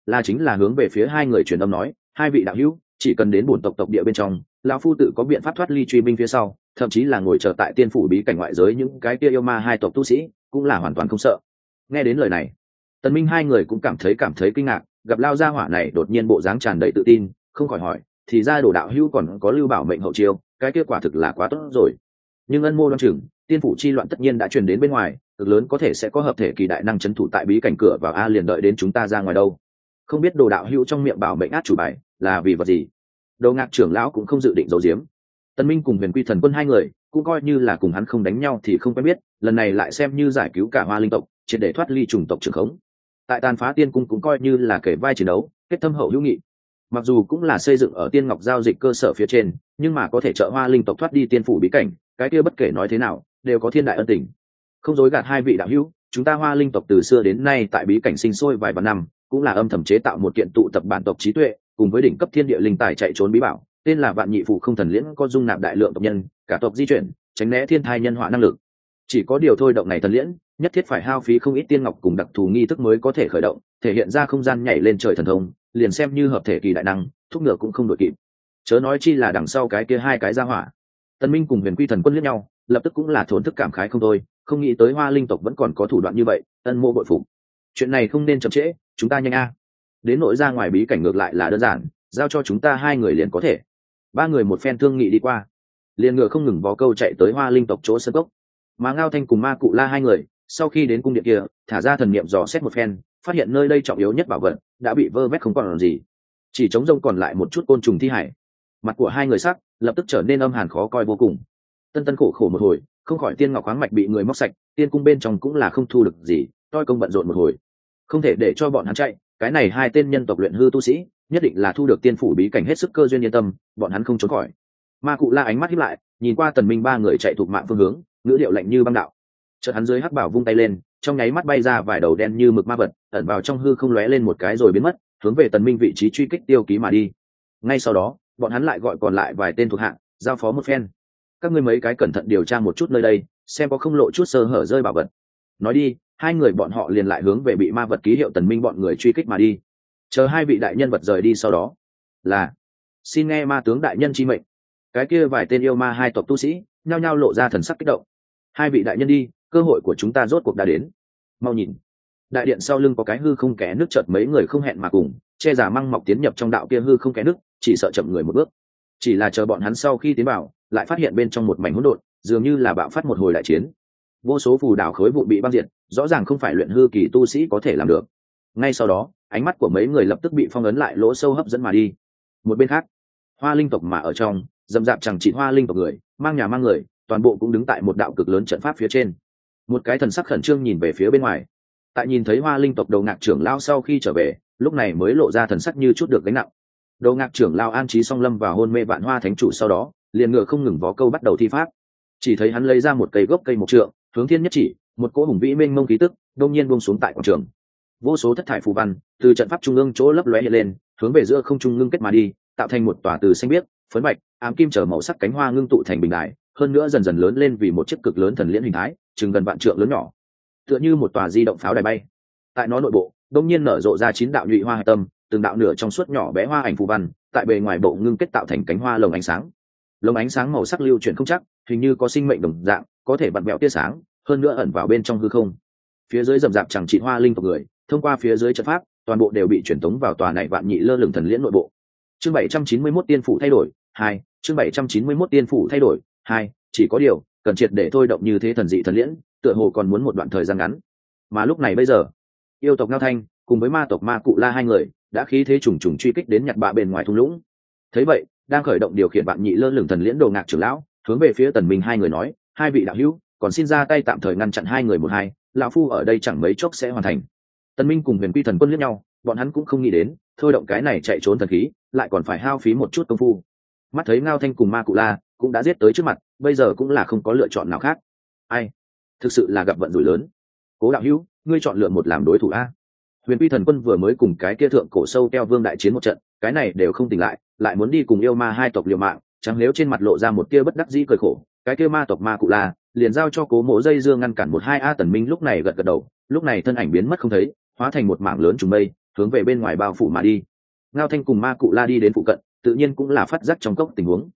là chính là hướng về phía hai người truyền âm nói, hai vị đạo hữu, chỉ cần đến bổn tộc địa bên trong, lão phu tự có biện pháp thoát ly truy binh phía sau, thậm chí là ngồi chờ tại tiên phủ bí cảnh ngoại giới những cái kia yêu ma hai tộc tu sĩ cũng là hoàn toàn không sợ. Nghe đến lời này, Tần Minh hai người cũng cảm thấy kinh ngạc, gặp lao gia hỏa này đột nhiên bộ dáng tràn đầy tự tin, không khỏi hỏi, thì ra Đồ đạo hữu còn có lưu bảo mệnh hậu chiêu, cái kết quả thực là quá tốt rồi. Nhưng ân mô đoan chừng, tiên phủ chi loạn tất nhiên đã truyền đến bên ngoài, cực lớn có thể sẽ có hợp thể kỳ đại năng chấn thủ tại bí cảnh cửa vào a, liền đợi đến chúng ta ra ngoài đâu. Không biết Đồ đạo hữu trong miệng bảo mệnh át chủ bài là vì vật gì? Đồ Ngạc trưởng lão cũng không dự định giấu giếm. Tần Minh cùng Huyền Quy Thần Quân hai người cũng coi như là cùng hắn không đánh nhau thì không quen biết, lần này lại xem như giải cứu cả Hoa Linh tộc, triệt để thoát ly chủng tộc trưởng khống. Tại tàn phá tiên cung cũng coi như là kể vai chiến đấu, kết thâm hậu hữu nghị. Mặc dù cũng là xây dựng ở Tiên Ngọc giao dịch cơ sở phía trên, nhưng mà có thể trợ Hoa Linh tộc thoát đi tiên phủ bí cảnh, cái kia bất kể nói thế nào, đều có thiên đại ân tình. Không dối gạt hai vị đạo hữu, chúng ta Hoa Linh tộc từ xưa đến nay tại bí cảnh sinh sôi vài vạn năm, cũng là âm thầm chế tạo một kiện tụ tập bản tộc trí tuệ, cùng với đỉnh cấp thiên địa linh tài chạy trốn bí bảo, tên là Vạn Nhị Phụ Không Thần Liễn, có dung nạp đại lượng tộc nhân, cả tộc di chuyển, tránh né thiên thai nhân họa năng lực. Chỉ có điều thôi động này thần liễn, nhất thiết phải hao phí không ít tiên ngọc cùng đặc thù nghi thức mới có thể khởi động, thể hiện ra không gian nhảy lên trời thần thông, liền xem như hợp thể kỳ đại năng, thúc ngựa cũng không đội kịp. Chớ nói chi là đằng sau cái kia hai cái gia hỏa. Tân Minh cùng Huyền Quy Thần Quân liếc nhau, lập tức cũng là thốn thức cảm khái không thôi, không nghĩ tới Hoa Linh tộc vẫn còn có thủ đoạn như vậy, ân mộ bội phục. Chuyện này không nên chậm trễ, chúng ta nhanh a. Đến nội ra ngoài bí cảnh ngược lại là đơn giản, giao cho chúng ta hai người liền có thể. Ba người một phen thương nghị đi qua, liền ngựa không ngừng vó câu chạy tới Hoa Linh tộc chỗ sân cốc. Mà Ngao Thanh cùng Ma Cụ La hai người sau khi đến cung điện kia, thả ra thần niệm dò xét một phen, phát hiện nơi đây trọng yếu nhất bảo vật đã bị vơ vét không còn làm gì, chỉ trống rông còn lại một chút côn trùng thi hải. Mặt của hai người sắc lập tức trở nên âm hàn khó coi vô cùng. Tân Tân khổ khổ một hồi, không khỏi tiên ngọc khoáng mạch bị người móc sạch, tiên cung bên trong cũng là không thu được gì, toi công bận rộn một hồi, không thể để cho bọn hắn chạy. Cái này hai tên nhân tộc luyện hư tu sĩ nhất định là thu được tiên phủ bí cảnh hết sức cơ duyên, yên tâm, bọn hắn không trốn khỏi. Ma Cụ La ánh mắt híp lại, nhìn qua Tần Minh ba người chạy thuộc mạng phương hướng, ngữ điệu lạnh như băng đạo. Chợt hắn dưới hắc bảo vung tay lên, trong nháy mắt bay ra vài đầu đen như mực ma vật, ẩn vào trong hư không lóe lên một cái rồi biến mất, hướng về Tần Minh vị trí truy kích tiêu ký mà đi. Ngay sau đó, bọn hắn lại gọi còn lại vài tên thuộc hạ, giao phó một phen. Các ngươi mấy cái cẩn thận điều tra một chút nơi đây, xem có không lộ chút sơ hở rơi bảo vật. Nói đi, hai người bọn họ liền lại hướng về bị ma vật ký hiệu Tần Minh bọn người truy kích mà đi. Chờ hai vị đại nhân vật rời đi sau đó, là xin nghe ma tướng đại nhân chi mệnh. Cái kia vài tên yêu ma hai tộc tu sĩ nhao nhao lộ ra thần sắc kích động. Hai vị đại nhân đi, cơ hội của chúng ta rốt cuộc đã đến. Mau nhìn, đại điện sau lưng có cái hư không kẽ nước, chợt mấy người không hẹn mà cùng che giả măng mọc tiến nhập trong đạo kia hư không kẽ nước, chỉ sợ chậm người một bước. Chỉ là chờ bọn hắn sau khi tiến vào, lại phát hiện bên trong một mảnh hỗn độn, dường như là bạo phát một hồi đại chiến. Vô số phù đảo khối vụn bị băng diệt, rõ ràng không phải luyện hư kỳ tu sĩ có thể làm được. Ngay sau đó, ánh mắt của mấy người lập tức bị phong ấn lại lỗ sâu hấp dẫn mà đi. Một bên khác, Hoa Linh tộc mà ở trong dầm dạp chẳng chỉ Hoa Linh tộc người, mang nhà mang người, toàn bộ cũng đứng tại một đạo cực lớn trận pháp phía trên. Một cái thần sắc khẩn trương nhìn về phía bên ngoài. Tại nhìn thấy Hoa Linh tộc Đầu Ngạc trưởng lao sau khi trở về, lúc này mới lộ ra thần sắc như chút được gánh nặng. Đầu Ngạc trưởng lao an trí song lâm vào hôn mê Vạn Hoa thánh chủ sau đó, liền ngựa không ngừng vó câu bắt đầu thi pháp. Chỉ thấy hắn lấy ra một cây gốc cây mộc trượng, hướng thiên nhất chỉ, một cỗ hùng vĩ mênh mông khí tức đột nhiên buông xuống tại quảng trường. Vô số thất thải phù văn từ trận pháp trung ương chỗ lấp lóe hiện lên, hướng về giữa không trung ngưng kết mà đi, tạo thành một tòa từ xanh biếc, phấn bạch, ám kim trở màu sắc cánh hoa ngưng tụ thành bình đài, hơn nữa dần dần lớn lên vì một chiếc cực lớn thần liễn hình thái, chừng gần vạn trượng lớn nhỏ, tựa như một tòa di động pháo đài bay. Tại nó nội bộ, đột nhiên nở rộ ra 9 đạo nhụy hoa hạch tâm, từng đạo nửa trong suốt nhỏ bé hoa ảnh phù văn, tại bề ngoài bộ ngưng kết tạo thành cánh hoa lồng ánh sáng. Lồng ánh sáng màu sắc lưu chuyển không chắc, hình như có sinh mệnh đồng dạng, có thể vặn vẹo tia sáng, hơn nữa ẩn vào bên trong hư không. Phía dưới rậm rạp chẳng trị Hoa Linh tộc người, thông qua phía dưới trận pháp, toàn bộ đều bị chuyển tống vào tòa này Vạn Nhị lơ lửng thần liễn nội bộ. Chương 791 tiên phủ thay đổi 2, chương 791 tiên phủ thay đổi 2, chỉ có điều, cần triệt để thôi động như thế thần dị thần liễn, tựa hồ còn muốn một đoạn thời gian ngắn. Mà lúc này bây giờ, yêu tộc Ngao Thanh cùng với ma tộc Ma Cụ La hai người đã khí thế trùng trùng truy kích đến nhặt bạ bên ngoài thung lũng. Thấy vậy, đang khởi động điều khiển Vạn Nhị lơ lửng thần liễn Đồ Ngạc trưởng lão, hướng về phía Tần Minh hai người nói, hai vị đạo hữu, còn xin ra tay tạm thời ngăn chặn hai người một hai, lão phu ở đây chẳng mấy chốc sẽ hoàn thành. Tần Minh cùng Huyền Quy Thần Quân liếc nhau, bọn hắn cũng không nghĩ đến, thôi động cái này chạy trốn thần khí, lại còn phải hao phí một chút công phu. Mắt thấy Ngao Thanh cùng Ma Cụ La cũng đã giết tới trước mặt, bây giờ cũng là không có lựa chọn nào khác. Ai, thực sự là gặp vận rủi lớn. Cố đạo hữu, ngươi chọn lựa một làm đối thủ a. Huyền Quy Thần Quân vừa mới cùng cái kia thượng cổ sâu keo vương đại chiến một trận, cái này đều không tỉnh lại muốn đi cùng yêu ma hai tộc liều mạng, chẳng nếu trên mặt lộ ra một tia bất đắc dĩ cười khổ, cái kia ma tộc Ma Cụ La liền giao cho Cố Mộ dây dương ngăn cản một hai a. Tần Minh lúc này gật gật đầu, lúc này thân ảnh biến mất không thấy, hóa thành một mảng lớn trùng mây, hướng về bên ngoài bao phủ mà đi. Ngao Thanh cùng Ma Cụ La đi đến phụ cận, tự nhiên cũng là phát giác trong cốc tình huống.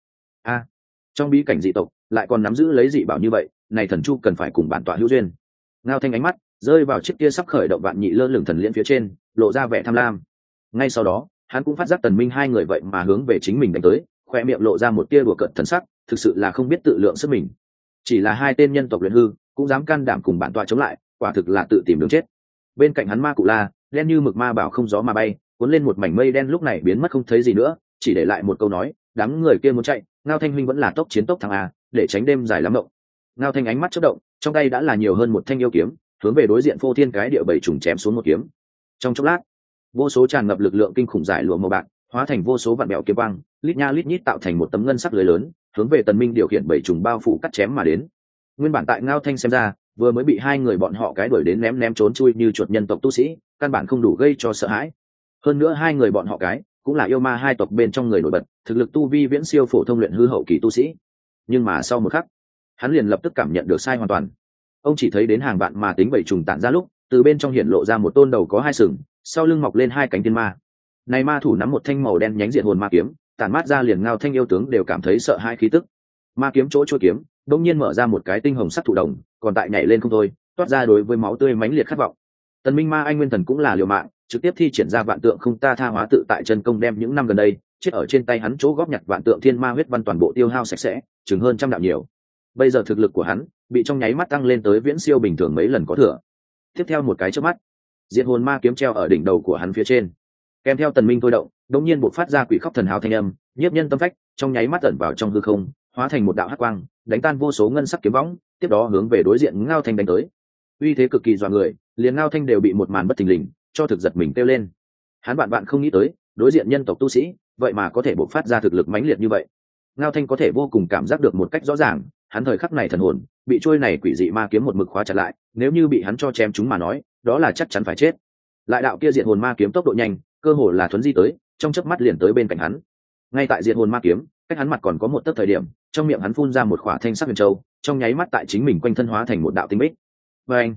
Trong bí cảnh dị tộc lại còn nắm giữ lấy dị bảo như vậy, này thần chu cần phải cùng bản tọa hữu duyên. Ngao Thanh ánh mắt rơi vào chiếc kia sắp khởi động vạn nhị lơ lửng thần liễn phía trên, lộ ra vẻ tham lam. Ngay sau đó, hắn cũng phát giác Tần Minh hai người vậy mà hướng về chính mình đánh tới, khoe miệng lộ ra một tia đùa cợt thần sắc, thực sự là không biết tự lượng sức mình. Chỉ là hai tên nhân tộc luyện hư, cũng dám can đảm cùng bản tọa chống lại, quả thực là tự tìm đường chết. Bên cạnh hắn Ma Cụ La, đen như mực ma bảo không gió mà bay, cuốn lên một mảnh mây đen lúc này biến mất không thấy gì nữa, chỉ để lại một câu nói, đám người kia muốn chạy, Ngao Thanh huynh vẫn là tốc chiến tốc thắng a, để tránh đêm dài lắm động. Ngao Thanh ánh mắt chớp động, trong tay đã là nhiều hơn một thanh yêu kiếm, hướng về đối diện phô thiên cái địa bảy trùng chém xuống một kiếm. Trong chốc lát, vô số tràn ngập lực lượng kinh khủng giải lụa màu bạc, hóa thành vô số vạn bèo kiếm băng, lít nha lít nhít tạo thành một tấm ngân sắc lưới lớn, hướng về Tần Minh điều khiển bảy trùng bao phủ cắt chém mà đến. Nguyên bản tại Ngao Thanh xem ra, vừa mới bị hai người bọn họ cái đuổi đến ném trốn chui như chuột nhân tộc tu sĩ, căn bản không đủ gây cho sợ hãi. Hơn nữa hai người bọn họ cái cũng là yêu ma hai tộc bên trong người nổi bật, thực lực tu vi viễn siêu phổ thông luyện hư hậu kỳ tu sĩ. Nhưng mà sau một khắc, hắn liền lập tức cảm nhận được sai hoàn toàn. Ông chỉ thấy đến hàng vạn ma tính bảy trùng tản ra lúc, từ bên trong hiện lộ ra một tôn đầu có hai sừng, sau lưng mọc lên hai cánh tiên ma. Này ma thủ nắm một thanh màu đen nhánh diện hồn ma kiếm, tản mát ra liền Ngao Thanh yêu tướng đều cảm thấy sợ hai khí tức. Ma kiếm chỗ trôi kiếm, đột nhiên mở ra một cái tinh hồng sắc thủ đồng, còn tại nhảy lên không thôi, toát ra đối với máu tươi mãnh liệt khát vọng. Tần Minh Ma anh nguyên thần cũng là liều mạng, trực tiếp thi triển ra vạn tượng không ta tha hóa tự tại chân công, đem những năm gần đây chết ở trên tay hắn chỗ góp nhặt vạn tượng thiên ma huyết văn toàn bộ tiêu hao sạch sẽ, chừng hơn trăm đạo nhiều. Bây giờ thực lực của hắn bị trong nháy mắt tăng lên tới viễn siêu bình thường mấy lần có thừa. Tiếp theo một cái chớp mắt, diệt hồn ma kiếm treo ở đỉnh đầu của hắn phía trên, kèm theo Tần Minh thôi động, đột nhiên bộc phát ra quỷ khóc thần hào thanh âm, nhiếp nhân tâm phách, trong nháy mắt ẩn vào trong hư không, hóa thành một đạo hắc quang, đánh tan vô số ngân sắc kiếm võng, tiếp đó hướng về đối diện Ngao Thanh đánh tới. Uy thế cực kỳ dọa người, liền Ngao Thanh đều bị một màn bất thình lình cho thực giật mình kêu lên. Hắn bạn không nghĩ tới, đối diện nhân tộc tu sĩ, vậy mà có thể bộc phát ra thực lực mãnh liệt như vậy. Ngao Thanh có thể vô cùng cảm giác được một cách rõ ràng, hắn thời khắc này thần hồn bị trôi này quỷ dị ma kiếm một mực khóa chặt lại, nếu như bị hắn cho chém chúng mà nói, đó là chắc chắn phải chết. Lại đạo kia diệt hồn ma kiếm tốc độ nhanh, cơ hồ là thuấn di tới, trong chớp mắt liền tới bên cạnh hắn. Ngay tại diệt hồn ma kiếm, cách hắn mặt còn có một tấc thời điểm, trong miệng hắn phun ra một khỏa thanh sắc huyền châu, trong nháy mắt tại chính mình quanh thân hóa thành một đạo tinh bích. Và anh,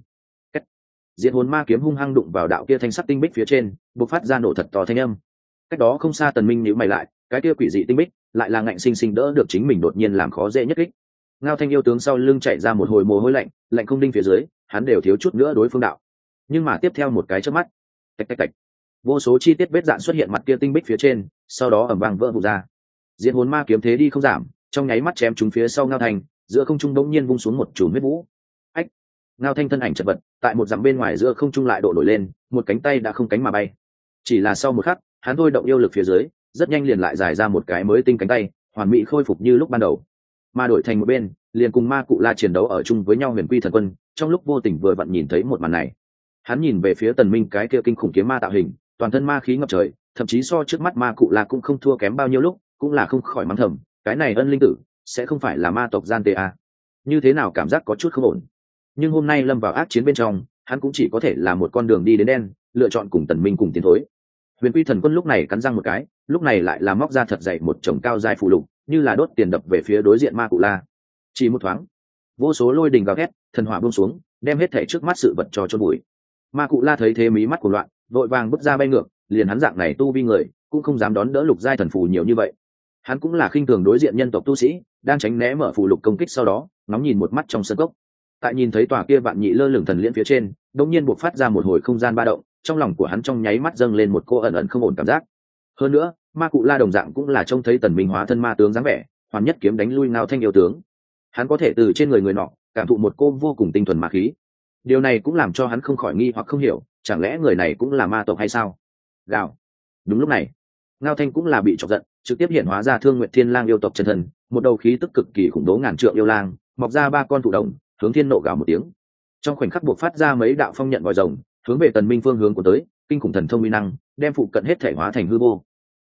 diệt hồn ma kiếm hung hăng đụng vào đạo kia thanh sắc tinh bích phía trên, bộc phát ra nổ thật to thanh âm. Cách đó không xa Tần Minh nhíu mày lại, cái kia quỷ dị tinh bích lại là ngạnh sinh sinh đỡ được chính mình đột nhiên làm khó dễ nhất kích. Ngao Thanh yêu tướng sau lưng chạy ra một hồi mồ hôi lạnh, lạnh không đinh phía dưới, hắn đều thiếu chút nữa đối phương đạo. Nhưng mà tiếp theo một cái chớp mắt, tạch tạch tạch, vô số chi tiết vết dạn xuất hiện mặt kia tinh bích phía trên, sau đó ầm vang vỡ vụn ra. Diệt hồn ma kiếm thế đi không giảm, trong nháy mắt chém trúng phía sau Ngao Thanh, giữa không trung bỗng nhiên vung xuống một chùm huyết vũ. Ách! Ngao Thanh thân ảnh chật vật, tại một dặm bên ngoài giữa không trung lại độ nổi lên, một cánh tay đã không cánh mà bay. Chỉ là sau một khắc, hắn thôi động yêu lực phía dưới, rất nhanh liền lại dài ra một cái mới tinh cánh tay, hoàn mỹ khôi phục như lúc ban đầu. Mà đổi thành một bên, liền cùng Ma Cụ La chiến đấu ở chung với nhau Huyền Quy Thần Quân, trong lúc vô tình vừa vặn nhìn thấy một màn này. Hắn nhìn về phía Tần Minh cái kia kinh khủng kiếm ma tạo hình, toàn thân ma khí ngập trời, thậm chí so trước mắt Ma Cụ La cũng không thua kém bao nhiêu lúc, cũng là không khỏi mắng thầm, cái này ân linh tử sẽ không phải là ma tộc gian tê à? Như thế nào cảm giác có chút không ổn. Nhưng hôm nay lâm vào ác chiến bên trong, hắn cũng chỉ có thể là một con đường đi đến đen, lựa chọn cùng Tần Minh cùng tiến thối. Huyền Quy Thần Quân lúc này cắn răng một cái, lúc này lại là móc ra thật dày một chồng cao giai phù lục, như là đốt tiền đập về phía đối diện Ma Cụ La. Chỉ một thoáng, vô số lôi đình gào thét, thần hỏa buông xuống, đem hết thảy trước mắt sự vật cho chôn bụi. Ma Cụ La thấy thế mí mắt cuồng loạn, vội vàng bước ra bay ngược, liền hắn dạng này tu vi người, cũng không dám đón đỡ lục giai thần phù nhiều như vậy. Hắn cũng là khinh thường đối diện nhân tộc tu sĩ, đang tránh né mở phù lục công kích, sau đó ngóng nhìn một mắt trong sân cốc. Tại nhìn thấy tòa kia vạn nhị lơ lửng thần liễn phía trên, đột nhiên bộc phát ra một hồi không gian ba động, trong lòng của hắn trong nháy mắt dâng lên một cô ẩn ẩn không ổn cảm giác. Hơn nữa, Ma Cụ La đồng dạng cũng là trông thấy Tần Minh hóa thân ma tướng dáng vẻ, hoàn nhất kiếm đánh lui Ngao Thanh yêu tướng. Hắn có thể từ trên người người nọ cảm thụ một cô vô cùng tinh thuần ma khí. Điều này cũng làm cho hắn không khỏi nghi hoặc không hiểu, chẳng lẽ người này cũng là ma tộc hay sao? Gào. Đúng lúc này, Ngao Thanh cũng là bị chọc giận, trực tiếp hiện hóa ra Thương Nguyệt Thiên Lang yêu tộc chân thần, một đầu khí tức cực kỳ khủng bố ngàn trượng yêu lang, mọc ra ba con thụ đồng, hướng thiên nộ gào một tiếng. Trong khoảnh khắc buộc phát ra mấy đạo phong nhận vòi rồng, hướng về Tần Minh phương hướng của tới, kinh khủng thần thông uy năng, đem phụ cận hết thể hóa thành hư vô.